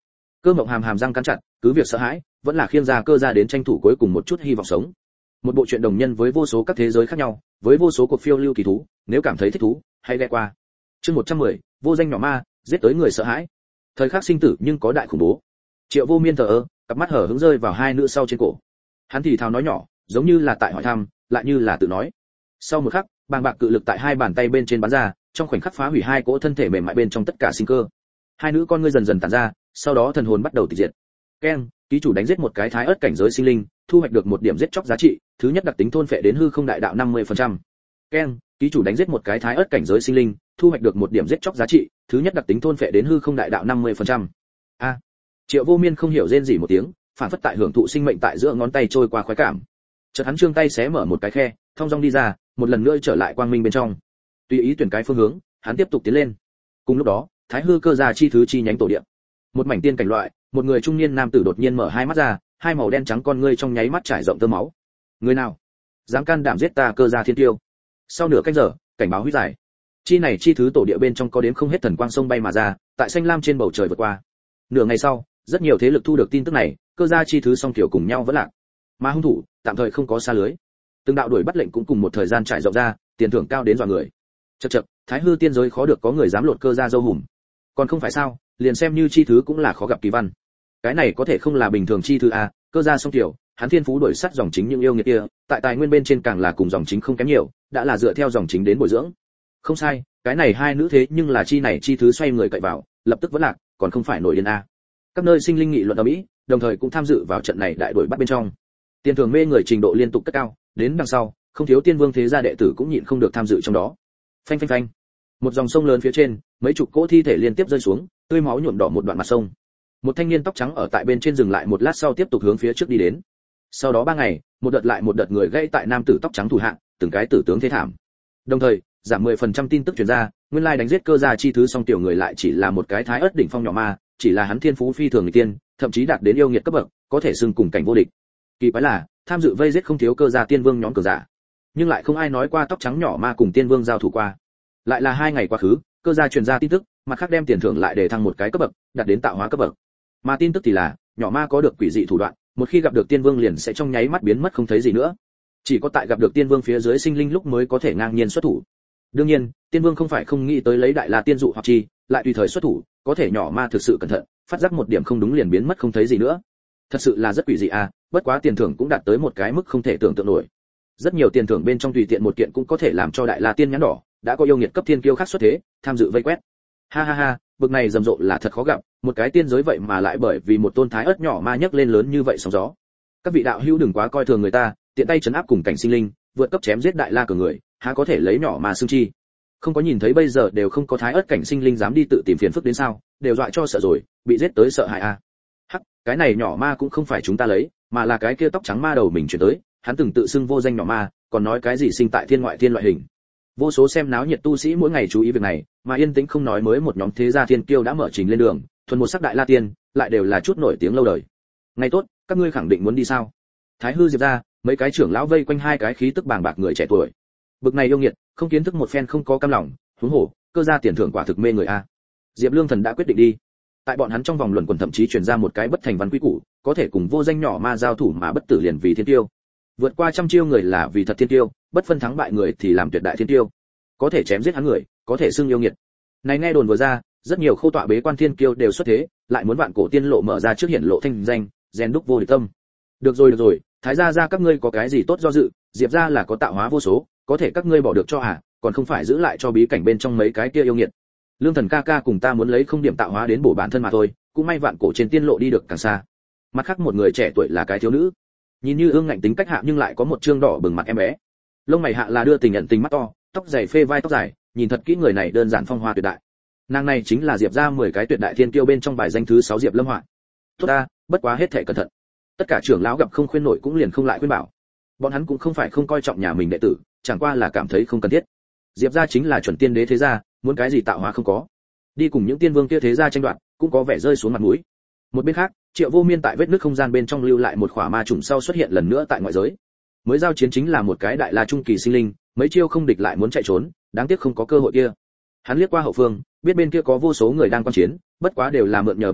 Cơ Mộng Hàm hàm răng cắn chặt, cứ việc sợ hãi, vẫn là khiêng ra cơ ra đến tranh thủ cuối cùng một chút hy vọng sống. Một bộ truyện đồng nhân với vô số các thế giới khác nhau, với vô số cuộc phiêu lưu kỳ thú, nếu cảm thấy thích thú, hãy ghé qua. Chương một trăm mười, vô danh nhỏ ma, giết tới người sợ hãi. Thời khắc sinh tử nhưng có đại khủng bố. Triệu Vô Miên thở ơ, cặp mắt hở hững rơi vào hai nữ sau trên cổ. Hắn thì thào nói nhỏ, giống như là tại hỏi thăm, lại như là tự nói. Sau một khắc, bàng bạc cự lực tại hai bàn tay bên trên bắn ra, trong khoảnh khắc phá hủy hai cỗ thân thể mềm mại bên trong tất cả sinh cơ. Hai nữ con ngươi dần dần tản ra, sau đó thần hồn bắt đầu tịch diệt. Keng, ký chủ đánh giết một cái thái ớt cảnh giới sinh linh, thu hoạch được một điểm giết chóc giá trị, thứ nhất đặc tính thôn phệ đến hư không đại đạo năm mươi phần trăm. Keng, ký chủ đánh giết một cái thái ớt cảnh giới sinh linh, thu hoạch được một điểm giết chóc giá trị, thứ nhất đặc tính thôn phệ đến hư không đại đạo năm mươi phần trăm. A. Triệu Vô Miên không hiểu rên rỉ một tiếng, phản phất tại hưởng thụ sinh mệnh tại giữa ngón tay trôi qua khoái cảm. Chợt hắn trương tay xé mở một cái khe, thông dong đi ra, một lần nữa trở lại quang minh bên trong. Tùy ý tuyển cái phương hướng, hắn tiếp tục tiến lên. Cùng lúc đó, Thái Hư cơ gia chi thứ chi nhánh tổ địa. Một mảnh tiên cảnh loại, một người trung niên nam tử đột nhiên mở hai mắt ra, hai màu đen trắng con ngươi trong nháy mắt trải rộng tơ máu. Người nào dám can đảm giết ta cơ gia thiên tiêu? Sau nửa canh giờ, cảnh báo huyết giải. Chi này chi thứ tổ địa bên trong có đến không hết thần quang sông bay mà ra, tại xanh lam trên bầu trời vượt qua. Nửa ngày sau, rất nhiều thế lực thu được tin tức này, cơ gia chi thứ song kiểu cùng nhau vẫn lạc. Mà hung thủ, tạm thời không có xa lưới. Từng đạo đuổi bắt lệnh cũng cùng một thời gian trải rộng ra, tiền thưởng cao đến dọa người. Chậc chậc, Thái Hư tiên giới khó được có người dám lột cơ gia dâu hùm. Còn không phải sao, liền xem như chi thứ cũng là khó gặp kỳ văn. Cái này có thể không là bình thường chi thứ a, cơ gia song tiểu, hắn thiên phú đuổi sát dòng chính những yêu nghiệt kia, tại tài nguyên bên trên càng là cùng dòng chính không kém nhiều, đã là dựa theo dòng chính đến bồi dưỡng. Không sai, cái này hai nữ thế nhưng là chi này chi thứ xoay người cậy vào, lập tức vẫn lạc, còn không phải nổi điên a. Các nơi sinh linh nghị luận ở mỹ, đồng thời cũng tham dự vào trận này đại đuổi bắt bên trong. Tiền thưởng mê người trình độ liên tục cất cao, đến đằng sau, không thiếu tiên vương thế gia đệ tử cũng nhịn không được tham dự trong đó. Phanh phanh phanh. Một dòng sông lớn phía trên, mấy chục cỗ thi thể liên tiếp rơi xuống, tươi máu nhuộm đỏ một đoạn mặt sông. Một thanh niên tóc trắng ở tại bên trên dừng lại một lát sau tiếp tục hướng phía trước đi đến. Sau đó ba ngày, một đợt lại một đợt người gãy tại nam tử tóc trắng thủ hạng, từng cái tử tướng thế thảm. Đồng thời, giảm mười phần trăm tin tức truyền ra, nguyên lai đánh giết cơ gia chi thứ song tiểu người lại chỉ là một cái thái ớt đỉnh phong nhỏ ma, chỉ là hắn thiên phú phi thường người tiên, thậm chí đạt đến yêu nghiệt cấp bậc, có thể xưng cùng cảnh vô địch. Kỳ quái là, tham dự vây giết không thiếu cơ gia tiên vương nhóm cường giả, nhưng lại không ai nói qua tóc trắng nhỏ ma cùng tiên vương giao thủ qua. Lại là hai ngày quá khứ, cơ gia truyền ra tin tức, mặt khác đem tiền thưởng lại để thăng một cái cấp bậc, đạt đến tạo hóa cấp bậc. Mà tin tức thì là, nhỏ ma có được quỷ dị thủ đoạn, một khi gặp được tiên vương liền sẽ trong nháy mắt biến mất không thấy gì nữa. Chỉ có tại gặp được tiên vương phía dưới sinh linh lúc mới có thể ngang nhiên xuất thủ. Đương nhiên, tiên vương không phải không nghĩ tới lấy đại la tiên dụ hoặc chi, lại tùy thời xuất thủ, có thể nhỏ ma thực sự cẩn thận, phát giác một điểm không đúng liền biến mất không thấy gì nữa. Thật sự là rất quỷ dị à, bất quá tiền thưởng cũng đạt tới một cái mức không thể tưởng tượng nổi. Rất nhiều tiền thưởng bên trong tùy tiện một kiện cũng có thể làm cho đại la tiên nhãn đỏ, đã có yêu nghiệt cấp thiên kiêu khác xuất thế, tham dự vây quét. Ha ha ha, bực này rầm rộ là thật khó gặp, một cái tiên giới vậy mà lại bởi vì một tôn thái ớt nhỏ ma nhấc lên lớn như vậy sóng gió. Các vị đạo hữu đừng quá coi thường người ta, tiện tay trấn áp cùng cảnh sinh linh, vượt cấp chém giết đại la cường người, há có thể lấy nhỏ ma xương chi. Không có nhìn thấy bây giờ đều không có thái ớt cảnh sinh linh dám đi tự tìm phiền phức đến sao, đều dọa cho sợ rồi, bị giết tới sợ hãi a. À. Hắc, cái này nhỏ ma cũng không phải chúng ta lấy, mà là cái kia tóc trắng ma đầu mình chuyển tới, hắn từng tự xưng vô danh nhỏ ma, còn nói cái gì sinh tại thiên ngoại thiên loại hình. Vô số xem náo nhiệt tu sĩ mỗi ngày chú ý việc này, mà yên tĩnh không nói mới một nhóm thế gia thiên kiêu đã mở trình lên đường, thuần một sắc đại la tiên, lại đều là chút nổi tiếng lâu đời. Ngày tốt, các ngươi khẳng định muốn đi sao? Thái Hư Diệp ra, mấy cái trưởng lão vây quanh hai cái khí tức bàng bạc người trẻ tuổi. Bực này yêu nghiệt, không kiến thức một phen không có cam lòng, huống hồ, cơ gia tiền thưởng quả thực mê người a. Diệp Lương Thần đã quyết định đi. Tại bọn hắn trong vòng luận quần thậm chí truyền ra một cái bất thành văn quy củ, có thể cùng vô danh nhỏ ma giao thủ mà bất tử liền vì thiên tiêu. Vượt qua trăm chiêu người là vì thật thiên tiêu, bất phân thắng bại người thì làm tuyệt đại thiên tiêu. Có thể chém giết hắn người, có thể xưng yêu nghiệt. Này nghe đồn vừa ra, rất nhiều khâu tọa bế quan thiên kiêu đều xuất thế, lại muốn vạn cổ tiên lộ mở ra trước hiện lộ thanh danh, rèn đúc vô địch tâm. Được rồi được rồi, thái gia gia các ngươi có cái gì tốt do dự, Diệp gia là có tạo hóa vô số, có thể các ngươi bỏ được cho à, còn không phải giữ lại cho bí cảnh bên trong mấy cái kia yêu nghiệt. Lương Thần ca ca cùng ta muốn lấy không điểm tạo hóa đến bổ bản thân mà thôi, cũng may vạn cổ trên tiên lộ đi được càng xa. Mặt khác một người trẻ tuổi là cái thiếu nữ, nhìn như ương ngạnh tính cách hạ nhưng lại có một trương đỏ bừng mặt em bé. Lông mày hạ là đưa tình nhận tình mắt to, tóc dày phê vai tóc dài, nhìn thật kỹ người này đơn giản phong hoa tuyệt đại. Nàng này chính là Diệp gia mười cái tuyệt đại thiên kiêu bên trong bài danh thứ sáu Diệp Lâm Hoạn. Tốt ta, bất quá hết thảy cẩn thận. Tất cả trưởng lão gặp không khuyên nổi cũng liền không lại khuyên bảo. Bọn hắn cũng không phải không coi trọng nhà mình đệ tử, chẳng qua là cảm thấy không cần thiết. Diệp gia chính là chuẩn tiên đế thế gia, muốn cái gì tạo hóa không có. Đi cùng những tiên vương kia thế gia tranh đoạt, cũng có vẻ rơi xuống mặt mũi. Một bên khác, Triệu Vô Miên tại vết nứt không gian bên trong lưu lại một khỏa ma trùng sau xuất hiện lần nữa tại ngoại giới. Mới giao chiến chính là một cái đại la trung kỳ sinh linh, mấy chiêu không địch lại muốn chạy trốn, đáng tiếc không có cơ hội kia. Hắn liếc qua hậu phương, biết bên kia có vô số người đang quan chiến, bất quá đều là mượn nhờ bí bảo,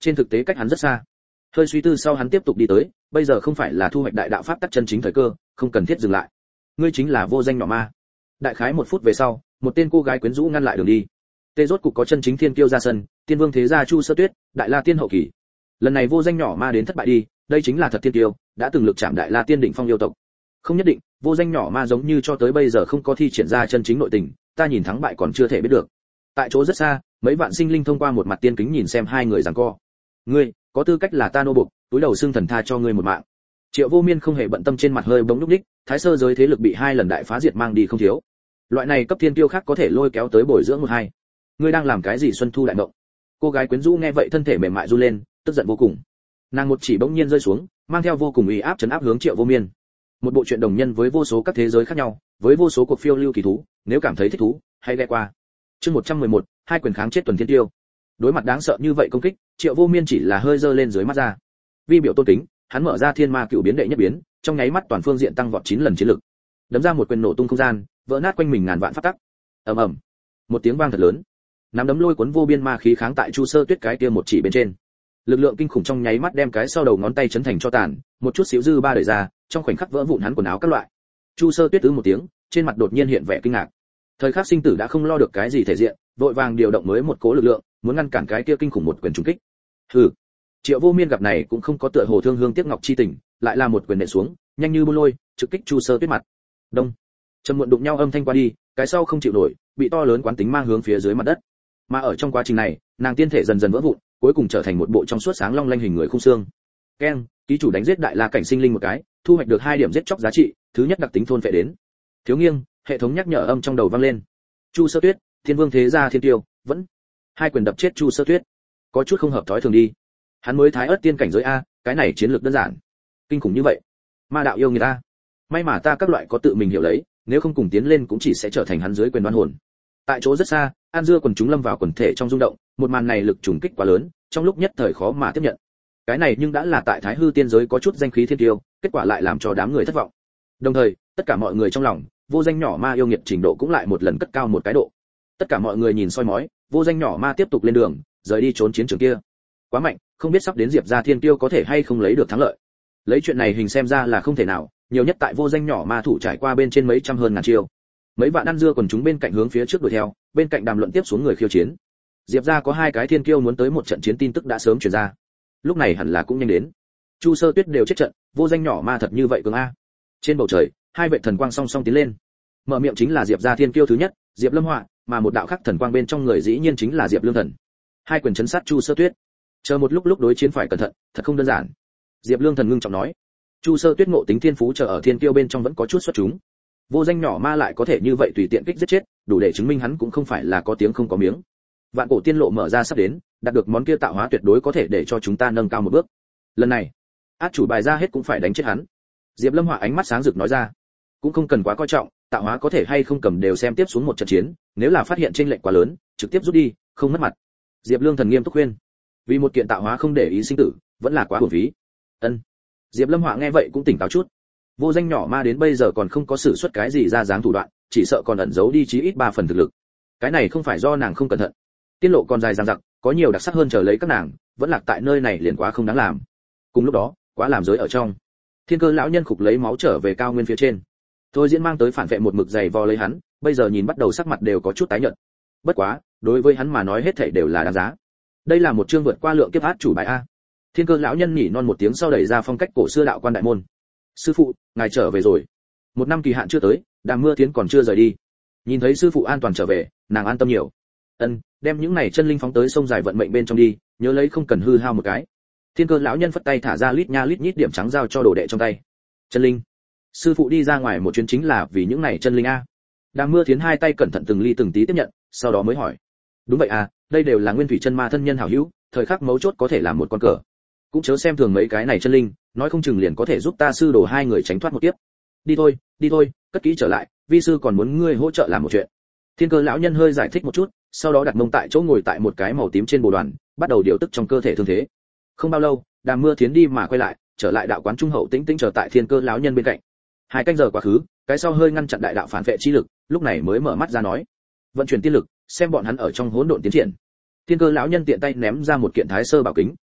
trên thực tế cách hắn rất xa. Hơi suy tư sau hắn tiếp tục đi tới, bây giờ không phải là thu hoạch đại đạo pháp tắc chân chính thời cơ, không cần thiết dừng lại. Ngươi chính là vô danh nhỏ ma. Đại khái một phút về sau, một tên cô gái quyến rũ ngăn lại đường đi. Tê rốt cục có chân chính thiên kiêu ra sân, tiên vương thế gia Chu Sơ Tuyết, đại la tiên hậu kỳ. Lần này vô danh nhỏ ma đến thất bại đi, đây chính là thật thiên kiêu, đã từng lực chạm đại la tiên đỉnh phong yêu tộc. Không nhất định, vô danh nhỏ ma giống như cho tới bây giờ không có thi triển ra chân chính nội tình, ta nhìn thắng bại còn chưa thể biết được. Tại chỗ rất xa, mấy vạn sinh linh thông qua một mặt tiên kính nhìn xem hai người giằng co. Ngươi, có tư cách là ta nô bộc, túi đầu xương thần tha cho ngươi một mạng. Triệu Vô Miên không hề bận tâm trên mặt hơi bỗng lúc đích, thái sơ giới thế lực bị hai lần đại phá diệt mang đi không thiếu. Loại này cấp thiên tiêu khác có thể lôi kéo tới bồi dưỡng một hai. Ngươi đang làm cái gì xuân thu đại mộng? Cô gái quyến rũ nghe vậy thân thể mềm mại run lên, tức giận vô cùng. Nàng một chỉ bỗng nhiên rơi xuống, mang theo vô cùng uy áp trấn áp hướng Triệu Vô Miên. Một bộ truyện đồng nhân với vô số các thế giới khác nhau, với vô số cuộc phiêu lưu kỳ thú, nếu cảm thấy thích thú, hãy ghé qua. Chương một trăm mười một, hai quyền kháng chết tuần thiên tiêu. Đối mặt đáng sợ như vậy công kích, Triệu Vô Miên chỉ là hơi giơ lên dưới mắt ra. Vi biểu tôn kính, hắn mở ra thiên ma cựu biến đệ nhất biến, trong nháy mắt toàn phương diện tăng vọt chín lần chiến lực. Đấm ra một quyền nổ tung không gian, vỡ nát quanh mình ngàn vạn pháp tắc. Ầm ầm. Một tiếng vang thật lớn. Nắm đấm lôi cuốn vô biên ma khí kháng tại Chu Sơ Tuyết cái kia một chỉ bên trên. Lực lượng kinh khủng trong nháy mắt đem cái sau đầu ngón tay chấn thành cho tàn, một chút xíu dư ba đẩy ra, trong khoảnh khắc vỡ vụn hắn quần áo các loại. Chu Sơ Tuyết ứ một tiếng, trên mặt đột nhiên hiện vẻ kinh ngạc. Thời khắc sinh tử đã không lo được cái gì thể diện, vội vàng điều động mới một cố lực lượng, muốn ngăn cản cái kia kinh khủng một quyền trùng kích. Hừ. Triệu Vô Miên gặp này cũng không có tựa hồ thương hương tiếc ngọc chi tình, lại là một quyền nện xuống, nhanh như buôn lôi, trực kích Chu Sơ Tuyết mặt. Đông. Trầm muộn đụng nhau âm thanh qua đi, cái sau không chịu nổi, bị to lớn quán tính mang hướng phía dưới mặt đất. Mà ở trong quá trình này, nàng tiên thể dần dần vỡ vụn, cuối cùng trở thành một bộ trong suốt sáng long lanh hình người khung xương. Keng, ký chủ đánh giết đại la cảnh sinh linh một cái, thu hoạch được hai điểm giết chóc giá trị, thứ nhất đặc tính thôn phệ đến. Thiếu nghiêng, hệ thống nhắc nhở âm trong đầu vang lên. Chu Sơ Tuyết, thiên vương thế gia thiên tiêu, vẫn hai quyền đập chết Chu Sơ Tuyết. Có chút không hợp thói thường đi. Hắn mới thái ớt tiên cảnh giới a, cái này chiến lược đơn giản, kinh khủng như vậy. Ma đạo yêu người ta. May mà ta các loại có tự mình hiểu lấy, nếu không cùng tiến lên cũng chỉ sẽ trở thành hắn dưới quyền đoan hồn. Tại chỗ rất xa, An Dưa quần chúng lâm vào quần thể trong rung động, một màn này lực trùng kích quá lớn, trong lúc nhất thời khó mà tiếp nhận. Cái này nhưng đã là tại Thái Hư tiên giới có chút danh khí thiên tiêu, kết quả lại làm cho đám người thất vọng. Đồng thời, tất cả mọi người trong lòng, vô danh nhỏ ma yêu nghiệt trình độ cũng lại một lần cất cao một cái độ. Tất cả mọi người nhìn soi mói, vô danh nhỏ ma tiếp tục lên đường, rời đi trốn chiến trường kia. Quá mạnh, không biết sắp đến Diệp gia thiên tiêu có thể hay không lấy được thắng lợi. Lấy chuyện này hình xem ra là không thể nào, nhiều nhất tại vô danh nhỏ ma thủ trải qua bên trên mấy trăm hơn ngàn chiêu. Mấy vạn ăn dưa còn chúng bên cạnh hướng phía trước đuổi theo, bên cạnh đàm luận tiếp xuống người khiêu chiến. Diệp gia có hai cái thiên kiêu muốn tới một trận chiến tin tức đã sớm truyền ra. Lúc này hẳn là cũng nhanh đến. Chu Sơ Tuyết đều chết trận, vô danh nhỏ ma thật như vậy cường a. Trên bầu trời, hai vệ thần quang song song tiến lên. Mở miệng chính là Diệp gia thiên kiêu thứ nhất, Diệp Lâm Họa, mà một đạo khác thần quang bên trong người dĩ nhiên chính là Diệp Lương Thần. Hai quyền chấn sát Chu Sơ Tuyết. Chờ một lúc lúc đối chiến phải cẩn thận, thật không đơn giản. Diệp Lương Thần ngưng trọng nói. Chu Sơ Tuyết ngộ tính thiên phú chờ ở thiên kiêu bên trong vẫn có chút xuất chúng. Vô danh nhỏ ma lại có thể như vậy tùy tiện kích giết chết, đủ để chứng minh hắn cũng không phải là có tiếng không có miếng. Vạn cổ tiên lộ mở ra sắp đến, đạt được món kia tạo hóa tuyệt đối có thể để cho chúng ta nâng cao một bước. Lần này, át chủ bài ra hết cũng phải đánh chết hắn. Diệp Lâm Họa ánh mắt sáng rực nói ra, cũng không cần quá coi trọng, tạo hóa có thể hay không cầm đều xem tiếp xuống một trận chiến, nếu là phát hiện chênh lệch quá lớn, trực tiếp rút đi, không mất mặt. Diệp Lương Thần nghiêm túc khuyên, vì một kiện tạo hóa không để ý sinh tử, vẫn là quá uổng phí. Ân. Diệp Lâm Họa nghe vậy cũng tỉnh táo chút. Vô danh nhỏ ma đến bây giờ còn không có sử xuất cái gì ra dáng thủ đoạn, chỉ sợ còn ẩn giấu đi chí ít ba phần thực lực. Cái này không phải do nàng không cẩn thận, tiên lộ còn dài dằng dặc, có nhiều đặc sắc hơn chờ lấy các nàng, vẫn lạc tại nơi này liền quá không đáng làm. Cùng lúc đó, quá làm giới ở trong, Thiên Cơ lão nhân khục lấy máu trở về cao nguyên phía trên. Thôi diễn mang tới phản vệ một mực dày vò lấy hắn, bây giờ nhìn bắt đầu sắc mặt đều có chút tái nhợt. Bất quá, đối với hắn mà nói hết thảy đều là đáng giá. Đây là một chương vượt qua lượng kiếp át chủ bài a. Thiên Cơ lão nhân nhỉ non một tiếng sau đẩy ra phong cách cổ xưa đạo quan đại môn. Sư phụ, ngài trở về rồi. Một năm kỳ hạn chưa tới, Đàm Mưa Thiến còn chưa rời đi. Nhìn thấy sư phụ an toàn trở về, nàng an tâm nhiều. Ân, đem những này chân linh phóng tới sông dài vận mệnh bên trong đi, nhớ lấy không cần hư hao một cái. Thiên Cơ lão nhân phất tay thả ra lít nha lít nhít điểm trắng giao cho đồ đệ trong tay. Chân linh. Sư phụ đi ra ngoài một chuyến chính là vì những này chân linh a. Đàm Mưa Thiến hai tay cẩn thận từng ly từng tí tiếp nhận, sau đó mới hỏi. Đúng vậy à, đây đều là nguyên thủy chân ma thân nhân hảo hữu, thời khắc mấu chốt có thể làm một con cờ. Cũng chớ xem thường mấy cái này chân linh, nói không chừng liền có thể giúp ta sư đồ hai người tránh thoát một kiếp. Đi thôi, đi thôi, cất kỹ trở lại, vi sư còn muốn ngươi hỗ trợ làm một chuyện. Thiên Cơ lão nhân hơi giải thích một chút, sau đó đặt mông tại chỗ ngồi tại một cái màu tím trên bồ đoàn, bắt đầu điều tức trong cơ thể thương thế. Không bao lâu, Đàm Mưa Thiến đi mà quay lại, trở lại đạo quán trung hậu tĩnh tĩnh chờ tại Thiên Cơ lão nhân bên cạnh. Hai canh giờ quá khứ, cái sau hơi ngăn chặn đại đạo phản vệ chi lực, lúc này mới mở mắt ra nói: vận chuyển tiên lực, xem bọn hắn ở trong hỗn độn tiến triển. Thiên Cơ lão nhân tiện tay ném ra một kiện thái sơ bảo kính,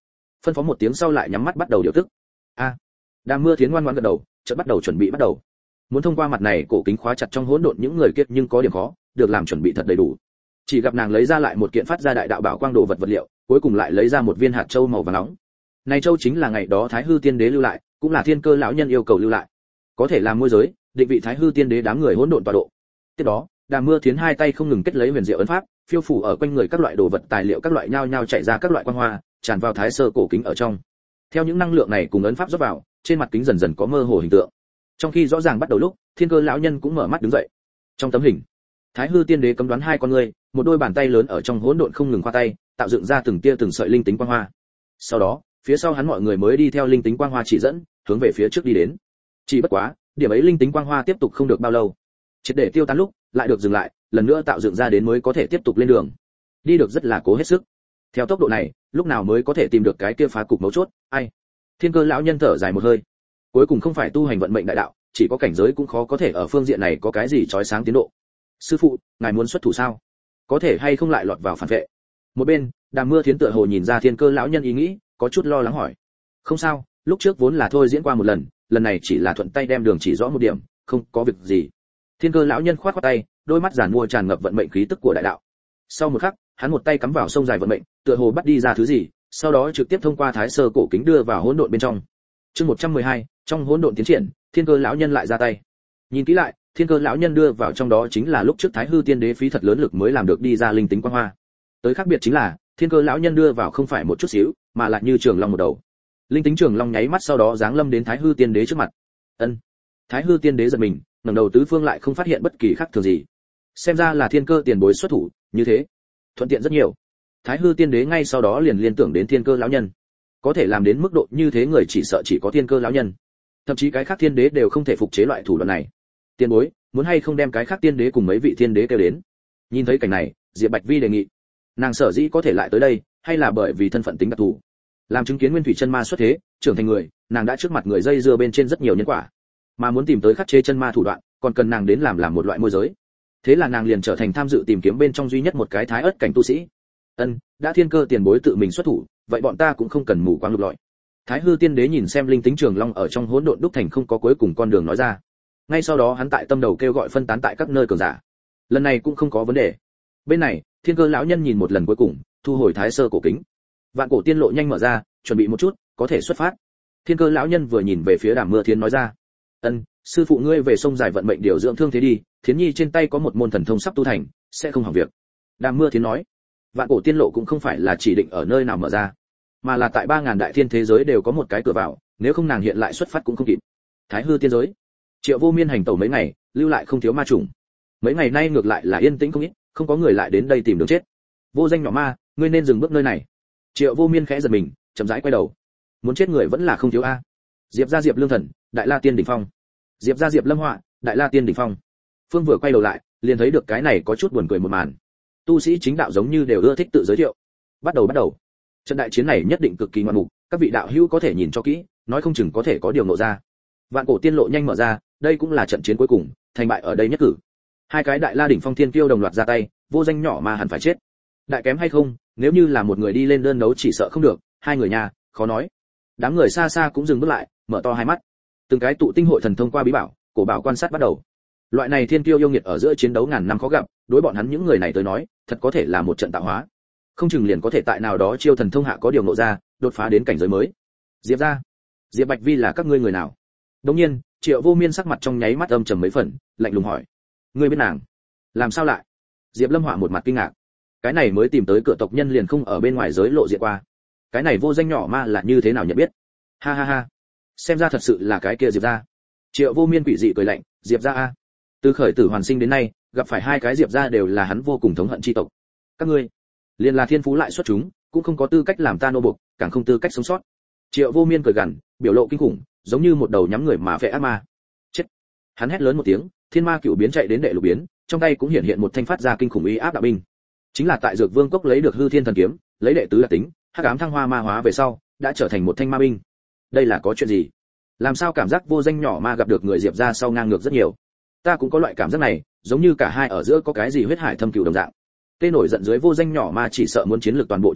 phân phó một tiếng sau lại nhắm mắt bắt đầu điều tức. A. Đàm Mưa Thiến ngoan ngoãn gật đầu, chợt bắt đầu chuẩn bị bắt đầu. Muốn thông qua mặt này cổ kính khóa chặt trong hỗn độn những người kia nhưng có điểm khó, được làm chuẩn bị thật đầy đủ. Chỉ gặp nàng lấy ra lại một kiện phát ra đại đạo bảo quang đồ vật vật liệu, cuối cùng lại lấy ra một viên hạt châu màu vàng nóng. Này châu chính là ngày đó Thái Hư Tiên Đế lưu lại, cũng là Thiên Cơ lão nhân yêu cầu lưu lại. Có thể làm môi giới, định vị Thái Hư Tiên Đế đám người hỗn độn tọa độ. Tiếp đó, Đàm Mưa Thiến hai tay không ngừng kết lấy huyền diệu ấn pháp, phiêu phủ ở quanh người các loại đồ vật tài liệu các loại nhao nhao chạy ra các loại quang hoa, tràn vào thái sơ cổ kính ở trong. Theo những năng lượng này cùng ấn pháp rót vào, trên mặt kính dần dần có mơ hồ hình tượng. Trong khi rõ ràng bắt đầu lúc, Thiên Cơ lão nhân cũng mở mắt đứng dậy. Trong tấm hình, Thái Hư Tiên Đế cấm đoán hai con người, một đôi bàn tay lớn ở trong hỗn độn không ngừng khoa tay, tạo dựng ra từng tia từng sợi linh tính quang hoa. Sau đó, phía sau hắn mọi người mới đi theo linh tính quang hoa chỉ dẫn, hướng về phía trước đi đến. Chỉ bất quá, điểm ấy linh tính quang hoa tiếp tục không được bao lâu, triệt để tiêu tán lúc, lại được dừng lại, lần nữa tạo dựng ra đến mới có thể tiếp tục lên đường. Đi được rất là cố hết sức. Theo tốc độ này, lúc nào mới có thể tìm được cái kia phá cục mấu chốt? Ai? Thiên Cơ lão nhân thở dài một hơi. Cuối cùng không phải tu hành vận mệnh đại đạo, chỉ có cảnh giới cũng khó có thể ở phương diện này có cái gì chói sáng tiến độ. Sư phụ, ngài muốn xuất thủ sao? Có thể hay không lại lọt vào phản vệ? Một bên, Đàm Mưa Thiến tựa hồ nhìn ra Thiên Cơ lão nhân ý nghĩ, có chút lo lắng hỏi. Không sao, lúc trước vốn là thôi diễn qua một lần, lần này chỉ là thuận tay đem đường chỉ rõ một điểm, không có việc gì. Thiên Cơ lão nhân khoát khoát tay, đôi mắt giàn mua tràn ngập vận mệnh khí tức của đại đạo. Sau một khắc, hắn một tay cắm vào sông dài vận mệnh, tựa hồ bắt đi ra thứ gì, sau đó trực tiếp thông qua thái sơ cổ kính đưa vào hỗn độn bên trong. Chương một trăm mười hai, trong hỗn độn tiến triển, Thiên Cơ lão nhân lại ra tay. Nhìn kỹ lại, Thiên Cơ lão nhân đưa vào trong đó chính là lúc trước Thái Hư Tiên Đế phí thật lớn lực mới làm được đi ra linh tính quang hoa. Tới khác biệt chính là, Thiên Cơ lão nhân đưa vào không phải một chút xíu, mà lại như trường long một đầu. Linh tính trường long nháy mắt sau đó giáng lâm đến Thái Hư Tiên Đế trước mặt. Ân. Thái Hư Tiên Đế giật mình, ngẩng đầu tứ phương lại không phát hiện bất kỳ khác thường gì. Xem ra là Thiên Cơ tiền bối xuất thủ, như thế, thuận tiện rất nhiều. Thái Hư Tiên Đế ngay sau đó liền liên tưởng đến Thiên Cơ lão nhân. Có thể làm đến mức độ như thế người chỉ sợ chỉ có Thiên Cơ lão nhân. Thậm chí cái khác thiên đế đều không thể phục chế loại thủ đoạn này. Tiên bối, muốn hay không đem cái khác tiên đế cùng mấy vị thiên đế kêu đến? Nhìn thấy cảnh này, Diệp Bạch Vi đề nghị. Nàng sở dĩ có thể lại tới đây, hay là bởi vì thân phận tính đặc thù. Làm chứng kiến Nguyên Thủy chân ma xuất thế, trưởng thành người, nàng đã trước mặt người dây dưa bên trên rất nhiều nhân quả. Mà muốn tìm tới khắc chế chân ma thủ đoạn, còn cần nàng đến làm làm một loại môi giới. Thế là nàng liền trở thành tham dự tìm kiếm bên trong duy nhất một cái thái ớt cảnh tu sĩ. Ân, đã Thiên Cơ tiền bối tự mình xuất thủ, vậy bọn ta cũng không cần mù quáng lục lọi. Thái Hư Tiên Đế nhìn xem linh tính trường long ở trong hỗn độn đúc thành không có cuối cùng con đường nói ra. Ngay sau đó hắn tại tâm đầu kêu gọi phân tán tại các nơi cường giả. Lần này cũng không có vấn đề. Bên này, Thiên Cơ lão nhân nhìn một lần cuối cùng, thu hồi thái sơ cổ kính. Vạn cổ tiên lộ nhanh mở ra, chuẩn bị một chút, có thể xuất phát. Thiên Cơ lão nhân vừa nhìn về phía Đàm Mưa Thiến nói ra. Ân, sư phụ ngươi về sông dài vận mệnh điều dưỡng thương thế đi, Thiến Nhi trên tay có một môn thần thông sắp tu thành, sẽ không hỏng việc. Đàm Mưa Thiến nói. Vạn cổ tiên lộ cũng không phải là chỉ định ở nơi nào mở ra, mà là tại ba ngàn đại thiên thế giới đều có một cái cửa vào, nếu không nàng hiện lại xuất phát cũng không kịp. Thái Hư tiên giới, Triệu Vô Miên hành tẩu mấy ngày, lưu lại không thiếu ma trùng. Mấy ngày nay ngược lại là yên tĩnh không ít, không có người lại đến đây tìm đường chết. Vô danh nhỏ ma, ngươi nên dừng bước nơi này. Triệu Vô Miên khẽ giật mình, chậm rãi quay đầu. Muốn chết người vẫn là không thiếu a. Diệp gia Diệp Lương Thần, Đại La Tiên đỉnh phong. Diệp gia Diệp Lâm Họa, Đại La Tiên đỉnh phong. Phương vừa quay đầu lại, liền thấy được cái này có chút buồn cười một màn. Tu sĩ chính đạo giống như đều ưa thích tự giới thiệu. Bắt đầu bắt đầu. Trận đại chiến này nhất định cực kỳ ngoạn mục, các vị đạo hữu có thể nhìn cho kỹ, nói không chừng có thể có điều ngộ ra. Vạn cổ tiên lộ nhanh mở ra, đây cũng là trận chiến cuối cùng, thành bại ở đây nhất cử. Hai cái đại la đỉnh phong thiên kiêu đồng loạt ra tay, vô danh nhỏ mà hẳn phải chết. Đại kém hay không, nếu như là một người đi lên đơn đấu chỉ sợ không được, hai người nhà, khó nói. Đám người xa xa cũng dừng bước lại, mở to hai mắt. Từng cái tụ tinh hội thần thông qua bí bảo, cổ bảo quan sát bắt đầu. Loại này thiên kiêu yêu nghiệt ở giữa chiến đấu ngàn năm khó gặp, đối bọn hắn những người này tới nói, thật có thể là một trận tạo hóa. Không chừng liền có thể tại nào đó chiêu thần thông hạ có điều ngộ ra, đột phá đến cảnh giới mới. Diệp gia, Diệp Bạch Vi là các ngươi người nào? Đống nhiên, Triệu Vô Miên sắc mặt trong nháy mắt âm trầm mấy phần, lạnh lùng hỏi: ngươi biết nàng? Làm sao lại? Diệp Lâm Họa một mặt kinh ngạc. Cái này mới tìm tới cửa tộc nhân liền không ở bên ngoài giới lộ diện qua. Cái này vô danh nhỏ ma là như thế nào nhận biết? Ha ha ha, xem ra thật sự là cái kia Diệp gia. Triệu Vô Miên quỷ dị cười lạnh: Diệp gia a? Từ khởi tử hoàn sinh đến nay, gặp phải hai cái Diệp gia đều là hắn vô cùng thống hận chi tộc. Các ngươi liền là thiên phú lại xuất chúng, cũng không có tư cách làm ta nô bộc, càng không tư cách sống sót. Triệu Vô Miên cười gằn, biểu lộ kinh khủng, giống như một đầu nhắm người mà phệ ác ma. Chết! Hắn hét lớn một tiếng, thiên ma cửu biến chạy đến đệ lục biến, trong tay cũng hiện hiện một thanh phát ra kinh khủng uy áp đạo binh. Chính là tại Dược Vương cốc lấy được hư thiên thần kiếm, lấy đệ tứ đặc tính, hắc ám thăng hoa ma hóa về sau, đã trở thành một thanh ma binh. Đây là có chuyện gì? Làm sao cảm giác vô danh nhỏ ma gặp được người Diệp gia sau ngang ngược rất nhiều? Ta cũng có loại cảm giác này, giống như cả hai ở giữa có cái gì huyết hải thâm cừu đồng dạng. Tê nổi giận dưới vô danh nhỏ ma chỉ sợ muốn chiến lược toàn bộ triển khai,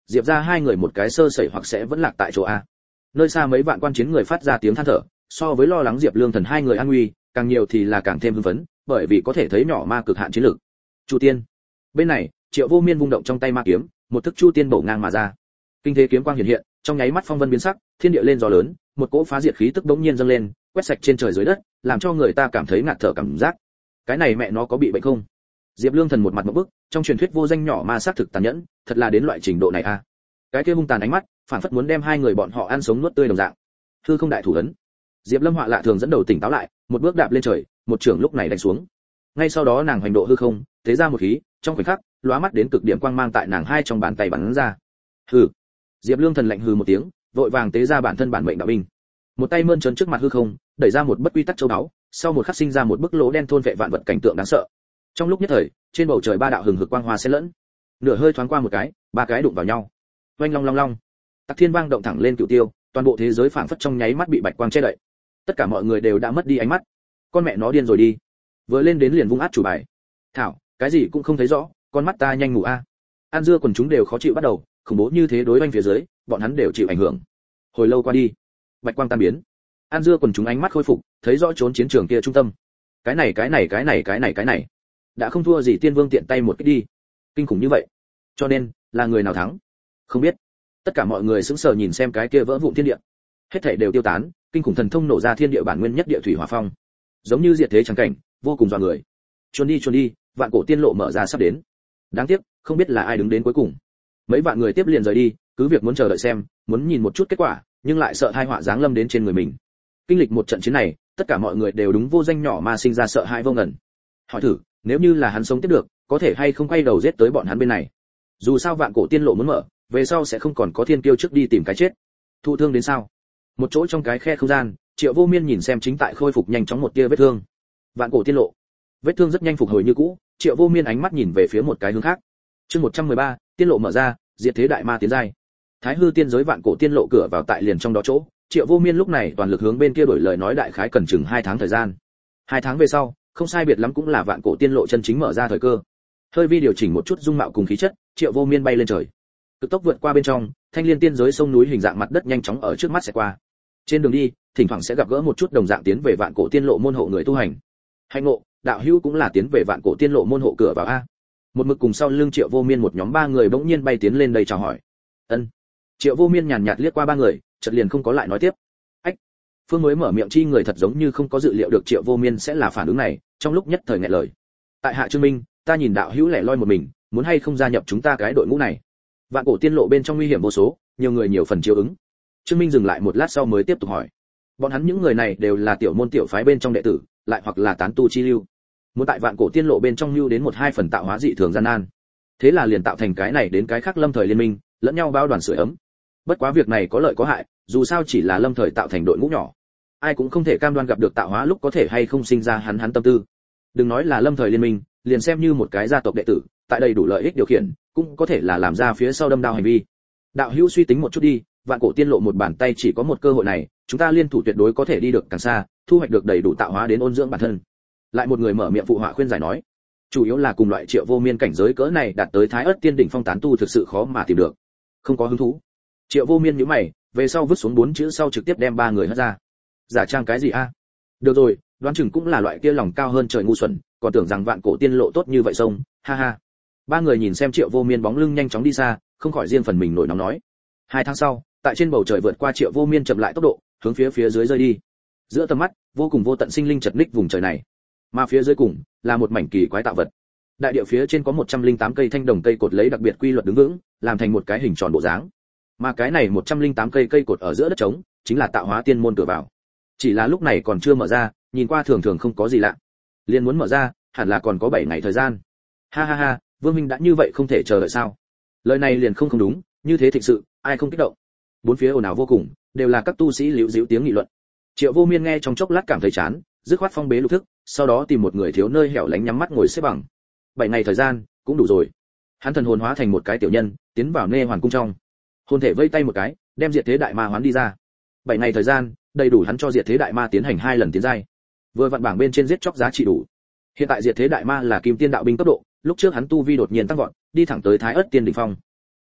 Diệp ra hai người một cái sơ sẩy hoặc sẽ vẫn lạc tại chỗ a. Nơi xa mấy vạn quan chiến người phát ra tiếng than thở, so với lo lắng Diệp Lương Thần hai người an nguy, càng nhiều thì là càng thêm hưng phấn, bởi vì có thể thấy nhỏ ma cực hạn chiến lực. Chu Tiên. Bên này, Triệu Vô Miên vung động trong tay ma kiếm, một thức Chu Tiên bổ ngang mà ra. Kinh thế kiếm quang hiện hiện, trong nháy mắt phong vân biến sắc, thiên địa lên gió lớn, một cỗ phá diệt khí tức bỗng nhiên dâng lên, quét sạch trên trời dưới đất, làm cho người ta cảm thấy ngạt thở cảm giác. Cái này mẹ nó có bị bệnh không? Diệp Lương Thần một mặt ngộp bức, trong truyền thuyết vô danh nhỏ ma sát thực tàn nhẫn, thật là đến loại trình độ này a. À. Cái kia hung tàn ánh mắt, phản phất muốn đem hai người bọn họ ăn sống nuốt tươi đồng dạng. Hư không đại thủ ấn. Diệp Lâm Họa lạ thường dẫn đầu tỉnh táo lại, một bước đạp lên trời, một trường lúc này đánh xuống. Ngay sau đó nàng hành độ hư không, thế ra một khí, trong khoảnh khắc, lóa mắt đến cực điểm quang mang tại nàng hai trong bàn tay bắn ra. Hừ. Diệp Lương Thần lạnh hừ một tiếng, vội vàng tế ra bản thân bản mệnh đạo binh. Một tay mơn trớn trước mặt hư không, đẩy ra một bất quy tắc châu báu, sau một khắc sinh ra một bức lỗ đen thôn vệ vạn vật cảnh tượng đáng sợ. Trong lúc nhất thời, trên bầu trời ba đạo hừng hực quang hoa xen lẫn. Nửa hơi thoáng qua một cái, ba cái đụng vào nhau. Oanh long long long. Tạc Thiên vang động thẳng lên cửu tiêu, toàn bộ thế giới phảng phất trong nháy mắt bị bạch quang che đậy. Tất cả mọi người đều đã mất đi ánh mắt. Con mẹ nó điên rồi đi. Vừa lên đến liền vung át chủ bài. Thảo, cái gì cũng không thấy rõ, con mắt ta nhanh ngủ a. An dưa quần chúng đều khó chịu bắt đầu, khủng bố như thế đối oanh phía dưới, bọn hắn đều chịu ảnh hưởng. Hồi lâu qua đi, bạch quang tan biến. An dưa quần chúng ánh mắt khôi phục, thấy rõ trốn chiến trường kia trung tâm. Cái này cái này cái này cái này cái này, đã không thua gì Tiên Vương tiện tay một kích đi. Kinh khủng như vậy. Cho nên, là người nào thắng? Không biết. Tất cả mọi người sững sờ nhìn xem cái kia vỡ vụn thiên địa. Hết thảy đều tiêu tán, kinh khủng thần thông nổ ra thiên địa bản nguyên nhất địa thủy hỏa phong. Giống như diệt thế chẳng cảnh, vô cùng dọa người. Chuồn đi chuồn đi, vạn cổ tiên lộ mở ra sắp đến. Đáng tiếc, không biết là ai đứng đến cuối cùng. Mấy vạn người tiếp liền rời đi, cứ việc muốn chờ đợi xem, muốn nhìn một chút kết quả, nhưng lại sợ tai họa giáng lâm đến trên người mình. Kinh lịch một trận chiến này, tất cả mọi người đều đúng vô danh nhỏ mà sinh ra sợ hãi vô ngần. Hỏi thử, nếu như là hắn sống tiếp được, có thể hay không quay đầu giết tới bọn hắn bên này? Dù sao vạn cổ tiên lộ muốn mở, về sau sẽ không còn có thiên kiêu trước đi tìm cái chết. Thụ thương đến sao? Một chỗ trong cái khe không gian, Triệu Vô Miên nhìn xem chính tại khôi phục nhanh chóng một tia vết thương. Vạn cổ tiên lộ, vết thương rất nhanh phục hồi như cũ. Triệu Vô Miên ánh mắt nhìn về phía một cái hướng khác. Chương một trăm mười ba, tiên lộ mở ra, diệt thế đại ma tiến giai. Thái hư tiên giới vạn cổ tiên lộ cửa vào tại liền trong đó chỗ. Triệu Vô Miên lúc này toàn lực hướng bên kia đổi lời nói đại khái cần chừng hai tháng thời gian. Hai tháng về sau, không sai biệt lắm cũng là vạn cổ tiên lộ chân chính mở ra thời cơ. Hơi vi điều chỉnh một chút dung mạo cùng khí chất, Triệu Vô Miên bay lên trời. Cực tốc vượt qua bên trong, thanh liên tiên giới sông núi hình dạng mặt đất nhanh chóng ở trước mắt sẽ qua. Trên đường đi, thỉnh thoảng sẽ gặp gỡ một chút đồng dạng tiến về vạn cổ tiên lộ môn hộ người tu hành. Hành ngộ, đạo hữu cũng là tiến về vạn cổ tiên lộ môn hộ cửa vào a. Một mực cùng sau lưng Triệu Vô Miên một nhóm ba người bỗng nhiên bay tiến lên đây chào hỏi. Ân. Triệu Vô Miên nhàn nhạt liếc qua ba người, chợt liền không có lại nói tiếp. Ách. Phương mới mở miệng chi người thật giống như không có dự liệu được Triệu Vô Miên sẽ là phản ứng này, trong lúc nhất thời nghẹn lời. Tại hạ Trương Minh, ta nhìn đạo hữu lẻ loi một mình, muốn hay không gia nhập chúng ta cái đội ngũ này? Vạn cổ tiên lộ bên trong nguy hiểm vô số, nhiều người nhiều phần chiếu ứng. Trương Minh dừng lại một lát sau mới tiếp tục hỏi. Bọn hắn những người này đều là tiểu môn tiểu phái bên trong đệ tử, lại hoặc là tán tu chi lưu. Muốn tại vạn cổ tiên lộ bên trong lưu đến một hai phần tạo hóa dị thường gian nan. Thế là liền tạo thành cái này đến cái khác lâm thời liên minh, lẫn nhau bao đoàn sưởi ấm. Bất quá việc này có lợi có hại, dù sao chỉ là lâm thời tạo thành đội ngũ nhỏ. Ai cũng không thể cam đoan gặp được tạo hóa lúc có thể hay không sinh ra hắn hắn tâm tư. Đừng nói là lâm thời liên minh, liền xem như một cái gia tộc đệ tử, tại đây đủ lợi ích điều khiển, cũng có thể là làm ra phía sau đâm đao hành vi. Đạo hữu suy tính một chút đi, vạn cổ tiên lộ một bàn tay chỉ có một cơ hội này, chúng ta liên thủ tuyệt đối có thể đi được càng xa, thu hoạch được đầy đủ tạo hóa đến ôn dưỡng bản thân. Lại một người mở miệng phụ họa khuyên giải nói, chủ yếu là cùng loại Triệu Vô Miên cảnh giới cỡ này đạt tới Thái Ức Tiên đỉnh phong tán tu thực sự khó mà tìm được. Không có hứng thú. Triệu Vô Miên nhíu mày, về sau vứt xuống bốn chữ sau trực tiếp đem ba người hất ra. Giả trang cái gì a? Được rồi, đoán chừng cũng là loại kia lòng cao hơn trời ngu xuẩn, còn tưởng rằng vạn cổ tiên lộ tốt như vậy sông, ha ha. Ba người nhìn xem Triệu Vô Miên bóng lưng nhanh chóng đi xa, không khỏi riêng phần mình nổi nóng nói. Hai tháng sau, tại trên bầu trời vượt qua Triệu Vô Miên chậm lại tốc độ, hướng phía phía dưới rơi đi. Giữa tầm mắt, vô cùng vô tận sinh linh chật ních vùng trời này. Mà phía dưới cùng là một mảnh kỳ quái tạo vật. Đại địa phía trên có một trăm linh tám cây thanh đồng cây cột lấy đặc biệt quy luật đứng vững, làm thành một cái hình tròn bộ dáng. Mà cái này một trăm linh tám cây cây cột ở giữa đất trống, chính là tạo hóa tiên môn cửa vào. Chỉ là lúc này còn chưa mở ra, nhìn qua thường thường không có gì lạ. Liên muốn mở ra, hẳn là còn có bảy ngày thời gian. Ha ha ha, Vương Minh đã như vậy không thể chờ đợi sao? Lời này liền không không đúng, như thế thực sự, ai không kích động? Bốn phía ồn ào vô cùng, đều là các tu sĩ liễu díu tiếng nghị luận. Triệu Vô Miên nghe trong chốc lát cảm thấy chán, dứt khoát phong bế lục thức, sau đó tìm một người thiếu nơi hẻo lánh nhắm mắt ngồi xếp bằng. Bảy ngày thời gian, cũng đủ rồi. Hắn thần hồn hóa thành một cái tiểu nhân, tiến vào Nê Hoàn cung trong. Hồn thể vây tay một cái, đem diệt thế đại ma hoán đi ra. Bảy ngày thời gian, đầy đủ hắn cho diệt thế đại ma tiến hành hai lần tiến giai. Vừa vặn bảng bên trên giết chóc giá trị đủ. Hiện tại diệt thế đại ma là kim tiên đạo binh cấp độ, lúc trước hắn tu vi đột nhiên tăng vọt, đi thẳng tới Thái Ức Tiên đỉnh phong.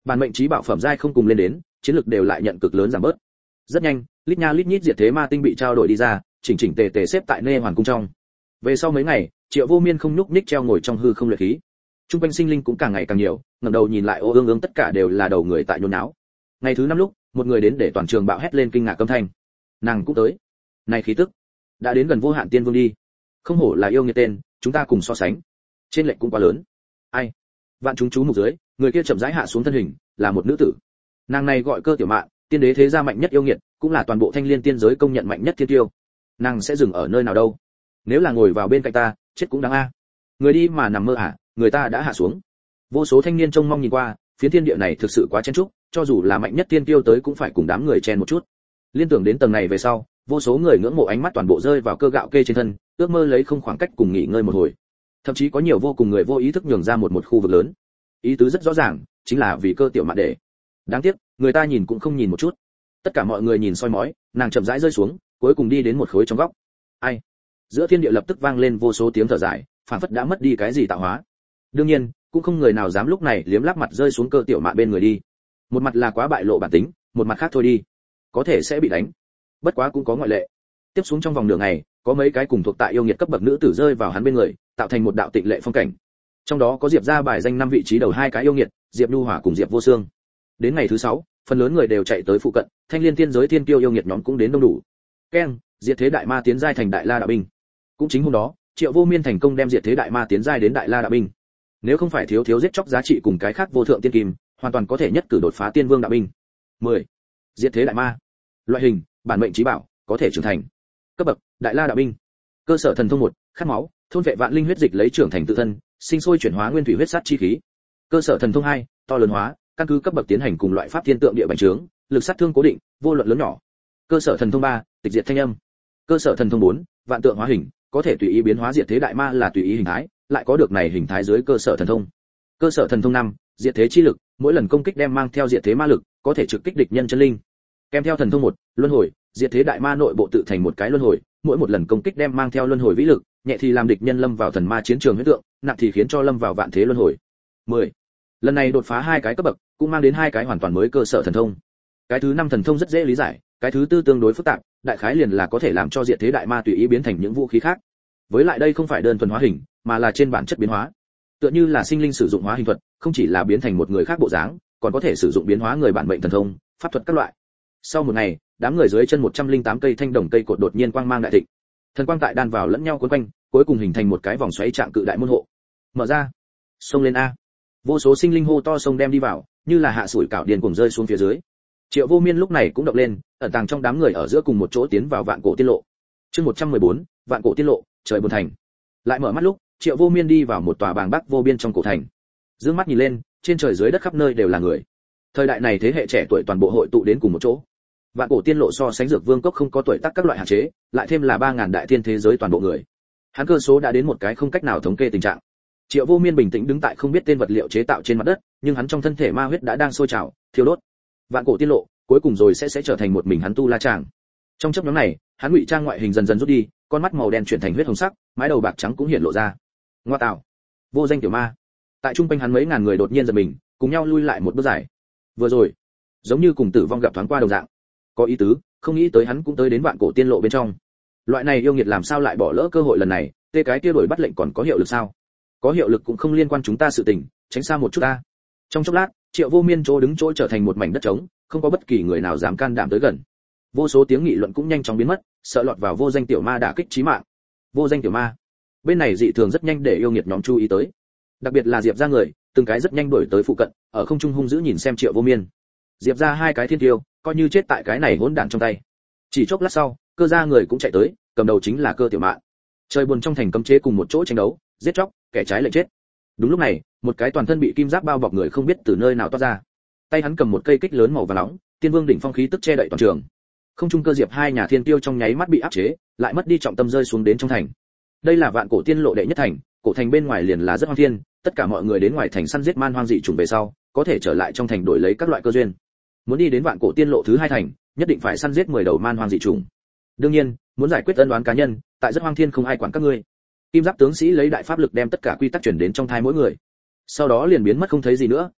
Bản mệnh trí bảo phẩm giai không cùng lên đến, chiến lực đều lại nhận cực lớn giảm bớt. Rất nhanh, lít nha lít nhít diệt thế ma tinh bị trao đổi đi ra, chỉnh chỉnh tề tề xếp tại Nê Hoàn cung trong. Về sau mấy ngày, Triệu Vô Miên không nhúc nhích treo ngồi trong hư không luyện khí. Trung quanh sinh linh cũng càng ngày càng nhiều, ngẩng đầu nhìn lại ô ương ương tất cả đều là đầu người tại nhốn náo. Ngày thứ năm lúc, một người đến để toàn trường bạo hét lên kinh ngạc âm thanh. Nàng cũng tới. Này khí tức, đã đến gần Vô Hạn Tiên Vương đi. Không hổ là yêu nghiệt tên, chúng ta cùng so sánh. Trên lệnh cũng quá lớn. Ai? Vạn chúng chú mục dưới, người kia chậm rãi hạ xuống thân hình, là một nữ tử. Nàng này gọi Cơ Tiểu Mạn, tiên đế thế gia mạnh nhất yêu nghiệt, cũng là toàn bộ Thanh Liên tiên giới công nhận mạnh nhất thiên tiêu. Nàng sẽ dừng ở nơi nào đâu? Nếu là ngồi vào bên cạnh ta, chết cũng đáng a. Người đi mà nằm mơ à, người ta đã hạ xuống. Vô số thanh niên trông mong nhìn qua, phiến thiên địa này thực sự quá chen chúc, cho dù là mạnh nhất tiên tiêu tới cũng phải cùng đám người chen một chút. Liên tưởng đến tầng này về sau, vô số người ngưỡng mộ ánh mắt toàn bộ rơi vào Cơ Gạo Kê trên thân, ước mơ lấy không khoảng cách cùng nghỉ ngơi một hồi. Thậm chí có nhiều vô cùng người vô ý thức nhường ra một một khu vực lớn. Ý tứ rất rõ ràng, chính là vì Cơ Tiểu Mạn để. Đáng tiếc, người ta nhìn cũng không nhìn một chút. Tất cả mọi người nhìn soi mói, nàng chậm rãi rơi xuống, cuối cùng đi đến một khối trong góc. Ai? Giữa thiên địa lập tức vang lên vô số tiếng thở dài, phảng phất đã mất đi cái gì tạo hóa. Đương nhiên, cũng không người nào dám lúc này liếm láp mặt rơi xuống Cơ Tiểu Mạn bên người đi. Một mặt là quá bại lộ bản tính, một mặt khác thôi đi, có thể sẽ bị đánh. Bất quá cũng có ngoại lệ. Tiếp xuống trong vòng nửa ngày, có mấy cái cùng thuộc tại yêu nghiệt cấp bậc nữ tử rơi vào hắn bên người, tạo thành một đạo tịnh lệ phong cảnh. Trong đó có Diệp gia bài danh năm vị trí đầu hai cái yêu nghiệt, Diệp Nhu Hỏa cùng Diệp Vô Xương. Đến ngày thứ sáu, phần lớn người đều chạy tới phụ cận, Thanh Liên tiên giới thiên tiêu yêu nghiệt nhóm cũng đến đông đủ. Keng, Diệt Thế Đại Ma tiến giai thành Đại La Đạo binh. Cũng chính hôm đó, Triệu Vô Miên thành công đem Diệt Thế Đại Ma tiến giai đến Đại La Đạo binh. Nếu không phải thiếu thiếu giết chóc giá trị cùng cái khác vô thượng tiên kim, hoàn toàn có thể nhất cử đột phá Tiên Vương Đạo binh. mười. Diệt Thế Đại Ma. Loại hình, bản mệnh trí bảo, có thể trưởng thành. Cấp bậc, Đại La Đạo binh. Cơ sở thần thông một, khát máu, thôn vệ vạn linh huyết dịch lấy trưởng thành tự thân, sinh sôi chuyển hóa nguyên thủy huyết sát chi khí. Cơ sở thần thông hai, to lớn hóa, căn cứ cấp bậc tiến hành cùng loại pháp thiên tượng địa bành trướng, lực sát thương cố định, vô luận lớn nhỏ. Cơ sở thần thông ba, tịch diệt thanh âm. Cơ sở thần thông bốn, vạn tượng hóa hình, có thể tùy ý biến hóa diệt thế đại ma là tùy ý hình thái, lại có được này hình thái dưới cơ sở thần thông. Cơ sở thần thông năm, diệt thế chi lực, mỗi lần công kích đem mang theo diệt thế ma lực, có thể trực kích địch nhân chân linh. Kèm theo thần thông một, luân hồi, diệt thế đại ma nội bộ tự thành một cái luân hồi, mỗi một lần công kích đem mang theo luân hồi vĩ lực, nhẹ thì làm địch nhân lâm vào thần ma chiến trường huyết tượng, nặng thì khiến cho lâm vào vạn thế luân hồi. mười. Lần này đột phá hai cái cấp bậc, cũng mang đến hai cái hoàn toàn mới cơ sở thần thông. Cái thứ năm thần thông rất dễ lý giải, cái thứ tư tương đối phức tạp, đại khái liền là có thể làm cho diệt thế đại ma tùy ý biến thành những vũ khí khác. Với lại đây không phải đơn thuần hóa hình, mà là trên bản chất biến hóa. Tựa như là sinh linh sử dụng hóa hình thuật, không chỉ là biến thành một người khác bộ dáng, còn có thể sử dụng biến hóa người bản mệnh thần thông, pháp thuật các loại. Sau một ngày, đám người dưới chân một trăm lẻ tám cây thanh đồng cây cột đột nhiên quang mang đại thịnh. Thần quang tại đan vào lẫn nhau quấn quanh, cuối cùng hình thành một cái vòng xoáy trạng cự đại môn hộ. Mở ra. Xông lên a. Vô số sinh linh hô to sông đem đi vào, như là hạ sủi cảo điên cuồng rơi xuống phía dưới. Triệu Vô Miên lúc này cũng động lên, ẩn tàng trong đám người ở giữa cùng một chỗ tiến vào vạn cổ tiên lộ. Chương một trăm mười bốn, vạn cổ tiên lộ, trời buồn thành. Lại mở mắt lúc, Triệu Vô Miên đi vào một tòa bàng bác vô biên trong cổ thành. Dương mắt nhìn lên, trên trời dưới đất khắp nơi đều là người. Thời đại này thế hệ trẻ tuổi toàn bộ hội tụ đến cùng một chỗ. Vạn cổ tiên lộ so sánh dược vương cốc không có tuổi tác các loại hạn chế, lại thêm là ba ngàn đại thiên thế giới toàn bộ người. Hắn cơ số đã đến một cái không cách nào thống kê tình trạng. Triệu Vô Miên bình tĩnh đứng tại không biết tên vật liệu chế tạo trên mặt đất, nhưng hắn trong thân thể ma huyết đã đang sôi trào, thiêu đốt. Vạn cổ tiên lộ, cuối cùng rồi sẽ sẽ trở thành một mình hắn tu la chàng. Trong chốc ngắn này, hắn ngụy trang ngoại hình dần dần rút đi, con mắt màu đen chuyển thành huyết hồng sắc, mái đầu bạc trắng cũng hiện lộ ra. Ngoa tạo, vô danh tiểu ma. Tại trung quanh hắn mấy ngàn người đột nhiên giật mình, cùng nhau lui lại một bước dài. Vừa rồi, giống như cùng tử vong gặp thoáng qua đồng dạng. Có ý tứ, không nghĩ tới hắn cũng tới đến vạn cổ tiên lộ bên trong. Loại này yêu nghiệt làm sao lại bỏ lỡ cơ hội lần này, tê cái kia đổi bắt lệnh còn có hiệu lực sao? Có hiệu lực cũng không liên quan chúng ta sự tình, tránh xa một chút ta. Trong chốc lát, Triệu Vô Miên chỗ đứng chỗ trở thành một mảnh đất trống, không có bất kỳ người nào dám can đảm tới gần. Vô số tiếng nghị luận cũng nhanh chóng biến mất, sợ lọt vào vô danh tiểu ma đả kích chí mạng. Vô danh tiểu ma. Bên này dị thường rất nhanh để yêu nghiệt nhóm chú ý tới. Đặc biệt là Diệp gia người, từng cái rất nhanh đuổi tới phụ cận, ở không trung hung dữ nhìn xem Triệu Vô Miên. Diệp gia hai cái thiên tiêu, coi như chết tại cái này hỗn đản trong tay. Chỉ chốc lát sau, Cơ gia người cũng chạy tới, cầm đầu chính là Cơ Tiểu Mạn. Trời buồn trong thành cấm chế cùng một chỗ tranh đấu, giết chóc, kẻ trái lệnh chết. Đúng lúc này, một cái toàn thân bị kim giáp bao bọc người không biết từ nơi nào toát ra. Tay hắn cầm một cây kích lớn màu vàng nóng, tiên vương đỉnh phong khí tức che đậy toàn trường. Không trung Cơ Diệp hai nhà thiên tiêu trong nháy mắt bị áp chế, lại mất đi trọng tâm rơi xuống đến trong thành. Đây là vạn cổ tiên lộ đệ nhất thành, cổ thành bên ngoài liền là rất hoang thiên, tất cả mọi người đến ngoài thành săn giết man hoang dị trùng về sau, có thể trở lại trong thành đổi lấy các loại cơ duyên. Muốn đi đến vạn cổ tiên lộ thứ hai thành, nhất định phải săn giết mười đầu man hoang dị trùng. Đương nhiên, muốn giải quyết ân oán cá nhân, tại rất hoang thiên không ai quản các ngươi. Kim giáp tướng sĩ lấy đại pháp lực đem tất cả quy tắc chuyển đến trong thai mỗi người. Sau đó liền biến mất không thấy gì nữa,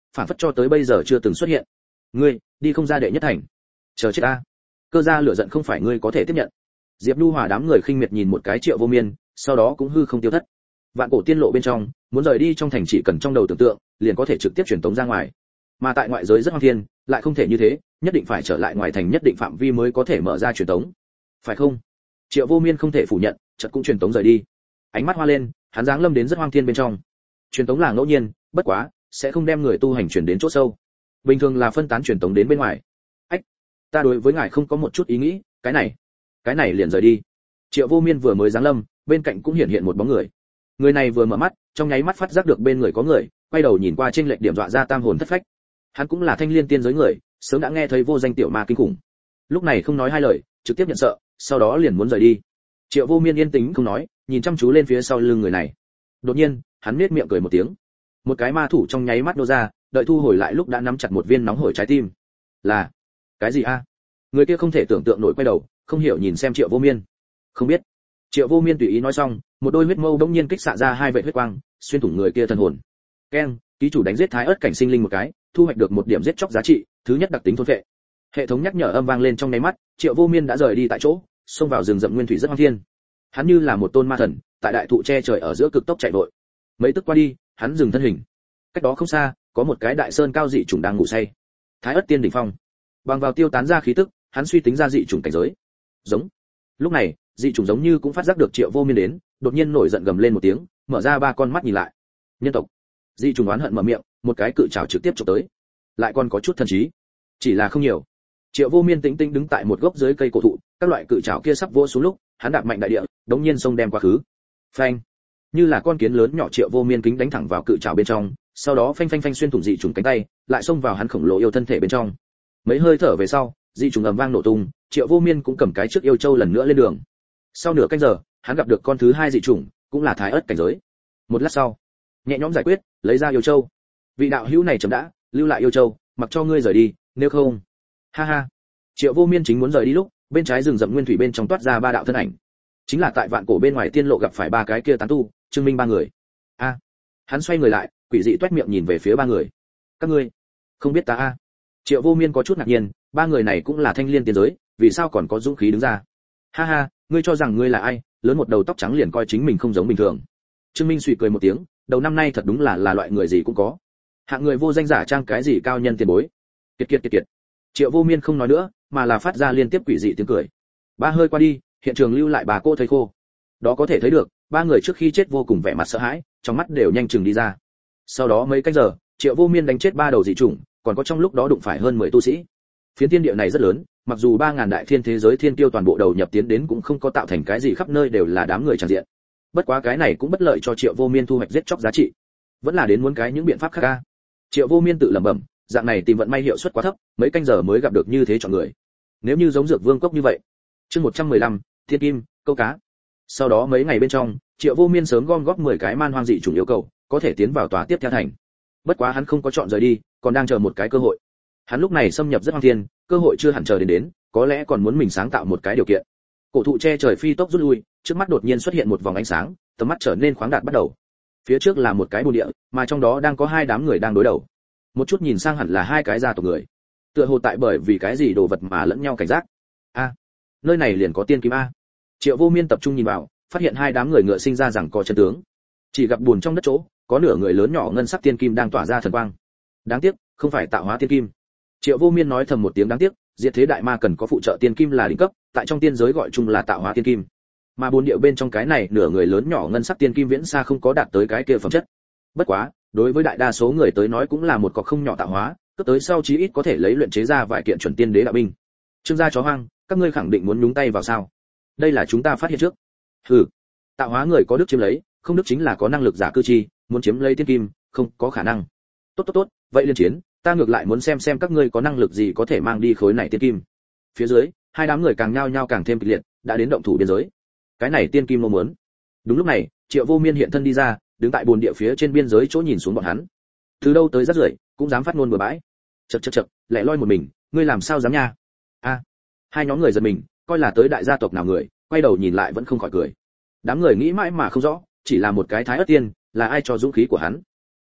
phản phất cho tới bây giờ chưa từng xuất hiện. Ngươi đi không ra đệ nhất thành, chờ chết ta. Cơ gia lửa giận không phải ngươi có thể tiếp nhận. Diệp Nhu Hòa đám người khinh miệt nhìn một cái Triệu Vô Miên, sau đó cũng hư không tiêu thất. Vạn cổ tiên lộ bên trong, muốn rời đi trong thành chỉ cần trong đầu tưởng tượng, liền có thể trực tiếp truyền tống ra ngoài. Mà tại ngoại giới rất hoang thiên, lại không thể như thế, nhất định phải trở lại ngoài thành nhất định phạm vi mới có thể mở ra truyền tống. Phải không? Triệu Vô Miên không thể phủ nhận, chợt cũng truyền tống rời đi. Ánh mắt hoa lên, hắn giáng lâm đến rất hoang thiên bên trong. Truyền tống là ngẫu nhiên, bất quá sẽ không đem người tu hành truyền đến chỗ sâu. Bình thường là phân tán truyền tống đến bên ngoài. Ách, ta đối với ngài không có một chút ý nghĩ, cái này, cái này liền rời đi. Triệu Vô Miên vừa mới giáng lâm, bên cạnh cũng hiện hiện một bóng người. Người này vừa mở mắt, trong nháy mắt phát giác được bên người có người, quay đầu nhìn qua trên lệch điểm dọa ra tam hồn thất phách. Hắn cũng là Thanh Liên tiên giới người, sớm đã nghe thấy vô danh tiểu ma kinh khủng. Lúc này không nói hai lời, trực tiếp nhận sợ, sau đó liền muốn rời đi. Triệu Vô Miên yên tĩnh không nói, nhìn chăm chú lên phía sau lưng người này. Đột nhiên, hắn nhếch miệng cười một tiếng. Một cái ma thủ trong nháy mắt nô ra, đợi thu hồi lại lúc đã nắm chặt một viên nóng hổi trái tim. Là cái gì a? Người kia không thể tưởng tượng nổi quay đầu, không hiểu nhìn xem Triệu Vô Miên. Không biết. Triệu Vô Miên tùy ý nói xong, một đôi huyết mâu bỗng nhiên kích xạ ra hai vệt huyết quang, xuyên thủng người kia thần hồn. Keng, ký chủ đánh giết thái ớt cảnh sinh linh một cái, thu hoạch được một điểm giết chóc giá trị, thứ nhất đặc tính thôn vệ. Hệ thống nhắc nhở âm vang lên trong nháy mắt, Triệu Vô Miên đã rời đi tại chỗ, xông vào rừng rậm nguyên thủy rất hoang thiên. Hắn như là một tôn ma thần, tại đại thụ che trời ở giữa cực tốc chạy vội. Mấy tức qua đi, hắn dừng thân hình. Cách đó không xa, có một cái đại sơn cao dị trùng đang ngủ say. Thái ớt tiên đỉnh phong. Bằng vào tiêu tán ra khí tức, hắn suy tính ra dị trùng cảnh giới. Giống. Lúc này, dị trùng giống như cũng phát giác được Triệu Vô Miên đến, đột nhiên nổi giận gầm lên một tiếng, mở ra ba con mắt nhìn lại. Nhân tộc. Dị trùng oán hận mở miệng, một cái cự trảo trực tiếp chụp tới. Lại còn có chút thần trí, chỉ là không nhiều. Triệu Vô Miên tĩnh tĩnh đứng tại một gốc dưới cây cổ thụ, các loại cự trảo kia sắp vỗ xuống lúc, hắn đạp mạnh đại địa, đống nhiên xông đem quá khứ. Phanh. Như là con kiến lớn nhỏ Triệu Vô Miên kính đánh thẳng vào cự trảo bên trong, sau đó phanh phanh phanh xuyên thủng dị trùng cánh tay, lại xông vào hắn khổng lồ yêu thân thể bên trong. Mấy hơi thở về sau, dị trùng ầm vang nổ tung, Triệu Vô Miên cũng cầm cái trước yêu châu lần nữa lên đường. Sau nửa canh giờ, hắn gặp được con thứ hai dị trùng, cũng là thái ớt cảnh giới. Một lát sau, nhẹ nhõm giải quyết, lấy ra yêu châu. Vị đạo hữu này chấm đã, lưu lại yêu châu, mặc cho ngươi rời đi, nếu không. Ha ha. Triệu Vô Miên chính muốn rời đi lúc, bên trái rừng rậm nguyên thủy bên trong toát ra ba đạo thân ảnh. Chính là tại vạn cổ bên ngoài tiên lộ gặp phải ba cái kia tán tu, chứng minh ba người. A. Hắn xoay người lại, quỷ dị toét miệng nhìn về phía ba người. Các ngươi không biết ta a? Triệu Vô Miên có chút ngạc nhiên, ba người này cũng là thanh liên tiên giới, vì sao còn có dũng khí đứng ra? Ha ha, ngươi cho rằng ngươi là ai, lớn một đầu tóc trắng liền coi chính mình không giống bình thường. Trương Minh suy cười một tiếng, đầu năm nay thật đúng là là loại người gì cũng có. Hạng người vô danh giả trang cái gì cao nhân tiền bối. Kiệt kiệt kiệt kiệt. Triệu Vô Miên không nói nữa, mà là phát ra liên tiếp quỷ dị tiếng cười. Ba hơi qua đi, hiện trường lưu lại bà cô thấy khô. Đó có thể thấy được, ba người trước khi chết vô cùng vẻ mặt sợ hãi, trong mắt đều nhanh chừng đi ra. Sau đó mấy canh giờ, Triệu Vô Miên đánh chết ba đầu dị chủng, còn có trong lúc đó đụng phải hơn mười tu sĩ. Phiến thiên địa này rất lớn, mặc dù ba ngàn đại thiên thế giới thiên tiêu toàn bộ đầu nhập tiến đến cũng không có tạo thành cái gì, khắp nơi đều là đám người tràn diện. Bất quá cái này cũng bất lợi cho Triệu Vô Miên thu hoạch giết chóc giá trị. Vẫn là đến muốn cái những biện pháp khác a. Triệu Vô Miên tự lẩm bẩm, dạng này tìm vận may hiệu suất quá thấp, mấy canh giờ mới gặp được như thế chọn người. Nếu như giống dược vương cốc như vậy. Chương một trăm mười lăm, Thiên Kim, câu cá. Sau đó mấy ngày bên trong, Triệu Vô Miên sớm gom góp mười cái man hoang dị chủng yêu cầu, có thể tiến vào tòa tiếp theo thành. Bất quá hắn không có chọn rời đi, còn đang chờ một cái cơ hội. Hắn lúc này xâm nhập rất hoang thiên, cơ hội chưa hẳn chờ đến đến, có lẽ còn muốn mình sáng tạo một cái điều kiện. Cổ thụ che trời phi tốc rút lui, trước mắt đột nhiên xuất hiện một vòng ánh sáng, tầm mắt trở nên khoáng đạt bắt đầu. Phía trước là một cái bồn địa, mà trong đó đang có hai đám người đang đối đầu. Một chút nhìn sang hẳn là hai cái gia tộc người. Tựa hồ tại bởi vì cái gì đồ vật mà lẫn nhau cảnh giác. A, nơi này liền có tiên kim a. Triệu Vô Miên tập trung nhìn vào, phát hiện hai đám người ngựa sinh ra rằng có chân tướng. Chỉ gặp buồn trong đất chỗ, có nửa người lớn nhỏ ngân sắc tiên kim đang tỏa ra thần quang. Đáng tiếc, không phải tạo hóa tiên kim. Triệu Vô Miên nói thầm một tiếng đáng tiếc, diệt thế đại ma cần có phụ trợ tiên kim là đỉnh cấp, tại trong tiên giới gọi chung là tạo hóa tiên kim. Mà bốn điệu bên trong cái này nửa người lớn nhỏ ngân sắc tiên kim viễn xa không có đạt tới cái kia phẩm chất. Bất quá, đối với đại đa số người tới nói cũng là một cọc không nhỏ tạo hóa, cấp tới sau chí ít có thể lấy luyện chế ra vài kiện chuẩn tiên đế đạo binh. Trương gia chó hoang, các ngươi khẳng định muốn nhúng tay vào sao? Đây là chúng ta phát hiện trước. Hừ, tạo hóa người có đức chiếm lấy, không đức chính là có năng lực giả cư chi, muốn chiếm lấy tiên kim, không có khả năng. Tốt tốt tốt, vậy liên chiến, ta ngược lại muốn xem xem các ngươi có năng lực gì có thể mang đi khối này tiên kim. Phía dưới, hai đám người càng nhao nhao càng thêm kịch liệt, đã đến động thủ biên giới. Cái này tiên kim mong muốn. Đúng lúc này, Triệu Vô Miên hiện thân đi ra, đứng tại bồn địa phía trên biên giới chỗ nhìn xuống bọn hắn. Từ đâu tới rất rưởi, cũng dám phát ngôn bừa bãi. Chậc chậc chậc, lẻ loi một mình, ngươi làm sao dám nha? A. Hai nhóm người giật mình, coi là tới đại gia tộc nào người, quay đầu nhìn lại vẫn không khỏi cười. Đám người nghĩ mãi mà không rõ, chỉ là một cái thái ớt tiên, là ai cho dũng khí của hắn?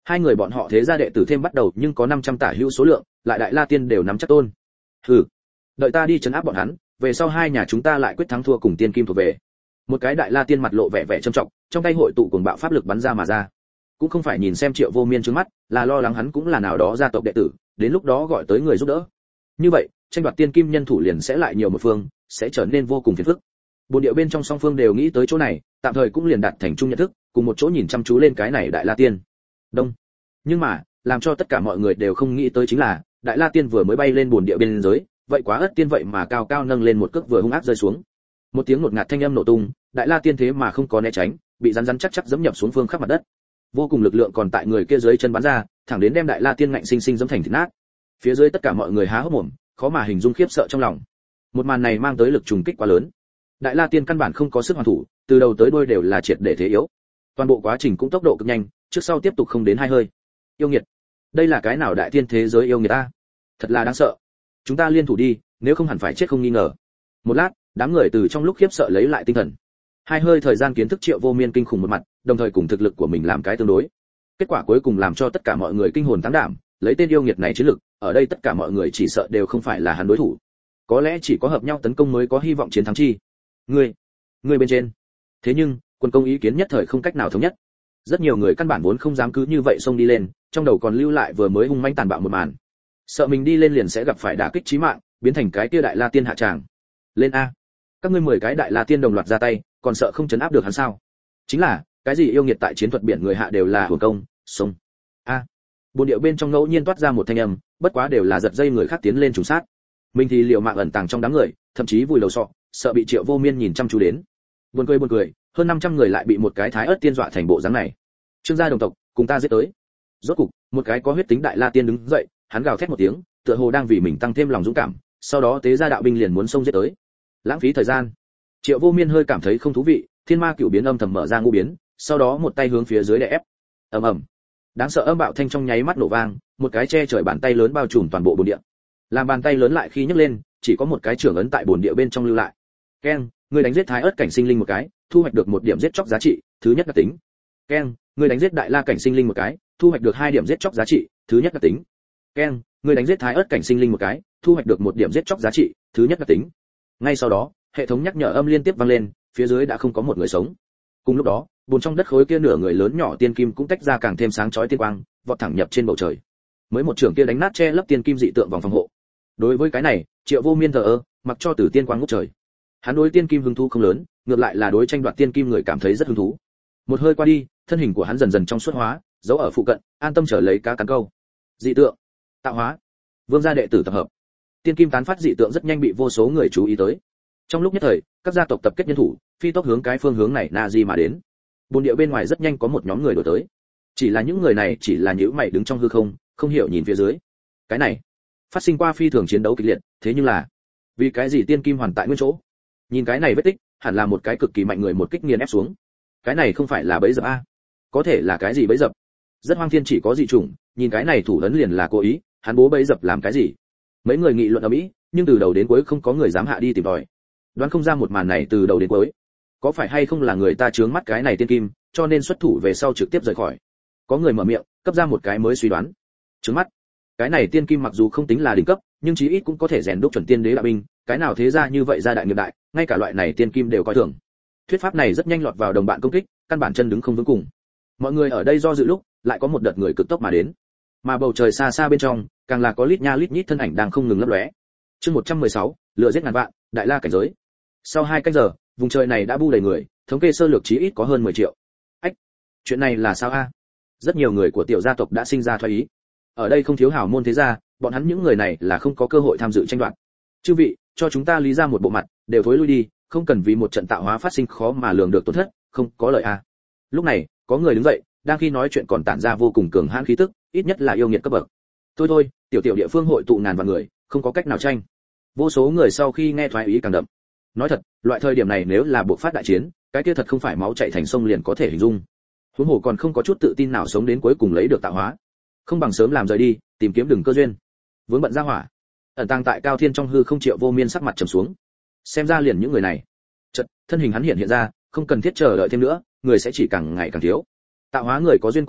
Hai người bọn họ thế gia đệ tử thêm bắt đầu nhưng có năm trăm tả hữu số lượng, lại Đại La Tiên đều nắm chắc tôn. Hừ, đợi ta đi trấn áp bọn hắn, về sau hai nhà chúng ta lại quyết thắng thua cùng tiên kim thuộc về. Một cái Đại La Tiên mặt lộ vẻ vẻ trầm trọng, trong tay hội tụ cuồng bạo pháp lực bắn ra mà ra. Cũng không phải nhìn xem Triệu Vô Miên trước mắt, là lo lắng hắn cũng là nào đó gia tộc đệ tử, đến lúc đó gọi tới người giúp đỡ. Như vậy, tranh đoạt tiên kim nhân thủ liền sẽ lại nhiều một phương, sẽ trở nên vô cùng phiền phức. Bốn điệu bên trong song phương đều nghĩ tới chỗ này, tạm thời cũng liền đạt thành chung nhận thức, cùng một chỗ nhìn chăm chú lên cái này Đại La Tiên. Đông. Nhưng mà, làm cho tất cả mọi người đều không nghĩ tới chính là, Đại La Tiên vừa mới bay lên bốn địa bên dưới, vậy quá ất tiên vậy mà cao cao nâng lên một cước vừa hung ác rơi xuống. Một tiếng ngột ngạt thanh âm nổ tung, Đại La Tiên thế mà không có né tránh, bị rắn rắn chắc chắc giẫm nhập xuống phương khắp mặt đất. Vô cùng lực lượng còn tại người kia dưới chân bắn ra, thẳng đến đem Đại La Tiên ngạnh sinh sinh giẫm thành thịt nát. Phía dưới tất cả mọi người há hốc mồm, khó mà hình dung khiếp sợ trong lòng. Một màn này mang tới lực trùng kích quá lớn. Đại La Tiên căn bản không có sức hoàn thủ, từ đầu tới đuôi đều là triệt để thế yếu. Toàn bộ quá trình cũng tốc độ cực nhanh, trước sau tiếp tục không đến hai hơi. Yêu nghiệt, đây là cái nào đại tiên thế giới yêu nghiệt ta? Thật là đáng sợ. Chúng ta liên thủ đi, nếu không hẳn phải chết không nghi ngờ. Một lát, đám người từ trong lúc khiếp sợ lấy lại tinh thần. Hai hơi thời gian kiến thức Triệu Vô Miên kinh khủng một mặt, đồng thời cùng thực lực của mình làm cái tương đối. Kết quả cuối cùng làm cho tất cả mọi người kinh hồn táng đảm, lấy tên yêu nghiệt này chiến lực, ở đây tất cả mọi người chỉ sợ đều không phải là hắn đối thủ. Có lẽ chỉ có hợp nhau tấn công mới có hy vọng chiến thắng chi. Ngươi, ngươi bên trên. Thế nhưng, quân công ý kiến nhất thời không cách nào thống nhất. Rất nhiều người căn bản vốn không dám cứ như vậy xông đi lên, trong đầu còn lưu lại vừa mới hung manh tàn bạo một màn. Sợ mình đi lên liền sẽ gặp phải đả kích chí mạng, biến thành cái kia Đại La Tiên hạ tràng. Lên a. Các ngươi mười cái Đại La Tiên đồng loạt ra tay, còn sợ không chấn áp được hắn sao? Chính là, cái gì yêu nghiệt tại chiến thuật biển người hạ đều là hưởng công, sống. A. À. Bốn điệu bên trong ngẫu nhiên toát ra một thanh âm, bất quá đều là giật dây người khác tiến lên trùng sát. Mình thì liều mạng ẩn tàng trong đám người, thậm chí vùi đầu sọ, sợ bị Triệu Vô Miên nhìn chăm chú đến. Buồn cười buồn cười, hơn năm trăm người lại bị một cái Thái Ức Tiên dọa thành bộ dáng này. Trương gia đồng tộc, cùng ta giết tới. Rốt cục, một cái có huyết tính Đại La Tiên đứng dậy, hắn gào thét một tiếng, tựa hồ đang vì mình tăng thêm lòng dũng cảm, sau đó tế ra đạo binh liền muốn xông giết tới. Lãng phí thời gian. Triệu Vô Miên hơi cảm thấy không thú vị, Thiên Ma Cửu biến âm thầm mở ra ngũ biến, sau đó một tay hướng phía dưới đè ép. Ầm ầm. Đáng sợ âm bạo thanh trong nháy mắt nổ vang, một cái che trời bàn tay lớn bao trùm toàn bộ bồn địa. Làm bàn tay lớn lại khi nhấc lên, chỉ có một cái trưởng ấn tại bồn địa bên trong lưu lại. Keng, người đánh giết Thái Ức cảnh sinh linh một cái, thu hoạch được một điểm giết chóc giá trị, thứ nhất là tính. Keng, người đánh giết Đại La cảnh sinh linh một cái, thu hoạch được hai điểm giết chóc giá trị, thứ nhất là tính. Keng, người đánh giết Thái Ức cảnh sinh linh một cái, thu hoạch được một điểm giết chóc giá trị, thứ nhất là tính. Ngay sau đó, hệ thống nhắc nhở âm liên tiếp vang lên, phía dưới đã không có một người sống. Cùng lúc đó, bùn trong đất khối kia nửa người lớn nhỏ tiên kim cũng tách ra càng thêm sáng chói tiên quang, vọt thẳng nhập trên bầu trời. Mới một trường kia đánh nát che lấp tiên kim dị tượng vòng phòng hộ. Đối với cái này, Triệu Vô Miên thờ ơ, mặc cho Tử Tiên quang ngút trời. Hắn đối tiên kim hứng thú không lớn, ngược lại là đối tranh đoạt tiên kim người cảm thấy rất hứng thú. Một hơi qua đi, thân hình của hắn dần dần trong suốt hóa, giấu ở phụ cận, an tâm chờ lấy cá cắn câu. Dị tượng, tạo hóa, vương gia đệ tử tập hợp. Tiên kim tán phát dị tượng rất nhanh bị vô số người chú ý tới. Trong lúc nhất thời, các gia tộc tập kết nhân thủ, phi tốc hướng cái phương hướng này na di mà đến. Bồn địa bên ngoài rất nhanh có một nhóm người đổ tới. Chỉ là những người này chỉ là nhíu mày đứng trong hư không, không hiểu nhìn phía dưới. Cái này, phát sinh qua phi thường chiến đấu kịch liệt, thế nhưng là, vì cái gì tiên kim hoàn tại nguyên chỗ? Nhìn cái này vết tích, hẳn là một cái cực kỳ mạnh người một kích nghiền ép xuống. Cái này không phải là bẫy dập a? Có thể là cái gì bẫy dập? Rất hoang thiên chỉ có dị chủng, nhìn cái này thủ ấn liền là cố ý, hắn bố bẫy dập làm cái gì? Mấy người nghị luận ở mỹ, nhưng từ đầu đến cuối không có người dám hạ đi tìm tòi. Đoán không ra một màn này từ đầu đến cuối. Có phải hay không là người ta chướng mắt cái này tiên kim, cho nên xuất thủ về sau trực tiếp rời khỏi. Có người mở miệng, cấp ra một cái mới suy đoán. Chướng mắt. Cái này tiên kim mặc dù không tính là đỉnh cấp, nhưng chí ít cũng có thể rèn đúc chuẩn tiên đế đạo binh, cái nào thế ra như vậy ra đại nghiệp đại, ngay cả loại này tiên kim đều coi thường. Thuyết pháp này rất nhanh lọt vào đồng bạn công kích, căn bản chân đứng không vững cùng. Mọi người ở đây do dự lúc, lại có một đợt người cực tốc mà đến. Mà bầu trời xa xa bên trong, càng là có lít nha lít nhít thân ảnh đang không ngừng lấp lóe. Chương một trăm mười sáu, lựa giết ngàn vạn, Đại La cảnh giới. Sau hai canh giờ, vùng trời này đã bu đầy người, thống kê sơ lược chí ít có hơn mười triệu. Ách, chuyện này là sao a? Rất nhiều người của tiểu gia tộc đã sinh ra thoái ý. Ở đây không thiếu hào môn thế gia, bọn hắn những người này là không có cơ hội tham dự tranh đoạt. Chư vị, cho chúng ta lý ra một bộ mặt, đều thối lui đi, không cần vì một trận tạo hóa phát sinh khó mà lường được tổn thất, không có lợi a. Lúc này, có người đứng dậy, đang khi nói chuyện còn tản ra vô cùng cường hãn khí tức, ít nhất là yêu nghiệt cấp bậc. Thôi thôi, tiểu tiểu địa phương hội tụ ngàn vạn người, không có cách nào tranh. Vô số người sau khi nghe thoái ý càng đậm. Nói thật, loại thời điểm này nếu là buộc phát đại chiến, cái kia thật không phải máu chảy thành sông liền có thể hình dung. Huống hồ còn không có chút tự tin nào sống đến cuối cùng lấy được tạo hóa. Không bằng sớm làm rời đi, tìm kiếm đường cơ duyên. Vướng bận ra hỏa. Ẩn tàng tại cao thiên trong hư không Triệu Vô Miên sắc mặt trầm xuống. Xem ra liền những người này. Chợt, thân hình hắn hiện hiện ra, không cần thiết chờ đợi thêm nữa, người sẽ chỉ càng ngày càng thiếu. Tạo hóa người có duyên có được,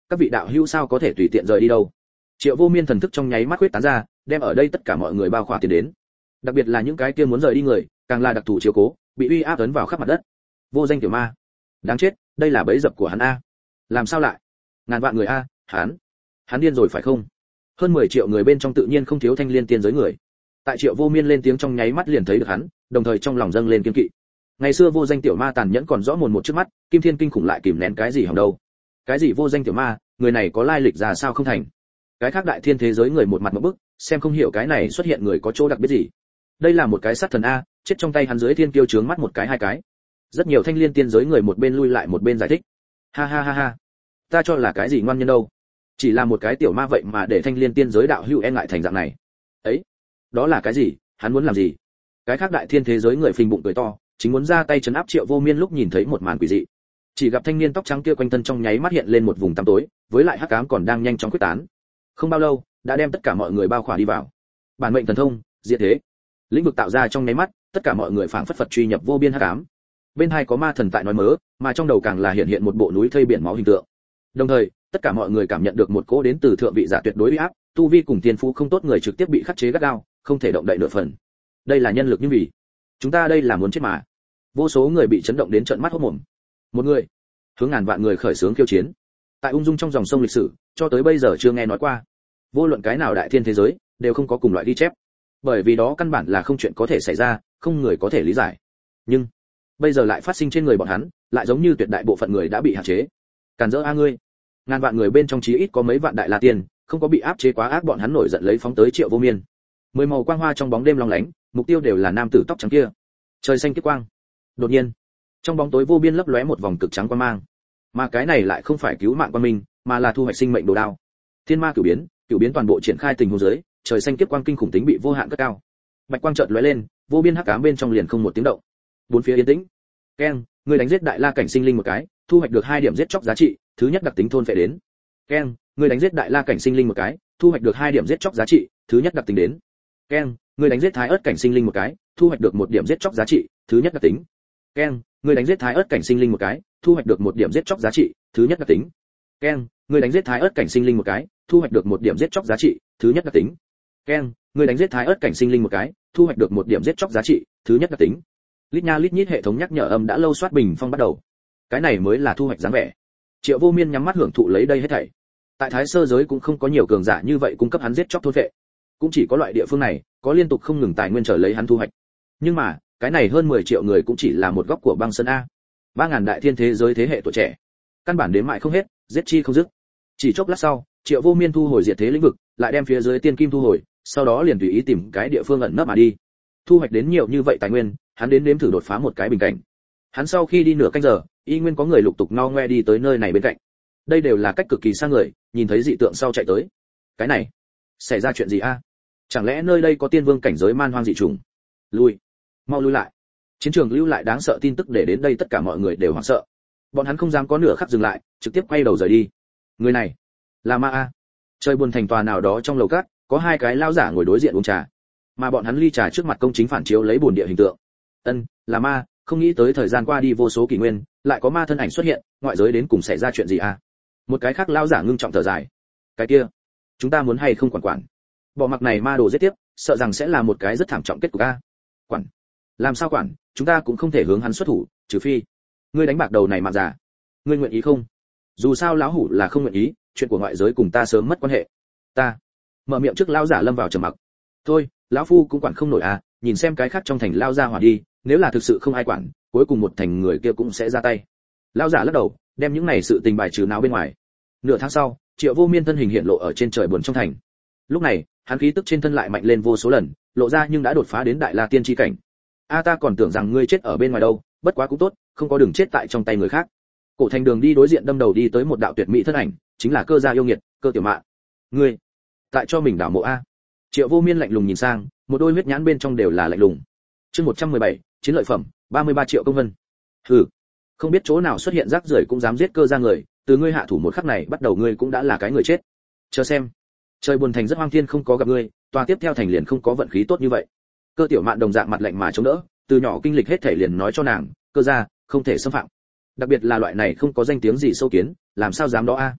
các vị đạo hữu sao có thể tùy tiện rời đi đâu. Triệu Vô Miên thần thức trong nháy mắt huyết tán ra, đem ở đây tất cả mọi người bao khỏa tiến đến. Đặc biệt là những cái kia muốn rời đi người, càng là đặc thù chiếu cố, bị uy áp ấn vào khắp mặt đất. Vô danh tiểu ma, đáng chết, đây là bẫy dập của hắn a. Làm sao lại? Ngàn vạn người a, hắn, hắn điên rồi phải không? Hơn mười triệu người bên trong tự nhiên không thiếu thanh liên tiên giới người. Tại Triệu Vô Miên lên tiếng trong nháy mắt liền thấy được hắn, đồng thời trong lòng dâng lên kiên kỵ. Ngày xưa vô danh tiểu ma tàn nhẫn còn rõ mồn một trước mắt, Kim Thiên kinh khủng lại kìm nén cái gì hỏng đâu. Cái gì vô danh tiểu ma, người này có lai lịch ra sao không thành. Cái khác đại thiên thế giới người một mặt ngộp bức, xem không hiểu cái này xuất hiện người có chỗ đặc biệt gì. Đây là một cái sát thần a, chết trong tay hắn dưới thiên kiêu trướng mắt một cái hai cái. Rất nhiều thanh liên tiên giới người một bên lui lại một bên giải thích. Ha ha ha ha, ta cho là cái gì ngoan nhân đâu, chỉ là một cái tiểu ma vậy mà để thanh liên tiên giới đạo hữu e ngại thành dạng này. Ấy, đó là cái gì, hắn muốn làm gì? Cái khác đại thiên thế giới người phình bụng cười to, chính muốn ra tay trấn áp Triệu Vô Miên lúc nhìn thấy một màn quỷ dị. Chỉ gặp thanh niên tóc trắng kia quanh thân trong nháy mắt hiện lên một vùng tăm tối, với lại hắc ám còn đang nhanh chóng quyết tán. Không bao lâu, đã đem tất cả mọi người bao khỏa đi vào. Bản mệnh thần thông, diệt thế. Lĩnh vực tạo ra trong nháy mắt, tất cả mọi người phảng phất phật truy nhập vô biên hắc ám. Bên hai có ma thần tại nói mớ, mà trong đầu càng là hiện hiện một bộ núi thây biển máu hình tượng. Đồng thời, tất cả mọi người cảm nhận được một cỗ đến từ thượng vị giả tuyệt đối uy áp, tu vi cùng tiên phú không tốt người trực tiếp bị khắc chế gắt gao, không thể động đậy nửa phần. Đây là nhân lực như vì chúng ta đây là muốn chết mà. Vô số người bị chấn động đến trợn mắt hốt mồm. Một người hướng ngàn vạn người khởi xướng khiêu chiến. Tại ung dung trong dòng sông lịch sử, cho tới bây giờ chưa nghe nói qua. Vô luận cái nào đại thiên thế giới, đều không có cùng loại ghi chép. Bởi vì đó căn bản là không chuyện có thể xảy ra, không người có thể lý giải. Nhưng bây giờ lại phát sinh trên người bọn hắn, lại giống như tuyệt đại bộ phận người đã bị hạn chế. Càn rỡ a ngươi. Ngàn vạn người bên trong chí ít có mấy vạn đại la tiên, không có bị áp chế quá ác, bọn hắn nổi giận lấy phóng tới Triệu Vô Miên. Mười màu quang hoa trong bóng đêm long lánh, mục tiêu đều là nam tử tóc trắng kia. Trời xanh kiếp quang. Đột nhiên, trong bóng tối vô biên lấp lóe một vòng cực trắng quang mang. Mà cái này lại không phải cứu mạng quan minh, mà là thu hoạch sinh mệnh đồ đao. Thiên ma cửu biến, cửu biến toàn bộ triển khai tình huống dưới, trời xanh kiếp quang kinh khủng tính bị vô hạn cất cao. Bạch quang chợt lóe lên, vô biên hắc ám bên trong liền không một tiếng động. Bốn phía yên tĩnh. Keng, người đánh giết đại la cảnh sinh linh một cái, thu hoạch được hai điểm giết chóc giá trị, thứ nhất đặc tính thôn phệ đến. Keng, người đánh giết đại la cảnh sinh linh một cái, thu hoạch được hai điểm giết chóc giá trị, thứ nhất đặc tính đến. Keng, người đánh giết thái ớt cảnh sinh linh một cái, thu hoạch được một điểm giết chóc giá trị, thứ nhất đặc tính. Keng, người đánh giết thái ớt cảnh sinh linh một cái, thu hoạch được một điểm giết chóc giá trị, thứ nhất đặc tính. Keng, người đánh giết thái ớt cảnh sinh linh một cái, thu hoạch được một điểm giết chóc giá trị, thứ nhất đặc tính. Keng, người đánh giết thái ớt cảnh sinh linh một cái, thu hoạch được một điểm giết chóc giá trị, thứ nhất đặc tính. Lít nha lít nhít hệ thống nhắc nhở âm đã lâu soát bình phong bắt đầu. Cái này mới là thu hoạch dáng vẻ. Triệu Vô Miên nhắm mắt hưởng thụ lấy đây hết thảy. Tại Thái Sơ giới cũng không có nhiều cường giả như vậy cung cấp hắn giết chóc thôn vệ, cũng chỉ có loại địa phương này có liên tục không ngừng tài nguyên trở lấy hắn thu hoạch. Nhưng mà, cái này hơn mười triệu người cũng chỉ là một góc của băng sơn a. ba ngàn đại thiên thế giới thế hệ tuổi trẻ, căn bản đến mãi không hết, giết chi không dứt. Chỉ chốc lát sau, Triệu Vô Miên thu hồi diệt thế lĩnh vực, lại đem phía dưới tiên kim thu hồi, sau đó liền tùy ý tìm cái địa phương ẩn nấp mà đi. Thu hoạch đến nhiều như vậy tài nguyên, hắn đến nếm thử đột phá một cái bình cảnh. Hắn sau khi đi nửa canh giờ, y nguyên có người lục tục no ngoe đi tới nơi này bên cạnh. Đây đều là cách cực kỳ xa người, nhìn thấy dị tượng sau chạy tới. Cái này, xảy ra chuyện gì a? Chẳng lẽ nơi đây có tiên vương cảnh giới man hoang dị trùng? Lui, mau lui lại. Chiến trường lưu lại đáng sợ tin tức để đến đây tất cả mọi người đều hoảng sợ. Bọn hắn không dám có nửa khắc dừng lại, trực tiếp quay đầu rời đi. Người này là ma a. Trời buồn thành tòa nào đó trong lầu cát, có hai cái lão giả ngồi đối diện uống trà, mà bọn hắn ly trà trước mặt công chính phản chiếu lấy bổn địa hình tượng. Ân, là ma, không nghĩ tới thời gian qua đi vô số kỷ nguyên, lại có ma thân ảnh xuất hiện, ngoại giới đến cùng xảy ra chuyện gì a? Một cái khác lão giả ngưng trọng thở dài. Cái kia, chúng ta muốn hay không quản quản? Bỏ mặc này ma đồ giết tiếp, sợ rằng sẽ là một cái rất thảm trọng kết cục a. Quản? Làm sao quản? Chúng ta cũng không thể hướng hắn xuất thủ, trừ phi ngươi đánh bạc đầu này mà giả. Ngươi nguyện ý không? Dù sao lão hủ là không nguyện ý, chuyện của ngoại giới cùng ta sớm mất quan hệ. Ta mở miệng trước lão giả lâm vào trầm mặc. Thôi, lão phu cũng quản không nổi à, nhìn xem cái khác trong thành lao ra hỏa đi, nếu là thực sự không ai quản, cuối cùng một thành người kia cũng sẽ ra tay. Lão giả lắc đầu, đem những này sự tình bài trừ nào bên ngoài. Nửa tháng sau, Triệu Vô Miên thân hình hiện lộ ở trên trời buồn trong thành. Lúc này, hắn khí tức trên thân lại mạnh lên vô số lần, lộ ra nhưng đã đột phá đến đại la tiên chi cảnh. A ta còn tưởng rằng ngươi chết ở bên ngoài đâu, bất quá cũng tốt, không có đường chết tại trong tay người khác. Cổ thành đường đi đối diện đâm đầu đi tới một đạo tuyệt mỹ thân ảnh, chính là Cơ gia yêu nghiệt, Cơ tiểu mạn. Ngươi, tại cho mình đảo mộ a? Triệu Vô Miên lạnh lùng nhìn sang, một đôi huyết nhãn bên trong đều là lạnh lùng. Chương một trăm mười bảy, chiến lợi phẩm, ba mươi ba triệu công vân. Hừ, không biết chỗ nào xuất hiện rác rưởi cũng dám giết Cơ gia người, từ ngươi hạ thủ một khắc này bắt đầu ngươi cũng đã là cái người chết. Chờ xem, trời buồn thành rất hoang thiên không có gặp ngươi, tòa tiếp theo thành liền không có vận khí tốt như vậy. Cơ tiểu mạn đồng dạng mặt lạnh mà chống đỡ, từ nhỏ kinh lịch hết thể liền nói cho nàng, Cơ gia không thể xâm phạm. Đặc biệt là loại này không có danh tiếng gì sâu kiến, làm sao dám đó a?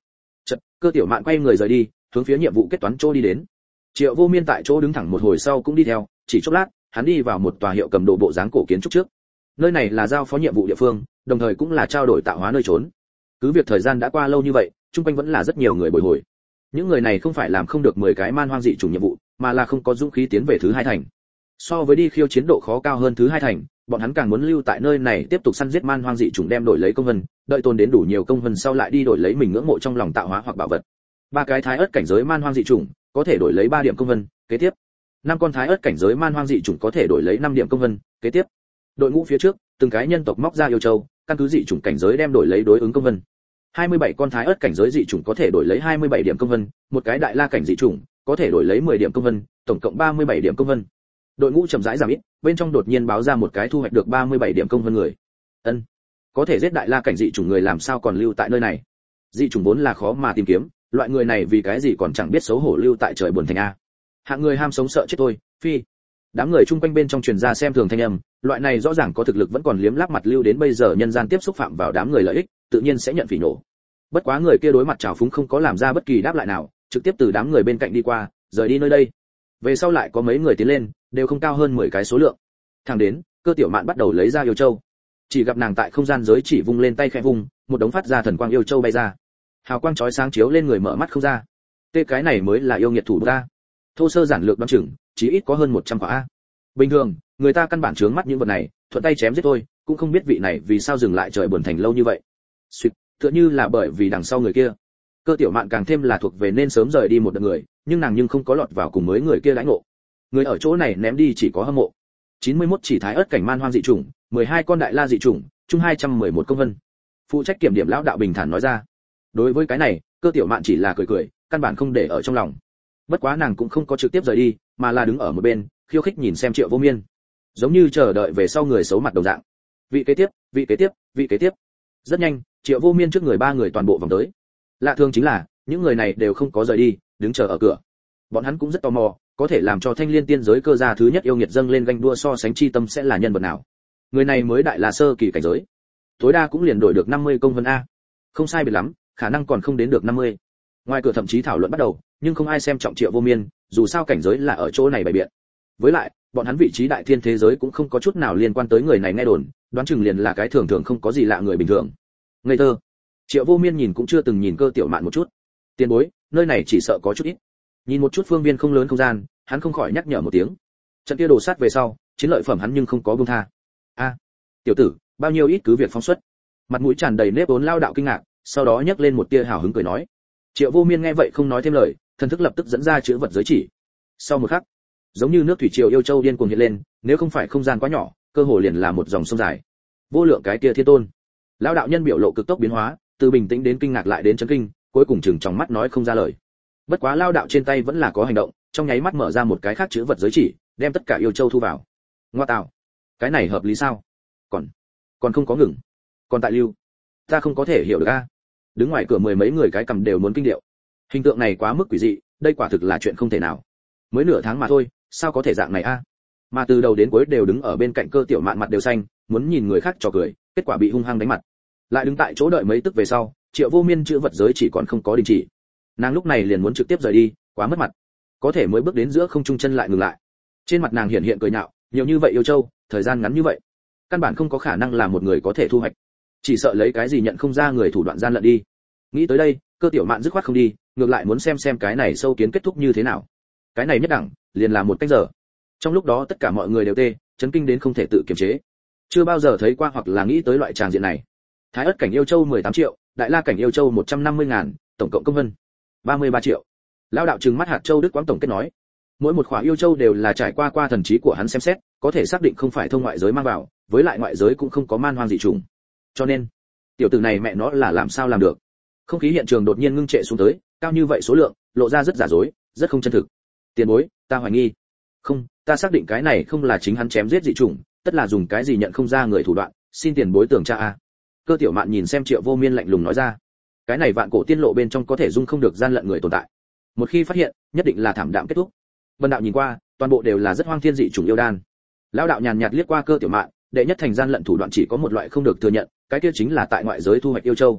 Chợt, Cơ Tiểu Mạn quay người rời đi, hướng phía nhiệm vụ kết toán chỗ đi đến. Triệu Vô Miên tại chỗ đứng thẳng một hồi sau cũng đi theo, chỉ chốc lát, hắn đi vào một tòa hiệu cầm đồ bộ dáng cổ kiến trúc trước. Nơi này là giao phó nhiệm vụ địa phương, đồng thời cũng là trao đổi tạo hóa nơi trốn. Cứ việc thời gian đã qua lâu như vậy, chung quanh vẫn là rất nhiều người bồi hồi. Những người này không phải làm không được mười cái man hoang dị chủng nhiệm vụ, mà là không có dũng khí tiến về thứ hai thành. So với đi khiêu chiến độ khó cao hơn thứ hai thành, bọn hắn càng muốn lưu tại nơi này tiếp tục săn giết man hoang dị chủng đem đổi lấy công vân, đợi tồn đến đủ nhiều công vân sau lại đi đổi lấy mình ngưỡng mộ trong lòng tạo hóa hoặc bảo vật. Ba cái thái ớt cảnh giới man hoang dị chủng có thể đổi lấy ba điểm công vân, kế tiếp. Năm con thái ớt cảnh giới man hoang dị chủng có thể đổi lấy năm điểm công vân, kế tiếp. Đội ngũ phía trước, từng cái nhân tộc móc ra yêu châu, căn cứ dị chủng cảnh giới đem đổi lấy đối ứng công vân. hai mươi bảy con thái ớt cảnh giới dị chủng có thể đổi lấy hai mươi bảy điểm công vân, một cái đại la cảnh dị chủng có thể đổi lấy mười điểm công vân, tổng cộng ba mươi bảy điểm công vân. Đội ngũ chậm rãi giảm ít, bên trong đột nhiên báo ra một cái thu hoạch được ba mươi bảy điểm công vân người. Ân, có thể giết đại la cảnh dị chủng người làm sao còn lưu tại nơi này? Dị chủng vốn là khó mà tìm kiếm, loại người này vì cái gì còn chẳng biết xấu hổ lưu tại trời buồn thành a? Hạng người ham sống sợ chết thôi, phi. Đám người chung quanh bên trong truyền ra xem thường thanh âm, loại này rõ ràng có thực lực vẫn còn liếm láp mặt lưu đến bây giờ nhân gian tiếp xúc phạm vào đám người lợi ích, tự nhiên sẽ nhận phỉ nổ. Bất quá người kia đối mặt trào phúng không có làm ra bất kỳ đáp lại nào, trực tiếp từ đám người bên cạnh đi qua, rời đi nơi đây. Về sau lại có mấy người tiến lên, đều không cao hơn mười cái số lượng. Thẳng đến, Cơ Tiểu Mạn bắt đầu lấy ra yêu châu. Chỉ gặp nàng tại không gian giới chỉ vung lên tay khẽ vung, một đống phát ra thần quang yêu châu bay ra. Hào quang chói sáng chiếu lên người mở mắt không ra. Tê cái này mới là yêu nghiệt thủ ta. Thô sơ giản lược đoán chừng, chỉ ít có hơn một trăm quả a. Bình thường, người ta căn bản chướng mắt những vật này, thuận tay chém giết thôi, cũng không biết vị này vì sao dừng lại trời buồn thành lâu như vậy. Suýt, tựa như là bởi vì đằng sau người kia. Cơ Tiểu Mạn càng thêm là thuộc về nên sớm rời đi một đợt người, nhưng nàng nhưng không có lọt vào cùng mới người kia lãnh ngộ. Người ở chỗ này ném đi chỉ có hâm mộ. chín mươi mốt chỉ thái ớt cảnh man hoang dị chủng, mười hai con đại la dị chủng, chung hai trăm mười một công vân. Phụ trách kiểm điểm lão đạo bình thản nói ra. Đối với cái này, Cơ Tiểu Mạn chỉ là cười cười, căn bản không để ở trong lòng. Bất quá nàng cũng không có trực tiếp rời đi, mà là đứng ở một bên, khiêu khích nhìn xem Triệu Vô Miên, giống như chờ đợi về sau người xấu mặt đồng dạng. Vị kế tiếp, vị kế tiếp, vị kế tiếp. Rất nhanh, Triệu Vô Miên trước người ba người toàn bộ vòng tới. Lạ thường chính là, những người này đều không có rời đi, đứng chờ ở cửa. Bọn hắn cũng rất tò mò, có thể làm cho Thanh Liên tiên giới cơ gia thứ nhất yêu nghiệt dâng lên ganh đua so sánh chi tâm sẽ là nhân vật nào. Người này mới đại là sơ kỳ cảnh giới, tối đa cũng liền đổi được năm mươi công vân a. Không sai biệt lắm, khả năng còn không đến được năm mươi. Ngoài cửa thậm chí thảo luận bắt đầu, nhưng không ai xem trọng Triệu Vô Miên, dù sao cảnh giới là ở chỗ này bày biện. Với lại, bọn hắn vị trí đại thiên thế giới cũng không có chút nào liên quan tới người này nghe đồn, đoán chừng liền là cái thường thường không có gì lạ người bình thường. Ngây thơ. Triệu Vô Miên nhìn cũng chưa từng nhìn Cơ Tiểu Mạn một chút. Tiền bối, nơi này chỉ sợ có chút ít. Nhìn một chút phương viên không lớn không gian, hắn không khỏi nhắc nhở một tiếng. Trận kia đổ sát về sau, chiến lợi phẩm hắn nhưng không có buông tha. A, tiểu tử, bao nhiêu ít cứ việc phóng xuất. Mặt mũi tràn đầy nếp vốn lao đạo kinh ngạc, sau đó nhấc lên một tia hào hứng cười nói. Triệu Vô Miên nghe vậy không nói thêm lời, thần thức lập tức dẫn ra chữ vật giới chỉ. Sau một khắc, giống như nước thủy triều yêu châu điên cuồng hiện lên, nếu không phải không gian quá nhỏ, cơ hồ liền là một dòng sông dài. Vô lượng cái kia thiên tôn. Lão đạo nhân biểu lộ cực tốc biến hóa, từ bình tĩnh đến kinh ngạc lại đến chấn kinh, cuối cùng chừng trong mắt nói không ra lời. Bất quá lao đạo trên tay vẫn là có hành động, trong nháy mắt mở ra một cái khác chữ vật giới chỉ, đem tất cả yêu châu thu vào. Ngoa tạo, cái này hợp lý sao? Còn, còn không có ngừng, còn tại lưu, ta không có thể hiểu được a. Đứng ngoài cửa mười mấy người cái cầm đều muốn kinh điệu. Hình tượng này quá mức quỷ dị, đây quả thực là chuyện không thể nào. Mới nửa tháng mà thôi, sao có thể dạng này a? Mà từ đầu đến cuối đều đứng ở bên cạnh Cơ Tiểu Mạn mặt đều xanh, muốn nhìn người khác trò cười, kết quả bị hung hăng đánh mặt. Lại đứng tại chỗ đợi mấy tức về sau, Triệu Vô Miên chữ vật giới chỉ còn không có đình chỉ. Nàng lúc này liền muốn trực tiếp rời đi, quá mất mặt. Có thể mới bước đến giữa không trung chân lại ngừng lại. Trên mặt nàng hiện hiện cười nhạo, nhiều như vậy yêu châu, thời gian ngắn như vậy, căn bản không có khả năng là một người có thể thu hoạch. Chỉ sợ lấy cái gì nhận không ra người thủ đoạn gian lận đi. Nghĩ tới đây, Cơ Tiểu Mạn dứt khoát không đi, ngược lại muốn xem xem cái này sâu kiến kết thúc như thế nào. Cái này nhất đẳng, liền là một cách giờ. Trong lúc đó tất cả mọi người đều tê, chấn kinh đến không thể tự kiềm chế. Chưa bao giờ thấy qua hoặc là nghĩ tới loại tràng diện này. Thái ớt cảnh yêu châu mười tám triệu, đại la cảnh yêu châu một trăm năm mươi ngàn, tổng cộng công vân ba mươi ba triệu. Lão đạo trừng mắt hạt châu Đức Quang tổng kết nói, mỗi một khỏa yêu châu đều là trải qua qua thần trí của hắn xem xét, có thể xác định không phải thông ngoại giới mang vào, với lại ngoại giới cũng không có man hoang dị trùng. Cho nên, tiểu tử này mẹ nó là làm sao làm được? Không khí hiện trường đột nhiên ngưng trệ xuống tới, cao như vậy số lượng, lộ ra rất giả dối, rất không chân thực. Tiền bối, ta hoài nghi. Không, ta xác định cái này không là chính hắn chém giết dị trùng, tất là dùng cái gì nhận không ra người thủ đoạn, xin tiền bối tưởng tra a. Cơ Tiểu Mạn nhìn xem Triệu Vô Miên lạnh lùng nói ra, cái này vạn cổ tiên lộ bên trong có thể dung không được gian lận người tồn tại. Một khi phát hiện, nhất định là thảm đạm kết thúc. Vân đạo nhìn qua, toàn bộ đều là rất hoang thiên dị trùng yêu đan. Lão đạo nhàn nhạt liếc qua Cơ Tiểu Mạn, đệ nhất thành gian lận thủ đoạn chỉ có một loại không được thừa nhận, cái kia chính là tại ngoại giới thu hoạch yêu châu.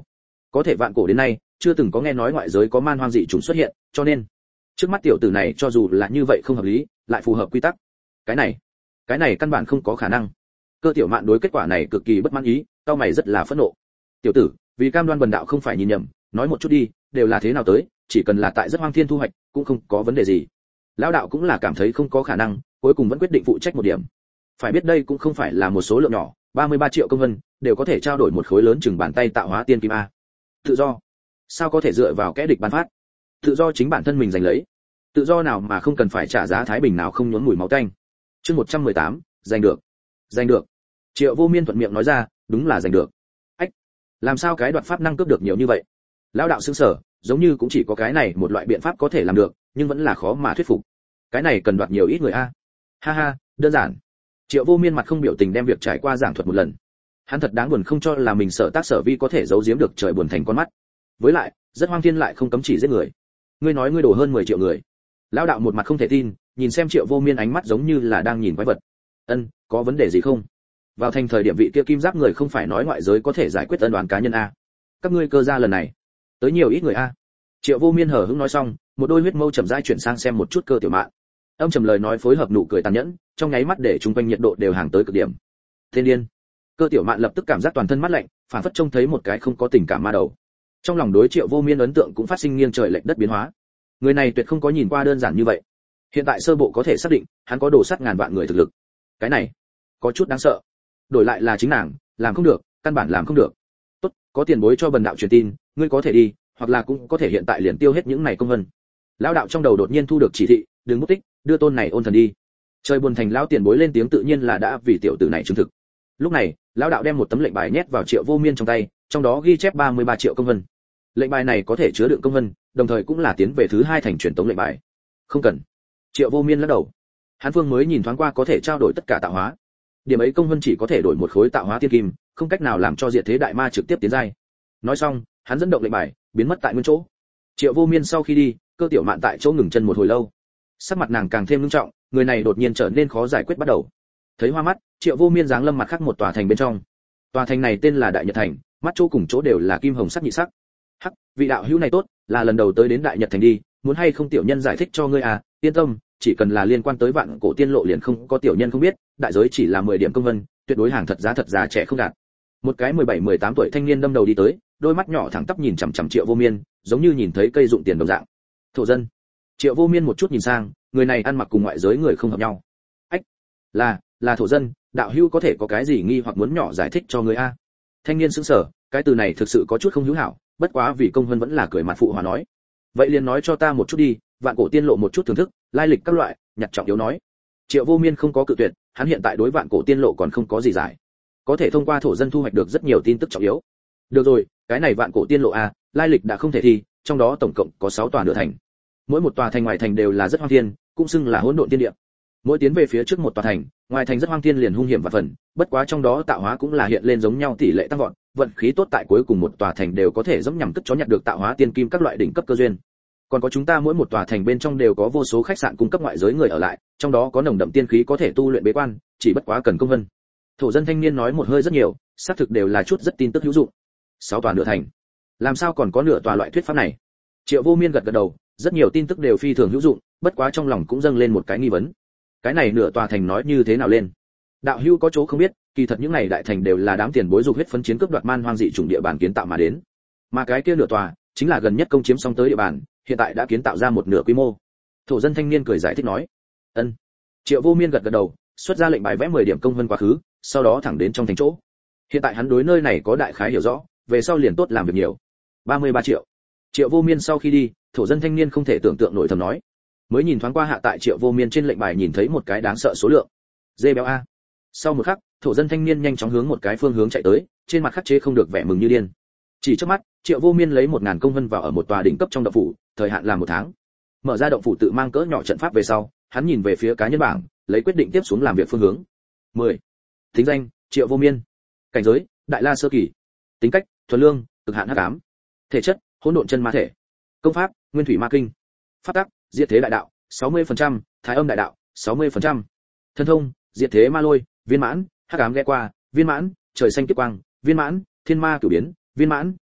có thể vạn cổ đến nay chưa từng có nghe nói ngoại giới có man hoang dị chủng xuất hiện, cho nên trước mắt tiểu tử này cho dù là như vậy không hợp lý, lại phù hợp quy tắc. Cái này, cái này căn bản không có khả năng. Cơ Tiểu Mạn đối kết quả này cực kỳ bất mãn ý, cao mày rất là phẫn nộ. Tiểu tử, vì cam đoan bần đạo không phải nhìn nhầm, nói một chút đi, đều là thế nào tới, chỉ cần là tại rất hoang thiên thu hoạch, cũng không có vấn đề gì. Lão đạo cũng là cảm thấy không có khả năng, cuối cùng vẫn quyết định phụ trách một điểm. Phải biết đây cũng không phải là một số lượng nhỏ, ba mươi ba triệu công vân, đều có thể trao đổi một khối lớn chừng bàn tay tạo hóa tiên kim a. Tự do, sao có thể dựa vào kẻ địch ban phát? Tự do chính bản thân mình giành lấy. Tự do nào mà không cần phải trả giá thái bình nào không nhuốm mùi máu tanh. Chương một trăm mười tám, giành được. Giành được. Triệu Vô Miên thuận miệng nói ra, đúng là giành được. Ách, làm sao cái đoạt pháp năng cướp được nhiều như vậy? Lão đạo sững sờ, giống như cũng chỉ có cái này một loại biện pháp có thể làm được, nhưng vẫn là khó mà thuyết phục. Cái này cần đoạt nhiều ít người a? Ha ha, đơn giản. Triệu Vô Miên mặt không biểu tình đem việc trải qua giảng thuật một lần. Hắn thật đáng buồn không cho là mình sợ tác sở vi có thể giấu giếm được trời buồn thành con mắt. Với lại, rất hoang thiên lại không cấm chỉ giết người. Ngươi nói ngươi đổ hơn mười triệu người. Lão đạo một mặt không thể tin, nhìn xem Triệu Vô Miên ánh mắt giống như là đang nhìn quái vật. Ân, có vấn đề gì không? Vào thành thời điểm vị kia kim giáp người không phải nói ngoại giới có thể giải quyết ân oán cá nhân a? Các ngươi cơ gia lần này, tới nhiều ít người a? Triệu Vô Miên hờ hững nói xong, một đôi huyết mâu chậm rãi chuyển sang xem một chút Cơ Tiểu Mạn. Âm trầm lời nói phối hợp nụ cười tàn nhẫn, trong nháy mắt để chúng quanh nhiệt độ đều hàng tới cực điểm. Thiên điên. Cơ Tiểu Mạn lập tức cảm giác toàn thân mát lạnh, phản phất trông thấy một cái không có tình cảm ma đầu. Trong lòng đối Triệu Vô Miên ấn tượng cũng phát sinh nghiêng trời lệch đất biến hóa. Người này tuyệt không có nhìn qua đơn giản như vậy. Hiện tại sơ bộ có thể xác định, hắn có đồ sắt ngàn vạn người thực lực. Cái này, có chút đáng sợ. Đổi lại là chính nàng, làm không được, căn bản làm không được. Tốt, có tiền bối cho bần đạo truyền tin, ngươi có thể đi, hoặc là cũng có thể hiện tại liền tiêu hết những này công vân. Lão đạo trong đầu đột nhiên thu được chỉ thị, đừng mất tích, đưa tôn này ôn thần đi. Trời buồn thành lão tiền bối lên tiếng tự nhiên là đã vì tiểu tử này chứng thực. Lúc này, lão đạo đem một tấm lệnh bài nhét vào Triệu Vô Miên trong tay, trong đó ghi chép ba mươi ba triệu công vân. Lệnh bài này có thể chứa đựng công vân, đồng thời cũng là tiến về thứ hai thành truyền tống lệnh bài. Không cần. Triệu Vô Miên lắc đầu. Hắn Phương mới nhìn thoáng qua có thể trao đổi tất cả tạo hóa. Điểm ấy công vân chỉ có thể đổi một khối tạo hóa tiên kim, không cách nào làm cho diệt thế đại ma trực tiếp tiến giai. Nói xong, hắn dẫn động lệnh bài, biến mất tại nguyên chỗ. Triệu Vô Miên sau khi đi, Cơ Tiểu Mạn tại chỗ ngừng chân một hồi lâu. Sắc mặt nàng càng thêm nghiêm trọng, người này đột nhiên trở nên khó giải quyết bắt đầu. Thấy hoa mắt, Triệu Vô Miên giáng lâm mặt khác một tòa thành bên trong. Tòa thành này tên là Đại Nhật Thành, mắt chỗ cùng chỗ đều là kim hồng sắc nhị sắc. Hắc, vị đạo hữu này tốt, là lần đầu tới đến Đại Nhật Thành đi, muốn hay không tiểu nhân giải thích cho ngươi à? Yên tâm, chỉ cần là liên quan tới vạn cổ tiên lộ liền không có tiểu nhân không biết, đại giới chỉ là mười điểm công vân, tuyệt đối hàng thật giá thật, giá trẻ không gạt. Một cái mười bảy mười tám tuổi thanh niên đâm đầu đi tới, đôi mắt nhỏ thẳng tắp nhìn chằm chằm Triệu Vô Miên, giống như nhìn thấy cây dụng tiền đồng dạng. Thổ dân. Triệu Vô Miên một chút nhìn sang, người này ăn mặc cùng ngoại giới người không hợp nhau. Ách, là, là thổ dân, đạo hữu có thể có cái gì nghi hoặc muốn nhỏ giải thích cho người a? Thanh niên sững sờ, cái từ này thực sự có chút không hữu hảo, bất quá vì công vân vẫn là cười mặt phụ hòa nói. Vậy liền nói cho ta một chút đi, vạn cổ tiên lộ một chút thưởng thức, lai lịch các loại, nhặt trọng yếu nói. Triệu Vô Miên không có cự tuyệt, hắn hiện tại đối vạn cổ tiên lộ còn không có gì giải, có thể thông qua thổ dân thu hoạch được rất nhiều tin tức trọng yếu. Được rồi, cái này vạn cổ tiên lộ a, lai lịch đã không thể thi, trong đó tổng cộng có sáu tòa nửa thành. Mỗi một tòa thành ngoài thành đều là rất hoang thiên, cũng xưng là hỗn độn tiên địa. Mỗi tiến về phía trước một tòa thành, ngoài thành rất hoang thiên liền hung hiểm và phần, bất quá trong đó tạo hóa cũng là hiện lên giống nhau tỷ lệ tăng vọt, vận khí tốt tại cuối cùng một tòa thành đều có thể giống nhằm cất chó nhặt được tạo hóa tiên kim các loại đỉnh cấp cơ duyên. Còn có chúng ta mỗi một tòa thành bên trong đều có vô số khách sạn cung cấp ngoại giới người ở lại, trong đó có nồng đậm tiên khí có thể tu luyện bế quan, chỉ bất quá cần công vân. Thổ dân thanh niên nói một hơi rất nhiều, xác thực đều là chút rất tin tức hữu dụng. Sáu tòa nửa thành, làm sao còn có nửa tòa loại thuyết pháp này? Triệu Vô Miên gật gật đầu, rất nhiều tin tức đều phi thường hữu dụng, bất quá trong lòng cũng dâng lên một cái nghi vấn. Cái này nửa tòa thành nói như thế nào lên? Đạo hữu có chỗ không biết, kỳ thật những này đại thành đều là đám tiền bối dục huyết phấn chiến cướp đoạt man hoang dị chủng địa bàn kiến tạo mà đến. Mà cái kia nửa tòa chính là gần nhất công chiếm xong tới địa bàn, hiện tại đã kiến tạo ra một nửa quy mô. Thổ dân thanh niên cười giải thích nói. Ân. Triệu Vô Miên gật gật đầu, xuất ra lệnh bài vẽ mười điểm công vân quá khứ, sau đó thẳng đến trong thành chỗ. Hiện tại hắn đối nơi này có đại khái hiểu rõ, về sau liền tốt làm việc nhiều. ba mươi ba triệu. Triệu Vô Miên sau khi đi, thổ dân thanh niên không thể tưởng tượng nổi thầm nói. Mới nhìn thoáng qua hạ tại Triệu Vô Miên trên lệnh bài nhìn thấy một cái đáng sợ số lượng. Dê béo a. Sau một khắc, thổ dân thanh niên nhanh chóng hướng một cái phương hướng chạy tới, trên mặt khắc chế không được vẻ mừng như điên. Chỉ trước mắt, Triệu Vô Miên lấy một ngàn công vân vào ở một tòa đỉnh cấp trong động phủ, thời hạn là một tháng. Mở ra động phủ tự mang cỡ nhỏ trận pháp về sau, hắn nhìn về phía cá nhân bảng, lấy quyết định tiếp xuống làm việc phương hướng. mười. Tính danh: Triệu Vô Miên. Cảnh giới: Đại La sơ kỳ. Tính cách: thuần lương, cực hạn hắc ám. Thể chất: hỗn độn chân ma thể. Công pháp: Nguyên thủy ma kinh. Pháp tắc: Diệt thế đại đạo, sáu mươi phần trăm, Thái âm đại đạo, sáu mươi phần trăm. Thân thông: Diệt thế ma lôi, viên mãn, hắc ám ghé qua, viên mãn, trời xanh kiếp quang, viên mãn, thiên ma cửu biến, viên mãn,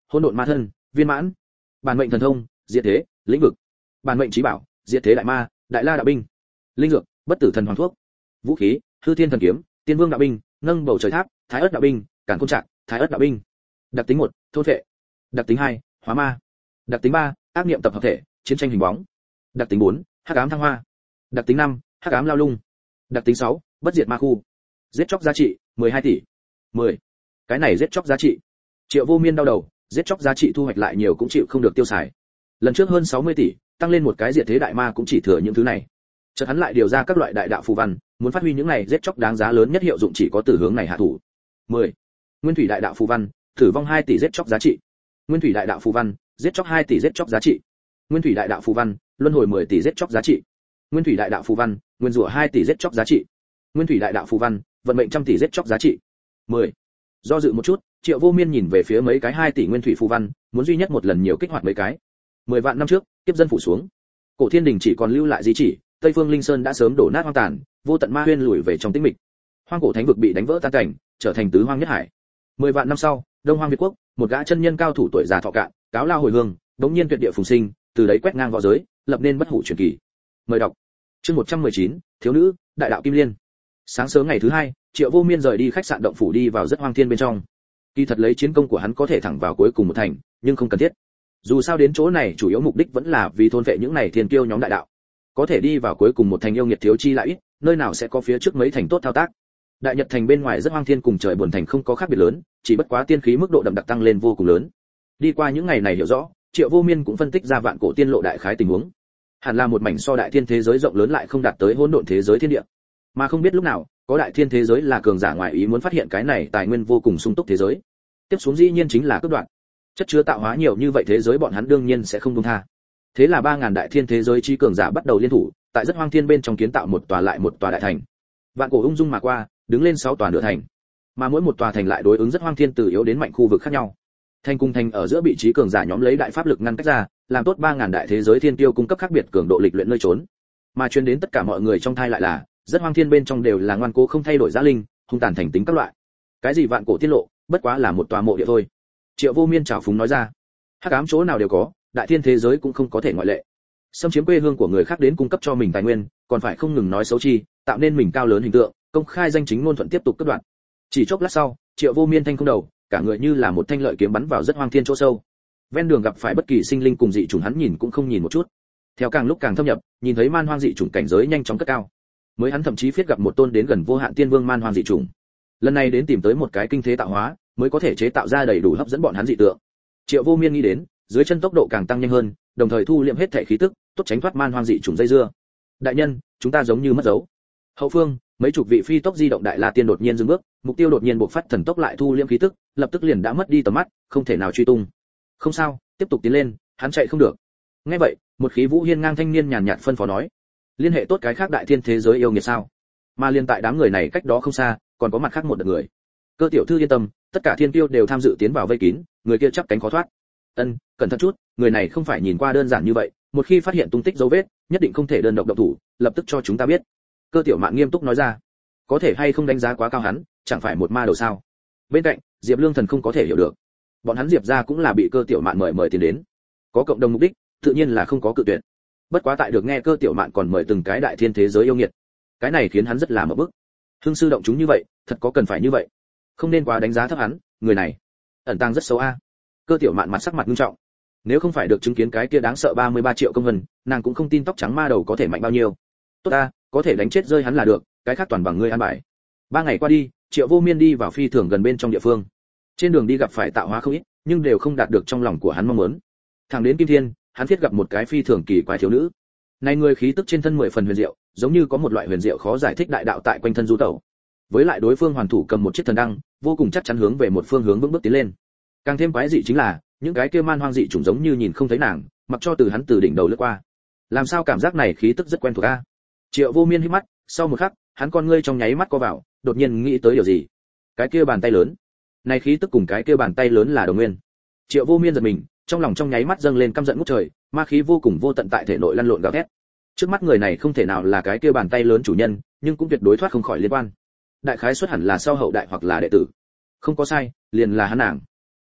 hỗn độn ma thân, viên mãn. Bản mệnh thần thông, diệt thế, lĩnh vực. Bản mệnh chí bảo, diệt thế đại ma, đại la đạo binh. Linh dược, bất tử thần hoàng thuốc. Vũ khí, hư thiên thần kiếm, tiên vương đạo binh, nâng bầu trời tháp, thái ớt đạo binh, cản côn trạc, thái ớt đạo binh. Đặc tính một, thôn phệ. Đặc tính hai, hóa ma. Đặc tính ba, ác niệm tập hợp thể, chiến tranh hình bóng. Đặc tính bốn, hắc ám thăng hoa. Đặc tính năm, hắc ám lao lung. Đặc tính sáu, bất diệt ma khu. Giết chóc giá trị mười hai tỷ. mười. Cái này giết chóc giá trị. Triệu Vô Miên đau đầu, giết chóc giá trị thu hoạch lại nhiều cũng chịu không được tiêu xài. Lần trước hơn sáu mươi tỷ, tăng lên một cái diệt thế đại ma cũng chỉ thừa những thứ này. Chợt hắn lại điều ra các loại đại đạo phù văn, muốn phát huy những này giết chóc đáng giá lớn nhất hiệu dụng chỉ có từ hướng này hạ thủ. mười. Nguyên thủy đại đạo phù văn, tử vong hai tỷ giết chóc giá trị. Nguyên thủy đại đạo phù văn, giết chóc hai tỷ giết chóc giá trị. Nguyên thủy đại đạo phù văn, luân hồi mười tỷ giết chóc giá trị. Nguyên thủy đại đạo phù văn, nguyên rủa hai tỷ giết chóc giá trị. Nguyên thủy đại đạo phù văn, vận mệnh trăm tỷ giết chóc giá trị. mười. Do dự một chút, Triệu Vô Miên nhìn về phía mấy cái hai tỷ nguyên thủy phù văn, muốn duy nhất một lần nhiều kích hoạt mấy cái. mười vạn năm trước, tiếp dân phủ xuống. Cổ Thiên Đình chỉ còn lưu lại di chỉ, Tây Phương Linh Sơn đã sớm đổ nát hoang tàn, vô tận ma huyên lùi về trong tĩnh mịch. Hoang cổ thánh vực bị đánh vỡ tan cảnh, trở thành tứ hoang nhất hải. mười vạn năm sau, Đông Hoang Việt quốc, một gã chân nhân cao thủ tuổi già thọ cạn, cáo lao hồi hương, đống nhiên tuyệt địa phùng sinh, từ đấy quét ngang võ giới, lập nên bất hủ truyền kỳ. Mời đọc. Chương một trăm mười chín, thiếu nữ, đại đạo kim liên. Sáng sớm ngày thứ hai, Triệu Vô Miên rời đi khách sạn động phủ đi vào rất hoang thiên bên trong. Kỳ thật lấy chiến công của hắn có thể thẳng vào cuối cùng một thành, nhưng không cần thiết. Dù sao đến chỗ này chủ yếu mục đích vẫn là vì thôn vệ những này thiên kiêu nhóm đại đạo. Có thể đi vào cuối cùng một thành yêu nghiệt thiếu chi lại ít, nơi nào sẽ có phía trước mấy thành tốt thao tác. Đại Nhật thành bên ngoài rất hoang thiên cùng trời buồn thành không có khác biệt lớn, chỉ bất quá tiên khí mức độ đậm đặc tăng lên vô cùng lớn. Đi qua những ngày này hiểu rõ, Triệu Vô Miên cũng phân tích ra vạn cổ tiên lộ đại khái tình huống. Hẳn là một mảnh so đại thiên thế giới rộng lớn lại không đạt tới hỗn độn thế giới thiên địa. Mà không biết lúc nào, có đại thiên thế giới là cường giả ngoại ý muốn phát hiện cái này tài nguyên vô cùng sung túc thế giới. Tiếp xuống dĩ nhiên chính là cướp đoạt. Chất chứa tạo hóa nhiều như vậy thế giới bọn hắn đương nhiên sẽ không buông tha. Thế là ba ngàn đại thiên thế giới chi cường giả bắt đầu liên thủ, tại rất hoang thiên bên trong kiến tạo một tòa lại một tòa đại thành. Vạn cổ ung dung mà qua, đứng lên sáu tòa nửa thành. Mà mỗi một tòa thành lại đối ứng rất hoang thiên từ yếu đến mạnh khu vực khác nhau. Thành cung thành ở giữa vị trí cường giả nhóm lấy đại pháp lực ngăn cách ra, làm tốt ba ngàn đại thế giới thiên tiêu cung cấp khác biệt cường độ lịch luyện nơi trốn. Mà truyền đến tất cả mọi người trong thai lại là, rất hoang thiên bên trong đều là ngoan cố không thay đổi giá linh, hung tàn thành tính các loại. Cái gì vạn cổ tiết lộ, bất quá là một tòa mộ địa thôi. Triệu Vô Miên trào phúng nói ra. Hắc ám chỗ nào đều có, đại thiên thế giới cũng không có thể ngoại lệ. Xâm chiếm quê hương của người khác đến cung cấp cho mình tài nguyên, còn phải không ngừng nói xấu chi, tạo nên mình cao lớn hình tượng, công khai danh chính ngôn thuận tiếp tục cắt đoạn. Chỉ chốc lát sau, Triệu Vô Miên thanh không đầu, cả người như là một thanh lợi kiếm bắn vào rất hoang thiên chỗ sâu. Ven đường gặp phải bất kỳ sinh linh cùng dị chủng hắn nhìn cũng không nhìn một chút. Theo càng lúc càng thâm nhập, nhìn thấy man hoang dị chủng cảnh giới nhanh chóng cất cao. Mới hắn thậm chí phiết gặp một tôn đến gần vô hạn tiên vương man hoang dị chủng. Lần này đến tìm tới một cái kinh thế tạo hóa, mới có thể chế tạo ra đầy đủ hấp dẫn bọn hắn dị tượng. Triệu Vô Miên nghĩ đến, dưới chân tốc độ càng tăng nhanh hơn, đồng thời thu liệm hết thể khí tức, tốt tránh thoát man hoang dị chủng dây dưa. Đại nhân, chúng ta giống như mất dấu. Hậu phương, mấy chục vị phi tốc di động đại la tiên đột nhiên dừng bước, mục tiêu đột nhiên bộc phát thần tốc lại thu liệm khí tức, lập tức liền đã mất đi tầm mắt, không thể nào truy tung. Không sao, tiếp tục tiến lên, hắn chạy không được. Nghe vậy, một khí vũ hiên ngang thanh niên nhàn nhạt phân phó nói, liên hệ tốt cái khác đại thiên thế giới yêu nghiệt sao? Mà liên tại đám người này cách đó không xa, còn có mặt khác một đợt người. Cơ tiểu thư yên tâm, tất cả thiên tiêu đều tham dự tiến vào vây kín, người kia chắp cánh khó thoát. Ân, cẩn thận chút, người này không phải nhìn qua đơn giản như vậy, một khi phát hiện tung tích dấu vết, nhất định không thể đơn độc động thủ, lập tức cho chúng ta biết. Cơ tiểu mạn nghiêm túc nói ra. Có thể hay không đánh giá quá cao hắn, chẳng phải một ma đầu sao? Bên cạnh, Diệp Lương Thần không có thể hiểu được. Bọn hắn Diệp gia cũng là bị Cơ tiểu mạn mời mời tiền đến, có cộng đồng mục đích, tự nhiên là không có cự tuyệt. Bất quá tại được nghe Cơ tiểu mạn còn mời từng cái đại thiên thế giới yêu nghiệt, cái này khiến hắn rất là mở bức. Hưng sư động chúng như vậy, thật có cần phải như vậy? Không nên quá đánh giá thấp hắn, người này ẩn tàng rất xấu a. Cơ tiểu mạn mặt sắc mặt nghiêm trọng. Nếu không phải được chứng kiến cái kia đáng sợ ba mươi ba triệu công vân, nàng cũng không tin tóc trắng ma đầu có thể mạnh bao nhiêu. Tốt a, có thể đánh chết rơi hắn là được, cái khác toàn bằng ngươi an bài. Ba ngày qua đi, Triệu Vô Miên đi vào phi thường gần bên trong địa phương. Trên đường đi gặp phải tạo hóa không ít, nhưng đều không đạt được trong lòng của hắn mong muốn. Thẳng đến Kim Thiên, hắn thiết gặp một cái phi thường kỳ quái thiếu nữ. Này người khí tức trên thân mười phần huyền diệu, giống như có một loại huyền diệu khó giải thích đại đạo tại quanh thân du tẩu. Với lại đối phương hoàn thủ cầm một chiếc thần đăng, vô cùng chắc chắn hướng về một phương hướng vững bước tiến lên. Càng thêm quái dị chính là, những cái kia man hoang dị chủng giống như nhìn không thấy nàng, mặc cho từ hắn từ đỉnh đầu lướt qua. Làm sao cảm giác này khí tức rất quen thuộc a? Triệu Vô Miên hít mắt, sau một khắc, hắn con ngươi trong nháy mắt co vào, đột nhiên nghĩ tới điều gì. Cái kia bàn tay lớn, này khí tức cùng cái kia bàn tay lớn là đồng nguyên. Triệu Vô Miên giật mình, trong lòng trong nháy mắt dâng lên căm giận ngút trời, ma khí vô cùng vô tận tại thể nội lăn lộn gào thét. Trước mắt người này không thể nào là cái kia bàn tay lớn chủ nhân, nhưng cũng tuyệt đối thoát không khỏi liên quan. Đại khái xuất hẳn là sau hậu đại hoặc là đệ tử. Không có sai, liền là hắn nàng.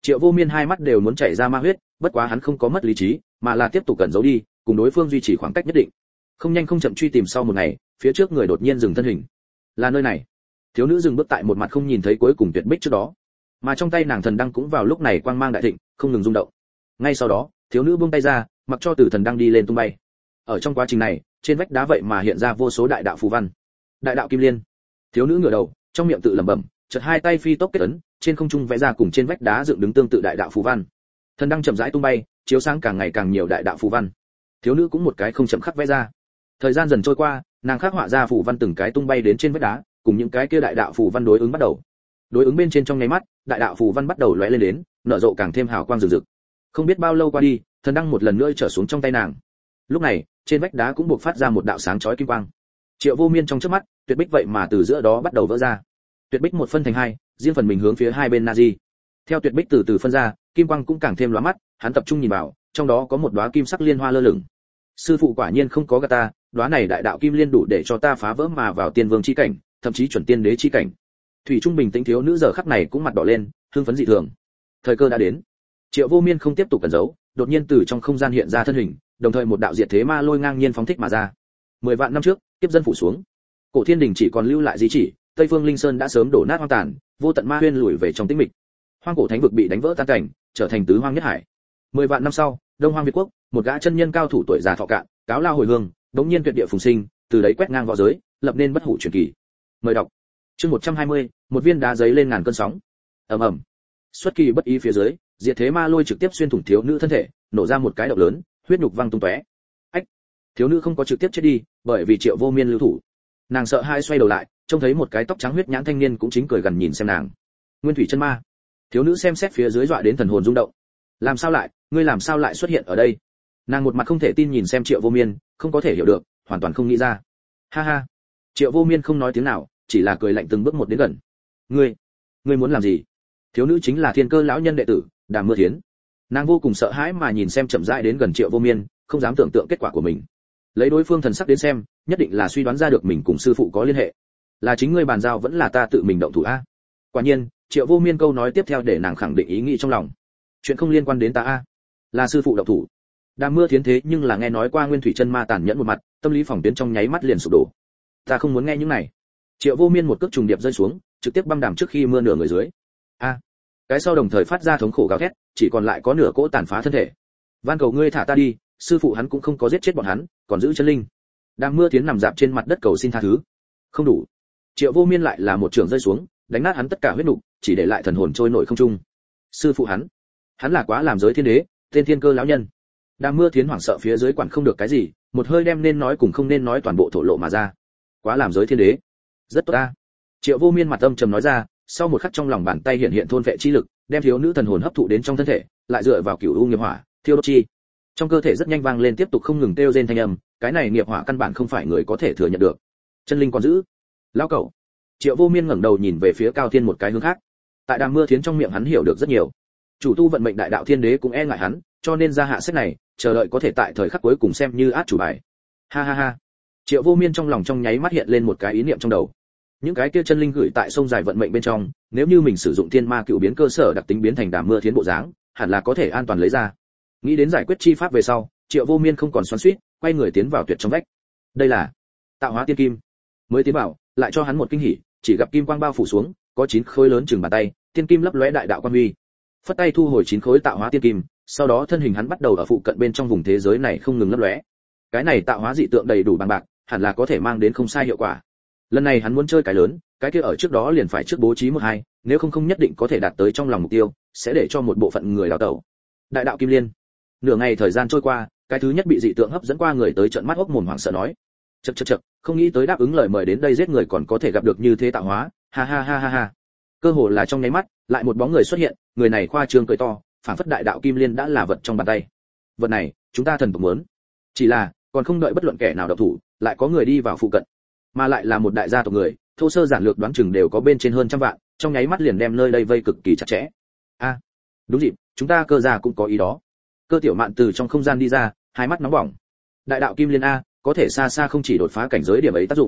Triệu Vô Miên hai mắt đều muốn chảy ra ma huyết, bất quá hắn không có mất lý trí, mà là tiếp tục cẩn giấu đi, cùng đối phương duy trì khoảng cách nhất định. Không nhanh không chậm truy tìm sau một ngày, phía trước người đột nhiên dừng thân hình. Là nơi này. Thiếu nữ dừng bước tại một mặt không nhìn thấy cuối cùng tuyệt bích trước đó, mà trong tay nàng thần đăng cũng vào lúc này quang mang đại thịnh, không ngừng rung động. Ngay sau đó, thiếu nữ buông tay ra, mặc cho từ thần đăng đi lên tung bay. Ở trong quá trình này, trên vách đá vậy mà hiện ra vô số đại đạo phù văn. Đại đạo kim liên. Thiếu nữ ngửa đầu, trong miệng tự lẩm bẩm, chợt hai tay phi tốc kết ấn, trên không trung vẽ ra cùng trên vách đá dựng đứng tương tự đại đạo phù văn. Thần đăng chậm rãi tung bay, chiếu sáng càng ngày càng nhiều đại đạo phù văn. Thiếu nữ cũng một cái không chậm khắc vẽ ra. Thời gian dần trôi qua, nàng khắc họa ra phù văn từng cái tung bay đến trên vách đá, cùng những cái kia đại đạo phù văn đối ứng bắt đầu. Đối ứng bên trên trong nháy mắt, đại đạo phù văn bắt đầu lóe lên đến, nở rộ càng thêm hào quang rực rực. Không biết bao lâu qua đi, thần đăng một lần nữa trở xuống trong tay nàng. Lúc này, trên vách đá cũng buộc phát ra một đạo sáng chói kim quang. Triệu Vô Miên trong chớp mắt, tuyệt bích vậy mà từ giữa đó bắt đầu vỡ ra. Tuyệt bích một phân thành hai, riêng phần mình hướng phía hai bên Nazi. Theo tuyệt bích từ từ phân ra, kim quang cũng càng thêm lóa mắt, hắn tập trung nhìn vào, trong đó có một đóa kim sắc liên hoa lơ lửng. Sư phụ quả nhiên không có gạt ta, đóa này đại đạo kim liên đủ để cho ta phá vỡ mà vào tiên vương chi cảnh, thậm chí chuẩn tiên đế chi cảnh. Thủy Trung bình tĩnh thiếu nữ giờ khắc này cũng mặt đỏ lên, hưng phấn dị thường. Thời cơ đã đến. Triệu Vô Miên không tiếp tục cẩn giấu, đột nhiên từ trong không gian hiện ra thân hình, đồng thời một đạo diệt thế ma lôi ngang nhiên phóng thích mà ra. Mười vạn năm trước, tiếp dân phủ xuống. Cổ Thiên Đình chỉ còn lưu lại di chỉ, Tây Phương Linh Sơn đã sớm đổ nát hoang tàn, vô tận ma huyên lùi về trong tĩnh mịch. Hoang cổ thánh vực bị đánh vỡ tan cảnh, trở thành tứ hoang nhất hải. Mười vạn năm sau, Đông Hoang Việt quốc, một gã chân nhân cao thủ tuổi già thọ cạn, cáo lao hồi hương, đống nhiên tuyệt địa phùng sinh, từ đấy quét ngang võ giới, lập nên bất hủ truyền kỳ. Mời đọc. Chương một trăm hai mươi, một viên đá giấy lên ngàn cơn sóng. Ầm ầm. Xuất kỳ bất ý phía dưới, diệt thế ma lôi trực tiếp xuyên thủng thiếu nữ thân thể, nổ ra một cái động lớn, huyết nhục văng tung tóe. Ách. Thiếu nữ không có trực tiếp chết đi, bởi vì Triệu Vô Miên lưu thủ. Nàng sợ hai xoay đầu lại, trông thấy một cái tóc trắng huyết nhãn thanh niên cũng chính cười gần nhìn xem nàng. Nguyên thủy chân ma. Thiếu nữ xem xét phía dưới dọa đến thần hồn rung động. Làm sao lại, ngươi làm sao lại xuất hiện ở đây? Nàng một mặt không thể tin nhìn xem Triệu Vô Miên, không có thể hiểu được, hoàn toàn không nghĩ ra. Ha ha. Triệu Vô Miên không nói tiếng nào, chỉ là cười lạnh từng bước một đến gần. Ngươi, ngươi muốn làm gì? Thiếu nữ chính là Thiên Cơ lão nhân đệ tử, Đàm Mưa Thiến. Nàng vô cùng sợ hãi mà nhìn xem chậm rãi đến gần Triệu Vô Miên, không dám tưởng tượng kết quả của mình. Lấy đối phương thần sắc đến xem, nhất định là suy đoán ra được mình cùng sư phụ có liên hệ. Là chính ngươi bàn giao vẫn là ta tự mình động thủ a? Quả nhiên, Triệu Vô Miên câu nói tiếp theo để nàng khẳng định ý nghĩ trong lòng. Chuyện không liên quan đến ta a, là sư phụ động thủ. Đàm Mưa Thiến thế nhưng là nghe nói qua Nguyên thủy chân ma tàn nhẫn một mặt, tâm lý phòng tuyến trong nháy mắt liền sụp đổ. Ta không muốn nghe những này. Triệu Vô Miên một cước trùng điệp rơi xuống, trực tiếp băng đàm trước khi mưa nửa người dưới. A. Cái sau đồng thời phát ra thống khổ gào thét, chỉ còn lại có nửa cỗ tàn phá thân thể. Van cầu ngươi thả ta đi, sư phụ hắn cũng không có giết chết bọn hắn, còn giữ chân linh. Đàm Mưa Thiến nằm dạp trên mặt đất cầu xin tha thứ. Không đủ. Triệu Vô Miên lại là một trường rơi xuống, đánh nát hắn tất cả huyết nục, chỉ để lại thần hồn trôi nổi không trung. Sư phụ hắn, hắn là quá làm giới thiên đế, tên Thiên Cơ lão nhân. Đàm Mưa Thiến hoảng sợ phía dưới quản không được cái gì, một hơi đem nên nói cùng không nên nói toàn bộ thổ lộ mà ra. Quá làm giới thiên đế, rất tốt ta. Triệu Vô Miên mặt âm trầm nói ra, sau một khắc trong lòng bàn tay hiện hiện thôn vệ chi lực, đem thiếu nữ thần hồn hấp thụ đến trong thân thể, lại dựa vào cửu u nghiệp hỏa, thiêu đốt chi. Trong cơ thể rất nhanh vang lên tiếp tục không ngừng kêu rên thanh âm, cái này nghiệp hỏa căn bản không phải người có thể thừa nhận được. Chân linh còn giữ. Lão cẩu. Triệu Vô Miên ngẩng đầu nhìn về phía Cao Thiên một cái hướng khác. Tại Đàm Mưa Thiến trong miệng hắn hiểu được rất nhiều. Chủ tu vận mệnh đại đạo thiên đế cũng e ngại hắn, cho nên ra hạ sách này, chờ đợi có thể tại thời khắc cuối cùng xem như át chủ bài. Ha ha ha. Triệu Vô Miên trong lòng trong nháy mắt hiện lên một cái ý niệm trong đầu. Những cái kia chân linh gửi tại sông dài vận mệnh bên trong, nếu như mình sử dụng thiên ma cựu biến cơ sở đặc tính biến thành Đàm Mưa Thiến bộ dáng, hẳn là có thể an toàn lấy ra. Nghĩ đến giải quyết chi pháp về sau, Triệu Vô Miên không còn xoắn xuýt, quay người tiến vào tuyệt trong vách. Đây là tạo hóa tiên kim. Mới tiến vào, lại cho hắn một kinh hỉ, chỉ gặp kim quang bao phủ xuống, có chín khối lớn chừng bàn tay, tiên kim lấp lóe đại đạo quan huy. Phất tay thu hồi chín khối tạo hóa tiên kim, sau đó thân hình hắn bắt đầu ở phụ cận bên trong vùng thế giới này không ngừng lấp lóe. Cái này tạo hóa dị tượng đầy đủ bằng bạc, hẳn là có thể mang đến không sai hiệu quả. Lần này hắn muốn chơi cái lớn, cái kia ở trước đó liền phải trước bố trí một hai, nếu không không nhất định có thể đạt tới trong lòng mục tiêu, sẽ để cho một bộ phận người đào tẩu. Đại đạo kim liên. Nửa ngày thời gian trôi qua, cái thứ nhất bị dị tượng hấp dẫn qua người tới trợn mắt hốc mồm hoảng sợ nói: "Chậc chậc chậc, không nghĩ tới đáp ứng lời mời đến đây giết người còn có thể gặp được như thế tạo hóa, ha ha ha ha ha." Cơ hồ là trong nháy mắt, lại một bóng người xuất hiện, người này khoa trương cười to, phảng phất đại đạo kim liên đã là vật trong bàn tay. Vật này, chúng ta thần tộc muốn. Chỉ là, còn không đợi bất luận kẻ nào động thủ, lại có người đi vào phụ cận, mà lại là một đại gia tộc người, thô sơ giản lược đoán chừng đều có bên trên hơn trăm vạn, trong nháy mắt liền đem nơi đây vây cực kỳ chặt chẽ. A, đúng dịp, chúng ta cơ gia cũng có ý đó. Cơ Tiểu Mạn từ trong không gian đi ra, hai mắt nóng bỏng. Đại đạo kim liên a, có thể xa xa không chỉ đột phá cảnh giới điểm ấy tác dụng.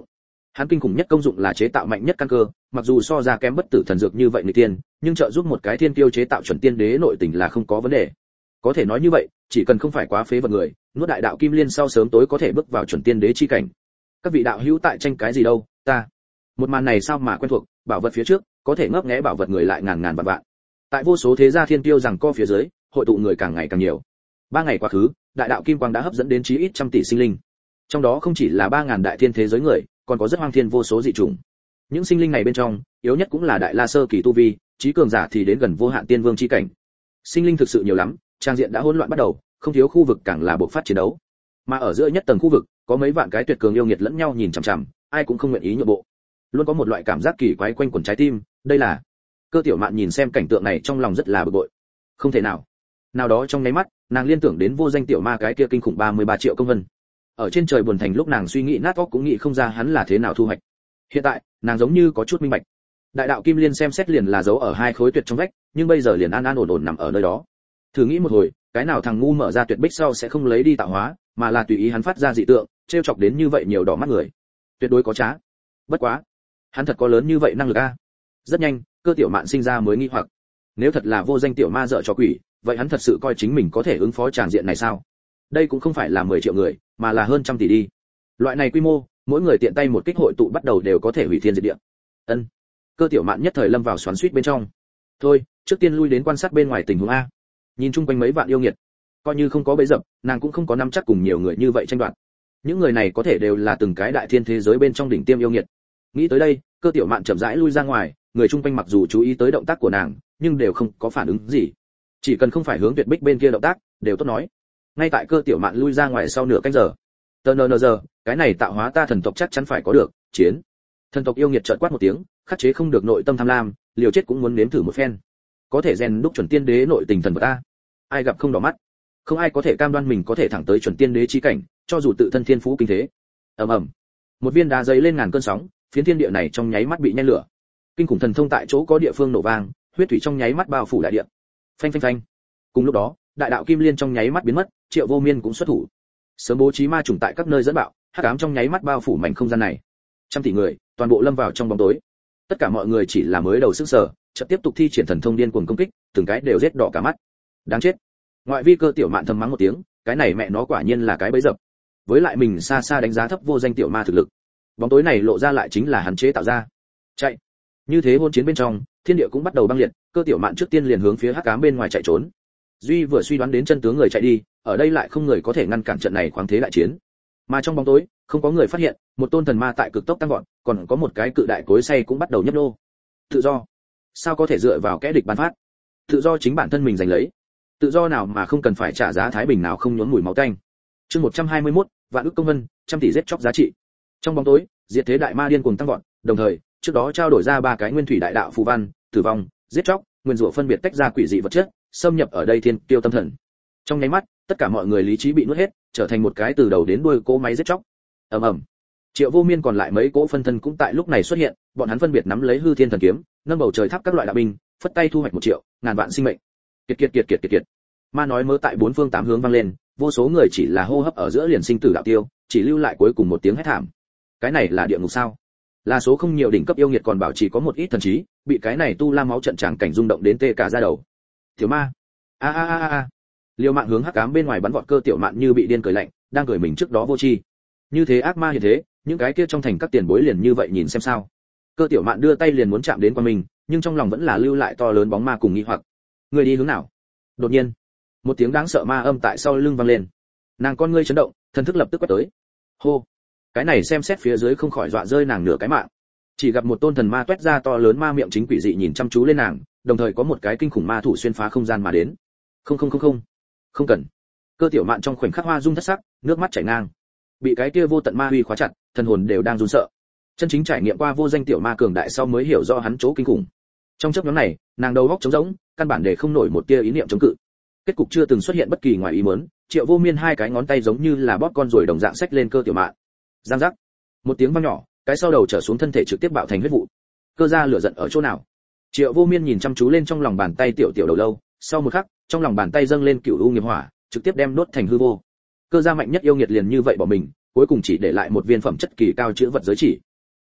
Hắn kinh khủng nhất công dụng là chế tạo mạnh nhất căn cơ, mặc dù so ra kém bất tử thần dược như vậy người tiên, nhưng trợ giúp một cái thiên kiêu chế tạo chuẩn tiên đế nội tình là không có vấn đề. Có thể nói như vậy, chỉ cần không phải quá phế vật người, nuốt đại đạo kim liên sau sớm tối có thể bước vào chuẩn tiên đế chi cảnh. Các vị đạo hữu tại tranh cái gì đâu, ta. Một màn này sao mà quen thuộc, bảo vật phía trước, có thể ngấp nghé bảo vật người lại ngàn ngàn vạn vạn. Tại vô số thế gia thiên kiêu rằng co phía dưới, hội tụ người càng ngày càng nhiều. Ba ngày quá khứ, đại đạo kim quang đã hấp dẫn đến chí ít trăm tỷ sinh linh. Trong đó không chỉ là ba ngàn đại thiên thế giới người, còn có rất hoang thiên vô số dị chủng. Những sinh linh này bên trong, yếu nhất cũng là đại la sơ kỳ tu vi, trí cường giả thì đến gần vô hạn tiên vương chi cảnh. Sinh linh thực sự nhiều lắm, trang diện đã hỗn loạn bắt đầu, không thiếu khu vực càng là bộc phát chiến đấu. Mà ở giữa nhất tầng khu vực, có mấy vạn cái tuyệt cường yêu nghiệt lẫn nhau nhìn chằm chằm, ai cũng không nguyện ý nhượng bộ. Luôn có một loại cảm giác kỳ quái quanh quẩn trái tim, đây là. Cơ Tiểu Mạn nhìn xem cảnh tượng này trong lòng rất là bực bội. Không thể nào. Nào đó trong nháy mắt, nàng liên tưởng đến vô danh tiểu ma cái kia kinh khủng ba mươi ba triệu công vân. Ở trên trời buồn thành lúc nàng suy nghĩ nát óc cũng nghĩ không ra hắn là thế nào thu hoạch. Hiện tại, nàng giống như có chút minh bạch. Đại đạo kim liên xem xét liền là giấu ở hai khối tuyệt trong vách, nhưng bây giờ liền an an ổn ổn nằm ở nơi đó. Thử nghĩ một hồi, cái nào thằng ngu mở ra tuyệt bích sau sẽ không lấy đi tạo hóa, mà là tùy ý hắn phát ra dị tượng, trêu chọc đến như vậy nhiều đỏ mắt người. Tuyệt đối có trá. Bất quá, hắn thật có lớn như vậy năng lực a? Rất nhanh, Cơ Tiểu Mạn sinh ra mới nghi hoặc. Nếu thật là vô danh tiểu ma dợ cho quỷ, vậy hắn thật sự coi chính mình có thể ứng phó tràng diện này sao? Đây cũng không phải là mười triệu người, mà là hơn trăm tỷ đi. Loại này quy mô, mỗi người tiện tay một kích hội tụ bắt đầu đều có thể hủy thiên diệt địa. Ân. Cơ Tiểu Mạn nhất thời lâm vào xoắn xuýt bên trong. Thôi, trước tiên lui đến quan sát bên ngoài tình huống a. Nhìn chung quanh mấy vạn yêu nghiệt, coi như không có bẫy dập, nàng cũng không có nắm chắc cùng nhiều người như vậy tranh đoạt. Những người này có thể đều là từng cái đại thiên thế giới bên trong đỉnh tiêm yêu nghiệt. Nghĩ tới đây, Cơ Tiểu Mạn chậm rãi lui ra ngoài, người chung quanh mặc dù chú ý tới động tác của nàng, nhưng đều không có phản ứng gì. Chỉ cần không phải hướng tuyệt bích bên kia động tác, đều tốt nói. Ngay tại Cơ Tiểu Mạn lui ra ngoài sau nửa canh giờ, tờ nờ giờ, cái này tạo hóa ta thần tộc chắc chắn phải có được, chiến. Thần tộc yêu nghiệt chợt quát một tiếng, khắc chế không được nội tâm tham lam, liều chết cũng muốn nếm thử một phen. Có thể rèn đúc chuẩn tiên đế nội tình thần vật a. Ai gặp không đỏ mắt. Không ai có thể cam đoan mình có thể thẳng tới chuẩn tiên đế chi cảnh, cho dù tự thân thiên phú kinh thế. Ầm ầm. Một viên đá giấy lên ngàn cơn sóng, phiến thiên địa này trong nháy mắt bị nhen lửa. Kinh khủng thần thông tại chỗ có địa phương nổ vang, huyết thủy trong nháy mắt bao phủ đại địa. Phanh phanh phanh. Cùng lúc đó, đại đạo kim liên trong nháy mắt biến mất, Triệu Vô Miên cũng xuất thủ. Sớm bố trí ma trùng tại các nơi dẫn bạo, hắc ám trong nháy mắt bao phủ mảnh không gian này. Trăm tỷ người, toàn bộ lâm vào trong bóng tối. Tất cả mọi người chỉ là mới đầu sức sở, chợt tiếp tục thi triển thần thông điên cuồng công kích, từng cái đều rết đỏ cả mắt. Đáng chết. Ngoại vi Cơ Tiểu Mạn thầm mắng một tiếng, cái này mẹ nó quả nhiên là cái bẫy dập. Với lại mình xa xa đánh giá thấp vô danh tiểu ma thực lực. Bóng tối này lộ ra lại chính là hắn chế tạo ra. Chạy. Như thế hôn chiến bên trong, thiên địa cũng bắt đầu băng liệt, Cơ Tiểu Mạn trước tiên liền hướng phía hắc ám bên ngoài chạy trốn. Duy vừa suy đoán đến chân tướng người chạy đi, ở đây lại không người có thể ngăn cản trận này khoáng thế đại chiến. Mà trong bóng tối, không có người phát hiện, một tôn thần ma tại cực tốc tăng vọt, còn có một cái cự đại cối xay cũng bắt đầu nhấp nhô. Tự do. Sao có thể dựa vào kẻ địch ban phát? Tự do chính bản thân mình giành lấy. Tự do nào mà không cần phải trả giá thái bình nào không nhuốm mùi máu tanh. Chương một trăm hai mươi mốt, vạn ức công vân, trăm tỷ giết chóc giá trị. Trong bóng tối, diệt thế đại ma điên cuồng tăng vọt, đồng thời, trước đó trao đổi ra ba cái nguyên thủy đại đạo phù văn, tử vong, giết chóc, nguyên rủa phân biệt tách ra quỷ dị vật chất, xâm nhập ở đây thiên tiêu tâm thần. Trong nháy mắt, tất cả mọi người lý trí bị nuốt hết, trở thành một cái từ đầu đến đuôi cỗ máy giết chóc. Ầm ầm. Triệu Vô Miên còn lại mấy cỗ phân thân cũng tại lúc này xuất hiện, bọn hắn phân biệt nắm lấy hư thiên thần kiếm, nâng bầu trời tháp các loại đạo binh, phất tay thu hoạch một triệu, ngàn vạn sinh mệnh. Kiệt kiệt kiệt kiệt kiệt kiệt. Ma nói mớ tại bốn phương tám hướng vang lên, vô số người chỉ là hô hấp ở giữa liền sinh tử đạo tiêu, chỉ lưu lại cuối cùng một tiếng hét thảm. Cái này là địa ngục sao? Là số không nhiều đỉnh cấp yêu nghiệt còn bảo chỉ có một ít thần trí, bị cái này tu la máu trận tràng cảnh rung động đến tê cả da đầu. Tiểu ma. A a a a. Liêu Mạng hướng hắc ám bên ngoài bắn vọt Cơ Tiểu Mạn như bị điên cười lạnh, đang cười mình trước đó vô tri. Như thế ác ma hiện thế, những cái kia trong thành các tiền bối liền như vậy nhìn xem sao. Cơ Tiểu Mạn đưa tay liền muốn chạm đến qua mình, nhưng trong lòng vẫn là lưu lại to lớn bóng ma cùng nghi hoặc. Người đi hướng nào? Đột nhiên, một tiếng đáng sợ ma âm tại sau lưng vang lên. Nàng con ngươi chấn động, thần thức lập tức quét tới. Hô. Cái này xem xét phía dưới không khỏi dọa rơi nàng nửa cái mạng. Chỉ gặp một tôn thần ma toét ra to lớn ma miệng chính quỷ dị nhìn chăm chú lên nàng, đồng thời có một cái kinh khủng ma thủ xuyên phá không gian mà đến. Không không không không. Không cần. Cơ Tiểu Mạn trong khoảnh khắc hoa dung thất sắc, nước mắt chảy ngang. Bị cái kia vô tận ma uy khóa chặt, thần hồn đều đang run sợ. Chân chính trải nghiệm qua vô danh tiểu ma cường đại sau mới hiểu rõ hắn chỗ kinh khủng. Trong chốc ngắn này, nàng đầu óc trống rỗng, căn bản để không nổi một tia ý niệm chống cự. Kết cục chưa từng xuất hiện bất kỳ ngoài ý muốn, Triệu Vô Miên hai cái ngón tay giống như là bóp con ruồi đồng dạng xách lên Cơ Tiểu Mạn. Giang giác. Một tiếng vang nhỏ, cái sau đầu trở xuống thân thể trực tiếp bạo thành huyết vụ. Cơ gia lửa giận ở chỗ nào? Triệu Vô Miên nhìn chăm chú lên trong lòng bàn tay tiểu tiểu đầu lâu, sau một khắc, trong lòng bàn tay dâng lên cựu u nghiệp hỏa, trực tiếp đem đốt thành hư vô. Cơ gia mạnh nhất yêu nghiệt liền như vậy bỏ mình, cuối cùng chỉ để lại một viên phẩm chất kỳ cao chữa vật giới chỉ.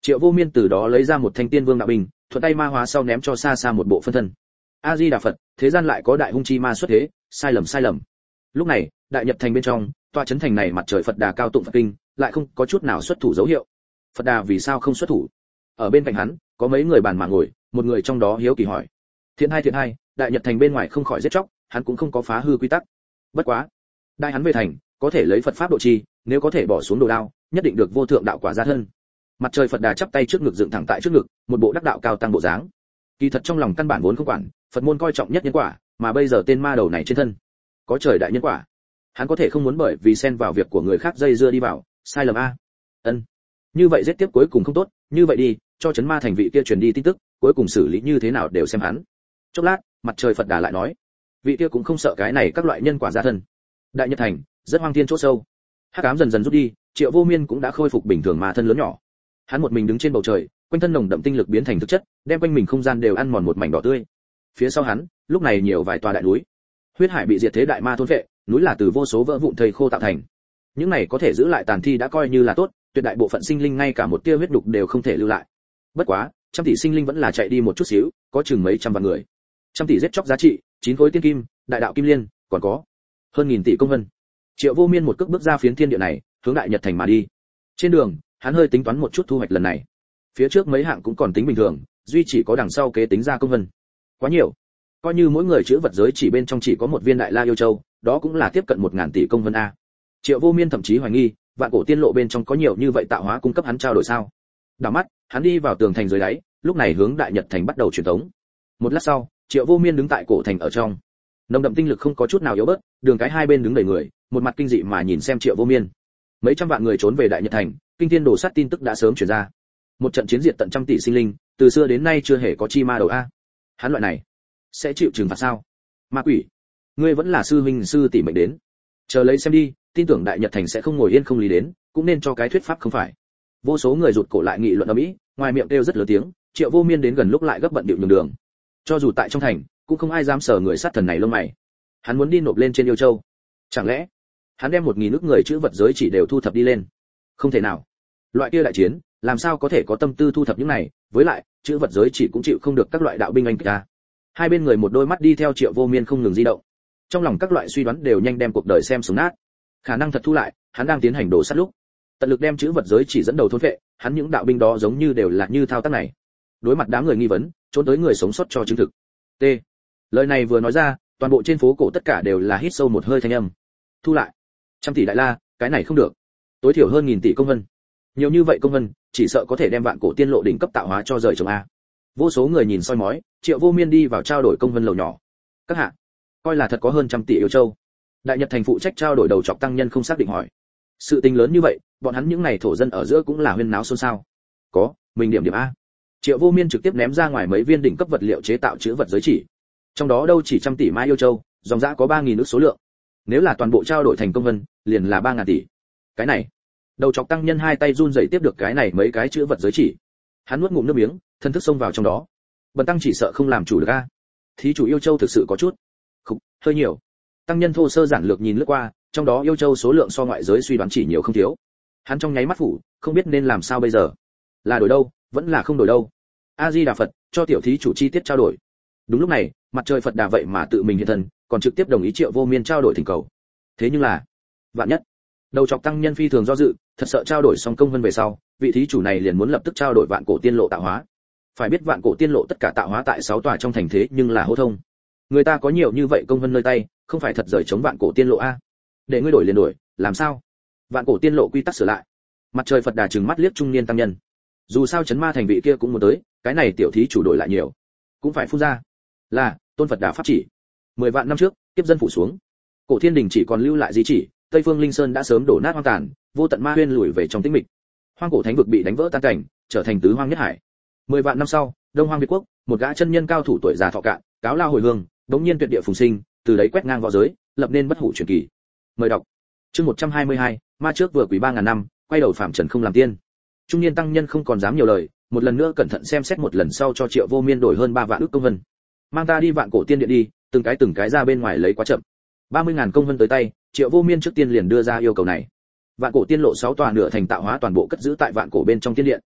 Triệu Vô Miên từ đó lấy ra một thanh tiên vương đạo binh, thuận tay ma hóa sau ném cho xa xa một bộ phân thân. A Di Đà Phật, thế gian lại có đại hung chi ma xuất thế, sai lầm sai lầm. Lúc này, đại Nhật thành bên trong, tòa trấn thành này mặt trời Phật Đà cao tụng Phật kinh, lại không có chút nào xuất thủ dấu hiệu. Phật Đà vì sao không xuất thủ? Ở bên cạnh hắn, có mấy người bàn mà ngồi, một người trong đó hiếu kỳ hỏi. Thiện hai thiện hai, đại Nhật thành bên ngoài không khỏi giết chóc, hắn cũng không có phá hư quy tắc. Bất quá, đại hắn về thành, có thể lấy Phật pháp độ trì, nếu có thể bỏ xuống đồ đao, nhất định được vô thượng đạo quả gia thân. Mặt trời Phật Đà chắp tay trước ngực dựng thẳng tại trước ngực, một bộ đắc đạo cao tăng bộ dáng. Kỳ thật trong lòng căn bản vốn không quản, Phật môn coi trọng nhất nhân quả, mà bây giờ tên ma đầu này trên thân có trời đại nhân quả, hắn có thể không muốn bởi vì xen vào việc của người khác dây dưa đi vào, sai lầm a. Ân. Như vậy giết tiếp cuối cùng không tốt, như vậy đi, cho chấn ma thành vị kia truyền đi tin tức, cuối cùng xử lý như thế nào đều xem hắn. Chốc lát, mặt trời Phật Đà lại nói, vị kia cũng không sợ cái này các loại nhân quả gia thân. Đại Nhật thành, rất hoang thiên chỗ sâu. Hắc ám dần dần rút đi, Triệu Vô Miên cũng đã khôi phục bình thường mà thân lớn nhỏ. Hắn một mình đứng trên bầu trời, quanh thân nồng đậm tinh lực biến thành thực chất, đem quanh mình không gian đều ăn mòn một mảnh đỏ tươi. Phía sau hắn, lúc này nhiều vài tòa đại núi. Huyết hải bị diệt thế đại ma thôn phệ, núi là từ vô số vỡ vụn thây khô tạo thành. Những này có thể giữ lại tàn thi đã coi như là tốt, tuyệt đại bộ phận sinh linh ngay cả một tia huyết đục đều không thể lưu lại. Bất quá, trăm tỷ sinh linh vẫn là chạy đi một chút xíu, có chừng mấy trăm vạn người. Trăm tỷ giết chóc giá trị, chín khối tiên kim, đại đạo kim liên, còn có hơn nghìn tỷ công vân. Triệu Vô Miên một cước bước ra phiến thiên địa này, hướng đại Nhật thành mà đi. Trên đường, hắn hơi tính toán một chút thu hoạch lần này. Phía trước mấy hạng cũng còn tính bình thường, duy chỉ có đằng sau kế tính ra công vân quá nhiều. Coi như mỗi người chữ vật giới chỉ bên trong chỉ có một viên đại la yêu châu, đó cũng là tiếp cận một ngàn tỷ công vân a. Triệu Vô Miên thậm chí hoài nghi, vạn cổ tiên lộ bên trong có nhiều như vậy tạo hóa cung cấp hắn trao đổi sao? Đảo mắt, hắn đi vào tường thành dưới đáy, lúc này hướng đại Nhật thành bắt đầu truyền tống. Một lát sau, Triệu Vô Miên đứng tại cổ thành ở trong. Nồng đậm tinh lực không có chút nào yếu bớt, đường cái hai bên đứng đầy người, một mặt kinh dị mà nhìn xem Triệu Vô Miên. Mấy trăm vạn người trốn về đại Nhật thành, kinh thiên đổ sát tin tức đã sớm truyền ra. Một trận chiến diệt tận trăm tỷ sinh linh, từ xưa đến nay chưa hề có chi ma đầu a. Hắn loại này sẽ chịu trừng phạt sao? Ma quỷ, ngươi vẫn là sư huynh sư tỷ mệnh đến, chờ lấy xem đi, tin tưởng đại Nhật thành sẽ không ngồi yên không lý đến, cũng nên cho cái thuyết pháp không phải. Vô số người rụt cổ lại nghị luận ầm ĩ, ngoài miệng kêu rất lớn tiếng, Triệu Vô Miên đến gần lúc lại gấp bận điệu nhường đường. Cho dù tại trong thành, cũng không ai dám sờ người sát thần này lông mày. Hắn muốn đi nộp lên trên yêu châu. Chẳng lẽ hắn đem một nghìn nước người chữ vật giới chỉ đều thu thập đi lên? Không thể nào. Loại kia đại chiến, làm sao có thể có tâm tư thu thập những này, với lại, chữ vật giới chỉ cũng chịu không được các loại đạo binh anh kích ta. Hai bên người một đôi mắt đi theo Triệu Vô Miên không ngừng di động. Trong lòng các loại suy đoán đều nhanh đem cuộc đời xem xuống nát. Khả năng thật thu lại, hắn đang tiến hành đổ sát lúc, tận lực đem chữ vật giới chỉ dẫn đầu thôn vệ, hắn những đạo binh đó giống như đều là như thao tác này. Đối mặt đám người nghi vấn, trốn tới người sống sót cho chứng thực. T. Lời này vừa nói ra, toàn bộ trên phố cổ tất cả đều là hít sâu một hơi thanh âm. Thu lại trăm tỷ đại la, cái này không được. Tối thiểu hơn nghìn tỷ công vân. Nhiều như vậy công vân, chỉ sợ có thể đem vạn cổ tiên lộ đỉnh cấp tạo hóa cho rời trồng a. Vô số người nhìn soi mói, Triệu Vô Miên đi vào trao đổi công vân lầu nhỏ. Các hạ, coi là thật có hơn trăm tỷ yêu châu. Đại Nhật thành phụ trách trao đổi đầu trọc tăng nhân không xác định hỏi. Sự tình lớn như vậy, bọn hắn những này thổ dân ở giữa cũng là huyên náo xôn xao. Có, mình điểm điểm a. Triệu Vô Miên trực tiếp ném ra ngoài mấy viên đỉnh cấp vật liệu chế tạo chữ vật giới chỉ. Trong đó đâu chỉ trăm tỷ mai yêu châu, dòng dã có ba nghìn ức số lượng. Nếu là toàn bộ trao đổi thành công vân, liền là ba ngàn tỷ. Cái này, đầu chọc tăng nhân hai tay run rẩy tiếp được cái này mấy cái chữ vật giới chỉ. Hắn nuốt ngụm nước miếng, thân thức xông vào trong đó. Bần tăng chỉ sợ không làm chủ được a. Thí chủ yêu châu thực sự có chút, khục, hơi nhiều. Tăng nhân thô sơ giản lược nhìn lướt qua, trong đó yêu châu số lượng so ngoại giới suy đoán chỉ nhiều không thiếu. Hắn trong nháy mắt phủ, không biết nên làm sao bây giờ. Là đổi đâu, vẫn là không đổi đâu. A Di Đà Phật, cho tiểu thí chủ chi tiết trao đổi. Đúng lúc này, mặt trời Phật Đà vậy mà tự mình hiện thân, còn trực tiếp đồng ý Triệu Vô Miên trao đổi thỉnh cầu. Thế nhưng là, vạn nhất, đầu chọc tăng nhân phi thường do dự, thật sợ trao đổi xong công vân về sau, vị thí chủ này liền muốn lập tức trao đổi vạn cổ tiên lộ tạo hóa. Phải biết vạn cổ tiên lộ tất cả tạo hóa tại sáu tòa trong thành thế nhưng là hô thông. Người ta có nhiều như vậy công vân nơi tay, không phải thật rời chống vạn cổ tiên lộ a. Để ngươi đổi liền đổi, làm sao? Vạn cổ tiên lộ quy tắc sửa lại. Mặt trời Phật Đà trừng mắt liếc trung niên tăng nhân. Dù sao chấn ma thành vị kia cũng muốn tới, cái này tiểu thí chủ đổi lại nhiều, cũng phải phun ra. Là, tôn Phật Đà pháp chỉ. Mười vạn năm trước, tiếp dân phủ xuống. Cổ Thiên Đình chỉ còn lưu lại di chỉ, Tây Phương Linh Sơn đã sớm đổ nát hoang tàn, vô tận ma huyên lùi về trong tĩnh mịch. Hoang cổ thánh vực bị đánh vỡ tan cảnh, trở thành tứ hoang nhất hải. Mười vạn năm sau, Đông Hoang Việt quốc, một gã chân nhân cao thủ tuổi già thọ cạn, cáo lao hồi hương, đống nhiên tuyệt địa phùng sinh, từ đấy quét ngang võ giới, lập nên bất hủ truyền kỳ. Mời đọc. Chương một trăm hai mươi hai, ma trước vừa quý ba ngàn năm, quay đầu phạm trần không làm tiên. Trung niên tăng nhân không còn dám nhiều lời, một lần nữa cẩn thận xem xét một lần sau cho Triệu Vô Miên đổi hơn ba vạn ức công vân. Mang ta đi vạn cổ tiên điện đi, từng cái từng cái ra bên ngoài lấy quá chậm. ba mươi ngàn công vân tới tay, Triệu Vô Miên trước tiên liền đưa ra yêu cầu này. Vạn cổ tiên lộ sáu tòa nửa thành tạo hóa toàn bộ cất giữ tại vạn cổ bên trong tiên điện.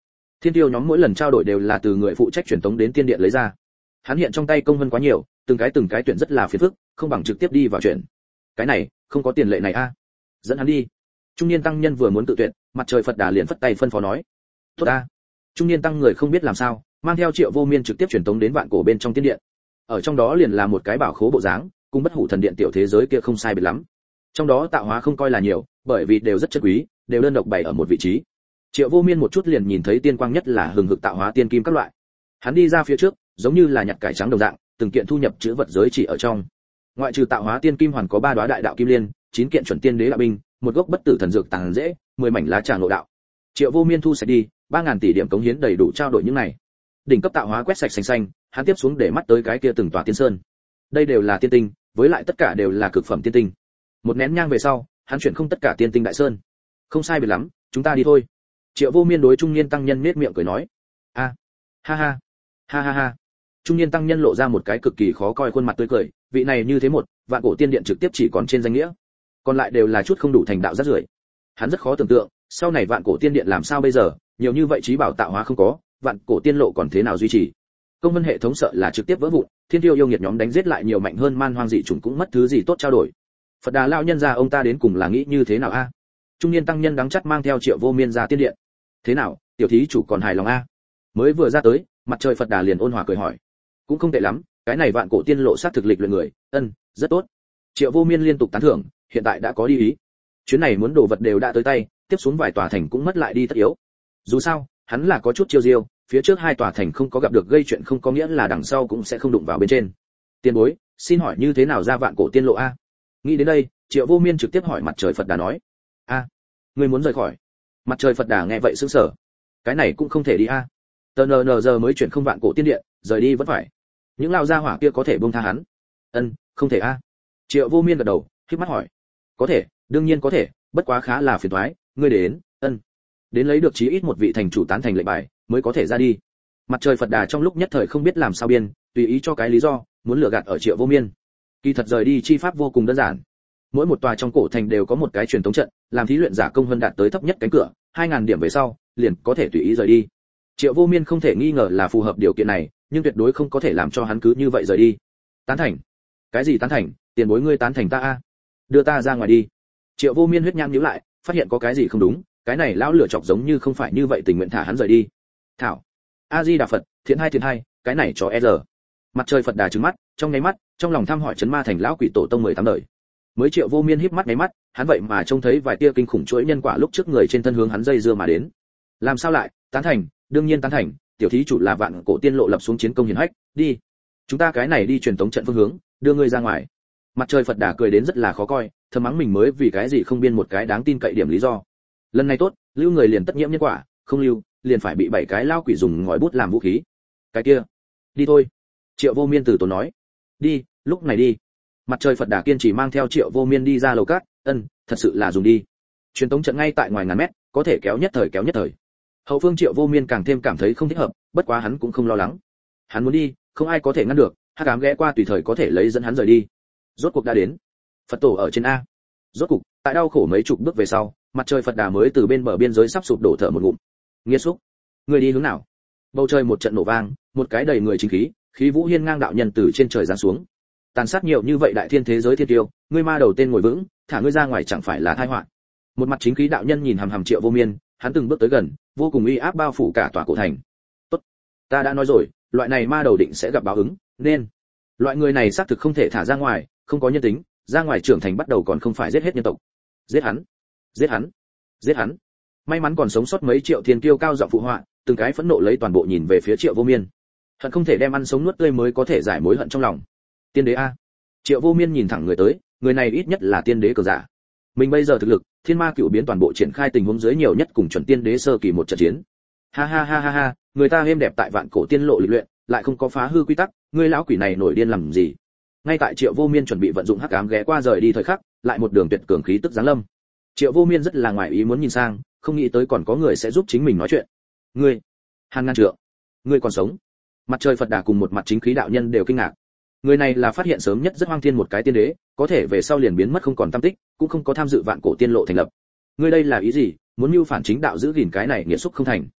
Thiên tiêu nhóm mỗi lần trao đổi đều là từ người phụ trách truyền tống đến tiên điện lấy ra. Hắn hiện trong tay công văn quá nhiều, từng cái từng cái tuyển rất là phiền phức, không bằng trực tiếp đi vào chuyển. Cái này, không có tiền lệ này a. Dẫn hắn đi. Trung niên tăng nhân vừa muốn tự tuyển, Mặt Trời Phật Đà liền phất tay phân phó nói. Tốt a. Trung niên tăng người không biết làm sao, mang theo Triệu Vô Miên trực tiếp truyền tống đến vạn cổ bên trong tiên điện. Ở trong đó liền là một cái bảo khố bộ dáng, cùng bất hủ thần điện tiểu thế giới kia không sai biệt lắm. Trong đó tạo hóa không coi là nhiều, bởi vì đều rất chất quý, đều đơn độc bày ở một vị trí. Triệu Vô Miên một chút liền nhìn thấy tiên quang nhất là hừng hực tạo hóa tiên kim các loại. Hắn đi ra phía trước, giống như là nhặt cải trắng đồng dạng, từng kiện thu nhập chữ vật giới chỉ ở trong. Ngoại trừ tạo hóa tiên kim hoàn có ba đóa đại đạo kim liên, chín kiện chuẩn tiên đế đạo binh, một gốc bất tử thần dược tàng dễ, mười mảnh lá trà ngộ đạo. Triệu Vô Miên thu sạch đi, ba ngàn tỷ điểm cống hiến đầy đủ trao đổi những này. Đỉnh cấp tạo hóa quét sạch xanh xanh, hắn tiếp xuống để mắt tới cái kia từng tòa tiên sơn. Đây đều là tiên tinh, với lại tất cả đều là cực phẩm tiên tinh. Một nén nhang về sau, hắn chuyển không tất cả tiên tinh đại sơn. Không sai biệt lắm, chúng ta đi thôi. Triệu Vô Miên đối trung niên tăng nhân nhếch miệng cười nói. A, ha ha, ha ha ha. Trung niên tăng nhân lộ ra một cái cực kỳ khó coi khuôn mặt tươi cười, vị này như thế một, vạn cổ tiên điện trực tiếp chỉ còn trên danh nghĩa, còn lại đều là chút không đủ thành đạo rất rưởi. Hắn rất khó tưởng tượng, sau này vạn cổ tiên điện làm sao bây giờ, nhiều như vậy trí bảo tạo hóa không có, vạn cổ tiên lộ còn thế nào duy trì? Công vân hệ thống sợ là trực tiếp vỡ vụn, thiên tiêu yêu nghiệt nhóm đánh giết lại nhiều mạnh hơn man hoang dị chủng cũng mất thứ gì tốt trao đổi. Phật Đà lão nhân gia ông ta đến cùng là nghĩ như thế nào a? Trung niên tăng nhân đắng chắt mang theo Triệu Vô Miên ra tiên điện. Thế nào, tiểu thí chủ còn hài lòng a? Mới vừa ra tới, Mặt Trời Phật Đà liền ôn hòa cười hỏi. Cũng không tệ lắm, cái này vạn cổ tiên lộ sát thực lịch luyện người, ân, rất tốt. Triệu Vô Miên liên tục tán thưởng, hiện tại đã có đi ý. Chuyến này muốn đồ vật đều đã tới tay, tiếp xuống vài tòa thành cũng mất lại đi tất yếu. Dù sao, hắn là có chút chiêu diêu, phía trước hai tòa thành không có gặp được gây chuyện không có nghĩa là đằng sau cũng sẽ không đụng vào bên trên. Tiên bối, xin hỏi như thế nào ra vạn cổ tiên lộ a? Nghĩ đến đây, Triệu Vô Miên trực tiếp hỏi Mặt Trời Phật Đà nói. A, ngươi muốn rời khỏi? Mặt Trời Phật Đà nghe vậy sững sờ. Cái này cũng không thể đi a. Tờ nờ nờ giờ mới chuyển không vạn cổ tiên điện, rời đi vẫn phải. Những lão gia hỏa kia có thể buông tha hắn? Ân, không thể a. Triệu Vô Miên gật đầu, khép mắt hỏi. Có thể, đương nhiên có thể, bất quá khá là phiền toái, ngươi đến, ân. Đến lấy được chí ít một vị thành chủ tán thành lệnh bài, mới có thể ra đi. Mặt Trời Phật Đà trong lúc nhất thời không biết làm sao biên, tùy ý cho cái lý do, muốn lừa gạt ở Triệu Vô Miên. Kỳ thật rời đi chi pháp vô cùng đơn giản. Mỗi một tòa trong cổ thành đều có một cái truyền tống trận, làm thí luyện giả công hơn đạt tới thấp nhất cánh cửa, hai ngàn điểm về sau, liền có thể tùy ý rời đi. Triệu Vô Miên không thể nghi ngờ là phù hợp điều kiện này, nhưng tuyệt đối không có thể làm cho hắn cứ như vậy rời đi. Tán thành? Cái gì tán thành? Tiền bối ngươi tán thành ta a? Đưa ta ra ngoài đi. Triệu Vô Miên huyết nhãn nhíu lại, phát hiện có cái gì không đúng, cái này lão lửa chọc giống như không phải như vậy tình nguyện thả hắn rời đi. Thảo. A Di Đà Phật, thiện hai thiện hai, cái này cho e giờ. Mặt Trời Phật Đà trừng mắt, trong nháy mắt, trong lòng thăm hỏi chấn ma thành lão quỷ tổ tông mười tám đời. Mới Triệu Vô Miên híp mắt nháy mắt, hắn vậy mà trông thấy vài tia kinh khủng chuỗi nhân quả lúc trước người trên thân hướng hắn dây dưa mà đến. Làm sao lại? Tán thành, đương nhiên tán thành, tiểu thí chủ là vạn cổ tiên lộ lập xuống chiến công hiển hách, đi. Chúng ta cái này đi truyền tống trận phương hướng, đưa ngươi ra ngoài. Mặt Trời Phật Đà cười đến rất là khó coi, thầm mắng mình mới vì cái gì không biên một cái đáng tin cậy điểm lý do. Lần này tốt, lưu người liền tất nhiễm nhân quả, không lưu, liền phải bị bảy cái lao quỷ dùng ngòi bút làm vũ khí. Cái kia, đi thôi. Triệu Vô Miên từ tốn nói. Đi, lúc này đi. Mặt Trời Phật Đà kiên trì mang theo Triệu Vô Miên đi ra lầu cát, ân, thật sự là dùng đi. Truyền tống trận ngay tại ngoài ngàn mét, có thể kéo nhất thời kéo nhất thời. Hậu phương Triệu Vô Miên càng thêm cảm thấy không thích hợp, bất quá hắn cũng không lo lắng. Hắn muốn đi, không ai có thể ngăn được, hắc ám ghé qua tùy thời có thể lấy dẫn hắn rời đi. Rốt cuộc đã đến. Phật tổ ở trên a. Rốt cuộc, tại đau khổ mấy chục bước về sau, Mặt Trời Phật Đà mới từ bên bờ biên giới sắp sụp đổ thở một ngụm. Nghiệt xúc, người đi hướng nào? Bầu trời một trận nổ vang, một cái đầy người chính khí, khí vũ hiên ngang đạo nhân từ trên trời giáng xuống. Tàn sát nhiều như vậy đại thiên thế giới thiên tiêu, ngươi ma đầu tên ngồi vững, thả ngươi ra ngoài chẳng phải là tai họa. Một mặt chính khí đạo nhân nhìn hằm hằm Triệu Vô Miên, hắn từng bước tới gần, vô cùng uy áp bao phủ cả tòa cổ thành. Tốt, ta đã nói rồi, loại này ma đầu định sẽ gặp báo ứng, nên loại người này xác thực không thể thả ra ngoài, không có nhân tính, ra ngoài trưởng thành bắt đầu còn không phải giết hết nhân tộc. Giết hắn, giết hắn, giết hắn. May mắn còn sống sót mấy triệu thiên kiêu cao giọng phụ họa, từng cái phẫn nộ lấy toàn bộ nhìn về phía Triệu Vô Miên. Hận không thể đem ăn sống nuốt tươi mới có thể giải mối hận trong lòng. Tiên đế a. Triệu Vô Miên nhìn thẳng người tới, người này ít nhất là tiên đế cường giả. Mình bây giờ thực lực, thiên ma cựu biến toàn bộ triển khai tình huống dưới nhiều nhất cùng chuẩn tiên đế sơ kỳ một trận chiến. Ha ha ha ha ha, người ta êm đẹp tại vạn cổ tiên lộ lịch luyện, lại không có phá hư quy tắc, ngươi lão quỷ này nổi điên làm gì? Ngay tại Triệu Vô Miên chuẩn bị vận dụng hắc ám ghé qua rời đi thời khắc, lại một đường tuyệt cường khí tức giáng lâm. Triệu Vô Miên rất là ngoài ý muốn nhìn sang, không nghĩ tới còn có người sẽ giúp chính mình nói chuyện. Ngươi, Hàn Ngăn Trượng, ngươi còn sống? Mặt Trời Phật Đà cùng một mặt chính khí đạo nhân đều kinh ngạc. Người này là phát hiện sớm nhất rất hoang thiên một cái tiên đế, có thể về sau liền biến mất không còn tăm tích, cũng không có tham dự vạn cổ tiên lộ thành lập. Ngươi đây là ý gì? Muốn mưu phản chính đạo giữ gìn cái này nghĩa xúc không thành?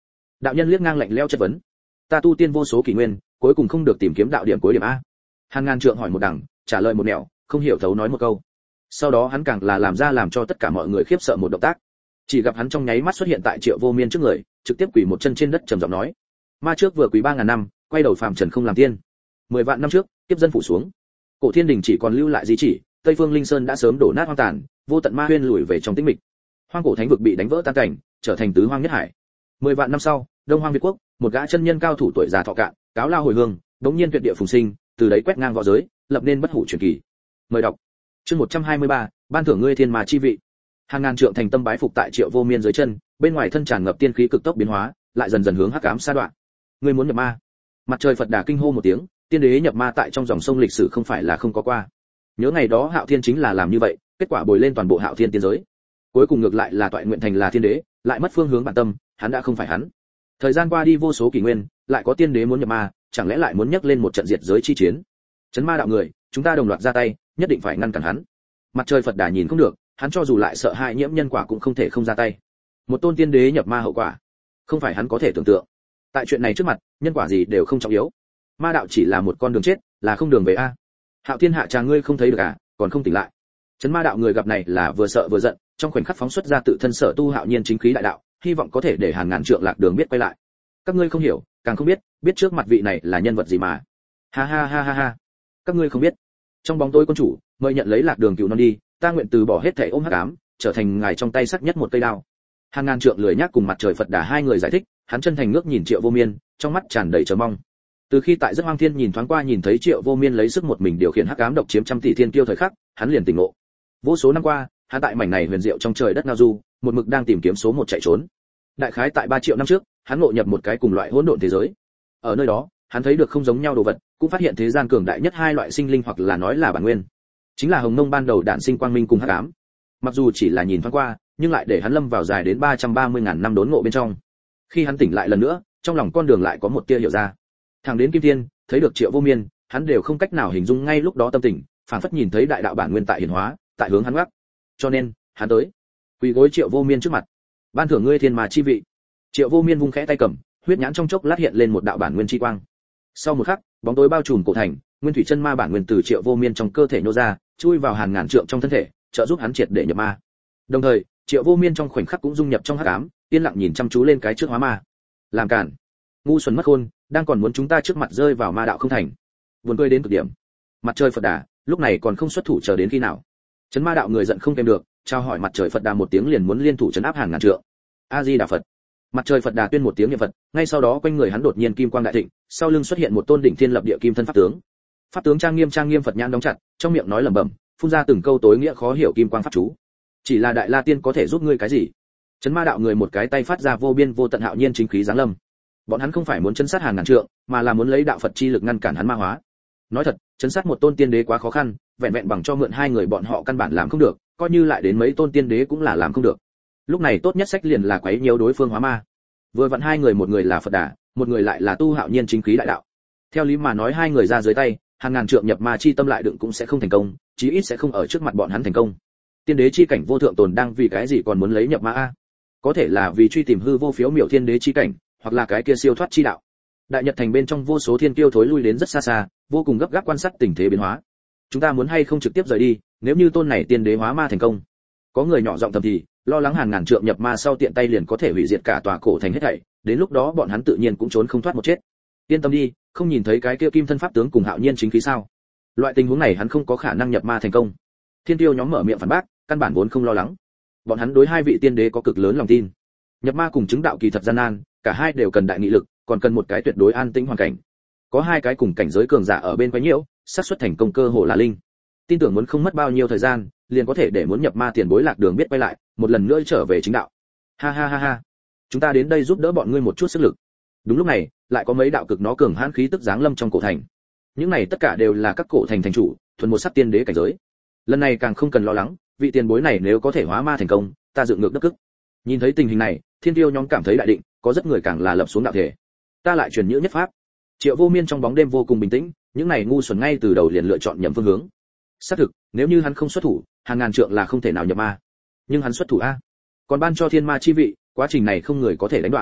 Đạo nhân liếc ngang lạnh lẽo chất vấn. Ta tu tiên vô số kỷ nguyên, cuối cùng không được tìm kiếm đạo điểm cuối điểm a. Hàn Ngàn Trượng hỏi một đằng, trả lời một nẻo, không hiểu thấu nói một câu. Sau đó hắn càng là làm ra làm cho tất cả mọi người khiếp sợ một động tác. Chỉ gặp hắn trong nháy mắt xuất hiện tại Triệu Vô Miên trước người, trực tiếp quỳ một chân trên đất trầm giọng nói: Ma trước vừa quỳ ba ngàn năm, quay đầu phàm trần không làm tiên. Mười vạn năm trước, tiếp dân phủ xuống. Cổ thiên đình chỉ còn lưu lại di chỉ, Tây Phương Linh Sơn đã sớm đổ nát hoang tàn, vô tận ma huyên lùi về trong tĩnh mịch. Hoang cổ thánh vực bị đánh vỡ tan cảnh, trở thành tứ hoang nhất hải. Mười vạn năm sau, Đông Hoang Việt quốc, một gã chân nhân cao thủ tuổi già thọ cạn, cáo lao hồi hương, đống nhiên tuyệt địa phùng sinh, từ đấy quét ngang võ giới, lập nên bất hủ truyền kỳ. Mời đọc. Chương một trăm hai mươi ba, ban thưởng ngươi thiên ma chi vị. Hàng Ngàn Trượng thành tâm bái phục tại Triệu Vô Miên dưới chân, bên ngoài thân tràn ngập tiên khí cực tốc biến hóa, lại dần dần hướng hắc ám sa đoạn. Ngươi muốn nhập ma? Mặt trời Phật Đà kinh hô một tiếng, tiên đế nhập ma tại trong dòng sông lịch sử không phải là không có qua. Nhớ ngày đó Hạo Thiên chính là làm như vậy, kết quả bồi lên toàn bộ Hạo Thiên tiên giới. Cuối cùng ngược lại là Toại Nguyện Thành là thiên đế, lại mất phương hướng bản tâm, hắn đã không phải hắn. Thời gian qua đi vô số kỷ nguyên, lại có tiên đế muốn nhập ma, chẳng lẽ lại muốn nhắc lên một trận diệt giới chi chiến? Chấn ma đạo người, chúng ta đồng loạt ra tay, nhất định phải ngăn cản hắn. Mặt trời Phật Đà nhìn không được, hắn cho dù lại sợ hãi nhiễm nhân quả cũng không thể không ra tay. Một tôn tiên đế nhập ma hậu quả, không phải hắn có thể tưởng tượng. Tại chuyện này trước mặt, nhân quả gì đều không trọng yếu. Ma đạo chỉ là một con đường chết, là không đường về a. Hạo Thiên hạ trà ngươi không thấy được à, còn không tỉnh lại. Chấn ma đạo người gặp này là vừa sợ vừa giận, trong khoảnh khắc phóng xuất ra tự thân sở tu hạo nhiên chính khí đại đạo, hy vọng có thể để Hàn Ngàn Trượng lạc đường biết quay lại. Các ngươi không hiểu, càng không biết, biết trước mặt vị này là nhân vật gì mà. Ha ha ha ha ha. Các ngươi không biết. Trong bóng tối quân chủ, mời nhận lấy lạc đường cựu non đi, ta nguyện từ bỏ hết thảy ôm hắc ám, trở thành ngài trong tay sắc nhất một cây đao. Hàn Ngàn Trượng lười nhác cùng mặt trời Phật Đà hai người giải thích, hắn chân thành ngước nhìn Triệu Vô Miên, trong mắt tràn đầy chờ mong. Từ khi tại Rất Hoang Thiên nhìn thoáng qua nhìn thấy Triệu Vô Miên lấy sức một mình điều khiển hắc ám độc chiếm trăm tỷ thiên kiêu thời khắc, hắn liền tỉnh ngộ. Vô số năm qua, hắn tại mảnh này huyền diệu trong trời đất ngao du, một mực đang tìm kiếm số một chạy trốn. Đại khái tại ba triệu năm trước, hắn ngộ nhập một cái cùng loại hỗn độn thế giới. Ở nơi đó, hắn thấy được không giống nhau đồ vật, cũng phát hiện thế gian cường đại nhất hai loại sinh linh hoặc là nói là bản nguyên, chính là hồng mông ban đầu đản sinh quang minh cùng hắc ám. Mặc dù chỉ là nhìn thoáng qua, nhưng lại để hắn lâm vào dài đến ba trăm ba mươi ngàn năm đốn ngộ bên trong. Khi hắn tỉnh lại lần nữa, trong lòng con đường lại có một tia hiểu ra. Thẳng đến Kim Thiên, thấy được Triệu Vô Miên, hắn đều không cách nào hình dung ngay lúc đó tâm tình, phảng phất nhìn thấy đại đạo bản nguyên tại hiển hóa, tại hướng hắn gác. Cho nên, hắn tới, quỳ gối Triệu Vô Miên trước mặt, ban thưởng ngươi thiên ma chi vị. Triệu Vô Miên vung khẽ tay cầm, huyết nhãn trong chốc lát hiện lên một đạo bản nguyên chi quang. Sau một khắc, bóng tối bao trùm cổ thành, nguyên thủy chân ma bản nguyên từ Triệu Vô Miên trong cơ thể nô ra, chui vào Hàn Ngàn Trượng trong thân thể, trợ giúp hắn triệt để nhập ma. Đồng thời, Triệu Vô Miên trong khoảnh khắc cũng dung nhập trong hắc ám, yên lặng nhìn chăm chú lên cái trước hóa ma. Làm cản, ngu xuẩn mất khôn, đang còn muốn chúng ta trước mặt rơi vào ma đạo không thành. Buồn cười đến cực điểm. Mặt trời Phật Đà, lúc này còn không xuất thủ chờ đến khi nào? Chấn ma đạo người giận không kèm được, trao hỏi mặt trời Phật Đà một tiếng liền muốn liên thủ trấn áp Hàn Ngàn Trượng. A Di Đà Phật. Mặt trời Phật Đà tuyên một tiếng niệm Phật, ngay sau đó quanh người hắn đột nhiên kim quang đại thịnh, sau lưng xuất hiện một tôn đỉnh thiên lập địa kim thân pháp tướng. Pháp tướng trang nghiêm trang nghiêm Phật nhãn đóng chặt, trong miệng nói lẩm bẩm, phun ra từng câu tối nghĩa khó hiểu kim quang pháp chú. Chỉ là Đại La Tiên có thể giúp ngươi cái gì? Chấn ma đạo người một cái tay phát ra vô biên vô tận hạo nhiên chính khí giáng lâm. Bọn hắn không phải muốn chấn sát Hàn Ngàn Trượng, mà là muốn lấy đạo Phật chi lực ngăn cản hắn ma hóa. Nói thật, chấn sát một tôn tiên đế quá khó khăn, vẹn vẹn bằng cho mượn hai người bọn họ căn bản làm không được, coi như lại đến mấy tôn tiên đế cũng là làm không được. Lúc này tốt nhất sách liền là quấy nhiễu đối phương hóa ma. Vừa vặn hai người một người là Phật Đà, một người lại là tu hạo nhiên chính khí đại đạo. Theo lý mà nói hai người ra dưới tay, Hàn Ngàn Trượng nhập ma chi tâm lại đựng cũng sẽ không thành công, chí ít sẽ không ở trước mặt bọn hắn thành công. Tiên đế chi cảnh vô thượng tồn đang vì cái gì còn muốn lấy nhập ma a? Có thể là vì truy tìm hư vô phiếu miểu thiên đế chi cảnh, hoặc là cái kia siêu thoát chi đạo. Đại Nhật thành bên trong vô số thiên kiêu thối lui đến rất xa xa, vô cùng gấp gáp quan sát tình thế biến hóa. Chúng ta muốn hay không trực tiếp rời đi, nếu như tôn này tiên đế hóa ma thành công. Có người nhỏ giọng thầm thì, lo lắng Hàn Ngàn Trượng nhập ma sau tiện tay liền có thể hủy diệt cả tòa cổ thành hết thảy, đến lúc đó bọn hắn tự nhiên cũng trốn không thoát một chết. Yên tâm đi, không nhìn thấy cái kia kim thân pháp tướng cùng hạo nhiên chính khí sao? Loại tình huống này hắn không có khả năng nhập ma thành công. Thiên tiêu nhóm mở miệng phản bác, căn bản vốn không lo lắng. Bọn hắn đối hai vị tiên đế có cực lớn lòng tin. Nhập ma cùng chứng đạo kỳ thật gian nan, cả hai đều cần đại nghị lực, còn cần một cái tuyệt đối an tĩnh hoàn cảnh. Có hai cái cùng cảnh giới cường giả ở bên quấy nhiễu, xác suất thành công cơ hồ là linh. Tin tưởng muốn không mất bao nhiêu thời gian, liền có thể để muốn nhập ma tiền bối lạc đường biết quay lại, một lần nữa trở về chính đạo. Ha ha ha ha. Chúng ta đến đây giúp đỡ bọn ngươi một chút sức lực. Đúng lúc này, lại có mấy đạo cực nó cường hãn khí tức giáng lâm trong cổ thành. Những này tất cả đều là các cổ thành thành chủ, thuần một sắc tiên đế cảnh giới. Lần này càng không cần lo lắng, vị tiền bối này nếu có thể hóa ma thành công, ta dựng ngược đất cức. Nhìn thấy tình hình này, thiên tiêu nhóm cảm thấy đại định, có rất người càng là lập xuống đạo thể. Ta lại truyền nhữ nhất pháp. Triệu Vô Miên trong bóng đêm vô cùng bình tĩnh, những này ngu xuẩn ngay từ đầu liền lựa chọn nhầm phương hướng. Xác thực, nếu như hắn không xuất thủ, Hàng Ngàn Trượng là không thể nào nhập ma. Nhưng hắn xuất thủ a, còn ban cho thiên ma chi vị, quá trình này không người có thể đánh đoạn.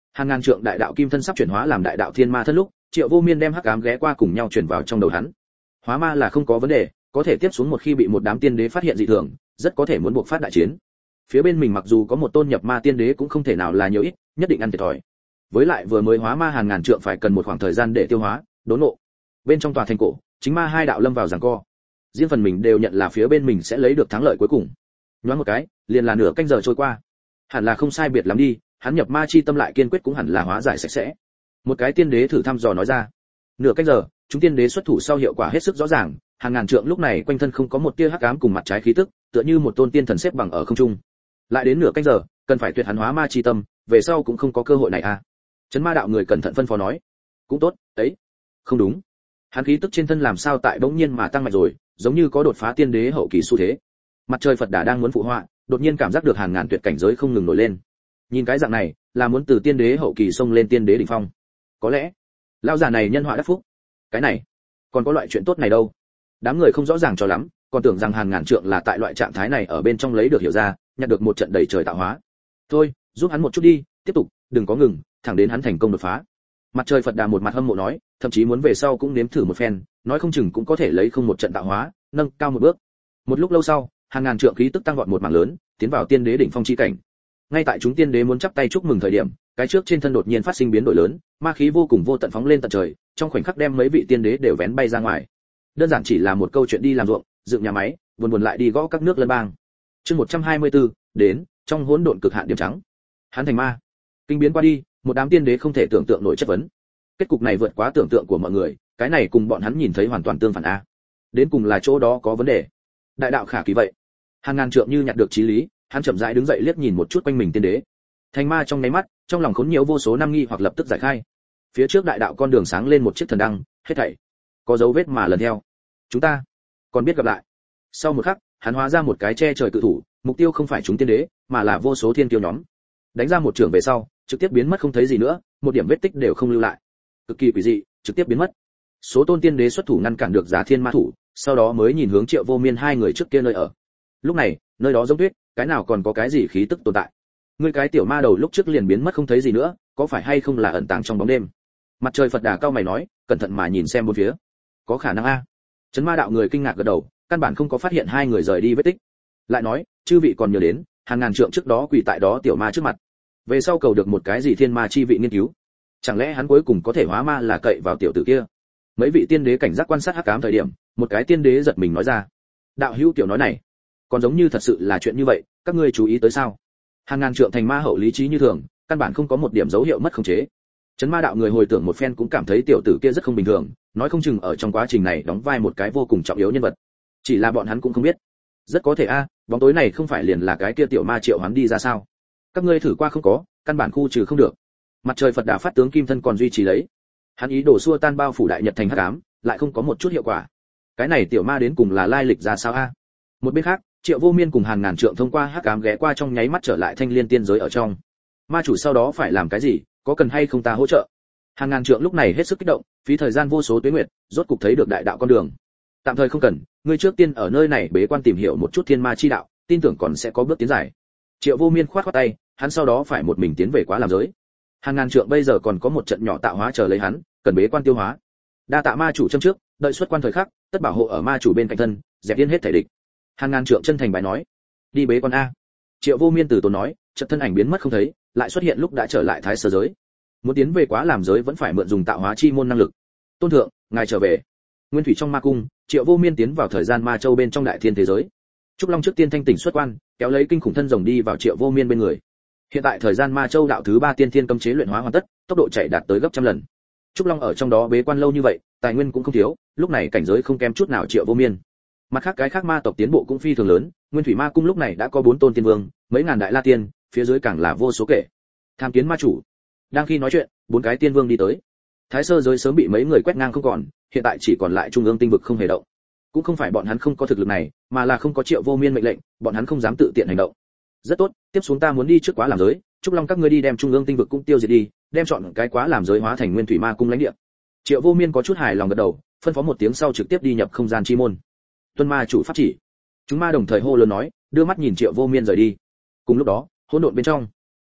Hàng ngàn trượng đại đạo kim thân sắp chuyển hóa làm đại đạo thiên ma thân lúc, Triệu Vô Miên đem hắc ám ghé qua cùng nhau chuyển vào trong đầu hắn. Hóa ma là không có vấn đề, có thể tiếp xuống một khi bị một đám tiên đế phát hiện dị thường, rất có thể muốn buộc phát đại chiến. Phía bên mình mặc dù có một tôn nhập ma tiên đế cũng không thể nào là nhiều ít, nhất định ăn thiệt thòi. Với lại vừa mới hóa ma hàng ngàn trượng phải cần một khoảng thời gian để tiêu hóa, đốn ngộ. Bên trong tòa thành cổ, chính ma hai đạo lâm vào giằng co. Riêng phần mình đều nhận là phía bên mình sẽ lấy được thắng lợi cuối cùng. Nhoáng một cái, liền là nửa canh giờ trôi qua. Hẳn là không sai biệt lắm đi, hắn nhập ma chi tâm lại kiên quyết cũng hẳn là hóa giải sạch sẽ. Một cái tiên đế thử thăm dò nói ra. Nửa canh giờ, chúng tiên đế xuất thủ sau hiệu quả hết sức rõ ràng, hàng ngàn trượng lúc này quanh thân không có một tia hắc ám cùng mặt trái khí tức, tựa như một tôn tiên thần xếp bằng ở không trung. Lại đến nửa canh giờ, cần phải tuyệt hắn hóa ma chi tâm, về sau cũng không có cơ hội này à? Chấn ma đạo người cẩn thận phân phó nói. Cũng tốt, ấy. Không đúng. Hắn khí tức trên thân làm sao tại bỗng nhiên mà tăng mạnh rồi, giống như có đột phá tiên đế hậu kỳ xu thế. Mặt trời Phật Đà đang muốn phụ họa, đột nhiên cảm giác được hàng ngàn tuyệt cảnh giới không ngừng nổi lên. Nhìn cái dạng này, là muốn từ tiên đế hậu kỳ xông lên tiên đế đỉnh phong. Có lẽ, lão già này nhân họa đắc phúc. Cái này, còn có loại chuyện tốt này đâu? Đám người không rõ ràng cho lắm, còn tưởng rằng hàng ngàn trượng là tại loại trạng thái này ở bên trong lấy được hiểu ra, nhận được một trận đầy trời tạo hóa. Thôi, giúp hắn một chút đi, tiếp tục, đừng có ngừng, thẳng đến hắn thành công đột phá. Mặt trời Phật Đà một mặt hâm mộ nói, thậm chí muốn về sau cũng nếm thử một phen, nói không chừng cũng có thể lấy không một trận tạo hóa, nâng cao một bước. Một lúc lâu sau, hàng ngàn trượng khí tức tăng vọt một mảng lớn, tiến vào tiên đế đỉnh phong chi cảnh. Ngay tại chúng tiên đế muốn chắp tay chúc mừng thời điểm, cái trước trên thân đột nhiên phát sinh biến đổi lớn, ma khí vô cùng vô tận phóng lên tận trời, trong khoảnh khắc đem mấy vị tiên đế đều vén bay ra ngoài. Đơn giản chỉ là một câu chuyện đi làm ruộng, dựng nhà máy, buồn buồn lại đi gõ các nước lân bang. Chương một trăm hai mươi tư, đến, trong hỗn độn cực hạn điểm trắng. Hắn thành ma. Kinh biến qua đi, một đám tiên đế không thể tưởng tượng nổi chất vấn. Kết cục này vượt quá tưởng tượng của mọi người, cái này cùng bọn hắn nhìn thấy hoàn toàn tương phản a. Đến cùng là chỗ đó có vấn đề. Đại đạo khả kỳ vậy. Hàng ngàn trượng như nhặt được chí lý, hắn chậm rãi đứng dậy liếc nhìn một chút quanh mình tiên đế. Thành ma trong nháy mắt, trong lòng khốn nhiều vô số năm nghi hoặc lập tức giải khai. Phía trước đại đạo con đường sáng lên một chiếc thần đăng, hết thảy có dấu vết mà lần theo. Chúng ta còn biết gặp lại. Sau một khắc, hắn hóa ra một cái che trời cự thủ, mục tiêu không phải chúng tiên đế, mà là vô số thiên kiêu nhóm. Đánh ra một trường về sau, trực tiếp biến mất không thấy gì nữa, một điểm vết tích đều không lưu lại. Cực kỳ quỷ dị, trực tiếp biến mất. Số tôn tiên đế xuất thủ ngăn cản được Giá Thiên Ma thủ, sau đó mới nhìn hướng Triệu Vô Miên hai người trước kia nơi ở. Lúc này, nơi đó giống tuyết, cái nào còn có cái gì khí tức tồn tại. Ngươi cái tiểu ma đầu lúc trước liền biến mất không thấy gì nữa, có phải hay không là ẩn tàng trong bóng đêm? Mặt trời Phật Đà cao mày nói, cẩn thận mà nhìn xem bốn phía. Có khả năng a. Chấn ma đạo người kinh ngạc gật đầu, căn bản không có phát hiện hai người rời đi vết tích. Lại nói, chư vị còn nhớ đến, hàng ngàn trượng trước đó quỳ tại đó tiểu ma trước mặt. Về sau cầu được một cái gì thiên ma chi vị nghiên cứu. Chẳng lẽ hắn cuối cùng có thể hóa ma là cậy vào tiểu tử kia? Mấy vị tiên đế cảnh giác quan sát hắc ám thời điểm, một cái tiên đế giật mình nói ra. Đạo hữu tiểu nói này, còn giống như thật sự là chuyện như vậy, các ngươi chú ý tới sao? Hàng ngàn trượng thành ma hậu lý trí như thường, căn bản không có một điểm dấu hiệu mất khống chế. Chấn ma đạo người hồi tưởng một phen cũng cảm thấy tiểu tử kia rất không bình thường, nói không chừng ở trong quá trình này đóng vai một cái vô cùng trọng yếu nhân vật. Chỉ là bọn hắn cũng không biết. Rất có thể a, bóng tối này không phải liền là cái kia tiểu ma triệu hoán đi ra sao? Các ngươi thử qua không có, căn bản khu trừ không được. Mặt trời Phật Đà phát tướng kim thân còn duy trì lấy. Hắn ý đồ xua tan bao phủ đại nhật thành hắc ám, lại không có một chút hiệu quả. Cái này tiểu ma đến cùng là lai lịch ra sao a? Một bên khác, Triệu Vô Miên cùng hàng ngàn trượng thông qua hắc ám ghé qua trong nháy mắt trở lại thanh liên tiên giới ở trong. Ma chủ sau đó phải làm cái gì, có cần hay không ta hỗ trợ? Hàng ngàn trượng lúc này hết sức kích động, phí thời gian vô số tuế nguyệt, rốt cục thấy được đại đạo con đường. Tạm thời không cần, ngươi trước tiên ở nơi này bế quan tìm hiểu một chút thiên ma chi đạo, tin tưởng còn sẽ có bước tiến dài. Triệu Vô Miên khoát khoát tay, hắn sau đó phải một mình tiến về Quá Làm giới. Hàng ngàn trượng bây giờ còn có một trận nhỏ tạo hóa chờ lấy hắn, cần bế quan tiêu hóa. Đa tạ ma chủ châm trước, đợi xuất quan thời khắc, tất bảo hộ ở ma chủ bên cạnh thân, dẹp yên hết thể địch. Hàng ngàn trượng chân thành bài nói, đi bế quan a. Triệu Vô Miên từ tốn nói, chợt thân ảnh biến mất không thấy, lại xuất hiện lúc đã trở lại Thái Sơ giới. Muốn tiến về Quá Làm giới vẫn phải mượn dùng tạo hóa chi môn năng lực. Tôn thượng, ngài trở về. Nguyên thủy trong ma cung, Triệu Vô Miên tiến vào thời gian ma châu bên trong đại thiên thế giới. Trúc Long trước tiên thanh tỉnh xuất quan, kéo lấy kinh khủng thân rồng đi vào Triệu Vô Miên bên người. Hiện tại thời gian ma châu đạo thứ ba tiên thiên cấm chế luyện hóa hoàn tất, tốc độ chạy đạt tới gấp trăm lần. Trúc Long ở trong đó bế quan lâu như vậy, tài nguyên cũng không thiếu, lúc này cảnh giới không kém chút nào Triệu Vô Miên. Mặt khác cái khác ma tộc tiến bộ cũng phi thường lớn, Nguyên thủy ma cung lúc này đã có bốn tôn tiên vương, mấy ngàn đại la tiên, phía dưới càng là vô số kể. Tham kiến ma chủ. Đang khi nói chuyện, bốn cái tiên vương đi tới. Thái Sơ giới sớm bị mấy người quét ngang không còn, hiện tại chỉ còn lại trung ương tinh vực không hề động. Cũng không phải bọn hắn không có thực lực này, mà là không có Triệu Vô Miên mệnh lệnh, bọn hắn không dám tự tiện hành động. Rất tốt, tiếp xuống ta muốn đi trước Quá Làm giới, Trúc Long các ngươi đi đem trung ương tinh vực cũng tiêu diệt đi, đem chọn cái Quá Làm giới hóa thành Nguyên thủy ma cung lãnh địa. Triệu Vô Miên có chút hài lòng gật đầu, phân phó một tiếng sau trực tiếp đi nhập không gian chi môn. Tuân ma chủ pháp chỉ. Chúng ma đồng thời hô lớn nói, đưa mắt nhìn Triệu Vô Miên rời đi. Cùng lúc đó, hỗn độn bên trong,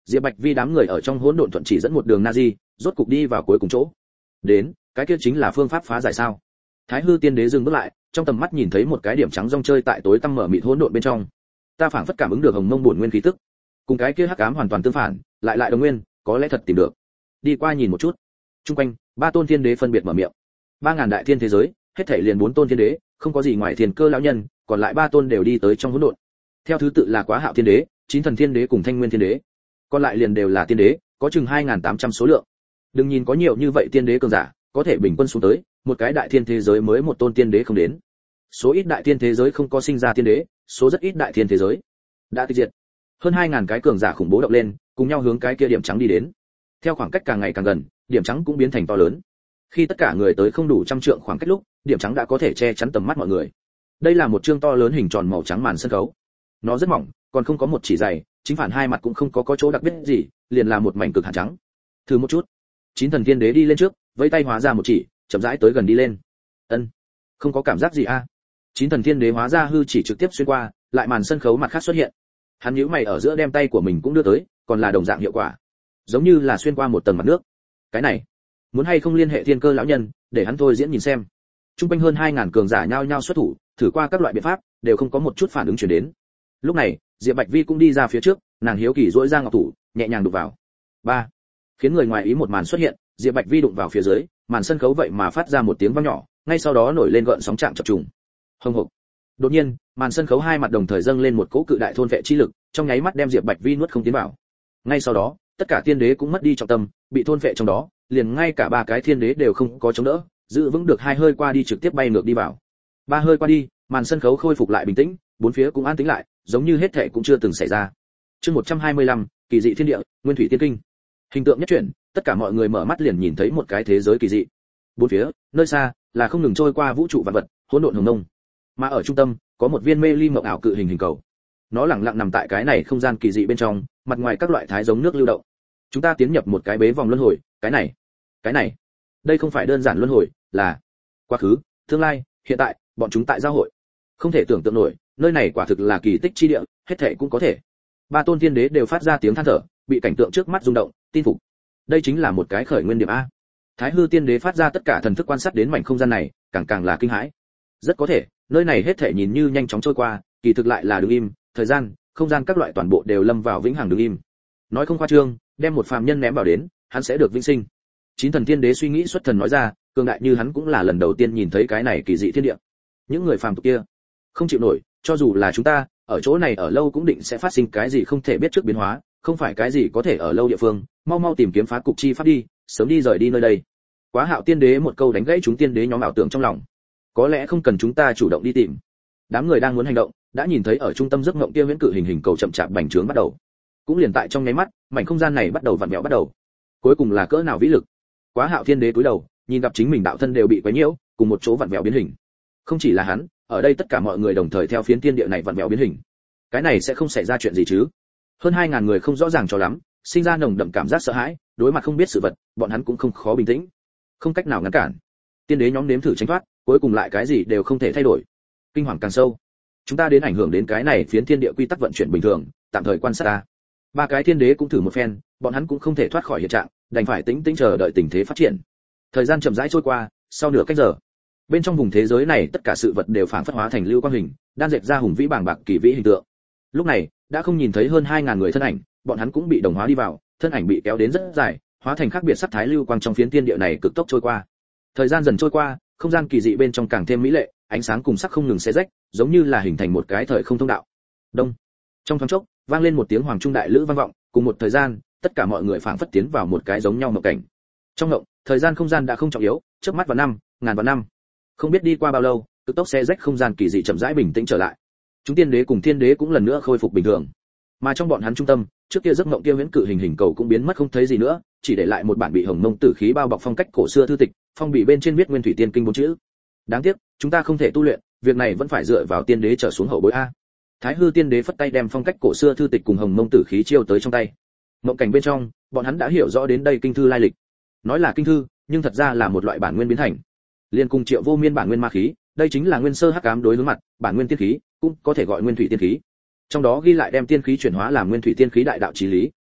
Diệp Bạch Vi đám người ở trong hỗn độn thuận chỉ dẫn một đường Nazi, rốt cục đi vào cuối cùng chỗ. Đến, cái kia chính là phương pháp phá giải sao? Thái Hư Tiên Đế dừng bước lại, trong tầm mắt nhìn thấy một cái điểm trắng rong chơi tại tối tăm mở mịt hỗn độn bên trong. Ta phảng phất cảm ứng được hồng mông bổn nguyên khí tức, cùng cái kia hắc ám hoàn toàn tương phản, lại lại đồng nguyên, có lẽ thật tìm được. Đi qua nhìn một chút. Trung quanh, ba tôn thiên đế phân biệt mở miệng. Ba ngàn đại thiên thế giới, hết thảy liền bốn tôn thiên đế, không có gì ngoài thiên cơ lão nhân, còn lại ba tôn đều đi tới trong hỗn độn. Theo thứ tự là Quá Hạo Thiên Đế, Chín Thần Thiên Đế cùng Thanh Nguyên Thiên Đế. Còn lại liền đều là tiên đế, có chừng hai nghìn tám trăm số lượng. Đừng nhìn có nhiều như vậy tiên đế cường giả, có thể bình quân xuống tới, một cái đại thiên thế giới mới một tôn tiên đế không đến. Số ít đại thiên thế giới không có sinh ra tiên đế, số rất ít đại thiên thế giới đã tịch diệt. Hơn hai nghìn cái cường giả khủng bố động lên, cùng nhau hướng cái kia điểm trắng đi đến. Theo khoảng cách càng ngày càng gần, điểm trắng cũng biến thành to lớn. Khi tất cả người tới không đủ trăm trượng khoảng cách lúc, điểm trắng đã có thể che chắn tầm mắt mọi người. Đây là một chương to lớn hình tròn màu trắng màn sân khấu. Nó rất mỏng, còn không có một chỉ dày, chính phản hai mặt cũng không có có chỗ đặc biệt gì, liền là một mảnh cực hạt trắng. Thử một chút. Chín Thần Thiên Đế đi lên trước, vẫy tay hóa ra một chỉ, chậm rãi tới gần đi lên. Ân, không có cảm giác gì a. À? Chín Thần Thiên Đế hóa ra hư chỉ trực tiếp xuyên qua, lại màn sân khấu mặt khác xuất hiện. Hắn nhíu mày ở giữa đem tay của mình cũng đưa tới, còn là đồng dạng hiệu quả, giống như là xuyên qua một tầng mặt nước. Cái này, muốn hay không liên hệ thiên cơ lão nhân, để hắn thôi diễn nhìn xem. Trung quanh hơn hai nghìn cường giả nhao nhao xuất thủ, thử qua các loại biện pháp, đều không có một chút phản ứng truyền đến. Lúc này, Diệp Bạch Vi cũng đi ra phía trước, nàng hiếu kỳ duỗi ra ngọc thủ, nhẹ nhàng đụng vào. Ba, khiến người ngoài ý một màn xuất hiện, Diệp Bạch Vi đụng vào phía dưới, màn sân khấu vậy mà phát ra một tiếng vang nhỏ, ngay sau đó nổi lên gợn sóng chạm chập trùng. Hồng hộc. Đột nhiên, màn sân khấu hai mặt đồng thời dâng lên một cỗ cự đại thôn vệ chi lực, trong nháy mắt đem Diệp Bạch Vi nuốt không tiến vào. Ngay sau đó, tất cả tiên đế cũng mất đi trọng tâm, bị thôn vệ trong đó, liền ngay cả ba cái thiên đế đều không có chống đỡ, giữ vững được hai hơi qua đi trực tiếp bay ngược đi vào. Ba hơi qua đi, màn sân khấu khôi phục lại bình tĩnh, bốn phía cũng an tĩnh lại, giống như hết thảy cũng chưa từng xảy ra. Chương một trăm hai mươi lăm, kỳ dị thiên địa, nguyên thủy tiên kinh. Hình tượng nhất chuyển, tất cả mọi người mở mắt liền nhìn thấy một cái thế giới kỳ dị. Bốn phía, nơi xa, là không ngừng trôi qua vũ trụ vạn vật, hỗn độn hồng mông. Mà ở trung tâm, có một viên mê ly mộng ảo cự hình hình cầu. Nó lặng lặng nằm tại cái này không gian kỳ dị bên trong, mặt ngoài các loại thái giống nước lưu động. Chúng ta tiến nhập một cái bế vòng luân hồi, cái này, cái này, đây không phải đơn giản luân hồi, là quá khứ, tương lai, hiện tại, bọn chúng tại giao hội. Không thể tưởng tượng nổi, nơi này quả thực là kỳ tích chi địa, hết thảy cũng có thể. Ba tôn tiên đế đều phát ra tiếng than thở, bị cảnh tượng trước mắt rung động, tin phục. Đây chính là một cái khởi nguyên điểm a. Thái Hư Tiên Đế phát ra tất cả thần thức quan sát đến mảnh không gian này, càng càng là kinh hãi. Rất có thể, nơi này hết thảy nhìn như nhanh chóng trôi qua, kỳ thực lại là đứng im, thời gian, không gian các loại toàn bộ đều lâm vào vĩnh hằng đứng im. Nói không khoa trương, đem một phàm nhân ném vào đến, hắn sẽ được vĩnh sinh. Chín Thần Tiên Đế suy nghĩ xuất thần nói ra, cường đại như hắn cũng là lần đầu tiên nhìn thấy cái này kỳ dị thiên địa. Những người phàm tục kia không chịu nổi, cho dù là chúng ta ở chỗ này ở lâu cũng định sẽ phát sinh cái gì không thể biết trước biến hóa, không phải cái gì có thể ở lâu địa phương, mau mau tìm kiếm phá cục chi pháp đi, sớm đi rời đi nơi đây. Quá Hạo Tiên Đế một câu đánh gãy chúng tiên đế nhóm ảo tưởng trong lòng. Có lẽ không cần chúng ta chủ động đi tìm. Đám người đang muốn hành động, đã nhìn thấy ở trung tâm giấc mộng kia huyễn cự hình hình cầu chậm chạp bành trướng bắt đầu. Cũng liền tại trong nháy mắt, mảnh không gian này bắt đầu vặn vẹo bắt đầu. Cuối cùng là cỡ nào vĩ lực. Quá Hạo Tiên Đế cúi đầu, nhìn gặp chính mình đạo thân đều bị quấy nhiễu, cùng một chỗ vặn vẹo biến hình. Không chỉ là hắn, ở đây tất cả mọi người đồng thời theo phiến tiên địa này vặn vẹo biến hình. Cái này sẽ không xảy ra chuyện gì chứ? Hơn hai ngàn người không rõ ràng cho lắm, sinh ra nồng đậm cảm giác sợ hãi, đối mặt không biết sự vật, bọn hắn cũng không khó bình tĩnh, không cách nào ngăn cản. Tiên đế nhóm nếm thử tránh thoát, cuối cùng lại cái gì đều không thể thay đổi. Kinh hoàng càng sâu. Chúng ta đến ảnh hưởng đến cái này phiến thiên địa quy tắc vận chuyển bình thường, tạm thời quan sát ta. Ba cái thiên đế cũng thử một phen, bọn hắn cũng không thể thoát khỏi hiện trạng, đành phải tĩnh tĩnh chờ đợi tình thế phát triển. Thời gian chậm rãi trôi qua, sau nửa cách giờ, bên trong vùng thế giới này tất cả sự vật đều phản phất hóa thành lưu quang hình, đan dệt ra hùng vĩ bàng bạc kỳ vĩ hình tượng. Lúc này, đã không nhìn thấy hơn hai ngàn người thân ảnh, bọn hắn cũng bị đồng hóa đi vào, thân ảnh bị kéo đến rất dài, hóa thành khác biệt sắc thái lưu quang trong phiến thiên địa này cực tốc trôi qua. Thời gian dần trôi qua, không gian kỳ dị bên trong càng thêm mỹ lệ, ánh sáng cùng sắc không ngừng xé rách, giống như là hình thành một cái thời không thông đạo. Đông. Trong thoáng chốc, vang lên một tiếng hoàng trung đại lữ vang vọng, cùng một thời gian, tất cả mọi người phảng phất tiến vào một cái giống nhau mộng cảnh. Trong mộng, thời gian không gian đã không trọng yếu, chớp mắt vào năm, ngàn vào năm. Không biết đi qua bao lâu, cực tốc xé rách không gian kỳ dị chậm rãi bình tĩnh trở lại. Chúng tiên đế cùng thiên đế cũng lần nữa khôi phục bình thường. Mà trong bọn hắn trung tâm, trước kia giấc mộng kia huyễn cự hình hình cầu cũng biến mất không thấy gì nữa, chỉ để lại một bản bị hồng mông tử khí bao bọc phong cách cổ xưa thư tịch, phong bì bên trên viết nguyên thủy tiên kinh bốn chữ. Đáng tiếc, chúng ta không thể tu luyện, việc này vẫn phải dựa vào tiên đế trở xuống hậu bối a. Thái Hư Tiên Đế phất tay đem phong cách cổ xưa thư tịch cùng hồng mông tử khí chiêu tới trong tay. Mộng cảnh bên trong, bọn hắn đã hiểu rõ đến đây kinh thư lai lịch. Nói là kinh thư, nhưng thật ra là một loại bản nguyên biến thành. Liên cùng Triệu Vô Miên bản nguyên ma khí, đây chính là nguyên sơ hắc ám đối hướng mặt, bản nguyên tiên khí, cũng có thể gọi nguyên thủy tiên khí. Trong đó ghi lại đem tiên khí chuyển hóa làm nguyên thủy tiên khí đại đạo chí lý.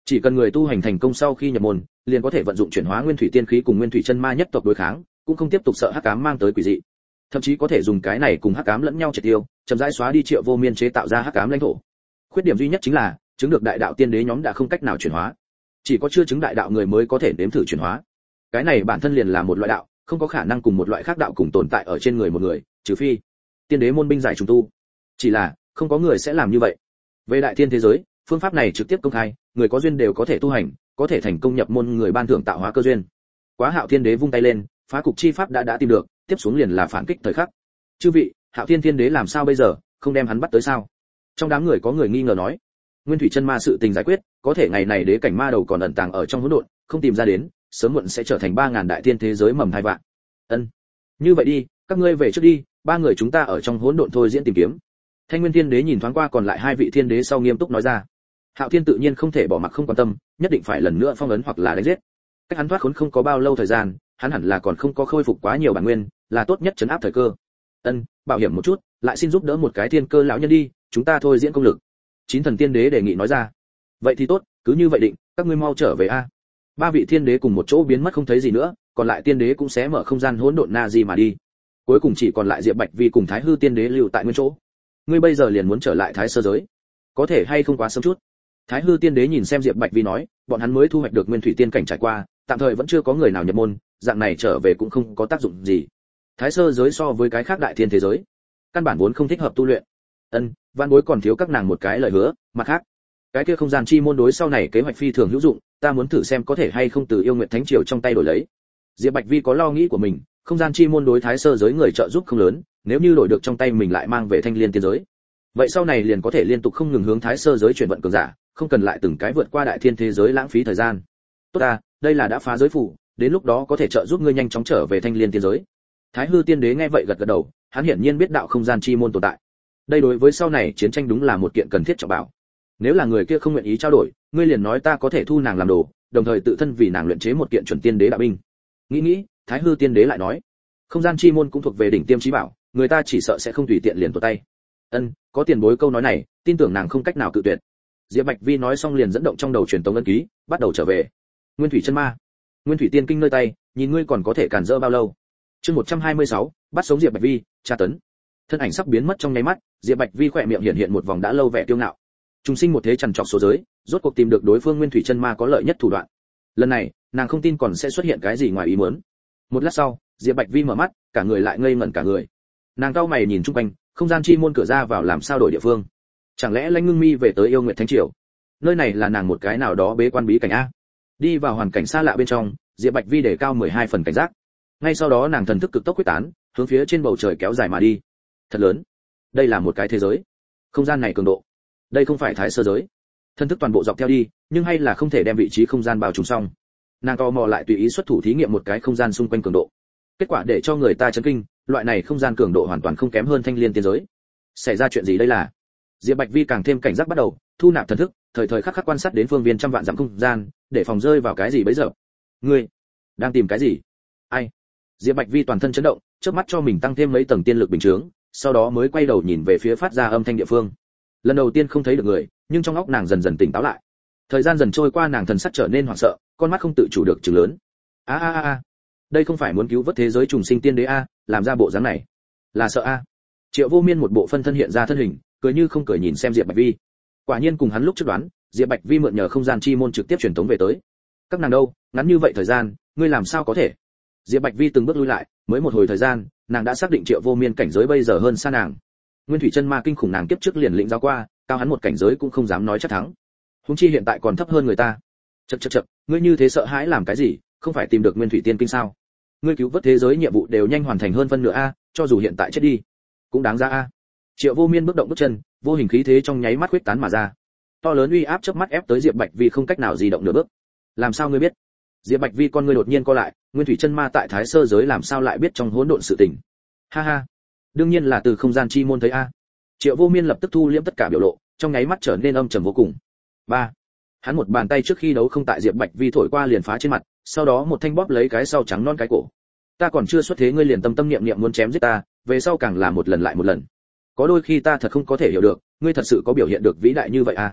Chỉ cần người tu hành thành công sau khi nhập môn, liền có thể vận dụng chuyển hóa nguyên thủy tiên khí cùng nguyên thủy chân ma nhất tộc đối kháng, cũng không tiếp tục sợ hắc ám mang tới quỷ dị. Thậm chí có thể dùng cái này cùng hắc ám lẫn nhau triệt tiêu, chậm rãi xóa đi Triệu Vô Miên chế tạo ra hắc ám lãnh thổ. Khuyết điểm duy nhất chính là, chứng được đại đạo tiên đế nhóm đã không cách nào chuyển hóa. Chỉ có chưa chứng đại đạo người mới có thể nếm thử chuyển hóa. Cái này bản thân liền là một loại đạo, không có khả năng cùng một loại khác đạo cùng tồn tại ở trên người một người, trừ phi tiên đế môn binh giải trùng tu. Chỉ là, không có người sẽ làm như vậy. Về đại thiên thế giới, phương pháp này trực tiếp công khai, người có duyên đều có thể tu hành, có thể thành công nhập môn người ban thưởng tạo hóa cơ duyên. Quá Hạo Thiên Đế vung tay lên, phá cục chi pháp đã đã tìm được, tiếp xuống liền là phản kích thời khắc. Chư vị, Hạo Thiên Thiên Đế làm sao bây giờ, không đem hắn bắt tới sao? Trong đám người có người nghi ngờ nói. Nguyên thủy chân ma sự tình giải quyết, có thể ngày này đế cảnh ma đầu còn ẩn tàng ở trong hỗn độn, không tìm ra đến, sớm muộn sẽ trở thành ba ngàn đại thiên thế giới mầm hai vạn. Ân. Như vậy đi, các ngươi về trước đi, ba người chúng ta ở trong hỗn độn thôi diễn tìm kiếm. Thanh Nguyên Thiên Đế nhìn thoáng qua còn lại hai vị thiên đế sau nghiêm túc nói ra. Hạo Thiên tự nhiên không thể bỏ mặc không quan tâm, nhất định phải lần nữa phong ấn hoặc là đánh giết. Cách hắn thoát khốn không có bao lâu thời gian, hắn hẳn là còn không có khôi phục quá nhiều bản nguyên, là tốt nhất trấn áp thời cơ. Ân, bảo hiểm một chút, lại xin giúp đỡ một cái thiên cơ lão nhân đi, chúng ta thôi diễn công lực. Chín thần tiên đế đề nghị nói ra. Vậy thì tốt, cứ như vậy định, các ngươi mau trở về a. Ba vị thiên đế cùng một chỗ biến mất không thấy gì nữa, còn lại tiên đế cũng sẽ mở không gian hỗn độn na di mà đi. Cuối cùng chỉ còn lại Diệp Bạch Vi cùng Thái Hư tiên đế lưu tại nguyên chỗ. Ngươi bây giờ liền muốn trở lại Thái Sơ giới, có thể hay không quá sớm chút? Thái Hư tiên đế nhìn xem Diệp Bạch Vi nói, bọn hắn mới thu hoạch được nguyên thủy tiên cảnh trải qua, tạm thời vẫn chưa có người nào nhập môn, dạng này trở về cũng không có tác dụng gì. Thái Sơ giới so với cái khác đại thiên thế giới, căn bản vốn không thích hợp tu luyện. Ân, văn bối còn thiếu các nàng một cái lời hứa, mặt khác, cái kia không gian chi môn đối sau này kế hoạch phi thường hữu dụng, ta muốn thử xem có thể hay không từ yêu nguyện thánh triều trong tay đổi lấy. Diệp Bạch Vi có lo nghĩ của mình, không gian chi môn đối Thái Sơ giới người trợ giúp không lớn, nếu như đổi được trong tay mình lại mang về Thanh Liên tiên giới, vậy sau này liền có thể liên tục không ngừng hướng Thái Sơ giới chuyển vận cường giả, không cần lại từng cái vượt qua đại thiên thế giới lãng phí thời gian. Tốt à, đây là đã phá giới phủ, đến lúc đó có thể trợ giúp ngươi nhanh chóng trở về Thanh Liên tiên giới. Thái Hư tiên đế nghe vậy gật gật đầu, hắn hiển nhiên biết đạo không gian chi môn tồn tại. Đây đối với sau này chiến tranh đúng là một kiện cần thiết trọng bảo. Nếu là người kia không nguyện ý trao đổi, ngươi liền nói ta có thể thu nàng làm đồ, đồng thời tự thân vì nàng luyện chế một kiện chuẩn tiên đế đạo binh. Nghĩ nghĩ, Thái Hư tiên đế lại nói, không gian chi môn cũng thuộc về đỉnh tiêm chí bảo, người ta chỉ sợ sẽ không tùy tiện liền tuột tay. Ân, có tiền bối câu nói này, tin tưởng nàng không cách nào cự tuyệt. Diệp Bạch Vi nói xong liền dẫn động trong đầu truyền tống ấn ký, bắt đầu trở về. Nguyên thủy chân ma, Nguyên thủy tiên kinh nơi tay, nhìn ngươi còn có thể cản rỡ bao lâu. Chương một trăm hai mươi sáu, bắt sống Diệp Bạch Vi, tra tấn. Thân ảnh sắp biến mất trong nháy mắt, Diệp Bạch Vi khỏe miệng hiện hiện một vòng đã lâu vẻ tiêu ngạo. Trùng sinh một thế trằn trọc số giới, rốt cuộc tìm được đối phương Nguyên thủy chân ma có lợi nhất thủ đoạn. Lần này, nàng không tin còn sẽ xuất hiện cái gì ngoài ý muốn. Một lát sau, Diệp Bạch Vi mở mắt, cả người lại ngây ngẩn cả người. Nàng cau mày nhìn chung quanh, không gian chi môn cửa ra vào làm sao đổi địa phương? Chẳng lẽ Lãnh Ngưng Mi về tới Yêu Nguyệt Thánh Triều? Nơi này là nàng một cái nào đó bế quan bí cảnh a? Đi vào hoàn cảnh xa lạ bên trong, Diệp Bạch Vi để cao mười hai phần cảnh giác. Ngay sau đó nàng thần thức cực tốc quyết tán, hướng phía trên bầu trời kéo dài mà đi. Thật lớn, đây là một cái thế giới. Không gian này cường độ, đây không phải Thái Sơ giới. Thần thức toàn bộ dọc theo đi, nhưng hay là không thể đem vị trí không gian bao trùm xong. Nàng tò mò lại tùy ý xuất thủ thí nghiệm một cái không gian xung quanh cường độ. Kết quả để cho người ta chấn kinh, loại này không gian cường độ hoàn toàn không kém hơn Thanh Liên tiên giới. Xảy ra chuyện gì đây là? Diệp Bạch Vi càng thêm cảnh giác bắt đầu, thu nạp thần thức, thời thời khắc khắc quan sát đến phương viên trăm vạn dặm không gian, để phòng rơi vào cái gì bấy giờ. Ngươi đang tìm cái gì? Ai? Diệp Bạch Vi toàn thân chấn động, chớp mắt cho mình tăng thêm mấy tầng tiên lực bình chướng, sau đó mới quay đầu nhìn về phía phát ra âm thanh địa phương. Lần đầu tiên không thấy được người, nhưng trong óc nàng dần dần tỉnh táo lại. Thời gian dần trôi qua nàng thần sắc trở nên hoảng sợ, con mắt không tự chủ được trừng lớn. A a a a, đây không phải muốn cứu vớt thế giới trùng sinh tiên đế a, làm ra bộ dáng này, là sợ a. Triệu Vô Miên một bộ phân thân hiện ra thân hình, cười như không cười nhìn xem Diệp Bạch Vi. Quả nhiên cùng hắn lúc trước đoán, Diệp Bạch Vi mượn nhờ không gian chi môn trực tiếp truyền tống về tới. Các nàng đâu, ngắn như vậy thời gian, ngươi làm sao có thể? Diệp Bạch Vi từng bước lui lại, mới một hồi thời gian, nàng đã xác định Triệu Vô Miên cảnh giới bây giờ hơn xa nàng. Nguyên thủy chân ma kinh khủng nàng kiếp trước liền lĩnh giáo qua, cao hắn một cảnh giới cũng không dám nói chắc thắng. Huống chi hiện tại còn thấp hơn người ta. Chậc chậc chậc, ngươi như thế sợ hãi làm cái gì, không phải tìm được Nguyên thủy tiên kinh sao? Ngươi cứu vớt thế giới nhiệm vụ đều nhanh hoàn thành hơn phân nửa a, cho dù hiện tại chết đi, cũng đáng ra a. Triệu Vô Miên bước động bước chân, vô hình khí thế trong nháy mắt huyết tán mà ra. To lớn uy áp chớp mắt ép tới Diệp Bạch Vi không cách nào di động nửa bước. Làm sao ngươi biết? Diệp Bạch Vi con ngươi đột nhiên co lại, Nguyên thủy chân ma tại Thái Sơ giới làm sao lại biết trong hỗn độn sự tình? Ha ha, đương nhiên là từ không gian chi môn thấy a. Triệu Vô Miên lập tức thu liễm tất cả biểu lộ, trong nháy mắt trở nên âm trầm vô cùng. Ba, hắn một bàn tay trước khi đấu không tại Diệp Bạch Vi thổi qua liền phá trên mặt, sau đó một thanh bóp lấy cái sau trắng non cái cổ. Ta còn chưa xuất thế ngươi liền tâm tâm niệm niệm muốn chém giết ta, về sau càng là một lần lại một lần. Có đôi khi ta thật không có thể hiểu được, ngươi thật sự có biểu hiện được vĩ đại như vậy à?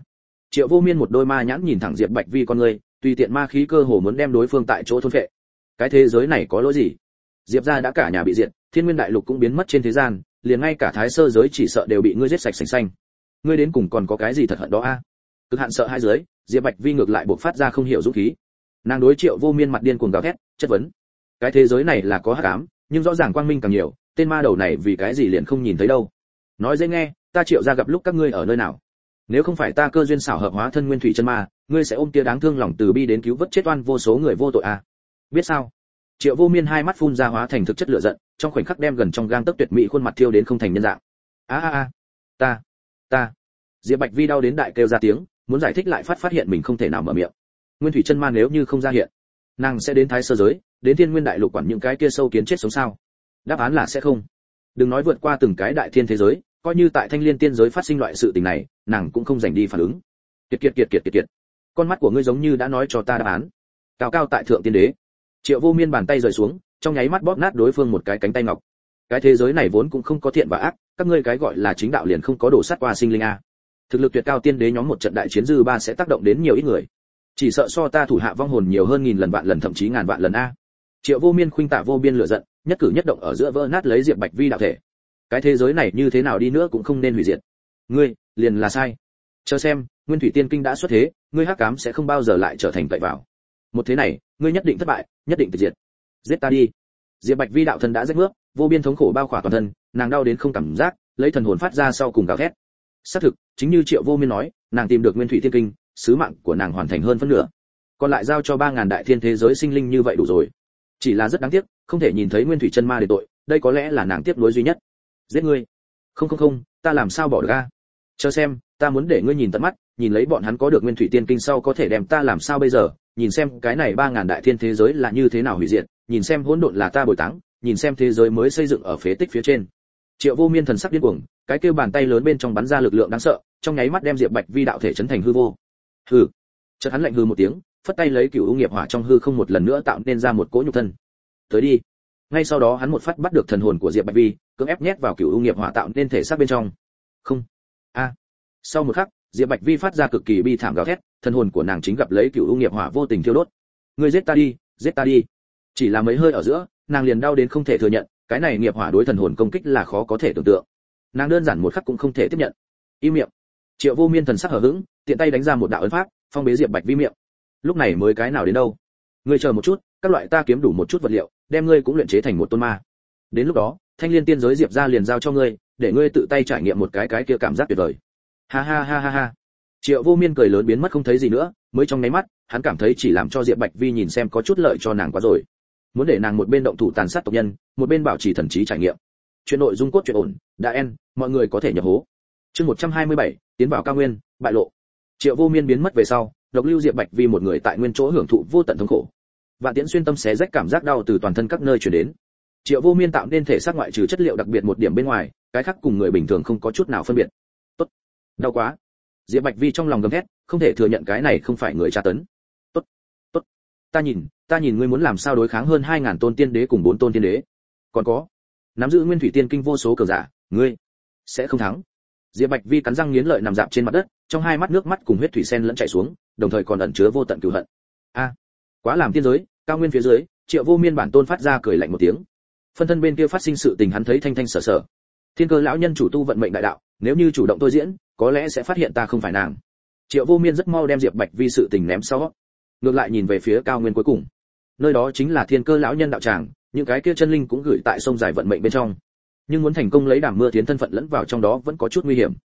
Triệu Vô Miên một đôi ma nhãn nhìn thẳng Diệp Bạch Vi con người, tùy tiện ma khí cơ hồ muốn đem đối phương tại chỗ thôn phệ. Cái thế giới này có lỗi gì? Diệp gia đã cả nhà bị diệt, Thiên Nguyên Đại Lục cũng biến mất trên thế gian, liền ngay cả Thái Sơ giới chỉ sợ đều bị ngươi giết sạch sành xanh. Ngươi đến cùng còn có cái gì thật hận đó a? Cực hạn sợ hai giới, Diệp Bạch Vi ngược lại bộc phát ra không hiểu dũng khí. Nàng đối Triệu Vô Miên mặt điên cuồng gào thét, chất vấn. Cái thế giới này là có hắc ám, nhưng rõ ràng quang minh càng nhiều, tên ma đầu này vì cái gì liền không nhìn thấy đâu? Nói dễ nghe, ta Triệu gia gặp lúc các ngươi ở nơi nào? Nếu không phải ta cơ duyên xảo hợp hóa thân nguyên thủy chân ma, ngươi sẽ ôm tia đáng thương lòng từ bi đến cứu vớt chết oan vô số người vô tội à? Biết sao? Triệu Vô Miên hai mắt phun ra hóa thành thực chất lửa giận, trong khoảnh khắc đem gần trong gang tấc tuyệt mỹ khuôn mặt thiêu đến không thành nhân dạng. A a a, ta, ta. Diệp Bạch Vi đau đến đại kêu ra tiếng, muốn giải thích lại phát phát hiện mình không thể nào mở miệng. Nguyên thủy chân ma nếu như không ra hiện, nàng sẽ đến Thái Sơ giới, đến Thiên Nguyên Đại Lục quản những cái kia sâu kiến chết sống sao? Đáp án là sẽ không. Đừng nói vượt qua từng cái đại thiên thế giới, coi như tại Thanh Liên tiên giới phát sinh loại sự tình này, nàng cũng không dành đi phản ứng. Kiệt kiệt kiệt kiệt kiệt kiệt. Con mắt của ngươi giống như đã nói cho ta đáp án. Cao cao tại thượng tiên đế. Triệu Vô Miên bàn tay rời xuống, trong nháy mắt bóp nát đối phương một cái cánh tay ngọc. Cái thế giới này vốn cũng không có thiện và ác, các ngươi cái gọi là chính đạo liền không có đổ sát qua sinh linh a. Thực lực tuyệt cao tiên đế nhóm một trận đại chiến dư ba sẽ tác động đến nhiều ít người. Chỉ sợ so ta thủ hạ vong hồn nhiều hơn nghìn lần vạn lần thậm chí ngàn vạn lần a. Triệu Vô Miên khuynh tạ vô biên lửa giận, nhất cử nhất động ở giữa vỡ nát lấy Diệp Bạch Vi đạo thể. Cái thế giới này như thế nào đi nữa cũng không nên hủy diệt. Ngươi, liền là sai. Chờ xem, Nguyên Thủy Tiên Kinh đã xuất thế, ngươi hắc ám sẽ không bao giờ lại trở thành vậy vào. Một thế này, ngươi nhất định thất bại, nhất định tuyệt diệt. Giết ta đi. Diệp Bạch Vi đạo thân đã rách mướp, vô biên thống khổ bao khỏa toàn thân, nàng đau đến không cảm giác, lấy thần hồn phát ra sau cùng gào thét. Xác thực, chính như Triệu Vô Miên nói, nàng tìm được Nguyên Thủy Tiên Kinh, sứ mạng của nàng hoàn thành hơn phân nửa. Còn lại giao cho ba ngàn đại thiên thế giới sinh linh như vậy đủ rồi. Chỉ là rất đáng tiếc, không thể nhìn thấy Nguyên Thủy chân ma để tội, đây có lẽ là nàng tiếc nuối duy nhất. Giết ngươi. Không không không, ta làm sao bỏ được a? Chờ xem, ta muốn để ngươi nhìn tận mắt, nhìn lấy bọn hắn có được Nguyên Thủy Tiên Kinh sau có thể đem ta làm sao bây giờ, nhìn xem cái này ba ngàn đại thiên thế giới là như thế nào hủy diệt, nhìn xem hỗn độn là ta bồi táng, nhìn xem thế giới mới xây dựng ở phế tích phía trên. Triệu Vô Miên thần sắc điên cuồng, cái kêu bàn tay lớn bên trong bắn ra lực lượng đáng sợ, trong nháy mắt đem Diệp Bạch Vi đạo thể chấn thành hư vô. Hừ. Chợt hắn lạnh hừ một tiếng, phất tay lấy Cửu U Nghiệp Hỏa trong hư không một lần nữa tạo nên ra một cỗ nhục thân. Tới đi. Ngay sau đó hắn một phát bắt được thần hồn của Diệp Bạch Vi, cưỡng ép nhét vào Cửu U Nghiệp Hỏa tạo nên thể xác bên trong. Không. A. Sau một khắc, Diệp Bạch Vi phát ra cực kỳ bi thảm gào thét, thần hồn của nàng chính gặp lấy Cửu U Nghiệp Hỏa vô tình thiêu đốt. Ngươi giết ta đi, giết ta đi. Chỉ là mấy hơi ở giữa, nàng liền đau đến không thể thừa nhận, cái này nghiệp hỏa đối thần hồn công kích là khó có thể tưởng tượng. Nàng đơn giản một khắc cũng không thể tiếp nhận. Im miệng. Triệu Vô Miên thần sắc hờ hững, tiện tay đánh ra một đạo ấn pháp, phong bế Diệp Bạch Vi miệng. Lúc này mới cái nào đến đâu? Ngươi chờ một chút, các loại ta kiếm đủ một chút vật liệu, đem ngươi cũng luyện chế thành một tôn ma. Đến lúc đó, Thanh Liên tiên giới Diệp gia liền giao cho ngươi, để ngươi tự tay trải nghiệm một cái cái kia cảm giác tuyệt vời. Ha ha ha ha ha. Triệu Vô Miên cười lớn biến mất không thấy gì nữa, mới trong nháy mắt, hắn cảm thấy chỉ làm cho Diệp Bạch Vi nhìn xem có chút lợi cho nàng quá rồi. Muốn để nàng một bên động thủ tàn sát tộc nhân, một bên bảo trì thần trí trải nghiệm. Chuyện nội dung cốt truyện ổn, đã en, mọi người có thể nhập hố. Chương một trăm hai mươi bảy, tiến vào cao nguyên, bại lộ. Triệu Vô Miên biến mất về sau, độc lưu Diệp Bạch Vi một người tại nguyên chỗ hưởng thụ vô tận thống khổ. Vạn Tiễn xuyên tâm xé rách cảm giác đau từ toàn thân các nơi truyền đến. Triệu Vô Miên tạo nên thể xác ngoại trừ chất liệu đặc biệt một điểm bên ngoài, cái khác cùng người bình thường không có chút nào phân biệt. Tốt, đau quá. Diệp Bạch Vi trong lòng gầm thét, không thể thừa nhận cái này không phải người tra tấn. Tốt, tốt. Ta nhìn, ta nhìn ngươi muốn làm sao đối kháng hơn hai ngàn tôn tiên đế cùng bốn tôn tiên đế. Còn có, nắm giữ Nguyên Thủy Tiên Kinh vô số cường giả, ngươi sẽ không thắng. Diệp Bạch Vi cắn răng nghiến lợi nằm dạp trên mặt đất, trong hai mắt nước mắt cùng huyết thủy sen lẫn chảy xuống, đồng thời còn ẩn chứa vô tận cừu hận. A, quá làm tiên giới, cao nguyên phía dưới, Triệu Vô Miên bản tôn phát ra cười lạnh một tiếng. Phân thân bên kia phát sinh sự tình hắn thấy thanh thanh sở sở. Thiên Cơ lão nhân chủ tu vận mệnh đại đạo, nếu như chủ động tôi diễn, có lẽ sẽ phát hiện ta không phải nàng. Triệu Vô Miên rất mau đem Diệp Bạch Vi sự tình ném sau, ngược lại nhìn về phía cao nguyên cuối cùng. Nơi đó chính là Thiên Cơ lão nhân đạo tràng, những cái kia chân linh cũng gửi tại sông dài vận mệnh bên trong. Nhưng muốn thành công lấy Đàm Mưa Tiến thân phận lẫn vào trong đó vẫn có chút nguy hiểm.